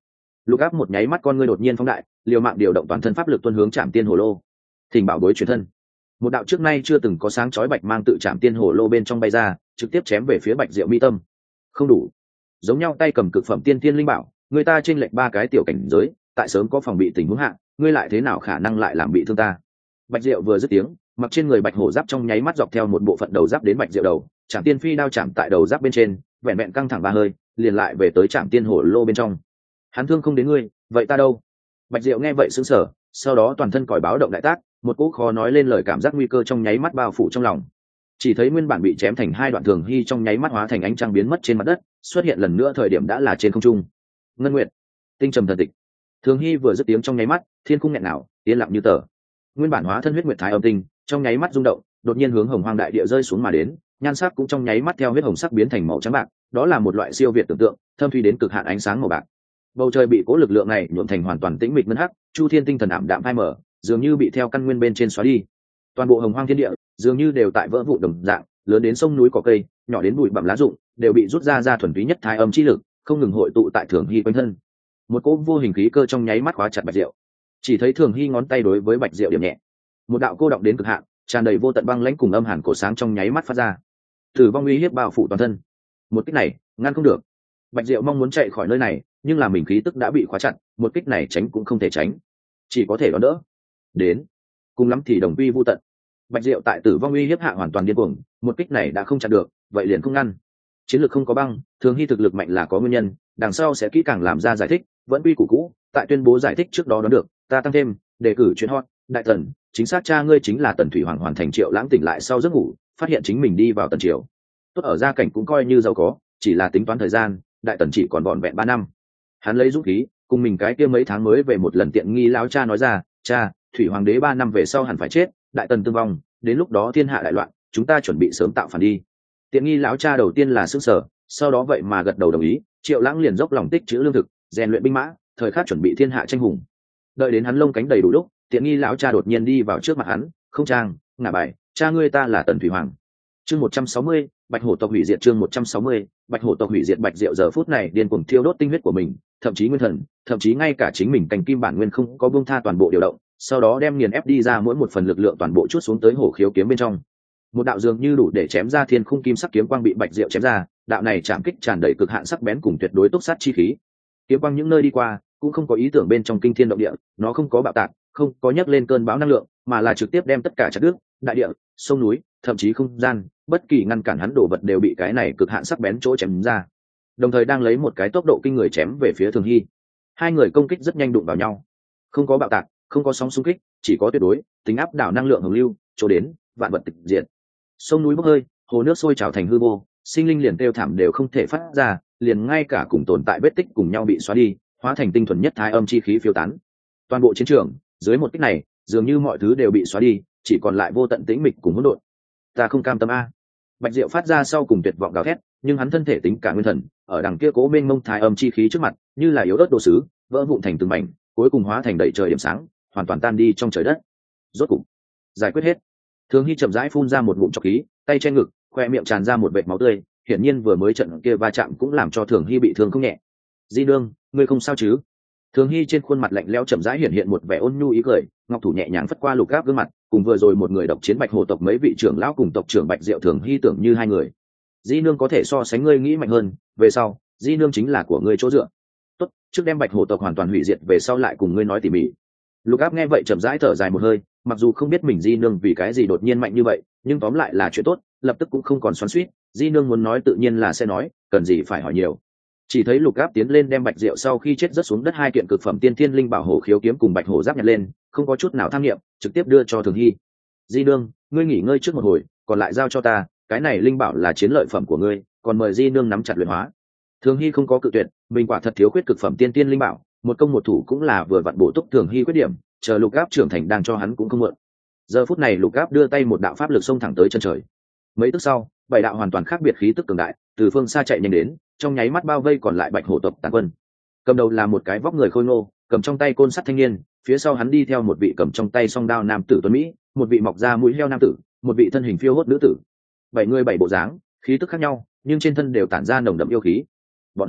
Lục áp một nháy mắt con ngươi đột nhiên phóng đại, liều mạng điều động toàn thân pháp lực tuôn hướng Trảm Tiên Hồ Lô. Thỉnh bảo bối truyền thân. Một đạo trước nay chưa từng có sáng chói bạch mang tự Trảm Tiên Hồ Lô bên trong bay ra, trực tiếp chém về phía Bạch Diệu mi tâm. Không đủ. Giống nhau tay cầm cực phẩm tiên tiên linh bảo, người ta chênh lệch ba cái tiểu cảnh giới, tại sớm có phòng bị tình huống hạ, ngươi lại thế nào khả năng lại làm bị thương ta? Bạch Diệu vừa dứt tiếng, mặc trên người bạch hổ giáp trong nháy mắt dọc theo một bộ phận đầu giáp đến Bạch Diệu đầu, Trảm Tiên phi đao chạm tại đầu giáp bên trên, vẹn vẹn căng thẳng ba hơi, liền lại về tới Trảm Tiên Hồ Lô bên trong. Hắn thương không đến ngươi, vậy ta đâu? Bạch Diệu nghe vậy sững sờ, sau đó toàn thân còi báo động đại tác, một cỗ khó nói lên lời cảm giác nguy cơ trong nháy mắt bao phủ trong lòng. Chỉ thấy nguyên bản bị chém thành hai đoạn Thường Hy trong nháy mắt hóa thành ánh trăng biến mất trên mặt đất, xuất hiện lần nữa thời điểm đã là trên không trung. Ngân Nguyệt, tinh trầm thần tịch. Thường Hy vừa dứt tiếng trong nháy mắt, thiên cung nghẹn nào, yên lặng như tờ. Nguyên bản hóa thân huyết nguyệt thái âm tinh, trong nháy mắt rung động, đột nhiên hướng hồng hoang đại địa rơi xuống mà đến, nhan sắc cũng trong nháy mắt theo huyết hồng sắc biến thành màu trắng bạc, đó là một loại siêu việt tưởng tượng, thâm thúy đến cực hạn ánh sáng màu bạc. Bầu trời bị cố lực lượng này nhuộm thành hoàn toàn tĩnh mịch ngân hắc, chu thiên tinh thần ảm đạm phai mờ, dường như bị theo căn nguyên bên trên xóa đi. Toàn bộ hồng hoang thiên địa dường như đều tại vỡ vụn đồng dạng, lớn đến sông núi cỏ cây, nhỏ đến bụi bặm lá rụng, đều bị rút ra ra thuần túy nhất thái âm chi lực, không ngừng hội tụ tại Thường Hy quanh thân. Một cỗ vô hình khí cơ trong nháy mắt khóa chặt Bạch Diệu. Chỉ thấy Thường Hy ngón tay đối với Bạch Diệu điểm nhẹ, một đạo cô động đến cực hạn, tràn đầy vô tận băng lãnh cùng âm hàn cổ sáng trong nháy mắt phát ra. Tử vong uy hiếp bao phủ toàn thân. Một kích này, ngăn không được. Bạch Diệu mong muốn chạy khỏi nơi này, nhưng là mình khí tức đã bị khóa chặt, một kích này tránh cũng không thể tránh, chỉ có thể đón đỡ. Đến, cùng lắm thì đồng quy vu tận. Bạch Diệu tại tử vong uy hiếp hạ hoàn toàn điên cuồng, một kích này đã không chặn được, vậy liền không ngăn. Chiến lược không có băng, Thường Hy thực lực mạnh là có nguyên nhân, đằng sau sẽ kỹ càng làm ra giải thích, vẫn quy củ cũ, tại tuyên bố giải thích trước đó đoán được, ta tăng thêm, đề cử chuyện hot, đại tần, chính xác cha ngươi chính là Tần Thủy Hoàng. Hoàn thành Triệu Lãng tỉnh lại sau giấc ngủ, phát hiện chính mình đi vào tần triều. Tốt ở gia cảnh cũng coi như giàu có, chỉ là tính toán thời gian, đại tần chỉ còn vỏn vẹn ba năm. Hắn lấy dũng khí, cùng mình cái kia mấy tháng mới về một lần tiện nghi lão cha nói ra, cha, Thủy Hoàng đế ba năm về sau hẳn phải chết, đại tần tương vong, đến lúc đó thiên hạ đại loạn, chúng ta chuẩn bị sớm tạo phản đi. Tiện nghi lão cha đầu tiên là sững sờ, sau đó vậy mà gật đầu đồng ý. Triệu Lãng liền dốc lòng tích trữ lương thực, rèn luyện binh mã, thời khắc chuẩn bị thiên hạ tranh hùng. Đợi đến hắn lông cánh đầy đủ lúc, tiện nghi lão cha đột nhiên đi vào trước mặt hắn, không trang, ngả bài, cha ngươi ta là Tần Thủy Hoàng. Chương một trăm sáu mươi, Bạch Hổ tộc hủy diệt. Chương một trăm sáu mươi, Bạch Hổ tộc hủy diệt. Bạch Diệu giờ phút này điên cuồng thiêu đốt tinh huyết của mình, thậm chí nguyên thần, thậm chí ngay cả chính mình cành kim bản nguyên không có buông tha toàn bộ điều động, sau đó đem nghiền ép đi ra mỗi một phần lực lượng toàn bộ chút xuống tới hổ khiếu kiếm bên trong. Một đạo dường như đủ để chém ra thiên khung kim sắc kiếm quang bị Bạch Diệu chém ra, đạo này chạm kích tràn đầy cực hạn sắc bén cùng tuyệt đối tốc sát chi khí. Kiếm quang những nơi đi qua, cũng không có ý tưởng bên trong kinh thiên động địa, nó không có bạo tạc, không có nhấc lên cơn bão năng lượng, mà là trực tiếp đem tất cả chặt đứt, đại địa, sông núi, thậm chí không gian, bất kỳ ngăn cản hắn đổ vật đều bị cái này cực hạn sắc bén chỗ chém ra. Đồng thời đang lấy một cái tốc độ kinh người chém về phía Thường Hy. Hai người công kích rất nhanh đụng vào nhau, không có bạo tạc, không có sóng xung kích, chỉ có tuyệt đối tính áp đảo năng lượng hồng lưu, chỗ đến vạn vật tịch diệt. Sông núi bốc hơi, hồ nước sôi trào thành hư vô, sinh linh liền kêu thảm đều không thể phát ra, liền ngay cả cùng tồn tại vết tích cùng nhau bị xóa đi, hóa thành tinh thuần nhất thái âm chi khí phiêu tán. Toàn bộ chiến trường dưới một kích này, dường như mọi thứ đều bị xóa đi, chỉ còn lại vô tận tĩnh mịch cùng hỗn độn. Ta không cam tâm a! Bạch Diệu phát ra sau cùng tuyệt vọng gào thét, nhưng hắn thân thể tính cả nguyên thần, ở đằng kia cố mênh mông thái âm chi khí trước mặt, như là yếu ớt đồ sứ, vỡ vụn thành từng mảnh, cuối cùng hóa thành đầy trời điểm sáng, hoàn toàn tan đi trong trời đất. Rốt cục giải quyết hết. Thường Hy chậm rãi phun ra một ngụm trọc khí, tay che ngực, khoe miệng tràn ra một vệt máu tươi, hiển nhiên vừa mới trận kia va chạm cũng làm cho Thường Hy bị thương không nhẹ. Di Nương, ngươi không sao chứ? Thường Hy trên khuôn mặt lạnh lẽo chậm rãi hiện hiện một vẻ ôn nhu ý cười, ngọc thủ nhẹ nhàng phất qua lục gáp gương mặt, cùng vừa rồi một người độc chiến Bạch Hổ tộc mấy vị trưởng lão cùng tộc trưởng Bạch Diệu Thường Hy tưởng như hai người. Di Nương có thể so sánh ngươi nghĩ mạnh hơn, về sau, Di Nương chính là của ngươi chỗ dựa. Tốt, trước đem Bạch Hổ tộc hoàn toàn hủy diệt về sau lại cùng ngươi nói tỉ mỉ. Lục áp nghe vậy chậm rãi thở dài một hơi, mặc dù không biết mình Di Nương vì cái gì đột nhiên mạnh như vậy, nhưng tóm lại là chuyện tốt, lập tức cũng không còn xoắn xuýt, Di Nương muốn nói tự nhiên là sẽ nói, cần gì phải hỏi nhiều. Chỉ thấy Lục áp tiến lên đem Bạch Diệu sau khi chết rớt xuống đất hai kiện cực phẩm tiên thiên linh bảo hổ khiếu kiếm cùng Bạch Hổ giáp nhặt lên, không có chút nào tham nghiệm, trực tiếp đưa cho Thường Hy. Di Nương, ngươi nghỉ ngơi trước một hồi, còn lại giao cho ta, cái này linh bảo là chiến lợi phẩm của ngươi, còn mời Di Nương nắm chặt luyện hóa. Thường Hy không có cự tuyệt, mình quả thật thiếu khuyết cực phẩm tiên thiên linh bảo, một công một thủ cũng là vừa vặn bổ túc Thường Hy khuyết điểm, chờ Lục áp trưởng thành đang cho hắn cũng không mượn. Giờ phút này Lục áp đưa tay một đạo pháp lực xông thẳng tới chân trời. Mấy tức sau, bảy đạo hoàn toàn khác biệt khí tức cường đại từ phương xa chạy nhanh đến, trong nháy mắt bao vây còn lại Bạch Hổ tộc tàn quân. Cầm đầu là một cái vóc người khôi ngô, cầm trong tay côn sắt thanh niên, phía sau hắn đi theo một vị cầm trong tay song đao nam tử tuấn mỹ, một vị mọc ra mũi heo nam tử, một vị thân hình phiêu hốt nữ tử. Bảy người bảy bộ dáng, khí tức khác nhau, nhưng trên thân đều tản ra nồng đậm yêu khí. Bọn hắn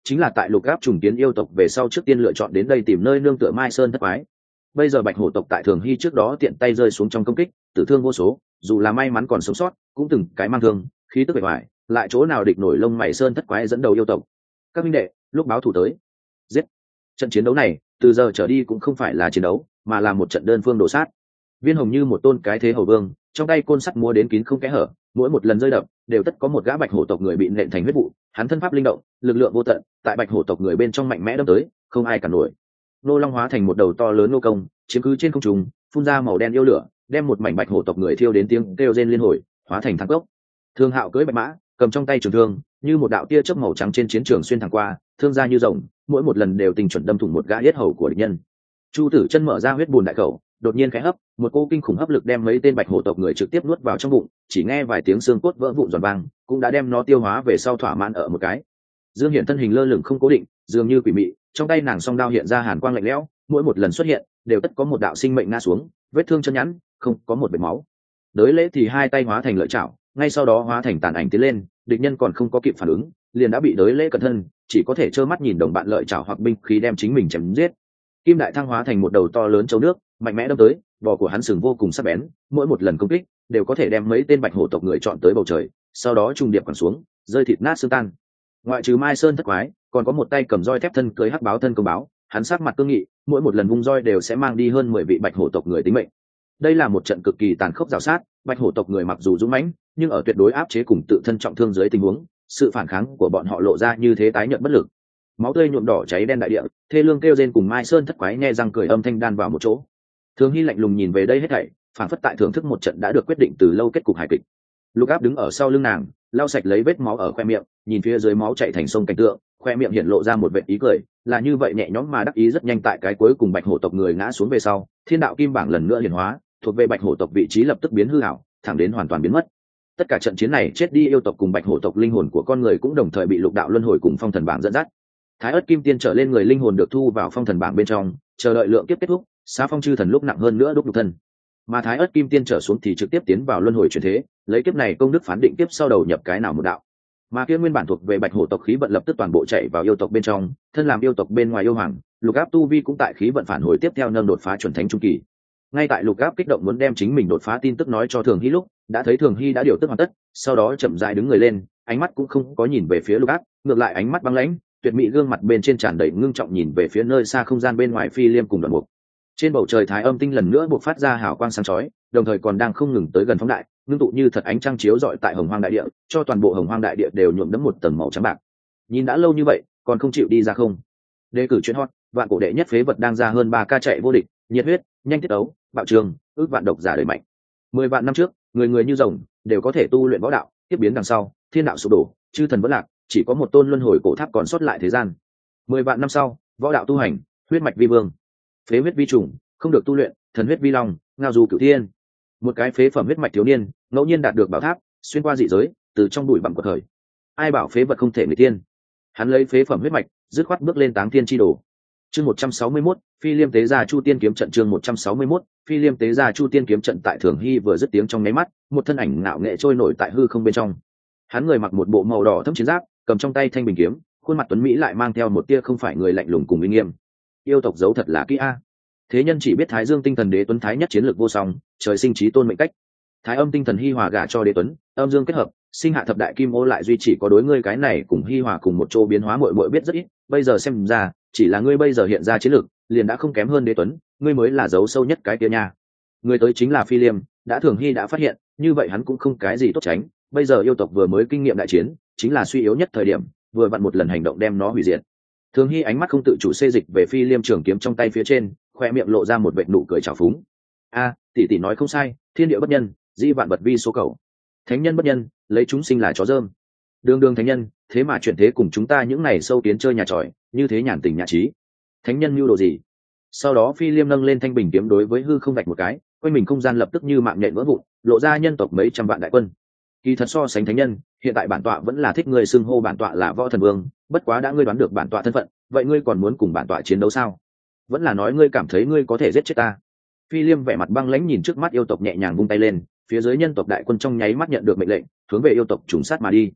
chính là tại lục áp trùng kiến yêu tộc về sau trước tiên lựa chọn đến đây tìm nơi nương tựa Mai Sơn thất quái. Bây giờ bạch hổ tộc tại Thường Hy trước đó tiện tay rơi xuống trong công kích, tử thương vô số, dù là may mắn còn sống sót cũng từng cái mang thương, khí tức bề ngoài lại chỗ nào địch nổi lông mày sơn thất quái dẫn đầu yêu tộc. Các minh đệ, lúc báo thủ tới, giết. Trận chiến đấu này từ giờ trở đi cũng không phải là chiến đấu, mà là một trận đơn phương đổ sát. Viên Hồng như một tôn cái thế hầu vương, trong tay côn sắt múa đến kín không kẽ hở, mỗi một lần rơi đập đều tất có một gã bạch hổ tộc người bị nện thành huyết vụ. Hắn thân pháp linh động, lực lượng vô tận, tại bạch hổ tộc người bên trong mạnh mẽ đâm tới, không ai cản nổi. Nô Long hóa thành một đầu to lớn nô công, chiếm cứ trên không trung, phun ra màu đen yêu lửa, đem một mảnh bạch hổ tộc người thiêu đến tiếng kêu rên liên hồi, hóa thành thang cốc. Thương Hạo cưỡi bạch mã, cầm trong tay trường thương, như một đạo tia chớp màu trắng trên chiến trường xuyên thẳng qua, thương ra như rồng, mỗi một lần đều tình chuẩn đâm thủng một gã yết hầu của địch nhân. Chu Tử Chân mở ra huyết bùn đại khẩu, đột nhiên khẽ hấp, một cô kinh khủng hấp lực đem mấy tên bạch hổ tộc người trực tiếp nuốt vào trong bụng, chỉ nghe vài tiếng xương cốt vỡ vụn giòn vang, cũng đã đem nó tiêu hóa về sau thỏa mãn ở một cái. Dương Hiển thân hình lơ lửng không cố định, dường như quỷ mị, trong tay nàng song đao hiện ra hàn quang lạnh lẽo, mỗi một lần xuất hiện đều tất có một đạo sinh mệnh ngã xuống, vết thương chân nhẵn, không có một vệt máu. Đới lễ thì hai tay hóa thành lợi chảo, ngay sau đó hóa thành tàn ảnh tiến lên, địch nhân còn không có kịp phản ứng, liền đã bị đới lễ cẩn thân, chỉ có thể trơ mắt nhìn đồng bạn lợi chảo hoặc binh khí đem chính mình chém giết. Kim Đại Thăng hóa thành một đầu to lớn châu nước, mạnh mẽ đâm tới, vỏ của hắn sừng vô cùng sắc bén, mỗi một lần công kích đều có thể đem mấy tên bạch hổ tộc người chọn tới bầu trời, sau đó trùng điệp quẳng xuống, rơi thịt nát xương tan. Ngoại trừ Mai Sơn thất quái, còn có một tay cầm roi thép thân cưới hắc báo thân công báo, hắn sắc mặt cương nghị, mỗi một lần vung roi đều sẽ mang đi hơn mười vị bạch hổ tộc người tính mệnh. Đây là một trận cực kỳ tàn khốc rào sát, bạch hổ tộc người mặc dù dũng mãnh, nhưng ở tuyệt đối áp chế cùng tự thân trọng thương dưới tình huống, sự phản kháng của bọn họ lộ ra như thế tái nhợt bất lực. Máu tươi nhuộm đỏ cháy đen đại địa, thê lương kêu rên cùng Mai Sơn thất quái nhe răng cười âm thanh đan vào một chỗ. Thường Hy lạnh lùng nhìn về đây hết thảy, phản phất tại thưởng thức một trận đã được quyết định từ lâu kết cục hài kịch. Lục Áp đứng ở sau lưng nàng, lau sạch lấy vết máu ở khoe miệng, nhìn phía dưới máu chảy thành sông cảnh tượng, khoe miệng hiện lộ ra một vệt ý cười, là như vậy nhẹ nhõm mà đắc ý. Rất nhanh tại cái cuối cùng bạch hổ tộc người ngã xuống về sau, thiên đạo kim bảng lần nữa hiển hóa, thuộc về bạch hổ tộc vị trí lập tức biến hư ảo, thẳng đến hoàn toàn biến mất. Tất cả trận chiến này chết đi yêu tộc cùng bạch hổ tộc linh hồn của con người cũng đồng thời bị lục đạo luân hồi cùng phong thần bảng dẫn dắt. Thái ớt kim tiên trở lên người linh hồn được thu vào phong thần bảng bên trong, chờ đợi lượng kiếp kết thúc, xá phong chư thần lúc nặng hơn nữa đúc nhục thân. Mà thái ớt kim tiên trở xuống thì trực tiếp tiến vào luân hồi chuyển thế, lấy kiếp này công đức phán định kiếp sau đầu nhập cái nào một đạo. Mà kia nguyên bản thuộc về bạch hổ tộc khí vận lập tức toàn bộ chạy vào yêu tộc bên trong, thân làm yêu tộc bên ngoài yêu hoàng, Lục Áp tu vi cũng tại khí vận phản hồi tiếp theo nâng đột phá chuẩn thánh trung kỳ. Ngay tại Lục Áp kích động muốn đem chính mình đột phá tin tức nói cho Thường Hy lúc, đã thấy Thường Hy đã điều tức hoàn tất, sau đó chậm rãi đứng người lên, ánh mắt cũng không có nhìn về phía Lục Áp, ngược lại ánh mắt băng lãnh, tuyệt mỹ gương mặt bên trên tràn đầy ngưng trọng nhìn về phía nơi xa không gian bên ngoài Phi Liêm cùng Đoạn Mục. Trên bầu trời thái âm tinh lần nữa buộc phát ra hào quang sáng chói, đồng thời còn đang không ngừng tới gần phóng đại, ngưng tụ như thật ánh trăng chiếu rọi tại hồng hoang đại địa, cho toàn bộ hồng hoang đại địa đều nhuộm đẫm một tầng màu trắng bạc. Nhìn đã lâu như vậy, còn không chịu đi ra không? Đề cử chuyên hot, vạn cổ đệ nhất phế vật đang ra hơn ba ca chạy vô địch, nhiệt huyết, nhanh tiết ấu, bạo trường, ước vạn độc giả đời mạnh. Mười vạn năm trước, người người như rồng, đều có thể tu luyện võ đạo, tiếp biến đằng sau, thiên đạo sụp đổ, chư thần vẫn lạc, chỉ có một tôn luân hồi cổ tháp còn sót lại thế gian. Mười vạn năm sau, võ đạo tu hành, huyết mạch vi vương, phế huyết vi trùng, không được tu luyện, thần huyết vi long, ngao du cửu thiên. Một cái phế phẩm huyết mạch thiếu niên, ngẫu nhiên đạt được bảo tháp, xuyên qua dị giới, từ trong bụi bặm của thời. Ai bảo phế vật không thể người tiên? Hắn lấy phế phẩm huyết mạch, dứt khoát bước lên táng thiên chi đồ. Chương một trăm sáu mươi mốt, Phi Liêm tế gia Chu Tiên kiếm trận. Chương một trăm sáu mươi mốt, Phi Liêm tế gia Chu Tiên kiếm trận. Tại Thường Hy vừa dứt tiếng trong nháy mắt, một thân ảnh ngạo nghệ trôi nổi tại hư không bên trong. Hắn người mặc một bộ màu đỏ thẫm chiến giáp, cầm trong tay thanh bình kiếm, khuôn mặt tuấn mỹ lại mang theo một tia không phải người lạnh lùng cùng uy nghiêm. Yêu tộc giấu thật là kỹ a. Thế nhân chỉ biết Thái Dương tinh thần đế tuấn thái nhất chiến lược vô song, trời sinh trí tôn mệnh cách. Thái âm tinh thần hi hòa gả cho đế tuấn, âm dương kết hợp, sinh hạ thập đại kim ô lại duy chỉ có đối ngươi cái này cùng hi hòa cùng một chỗ biến hóa muội muội biết rất ít, bây giờ xem ra, chỉ là ngươi bây giờ hiện ra chiến lược, liền đã không kém hơn đế tuấn, ngươi mới là giấu sâu nhất cái kia nha. Người tới chính là Phi Liêm, đã Thường Hy đã phát hiện, như vậy hắn cũng không cái gì tốt tránh, bây giờ yêu tộc vừa mới kinh nghiệm đại chiến, chính là suy yếu nhất thời điểm, vừa vặn một lần hành động đem nó hủy diệt. Thường Hy ánh mắt không tự chủ xê dịch về Phi Liêm trường kiếm trong tay phía trên, khoe miệng lộ ra một vệt nụ cười trào phúng. A, tỷ tỷ nói không sai, thiên địa bất nhân, di vạn vật vi số cầu. Thánh nhân bất nhân, lấy chúng sinh là chó dơm. Đường đường thánh nhân, thế mà chuyển thế cùng chúng ta những này sâu kiến chơi nhà tròi, như thế nhàn tình nhã trí. Thánh nhân mưu đồ gì? Sau đó Phi Liêm nâng lên thanh bình kiếm đối với hư không vạch một cái, quanh mình không gian lập tức như mạng nhện vỡ vụn, lộ ra nhân tộc mấy trăm vạn đại quân. Kỳ thật so sánh thánh nhân, hiện tại bản tọa vẫn là thích người xưng hô bản tọa là võ thần vương, bất quá đã ngươi đoán được bản tọa thân phận, vậy ngươi còn muốn cùng bản tọa chiến đấu sao? Vẫn là nói ngươi cảm thấy ngươi có thể giết chết ta? Phi Liêm vẻ mặt băng lãnh nhìn trước mắt yêu tộc nhẹ nhàng vung tay lên, phía dưới nhân tộc đại quân trong nháy mắt nhận được mệnh lệnh, hướng về yêu tộc trùng sát mà đi.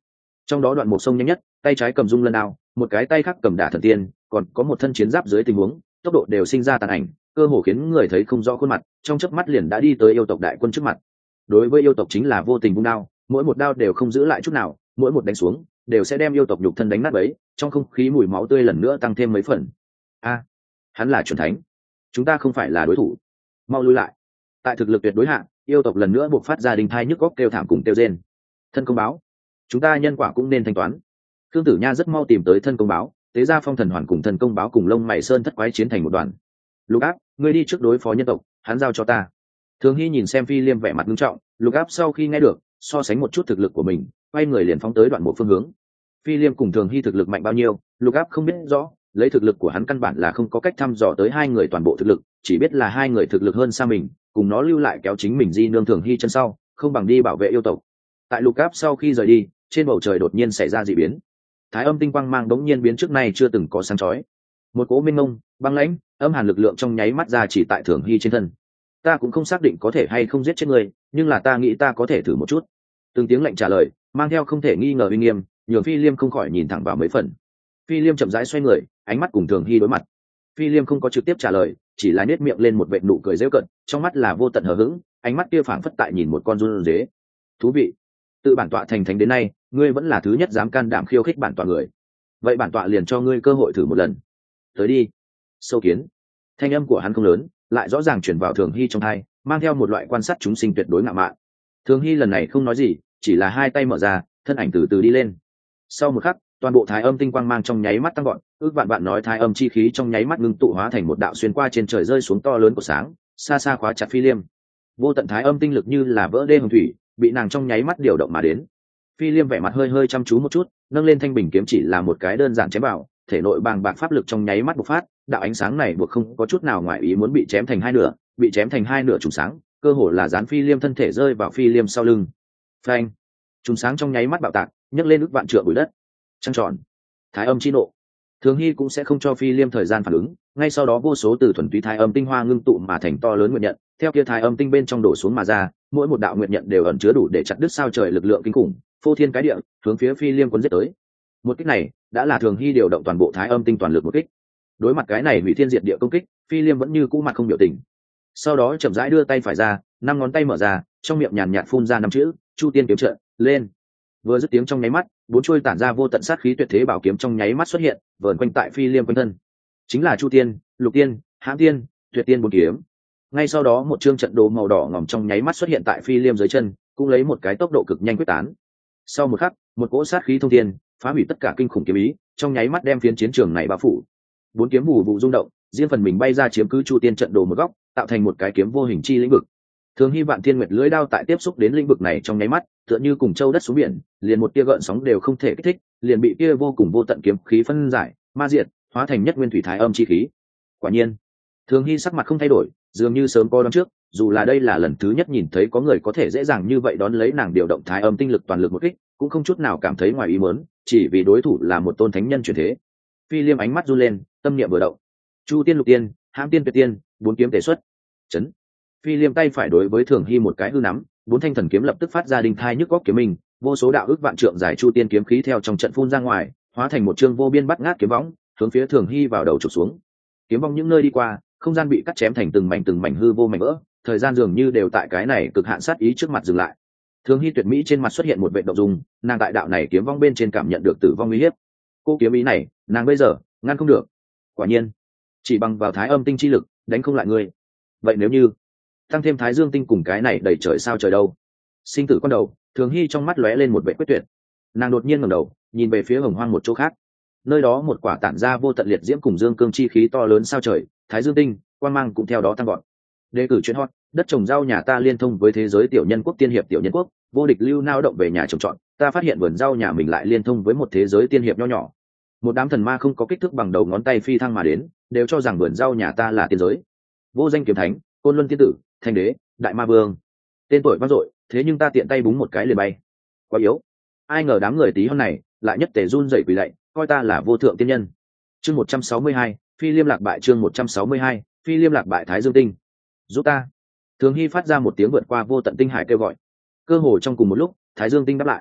trong đó đoạn một sông nhanh nhất, tay trái cầm dung lân đao, một cái tay khác cầm đả thần tiên, còn có một thân chiến giáp dưới tình huống tốc độ đều sinh ra tàn ảnh, cơ hồ khiến người thấy không rõ khuôn mặt, trong chớp mắt liền đã đi tới yêu tộc đại quân trước mặt. Đối với yêu tộc chính là vô tình vung đao, mỗi một đao đều không giữ lại chút nào, mỗi một đánh xuống đều sẽ đem yêu tộc nhục thân đánh nát bấy, trong không khí mùi máu tươi lần nữa tăng thêm mấy phần. A, hắn là chuẩn thánh, chúng ta không phải là đối thủ, mau lui lại. Tại thực lực tuyệt đối hạ, yêu tộc lần nữa buộc phát ra đình thai nhức góc kêu thảm cùng kêu rên. Thân công báo, chúng ta nhân quả cũng nên thanh toán. Khương Tử Nha rất mau tìm tới thân công báo, tế ra phong thần hoàn cùng thân công báo cùng lông mày sơn thất quái chiến thành một đoàn. Lục Áp, ngươi đi trước đối phó nhân tộc, hắn giao cho ta. Thường Hy nhìn xem Phi Liêm vẻ mặt nghiêm trọng, Lục Áp sau khi nghe được, so sánh một chút thực lực của mình, quay người liền phóng tới đoạn một phương hướng. Phi Liêm cùng Thường Hy thực lực mạnh bao nhiêu, Lục Áp không biết rõ, lấy thực lực của hắn căn bản là không có cách thăm dò tới hai người toàn bộ thực lực, chỉ biết là hai người thực lực hơn xa mình, cùng nó lưu lại kéo chính mình di nương Thường Hy chân sau, không bằng đi bảo vệ yêu tộc. Tại Lục Áp sau khi rời đi, trên bầu trời đột nhiên xảy ra dị biến. Thái âm tinh quang mang đống nhiên biến trước nay chưa từng có sáng chói. Một cỗ minh mông, băng lãnh, âm hàn lực lượng trong nháy mắt ra chỉ tại Thường Hy trên thân. Ta cũng không xác định có thể hay không giết chết ngươi, nhưng là ta nghĩ ta có thể thử một chút. Từng tiếng lạnh trả lời, mang theo không thể nghi ngờ uy nghiêm, nhường Phi Liêm không khỏi nhìn thẳng vào mấy phần. Phi Liêm chậm rãi xoay người, ánh mắt cùng Thường Hy đối mặt. Phi Liêm không có trực tiếp trả lời, chỉ là nhếch miệng lên một vệt nụ cười giễu cợt, trong mắt là vô tận hờ hững, ánh mắt kia phảng phất tại nhìn một con run dế. Thú vị. Tự bản tọa thành thánh đến nay, ngươi vẫn là thứ nhất dám can đảm khiêu khích bản tọa người. Vậy bản tọa liền cho ngươi cơ hội thử một lần. Tới đi. Sâu kiến. Thanh âm của hắn không lớn, lại rõ ràng truyền vào Thường Hy trong tai, mang theo một loại quan sát chúng sinh tuyệt đối ngạo mạn. Thường Hy lần này không nói gì, chỉ là hai tay mở ra, thân ảnh từ từ đi lên. Sau một khắc, toàn bộ thái âm tinh quang mang trong nháy mắt tăng gọn, ước vạn vạn nói thái âm chi khí trong nháy mắt ngưng tụ hóa thành một đạo xuyên qua trên trời rơi xuống to lớn của sáng, xa xa khóa chặt Phi Liêm. Vô tận thái âm tinh lực như là vỡ đê hồng thủy, bị nàng trong nháy mắt điều động mà đến. Phi Liêm vẻ mặt hơi hơi chăm chú một chút, nâng lên thanh bình kiếm chỉ là một cái đơn giản chém vào, thể nội bàng bạc pháp lực trong nháy mắt bộc phát, đạo ánh sáng này buộc không có chút nào ngoài ý muốn bị chém thành hai nửa, bị chém thành hai nửa trùng sáng, cơ hồ là dán Phi Liêm thân thể rơi vào Phi Liêm sau lưng. Phanh! Trùng sáng trong nháy mắt bạo tạc, nhấc lên ức vạn trượng bụi đất. Trăng tròn, thái âm chi nộ. Thường Hy cũng sẽ không cho Phi Liêm thời gian phản ứng, ngay sau đó vô số từ thuần túy thái âm tinh hoa ngưng tụ mà thành to lớn nguyện nhận, theo kia thái âm tinh bên trong đổ xuống mà ra, mỗi một đạo nguyện nhận đều ẩn chứa đủ để chặt đứt sao trời lực lượng kinh khủng, phô thiên cái địa, hướng phía Phi Liêm cuốn giết tới. Một kích này đã là Thường Hy điều động toàn bộ thái âm tinh toàn lực một kích. Đối mặt cái này hủy thiên diệt địa công kích, Phi Liêm vẫn như cũ mặt không biểu tình. Sau đó chậm rãi đưa tay phải ra, năm ngón tay mở ra, trong miệng nhàn nhạt phun ra năm chữ: Chu Tiên kiếm trận, lên. Vừa dứt tiếng trong nháy mắt, bốn chuôi tản ra vô tận sát khí tuyệt thế bảo kiếm trong nháy mắt xuất hiện, vờn quanh tại Phi Liêm quanh thân. Chính là Chu Tiên, Lục Tiên, Hãm Tiên, Tuyệt Tiên bốn kiếm. Ngay sau đó một chương trận đồ màu đỏ ngòm trong nháy mắt xuất hiện tại Phi Liêm dưới chân, cũng lấy một cái tốc độ cực nhanh quyết tán. Sau một khắc, một cỗ sát khí thông thiên, phá hủy tất cả kinh khủng kiếm ý, trong nháy mắt đem phiến chiến trường này bao phủ. Bốn kiếm vụ vụ rung động, riêng phần mình bay ra chiếm cứ Chu Tiên trận đồ một góc, tạo thành một cái kiếm vô hình chi lĩnh vực. Thường Hy Vạn Thiên Nguyệt lưỡi đao tại tiếp xúc đến lĩnh vực này trong nháy mắt, tựa như cùng châu đất xuống biển, liền một tia gợn sóng đều không thể kích thích, liền bị kia vô cùng vô tận kiếm khí phân giải, ma diệt, hóa thành nhất nguyên thủy thái âm chi khí. Quả nhiên, Thường Hy sắc mặt không thay đổi, dường như sớm có đoán trước, dù là đây là lần thứ nhất nhìn thấy có người có thể dễ dàng như vậy đón lấy nàng điều động thái âm tinh lực toàn lực một kích, cũng không chút nào cảm thấy ngoài ý muốn, chỉ vì đối thủ là một tôn thánh nhân truyền thế. Phi Liêm ánh mắt run lên, tâm niệm vừa động. Chu Tiên, Lục Tiên, Hãm Tiên, Tuyệt Tiên, bốn kiếm tề xuất. Chấn. Phi Liêm tay phải đối với Thường Hy một cái hư nắm, bốn thanh thần kiếm lập tức phát ra đinh thai nhức góc kiếm mình, vô số đạo ước vạn trượng dài Chu Tiên kiếm khí theo trong trận phun ra ngoài, hóa thành một chương vô biên bắt ngát kiếm võng, hướng phía Thường Hy vào đầu chụp xuống. Kiếm vong những nơi đi qua, không gian bị cắt chém thành từng mảnh từng mảnh hư vô mảnh vỡ, thời gian dường như đều tại cái này cực hạn sát ý trước mặt dừng lại. Thường Hy tuyệt mỹ trên mặt xuất hiện một vệt động dung, nàng tại đạo này kiếm vong bên trên cảm nhận được tử vong uy hiếp. Cô kiếm ý này, nàng bây giờ ngăn không được. Quả nhiên, chỉ bằng vào thái âm tinh chi lực, đánh không lại ngươi. Vậy nếu như tăng thêm thái dương tinh cùng cái này đầy trời sao trời đâu? Sinh tử con đầu, Thường Hy trong mắt lóe lên một vẻ quyết tuyệt. Nàng đột nhiên ngẩng đầu, nhìn về phía hồng hoang một chỗ khác. Nơi đó một quả tản ra vô tận liệt diễm cùng dương cương chi khí to lớn sao trời, thái dương tinh, quang mang cũng theo đó tăng gọn. Đề cử chuyện hot, đất trồng rau nhà ta liên thông với thế giới tiểu nhân quốc tiên hiệp tiểu nhân quốc, vô địch lưu nao động về nhà trồng trọt, ta phát hiện vườn rau nhà mình lại liên thông với một thế giới tiên hiệp nho nhỏ. Một đám thần ma không có kích thước bằng đầu ngón tay phi thăng mà đến, đều cho rằng vườn rau nhà ta là tiên giới. Vô danh kiếm thánh, côn luân tiên tử, thanh đế, đại ma vương, tên tuổi vang dội, thế nhưng ta tiện tay búng một cái liền bay. Quá yếu. Ai ngờ đám người tí hon này lại nhất tề run rẩy quỳ lạy, coi ta là vô thượng tiên nhân. Chương một trăm sáu mươi hai, Phi Liêm lạc bại. Chương một trăm sáu mươi hai, Phi Liêm lạc bại thái dương tinh. Giúp ta. Thường Hy phát ra một tiếng vượt qua vô tận tinh hải kêu gọi. Cơ hồ trong cùng một lúc, thái dương tinh đáp lại.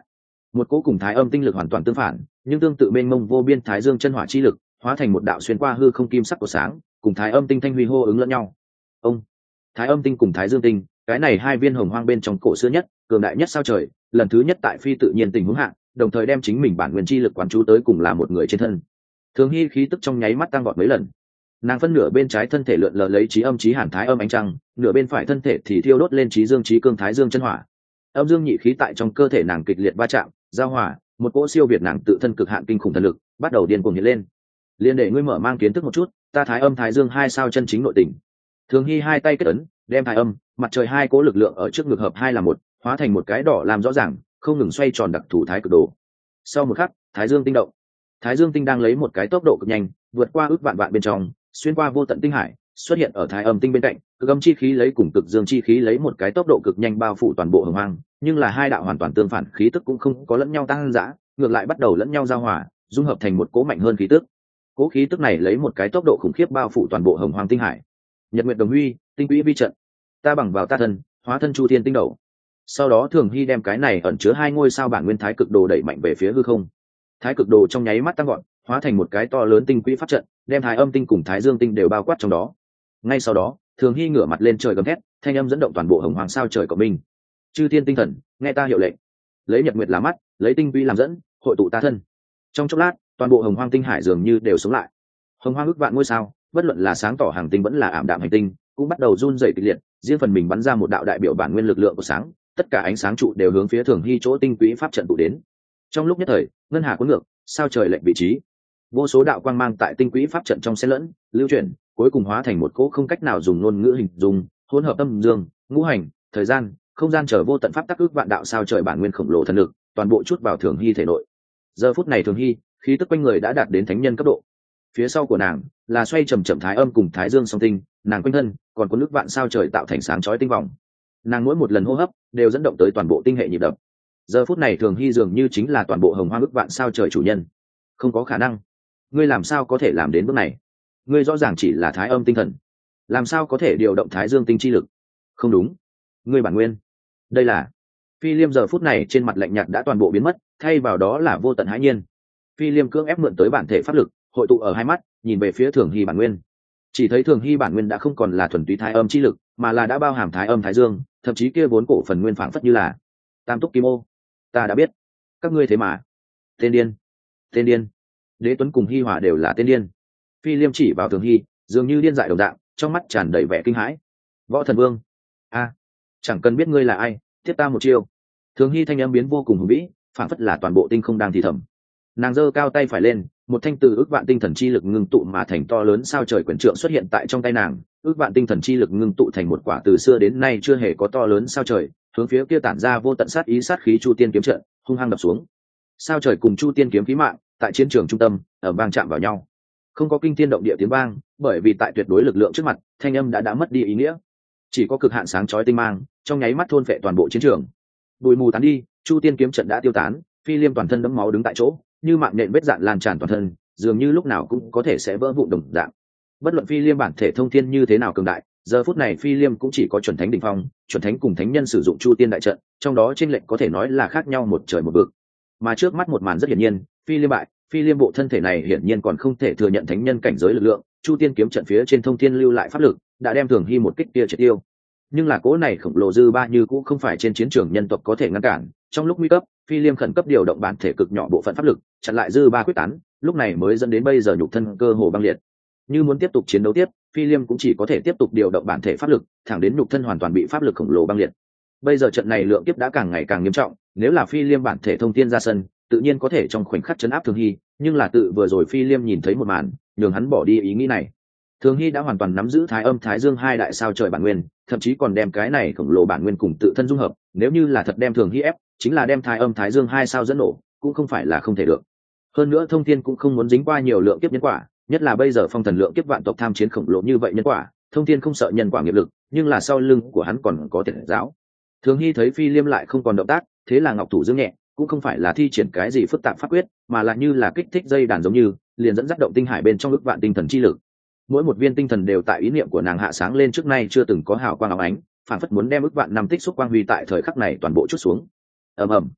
một cỗ cùng thái âm tinh lực hoàn toàn tương phản nhưng tương tự mênh mông vô biên thái dương chân hỏa chi lực hóa thành một đạo xuyên qua hư không kim sắc của sáng, cùng thái âm tinh thanh huy hô ứng lẫn nhau. Ông thái âm tinh cùng thái dương tinh, cái này hai viên hồng hoang bên trong cổ xưa nhất cường đại nhất sao trời, lần thứ nhất tại phi tự nhiên tình huống hạ đồng thời đem chính mình bản nguyên chi lực quán chú tới cùng là một người trên thân. Thường Hy khí tức trong nháy mắt tăng vọt mấy lần, nàng phân nửa bên trái thân thể lượn lờ lấy trí âm trí hàn thái âm ánh trăng, nửa bên phải thân thể thì thiêu đốt lên trí dương trí cương thái dương chân hỏa. Âm dương nhị khí tại trong cơ thể nàng kịch liệt va chạm giao hòa, một cỗ siêu việt nàng tự thân cực hạn kinh khủng thần lực bắt đầu điên cuồng hiện lên. Liên để ngươi mở mang kiến thức một chút ta thái âm thái dương hai sao chân chính nội tình. Thường Hy hai tay kết ấn, đem thái âm mặt trời hai cỗ lực lượng ở trước ngực hợp hai là một, hóa thành một cái đỏ làm rõ ràng không ngừng xoay tròn đặc thủ thái cực đồ. Sau một khắc thái dương tinh động, thái dương tinh đang lấy một cái tốc độ cực nhanh vượt qua ước vạn vạn bên trong, xuyên qua vô tận tinh hải, xuất hiện ở thái âm tinh bên cạnh. Cực âm chi khí lấy cùng cực dương chi khí lấy một cái tốc độ cực nhanh bao phủ toàn bộ hồng hoang, nhưng là hai đạo hoàn toàn tương phản khí tức cũng không có lẫn nhau tăng dã, ngược lại bắt đầu lẫn nhau giao hòa, dung hợp thành một cỗ mạnh hơn khí tức. Cỗ khí tức này lấy một cái tốc độ khủng khiếp bao phủ toàn bộ hồng hoang tinh hải. Nhật nguyệt đồng huy, tinh quỹ vi trận, ta bằng vào ta thân, hóa thân chu thiên tinh đầu. Sau đó Thường Hy đem cái này ẩn chứa hai ngôi sao bản nguyên thái cực đồ đẩy mạnh về phía hư không. Thái cực đồ trong nháy mắt tăng gọn, hóa thành một cái to lớn tinh quỹ pháp trận, đem thái âm tinh cùng thái dương tinh đều bao quát trong đó. Ngay sau đó Thường Hy ngửa mặt lên trời gầm thét, thanh âm dẫn động toàn bộ hồng hoàng sao trời của mình. Chư thiên tinh thần, nghe ta hiệu lệnh, lấy nhật nguyệt làm mắt, lấy tinh quỹ làm dẫn, hội tụ ta thân. Trong chốc lát toàn bộ hồng hoang tinh hải dường như đều sống lại. Hồng hoang ước vạn ngôi sao, bất luận là sáng tỏ hàng tinh vẫn là ảm đạm hành tinh, cũng bắt đầu run rẩy kịch liệt, riêng phần mình bắn ra một đạo đại biểu bản nguyên lực lượng của sáng, tất cả ánh sáng trụ đều hướng phía Thường Hy chỗ tinh quỹ pháp trận tụ đến. Trong lúc nhất thời ngân hà cuốn ngược, sao trời lệch vị trí, vô số đạo quang mang tại tinh quỹ pháp trận trong xen lẫn lưu chuyển, cuối cùng hóa thành một cỗ không cách nào dùng ngôn ngữ hình dung, hỗn hợp âm dương ngũ hành thời gian không gian trở vô tận pháp tắc ước vạn đạo sao trời bản nguyên khổng lồ thần lực toàn bộ chút vào Thường Hy thể nội. Giờ phút này Thường Hy khí tức quanh người đã đạt đến thánh nhân cấp độ. Phía sau của nàng là xoay chậm chậm thái âm cùng thái dương song tinh, nàng quanh thân còn có nước vạn sao trời tạo thành sáng chói tinh vòng. Nàng mỗi một lần hô hấp đều dẫn động tới toàn bộ tinh hệ nhịp đập. Giờ phút này Thường Hy dường như chính là toàn bộ hồng hoang ước vạn sao trời chủ nhân. Không có khả năng, ngươi làm sao có thể làm đến bước này? Ngươi rõ ràng chỉ là thái âm tinh thần, làm sao có thể điều động thái dương tinh chi lực? Không đúng, ngươi bản nguyên. Đây là Phi Liêm giờ phút này trên mặt lạnh nhạt đã toàn bộ biến mất, thay vào đó là vô tận hãi nhiên. Phi Liêm cưỡng ép mượn tới bản thể pháp lực, hội tụ ở hai mắt, nhìn về phía Thường Hy bản nguyên. Chỉ thấy Thường Hy bản nguyên đã không còn là thuần túy thái âm chi lực, mà là đã bao hàm thái âm thái dương, thậm chí kia vốn cổ phần nguyên phảng phất như là tam túc kim ô. Ta đã biết, các ngươi thế mà tên điên, tên điên. Đế Tuấn cùng Hi Hòa đều là tên điên. Phi Liêm chỉ vào Thường Hy, dường như điên dại đồng dạng, trong mắt tràn đầy vẻ kinh hãi. Võ Thần Vương, a, chẳng cần biết ngươi là ai, tiếp ta một chiêu. Thường Hy thanh âm biến vô cùng hùng vĩ, phảng phất là toàn bộ tinh không đang thì thầm. Nàng giơ cao tay phải lên, một thanh từ ước vạn tinh thần chi lực ngưng tụ mà thành to lớn sao trời quyển trượng xuất hiện tại trong tay nàng. Ước vạn tinh thần chi lực ngưng tụ thành một quả từ xưa đến nay chưa hề có to lớn sao trời, hướng phía kia tản ra vô tận sát ý sát khí chu tiên kiếm trận hung hăng đập xuống. Sao trời cùng chu tiên kiếm khí mạng tại chiến trường trung tâm ở vang chạm vào nhau, không có kinh thiên động địa tiếng vang, bởi vì tại tuyệt đối lực lượng trước mặt thanh âm đã đã mất đi ý nghĩa, chỉ có cực hạn sáng chói tinh mang trong nháy mắt thôn phệ toàn bộ chiến trường. Bụi mù tán đi, chu tiên kiếm trận đã tiêu tán. Phi Liêm toàn thân đẫm máu đứng tại chỗ, như mạng nện vết dạn lan tràn toàn thân, dường như lúc nào cũng có thể sẽ vỡ vụn đồng dạng. Bất luận Phi Liêm bản thể thông thiên như thế nào cường đại, giờ phút này Phi Liêm cũng chỉ có chuẩn thánh đỉnh phong, chuẩn thánh cùng thánh nhân sử dụng chu tiên đại trận, trong đó trên lệnh có thể nói là khác nhau một trời một vực. Mà trước mắt một màn rất hiển nhiên, Phi Liêm bại. Phi Liêm bộ thân thể này hiển nhiên còn không thể thừa nhận thánh nhân cảnh giới lực lượng, chu tiên kiếm trận phía trên thông thiên lưu lại pháp lực đã đem Thường Hy một kích kia triệt tiêu. Nhưng là cỗ này khổng lồ dư ba như cũng không phải trên chiến trường nhân tộc có thể ngăn cản. Trong lúc nguy cấp, Phi Liêm khẩn cấp điều động bản thể cực nhỏ bộ phận pháp lực chặn lại dư ba quyết tán, lúc này mới dẫn đến bây giờ nhục thân cơ hồ băng liệt. Như muốn tiếp tục chiến đấu tiếp, Phi Liêm cũng chỉ có thể tiếp tục điều động bản thể pháp lực, thẳng đến nhục thân hoàn toàn bị pháp lực khổng lồ băng liệt. Bây giờ trận này lượng kiếp đã càng ngày càng nghiêm trọng, nếu là Phi Liêm bản thể thông thiên ra sân, tự nhiên có thể trong khoảnh khắc chấn áp Thường Hy, nhưng là tự vừa rồi Phi Liêm nhìn thấy một màn, nhường hắn bỏ đi ý nghĩ này. Thường Hy đã hoàn toàn nắm giữ thái âm thái dương hai đại sao trời bản nguyên, thậm chí còn đem cái này khổng lồ bản nguyên cùng tự thân dung hợp, nếu như là thật đem Thường Hy ép, chính là đem thái âm thái dương hai sao dẫn nổ, cũng không phải là không thể được. Hơn nữa thông thiên cũng không muốn dính qua nhiều lượng kiếp nhân quả, nhất là bây giờ phong thần lượng kiếp vạn tộc tham chiến khổng lồ như vậy nhân quả, thông thiên không sợ nhân quả nghiệp lực, nhưng là sau lưng của hắn còn có tiệt giáo. Thường Hy thấy Phi Liêm lại không còn động tác, thế là ngọc thủ dương nhẹ, cũng không phải là thi triển cái gì phức tạp pháp quyết, mà là như là kích thích dây đàn giống như, liền dẫn dắt động tinh hải bên trong ức vạn tinh thần chi lực. Mỗi một viên tinh thần đều tại ý niệm của nàng hạ sáng lên trước nay chưa từng có hào quang óng ánh, phản phất muốn đem ức vạn năm tích xúc quang huy tại thời khắc này toàn bộ chút xuống. Ầm ầm,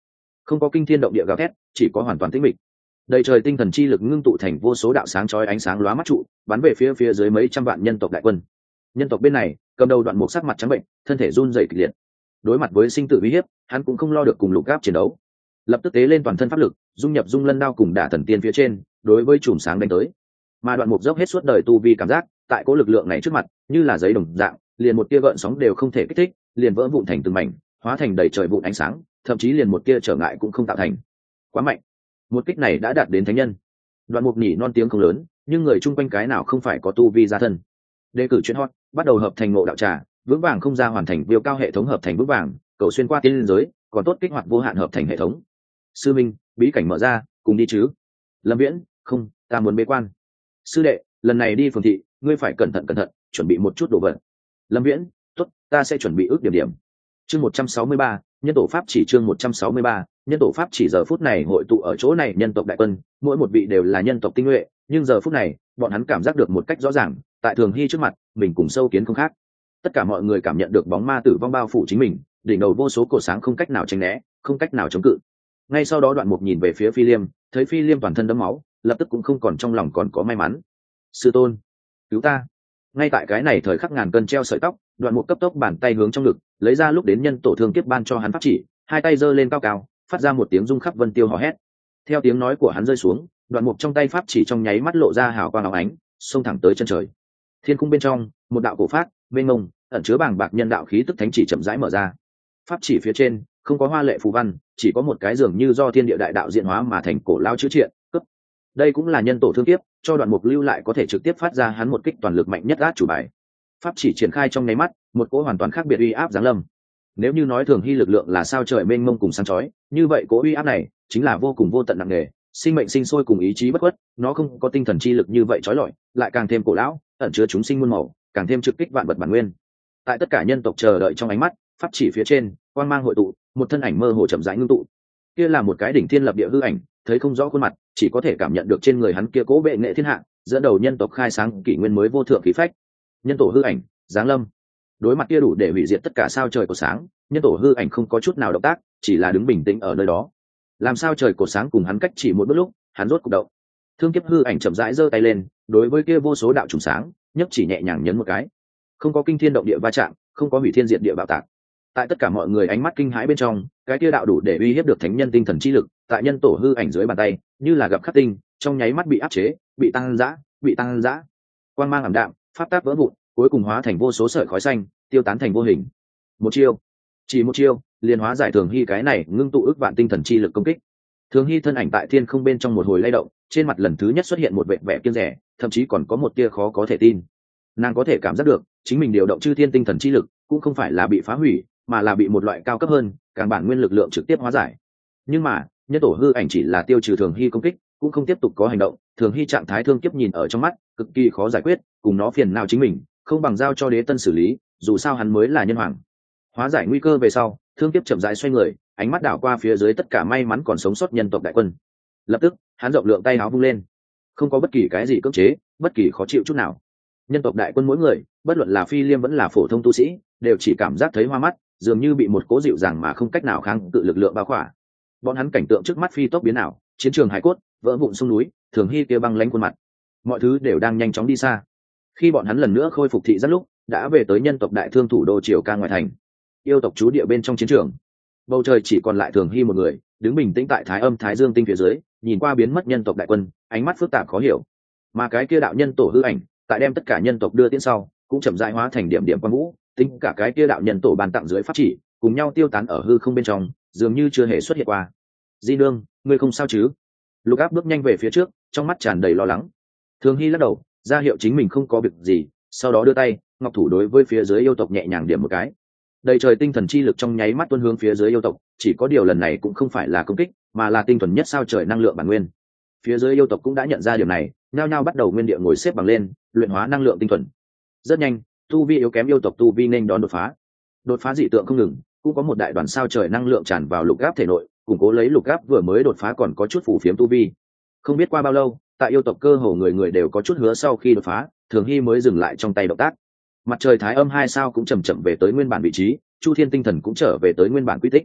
không có kinh thiên động địa gào thét, chỉ có hoàn toàn tĩnh mịch. Đầy trời tinh thần chi lực ngưng tụ thành vô số đạo sáng chói ánh sáng lóa mắt trụ, bắn về phía phía dưới mấy trăm vạn nhân tộc đại quân. Nhân tộc bên này, cầm đầu Đoạn Mục sắc mặt trắng bệnh, thân thể run rẩy kịch liệt. Đối mặt với sinh tử uy hiếp, hắn cũng không lo được cùng Lục Áp chiến đấu. Lập tức tế lên toàn thân pháp lực, dung nhập Dung Lân đao cùng Đả Thần Tiên phía trên, đối với chùm sáng đánh tới. Mà Đoạn Mục dốc hết suốt đời tu vi cảm giác, tại cố lực lượng này trước mặt, như là giấy đồng dạng, liền một tia gợn sóng đều không thể kích thích, liền vỡ vụn thành từng mảnh, hóa thành đầy trời vụn ánh sáng, thậm chí liền một tia trở ngại cũng không tạo thành. Quá mạnh. Một kích này đã đạt đến thánh nhân. Đoạn Mục nhỉ non tiếng không lớn, nhưng người chung quanh cái nào không phải có tu vi gia thân. Đề cử chuyện hot, bắt đầu hợp thành ngộ đạo trà, vững vàng không ra hoàn thành viêu cao hệ thống hợp thành vững vàng, cầu xuyên qua tiên giới, còn tốt kích hoạt vô hạn hợp thành hệ thống. Sư minh, bí cảnh mở ra, cùng đi chứ? Lâm Viễn, không, ta muốn bế quan. Sư đệ, lần này đi phường thị, ngươi phải cẩn thận cẩn thận, chuẩn bị một chút đồ vật. Lâm Viễn, tốt, ta sẽ chuẩn bị ước điểm điểm. Chương một trăm sáu mươi ba, nhân tổ pháp chỉ chương một trăm sáu mươi ba, nhân tổ pháp chỉ giờ phút này hội tụ ở chỗ này nhân tộc đại quân, mỗi một vị đều là nhân tộc tinh nhuệ, nhưng giờ phút này, bọn hắn cảm giác được một cách rõ ràng, tại Thường Hy trước mặt, mình cùng sâu kiến không khác. Tất cả mọi người cảm nhận được bóng ma tử vong bao phủ chính mình, đỉnh đầu vô số cột sáng không cách nào tránh né, không cách nào chống cự. Ngay sau đó Đoạn Mục nhìn về phía Phi Liêm, thấy Phi Liêm toàn thân đẫm máu, lập tức cũng không còn trong lòng còn có may mắn. Sư tôn, cứu ta! Ngay tại cái này thời khắc ngàn cân treo sợi tóc, Đoạn Mục cấp tốc bàn tay hướng trong ngực, lấy ra lúc đến nhân tổ thương kiếp ban cho hắn pháp chỉ, hai tay giơ lên cao cao, phát ra một tiếng rung khắp vân tiêu hò hét. Theo tiếng nói của hắn rơi xuống, Đoạn Mục trong tay pháp chỉ trong nháy mắt lộ ra hào quang óng ánh, xông thẳng tới chân trời. Thiên cung bên trong, một đạo cổ phát, mênh mông, ẩn chứa bàng bạc nhân đạo khí tức thánh chỉ chậm rãi mở ra. Pháp chỉ phía trên không có hoa lệ phù văn, chỉ có một cái dường như do thiên địa đại đạo diễn hóa mà thành cổ lao chữ triện cấp. Đây cũng là nhân tổ thương kiếp, cho Đoạn Mục lưu lại có thể trực tiếp phát ra hắn một kích toàn lực mạnh nhất át chủ bài. Pháp chỉ triển khai trong nháy mắt, một cỗ hoàn toàn khác biệt uy áp giáng lâm. Nếu như nói Thường Hy lực lượng là sao trời mênh mông cùng sáng chói, như vậy cỗ uy áp này chính là vô cùng vô tận nặng nề, sinh mệnh sinh sôi cùng ý chí bất khuất, nó không có tinh thần chi lực như vậy chói lọi, lại càng thêm cổ lão, ẩn chứa chúng sinh muôn màu, càng thêm trực kích vạn vật bản nguyên. Tại tất cả nhân tộc chờ đợi trong ánh mắt, pháp chỉ phía trên, quang mang hội tụ, một thân ảnh mơ hồ chậm rãi ngưng tụ. Kia là một cái đỉnh thiên lập địa hư ảnh, thấy không rõ khuôn mặt, chỉ có thể cảm nhận được trên người hắn kia cố bệ nghệ thiên hạ, dẫn đầu nhân tộc khai sáng kỷ nguyên mới vô thượng khí phách. Nhân tổ hư ảnh, giáng lâm. Đối mặt kia đủ để hủy diệt tất cả sao trời của sáng, nhân tổ hư ảnh không có chút nào động tác, chỉ là đứng bình tĩnh ở nơi đó. Làm sao trời của sáng cùng hắn cách chỉ một bước lúc, hắn rốt cục động. Thương kiếp hư ảnh chậm rãi giơ tay lên, đối với kia vô số đạo trùng sáng, nhấc chỉ nhẹ nhàng nhấn một cái. Không có kinh thiên động địa va chạm, không có hủy thiên diệt địa bạo tạc. Tại tất cả mọi người ánh mắt kinh hãi bên trong, cái kia đạo đủ để uy hiếp được thánh nhân tinh thần chi lực, tại nhân tổ hư ảnh dưới bàn tay, như là gặp khắc tinh, trong nháy mắt bị áp chế, bị tăng dã, bị tăng dã. Quang mang ảm đạm, pháp tắc vỡ vụn, cuối cùng hóa thành vô số sợi khói xanh, tiêu tán thành vô hình. Một chiêu, chỉ một chiêu, liền hóa giải Thường Hy cái này ngưng tụ ức vạn tinh thần chi lực công kích. Thường Hy thân ảnh tại thiên không bên trong một hồi lay động, trên mặt lần thứ nhất xuất hiện một vẻ vẻ kiêng rẻ, thậm chí còn có một tia khó có thể tin. Nàng có thể cảm giác được, chính mình điều động chư thiên tinh thần chi lực, cũng không phải là bị phá hủy, mà là bị một loại cao cấp hơn, càng bản nguyên lực lượng trực tiếp hóa giải. Nhưng mà, nhân tổ hư ảnh chỉ là tiêu trừ Thường Hy công kích, cũng không tiếp tục có hành động. Thường Hy trạng thái thương kiếp nhìn ở trong mắt, cực kỳ khó giải quyết, cùng nó phiền não chính mình, không bằng giao cho Đế Tân xử lý, dù sao hắn mới là nhân hoàng. Hóa giải nguy cơ về sau, thương kiếp chậm rãi xoay người, ánh mắt đảo qua phía dưới tất cả may mắn còn sống sót nhân tộc đại quân. Lập tức, hắn rộng lượng tay áo vung lên, không có bất kỳ cái gì cưỡng chế, bất kỳ khó chịu chút nào. Nhân tộc đại quân mỗi người, bất luận là Phi Liêm vẫn là phổ thông tu sĩ, đều chỉ cảm giác thấy hoa mắt, dường như bị một cố dịu dàng mà không cách nào kháng cự lực lượng bao khỏa. Bọn hắn cảnh tượng trước mắt phi tốc biến ảo, chiến trường hải cốt, vỡ vụn sông núi, Thường Hy kia băng lãnh khuôn mặt, mọi thứ đều đang nhanh chóng đi xa. Khi bọn hắn lần nữa khôi phục thị giác lúc, đã về tới nhân tộc đại thương thủ đô Triều Ca ngoại thành. Yêu tộc trú địa bên trong chiến trường, bầu trời chỉ còn lại Thường Hy một người, đứng bình tĩnh tại Thái Âm Thái Dương tinh phía dưới, nhìn qua biến mất nhân tộc đại quân, ánh mắt phức tạp khó hiểu. Mà cái kia đạo nhân tổ hư ảnh, tại đem tất cả nhân tộc đưa tiến sau, cũng chậm rãi hóa thành điểm điểm quang vũ, tính cả cái kia đạo nhân tổ ban tặng dưới pháp chỉ, cùng nhau tiêu tán ở hư không bên trong, dường như chưa hề xuất hiện qua. Di Nương, ngươi không sao chứ? Lục Áp bước nhanh về phía trước, trong mắt tràn đầy lo lắng. Thường Hy lắc đầu, ra hiệu chính mình không có việc gì, sau đó đưa tay, ngọc thủ đối với phía dưới yêu tộc nhẹ nhàng điểm một cái. Đầy trời tinh thần chi lực trong nháy mắt tuôn hướng phía dưới yêu tộc, chỉ có điều lần này cũng không phải là công kích, mà là tinh thuần nhất sao trời năng lượng bản nguyên. Phía dưới yêu tộc cũng đã nhận ra điều này, nhao nhao bắt đầu nguyên địa ngồi xếp bằng lên, luyện hóa năng lượng tinh thuần. Rất nhanh, tu vi yếu kém yêu tộc tu vi nên đón đột phá. Đột phá dị tượng không ngừng, cũng có một đại đoàn sao trời năng lượng tràn vào Lục Áp thể nội, củng cố lấy Lục Áp vừa mới đột phá còn có chút phủ phiếm tu vi. Không biết qua bao lâu, tại yêu tộc cơ hồ người người đều có chút hứa sau khi đột phá, Thường Hy mới dừng lại trong tay động tác. Mặt trời Thái Âm hai sao cũng chậm chậm về tới nguyên bản vị trí, Chu Thiên tinh thần cũng trở về tới nguyên bản quy tích.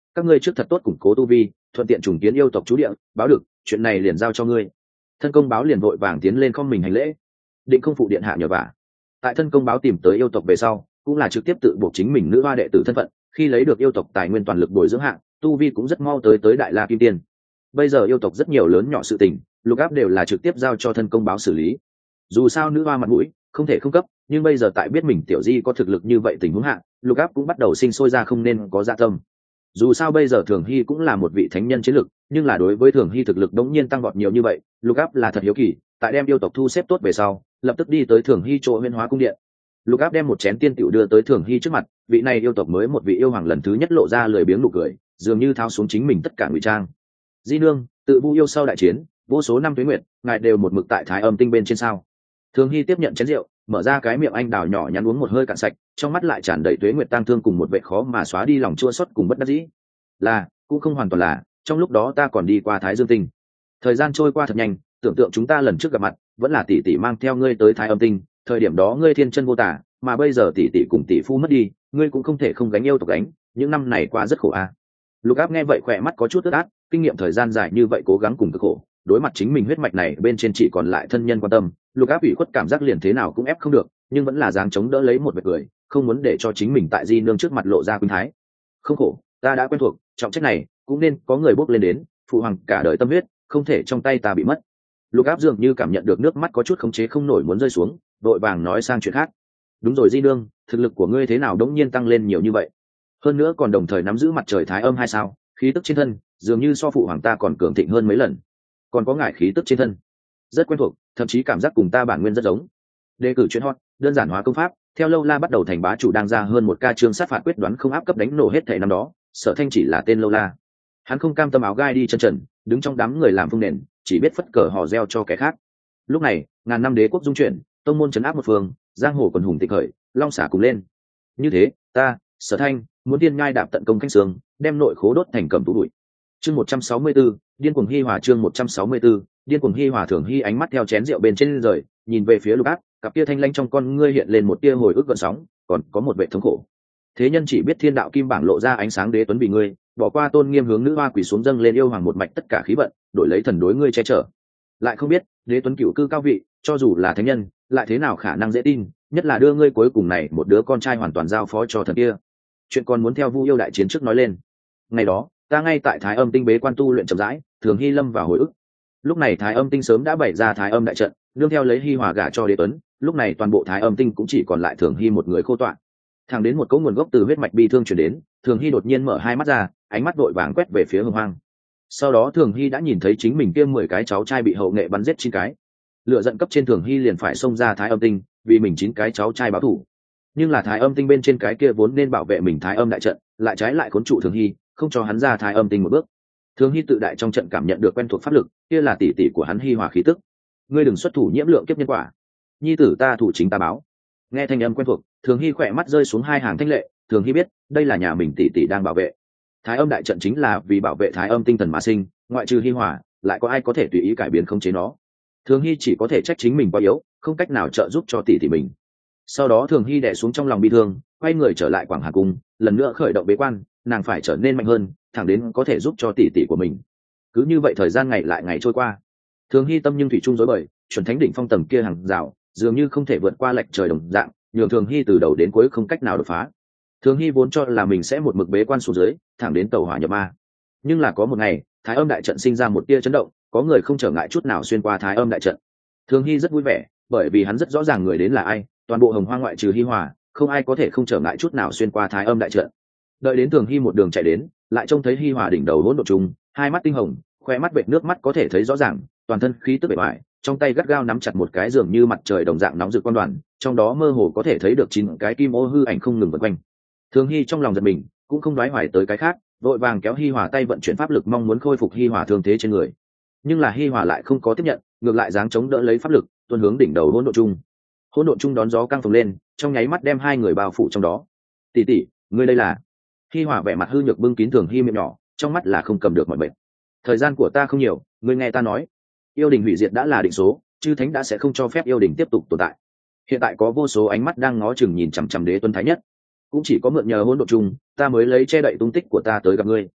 các ngươi trước thật tốt củng cố tu vi, thuận tiện trùng kiến yêu tộc chú địa, báo được chuyện này liền giao cho ngươi. Thân công báo liền vội vàng tiến lên không mình hành lễ. Định không phụ điện hạ nhờ vả. Tại thân công báo tìm tới yêu tộc về sau, cũng là trực tiếp tự buộc chính mình nữ hoa đệ tử thân phận, khi lấy được yêu tộc tài nguyên toàn lực bồi dưỡng hạng, tu vi cũng rất mau tới tới đại la kim tiên. Bây giờ yêu tộc rất nhiều lớn nhỏ sự tình, lục áp đều là trực tiếp giao cho thân công báo xử lý. Dù sao nữ hoa mặt mũi không thể không cấp, nhưng bây giờ tại biết mình tiểu di có thực lực như vậy tình huống hạng, lục áp cũng bắt đầu sinh sôi ra không nên có dạ tâm. Dù sao bây giờ Thường Hy cũng là một vị thánh nhân chiến lực, nhưng là đối với Thường Hy thực lực đống nhiên tăng vọt nhiều như vậy, lục áp là thật hiếu kỳ. Tại đem yêu tộc thu xếp tốt về sau, lập tức đi tới Thường Hy chỗ Huyễn Hóa cung điện. Lục áp đem một chén tiên tiểu đưa tới Thường Hy trước mặt, vị này yêu tộc mới một vị yêu hoàng lần thứ nhất lộ ra lười biếng nụ cười, dường như tháo xuống chính mình tất cả ngụy trang. Di nương, tự vu yêu sau đại chiến, vô số năm tuế nguyệt, ngài đều một mực tại Thái Âm tinh bên trên sao? Thường Hy tiếp nhận chén rượu, mở ra cái miệng anh đào nhỏ nhắn uống một hơi cạn sạch, trong mắt lại tràn đầy tuế nguyệt tang thương cùng một vẻ khó mà xóa đi lòng chua xót cùng bất đắc dĩ. Là, cũng không hoàn toàn là, trong lúc đó ta còn đi qua Thái Dương tinh. Thời gian trôi qua thật nhanh, tưởng tượng chúng ta lần trước gặp mặt, vẫn là tỷ tỷ mang theo ngươi tới Thái Âm tinh, thời điểm đó ngươi thiên chân vô tả, mà bây giờ tỷ tỷ cùng tỷ phu mất đi, ngươi cũng không thể không gánh yêu tộc gánh, những năm này qua rất khổ a. À. Lục Áp nghe vậy khỏe mắt có chút ướt át, kinh nghiệm thời gian dài như vậy cố gắng cùng cực khổ, đối mặt chính mình huyết mạch này bên trên chỉ còn lại thân nhân quan tâm, Lục Áp ủy khuất cảm giác liền thế nào cũng ép không được, nhưng vẫn là dáng chống đỡ lấy một vệt cười, không muốn để cho chính mình tại Di nương trước mặt lộ ra quyến thái. Không khổ, ta đã quen thuộc, trọng trách này cũng nên có người bốc lên đến, phụ hoàng cả đời tâm huyết, không thể trong tay ta bị mất. Lục Áp dường như cảm nhận được nước mắt có chút khống chế không nổi muốn rơi xuống, đội vàng nói sang chuyện khác. Đúng rồi Di nương, thực lực của ngươi thế nào đống nhiên tăng lên nhiều như vậy? Hơn nữa còn đồng thời nắm giữ mặt trời Thái Âm hay sao? Khí tức trên thân dường như so phụ hoàng ta còn cường thịnh hơn mấy lần. Còn có ngải khí tức trên thân rất quen thuộc, thậm chí cảm giác cùng ta bản nguyên rất giống. Đề cử chuyện hot, đơn giản hóa công pháp, theo lâu la bắt đầu thành bá chủ đang ra hơn một ca chương sát phạt quyết đoán không áp cấp đánh nổ hết thảy năm đó, Sở Thanh chỉ là tên lâu la. Hắn không cam tâm áo gai đi chân trần, đứng trong đám người làm phương nền, chỉ biết phất cờ hò reo cho kẻ khác. Lúc này, ngàn năm đế quốc dung chuyển, tông môn trấn áp một phương, giang hồ quần hùng tịch khởi, long xả cùng lên. Như thế, ta, Sở Thanh, muốn tiên ngai đạp tận công canh sương, đem nội khố đốt thành cầm tú bụi. Chương một trăm sáu mươi tư, điên cuồng hi hòa chương một trăm sáu mươi tư, điên cuồng hi hòa. Thường Hy ánh mắt theo chén rượu bên trên rời, nhìn về phía Lục Áp, cặp tia thanh lanh trong con ngươi hiện lên một tia hồi ức gợn sóng, còn có một vẻ thống khổ. Thế nhân chỉ biết thiên đạo kim bảng lộ ra ánh sáng đế tuấn vì ngươi, bỏ qua tôn nghiêm hướng nữ hoa quỳ xuống dâng lên yêu hoàng một mạch tất cả khí vận, đổi lấy thần đối ngươi che chở. Lại không biết, đế tuấn cửu cư cao vị, cho dù là thánh nhân, lại thế nào khả năng dễ tin, nhất là đưa ngươi cuối cùng này một đứa con trai hoàn toàn giao phó cho thần kia. Chuyện còn muốn theo Vu yêu đại chiến trước nói lên. Ngày đó, ta ngay tại Thái Âm tinh bế quan tu luyện chậm rãi, Thường Hy lâm vào hồi ức. Lúc này Thái Âm tinh sớm đã bày ra Thái Âm đại trận, nương theo lấy Hi hòa gả cho đế tuấn, lúc này toàn bộ Thái Âm tinh cũng chỉ còn lại Thường Hy một người khô tọa. Thẳng đến một cỗ nguồn gốc từ huyết mạch bi thương truyền đến, Thường Hy đột nhiên mở hai mắt ra, ánh mắt vội vàng quét về phía Hồng Hoang. Sau đó Thường Hy đã nhìn thấy chính mình kia mười cái cháu trai bị hậu nghệ bắn giết chín cái. Lựa giận cấp trên Thường Hy liền phải xông ra Thái Âm tinh, vì mình chín cái cháu trai báo thù. Nhưng là Thái Âm tinh bên trên cái kia vốn nên bảo vệ mình Thái Âm đại trận, lại trái lại khốn trụ Thường Hy, không cho hắn ra Thái Âm tinh một bước. Thường Hy tự đại trong trận cảm nhận được quen thuộc pháp lực, kia là tỷ tỷ của hắn Hi hòa khí tức. Ngươi đừng xuất thủ nhiễm lượng kiếp nhân quả, nhi tử ta thủ chính ta báo. Nghe thanh âm quen thuộc, Thường Hy khỏe mắt rơi xuống hai hàng thanh lệ. Thường Hy biết đây là nhà mình tỷ tỷ đang bảo vệ. Thái Âm đại trận chính là vì bảo vệ Thái Âm tinh thần mà sinh, ngoại trừ Hi hòa, lại có ai có thể tùy ý cải biến khống chế nó. Thường Hy chỉ có thể trách chính mình quá yếu, không cách nào trợ giúp cho tỷ tỷ mình. Sau đó Thường Hy đè xuống trong lòng bi thương, quay người trở lại Quảng Hà cung, lần nữa khởi động bế quan, nàng phải trở nên mạnh hơn, thẳng đến có thể giúp cho tỷ tỷ của mình. Cứ như vậy thời gian ngày lại ngày trôi qua. Thường Hy tâm nhưng thủy chung rối bời, chuẩn thánh đỉnh phong tầng kia hàng rào, dường như không thể vượt qua lệch trời đồng dạng, nhường Thường Hy từ đầu đến cuối không cách nào đột phá. Thường Hy vốn cho là mình sẽ một mực bế quan xuống dưới, thẳng đến tẩu hỏa nhập ma. Nhưng là có một ngày, Thái Âm đại trận sinh ra một tia chấn động, có người không trở ngại chút nào xuyên qua Thái Âm đại trận. Thường Hy rất vui vẻ, bởi vì hắn rất rõ ràng người đến là ai, toàn bộ Hồng Hoang ngoại trừ Hi hòa, không ai có thể không trở ngại chút nào xuyên qua Thái Âm đại trận. Đợi đến Thường Hy một đường chạy đến, lại trông thấy Hi hòa đỉnh đầu hỗn độn trùng, hai mắt tinh hồng, khoe mắt vệt nước mắt có thể thấy rõ ràng, toàn thân khí tức bề ngoài, trong tay gắt gao nắm chặt một cái giường như mặt trời đồng dạng nóng rực quan đoàn, trong đó mơ hồ có thể thấy được chín cái kim ô hư ảnh không ngừng vần quanh. Thường Hy trong lòng giật mình, cũng không đoái hoài tới cái khác, vội vàng kéo Hi hòa tay vận chuyển pháp lực mong muốn khôi phục Hi hòa thương thế trên người. Nhưng là Hi hòa lại không có tiếp nhận, ngược lại giáng chống đỡ lấy pháp lực, tuôn hướng đỉnh đầu hỗn độn trung. Hỗn độn trung đón gió căng phồng lên, trong nháy mắt đem hai người bao phủ trong đó. Tỷ tỷ, ngươi đây là? Hi hòa vẻ mặt hư nhược bưng kín Thường Hy miệng nhỏ, trong mắt là không cầm được mọi bệnh. Thời gian của ta không nhiều, ngươi nghe ta nói, yêu đình hủy diệt đã là định số, chư thánh đã sẽ không cho phép yêu đình tiếp tục tồn tại. Hiện tại có vô số ánh mắt đang ngó chừng nhìn chằm chằm đế tuấn thái nhất, cũng chỉ có mượn nhờ hỗn độn chung, ta mới lấy che đậy tung tích của ta tới gặp ngươi.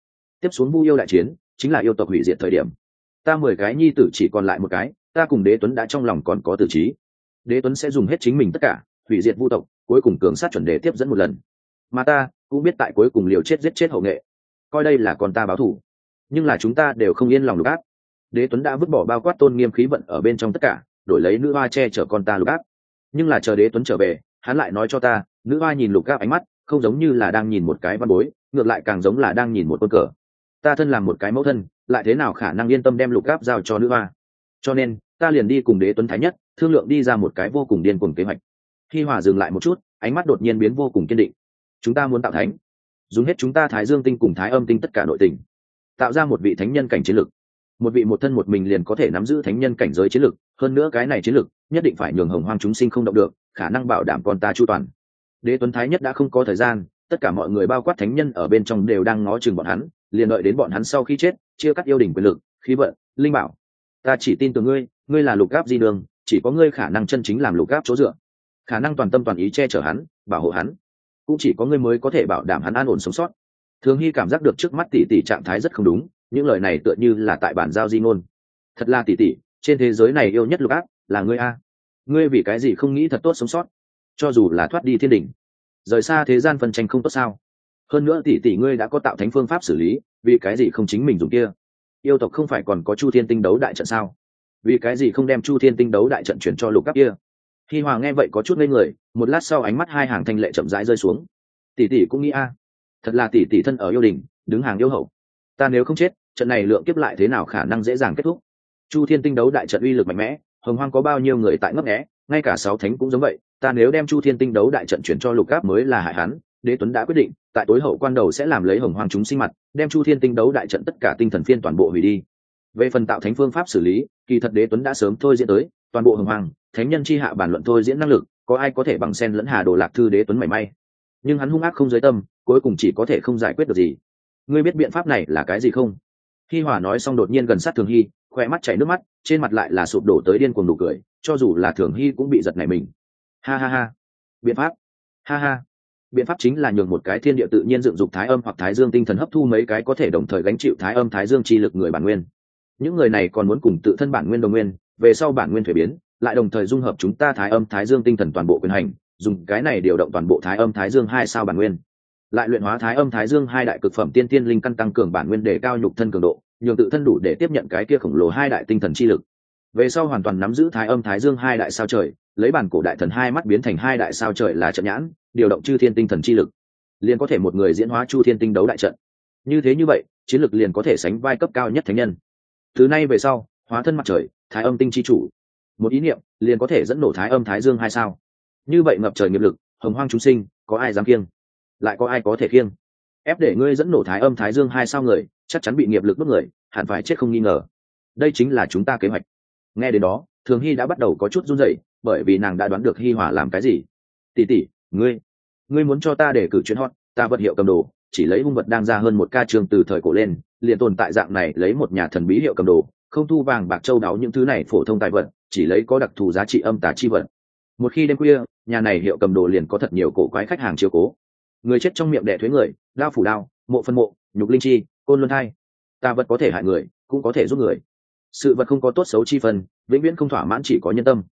tiếp xuống vu yêu đại chiến chính là yêu tộc hủy diệt thời điểm. Ta mười cái nhi tử chỉ còn lại một cái, ta cùng Đế Tuấn đã trong lòng còn có tử trí. Đế Tuấn sẽ dùng hết chính mình tất cả hủy diệt vu tộc, cuối cùng cường sát chuẩn đề tiếp dẫn một lần, mà ta cũng biết tại cuối cùng liều chết giết chết hậu nghệ, coi đây là con ta báo thù. Nhưng là chúng ta đều không yên lòng lục áp. Đế Tuấn đã vứt bỏ bao quát tôn nghiêm khí vận ở bên trong tất cả, đổi lấy nữ hoa che chở con ta lục áp. Nhưng là chờ Đế Tuấn trở về, hắn lại nói cho ta, nữ hoa nhìn lục áp ánh mắt không giống như là đang nhìn một cái văn bối, ngược lại càng giống là đang nhìn một con cờ. Ta thân làm một cái mẫu thân, lại thế nào khả năng yên tâm đem lục áp giao cho nữ hoa? Cho nên ta liền đi cùng Đế Tuấn thái nhất thương lượng đi ra một cái vô cùng điên cuồng kế hoạch. Hi Hòa dừng lại một chút, ánh mắt đột nhiên biến vô cùng kiên định. Chúng ta muốn tạo thánh, dùng hết chúng ta Thái Dương tinh cùng Thái Âm tinh tất cả nội tình, tạo ra một vị thánh nhân cảnh chiến lực, một vị một thân một mình liền có thể nắm giữ thánh nhân cảnh giới chiến lực. Hơn nữa cái này chiến lực nhất định phải nhường hồng hoang chúng sinh không động được, khả năng bảo đảm con ta chu toàn. Đế Tuấn thái nhất đã không có thời gian, tất cả mọi người bao quát thánh nhân ở bên trong đều đang ngó chừng bọn hắn, liền đợi đến bọn hắn sau khi chết chia cắt yêu đỉnh quyền lực, khí vận, linh bảo. Ta chỉ tin tưởng ngươi, ngươi là lục áp di đường, chỉ có ngươi khả năng chân chính làm lục áp chỗ dựa, khả năng toàn tâm toàn ý che chở hắn, bảo hộ hắn, cũng chỉ có ngươi mới có thể bảo đảm hắn an ổn sống sót. Thường Hy cảm giác được trước mắt tỷ tỷ trạng thái rất không đúng, những lời này tựa như là tại bản giao di ngôn. Thật là tỷ tỷ, trên thế giới này yêu nhất lục áp là ngươi a. Ngươi vì cái gì không nghĩ thật tốt sống sót, cho dù là thoát đi thiên đỉnh, rời xa thế gian phân tranh không tốt sao? Hơn nữa tỷ tỷ ngươi đã có tạo thánh phương pháp xử lý, vì cái gì không chính mình dùng kia? Yêu tộc không phải còn có Chu Thiên Tinh đấu đại trận sao? Vì cái gì không đem Chu Thiên Tinh đấu đại trận chuyển cho lục áp kia? Hi Hòa nghe vậy có chút ngây người, một lát sau ánh mắt hai hàng thanh lệ chậm rãi rơi xuống. Tỷ tỷ cũng nghĩ a, thật là tỷ tỷ thân ở yêu đình, đứng hàng yêu hậu. Ta nếu không chết, trận này lượng kiếp lại thế nào khả năng dễ dàng kết thúc? Chu Thiên Tinh đấu đại trận uy lực mạnh mẽ, hồng hoang có bao nhiêu người tại ngấp nghé, ngay cả sáu thánh cũng giống vậy. Ta nếu đem Chu Thiên Tinh đấu đại trận chuyển cho lục áp mới là hại hắn. Đế Tuấn đã quyết định, tại tối hậu quan đầu sẽ làm lấy hồng hoang chúng sinh mặt, đem Chu Thiên Tinh đấu đại trận tất cả tinh thần phiên toàn bộ hủy đi. Về phần tạo thánh phương pháp xử lý, kỳ thật Đế Tuấn đã sớm thôi diễn tới, toàn bộ hồng hoang thánh nhân chi hạ bản luận thôi diễn năng lực, có ai có thể bằng sen lẫn Hà Đồ Lạc Thư Đế Tuấn mảy may. Nhưng hắn hung ác không giới tâm, cuối cùng chỉ có thể không giải quyết được gì. Ngươi biết biện pháp này là cái gì không? Hi Hòa nói xong đột nhiên gần sát Thường Hy, khoe mắt chảy nước mắt, trên mặt lại là sụp đổ tới điên cuồng nụ cười, cho dù là Thường Hy cũng bị giật nảy mình. Ha ha ha, biện pháp, ha ha, biện pháp chính là nhường một cái thiên địa tự nhiên dựng dục thái âm hoặc thái dương tinh thần hấp thu mấy cái có thể đồng thời gánh chịu thái âm thái dương chi lực người bản nguyên. Những người này còn muốn cùng tự thân bản nguyên đồng nguyên, về sau bản nguyên thuế biến, lại đồng thời dung hợp chúng ta thái âm thái dương tinh thần toàn bộ quyền hành, dùng cái này điều động toàn bộ thái âm thái dương hai sao bản nguyên, lại luyện hóa thái âm thái dương hai đại cực phẩm tiên tiên linh căn, tăng cường bản nguyên để cao nhục thân cường độ, nhường tự thân đủ để tiếp nhận cái kia khổng lồ hai đại tinh thần chi lực. Về sau hoàn toàn nắm giữ thái âm thái dương hai đại sao trời, lấy bản cổ đại thần hai mắt biến thành hai đại sao trời là trận nhãn, điều động chư thiên tinh thần chi lực, liền có thể một người diễn hóa chu thiên tinh đấu đại trận. Như thế như vậy, chiến lực liền có thể sánh vai cấp cao nhất thánh nhân. Từ nay về sau, hóa thân mặt trời, thái âm tinh chi chủ, một ý niệm liền có thể dẫn nổ thái âm thái dương hai sao. Như vậy ngập trời nghiệp lực, hồng hoang chúng sinh, có ai dám kiêng? Lại có ai có thể kiêng? Ép để ngươi dẫn nổ thái âm thái dương hai sao người, chắc chắn bị nghiệp lực đốt người, hẳn phải chết không nghi ngờ. Đây chính là chúng ta kế hoạch. Nghe đến đó, Thường Hy đã bắt đầu có chút run rẩy, bởi vì nàng đã đoán được Hi Hòa làm cái gì. Tỷ tỷ, ngươi, ngươi muốn cho ta để cử chuyên hot, ta vật hiệu cầm đồ, chỉ lấy hung vật đang ra hơn một ca trường từ thời cổ lên, liền tồn tại dạng này lấy một nhà thần bí hiệu cầm đồ, không thu vàng bạc châu đáo những thứ này phổ thông tài vật, chỉ lấy có đặc thù giá trị âm tà chi vật. Một khi đêm khuya, nhà này hiệu cầm đồ liền có thật nhiều cổ quái khách hàng chiếu cố. Người chết trong miệng đẻ thuế người, đao phủ đao, mộ phân mộ, nhục linh chi, côn luân thai. Tà vật có thể hại người, cũng có thể giúp người. Sự vật không có tốt xấu chi phần, vĩnh viễn không thỏa mãn, chỉ có nhân tâm.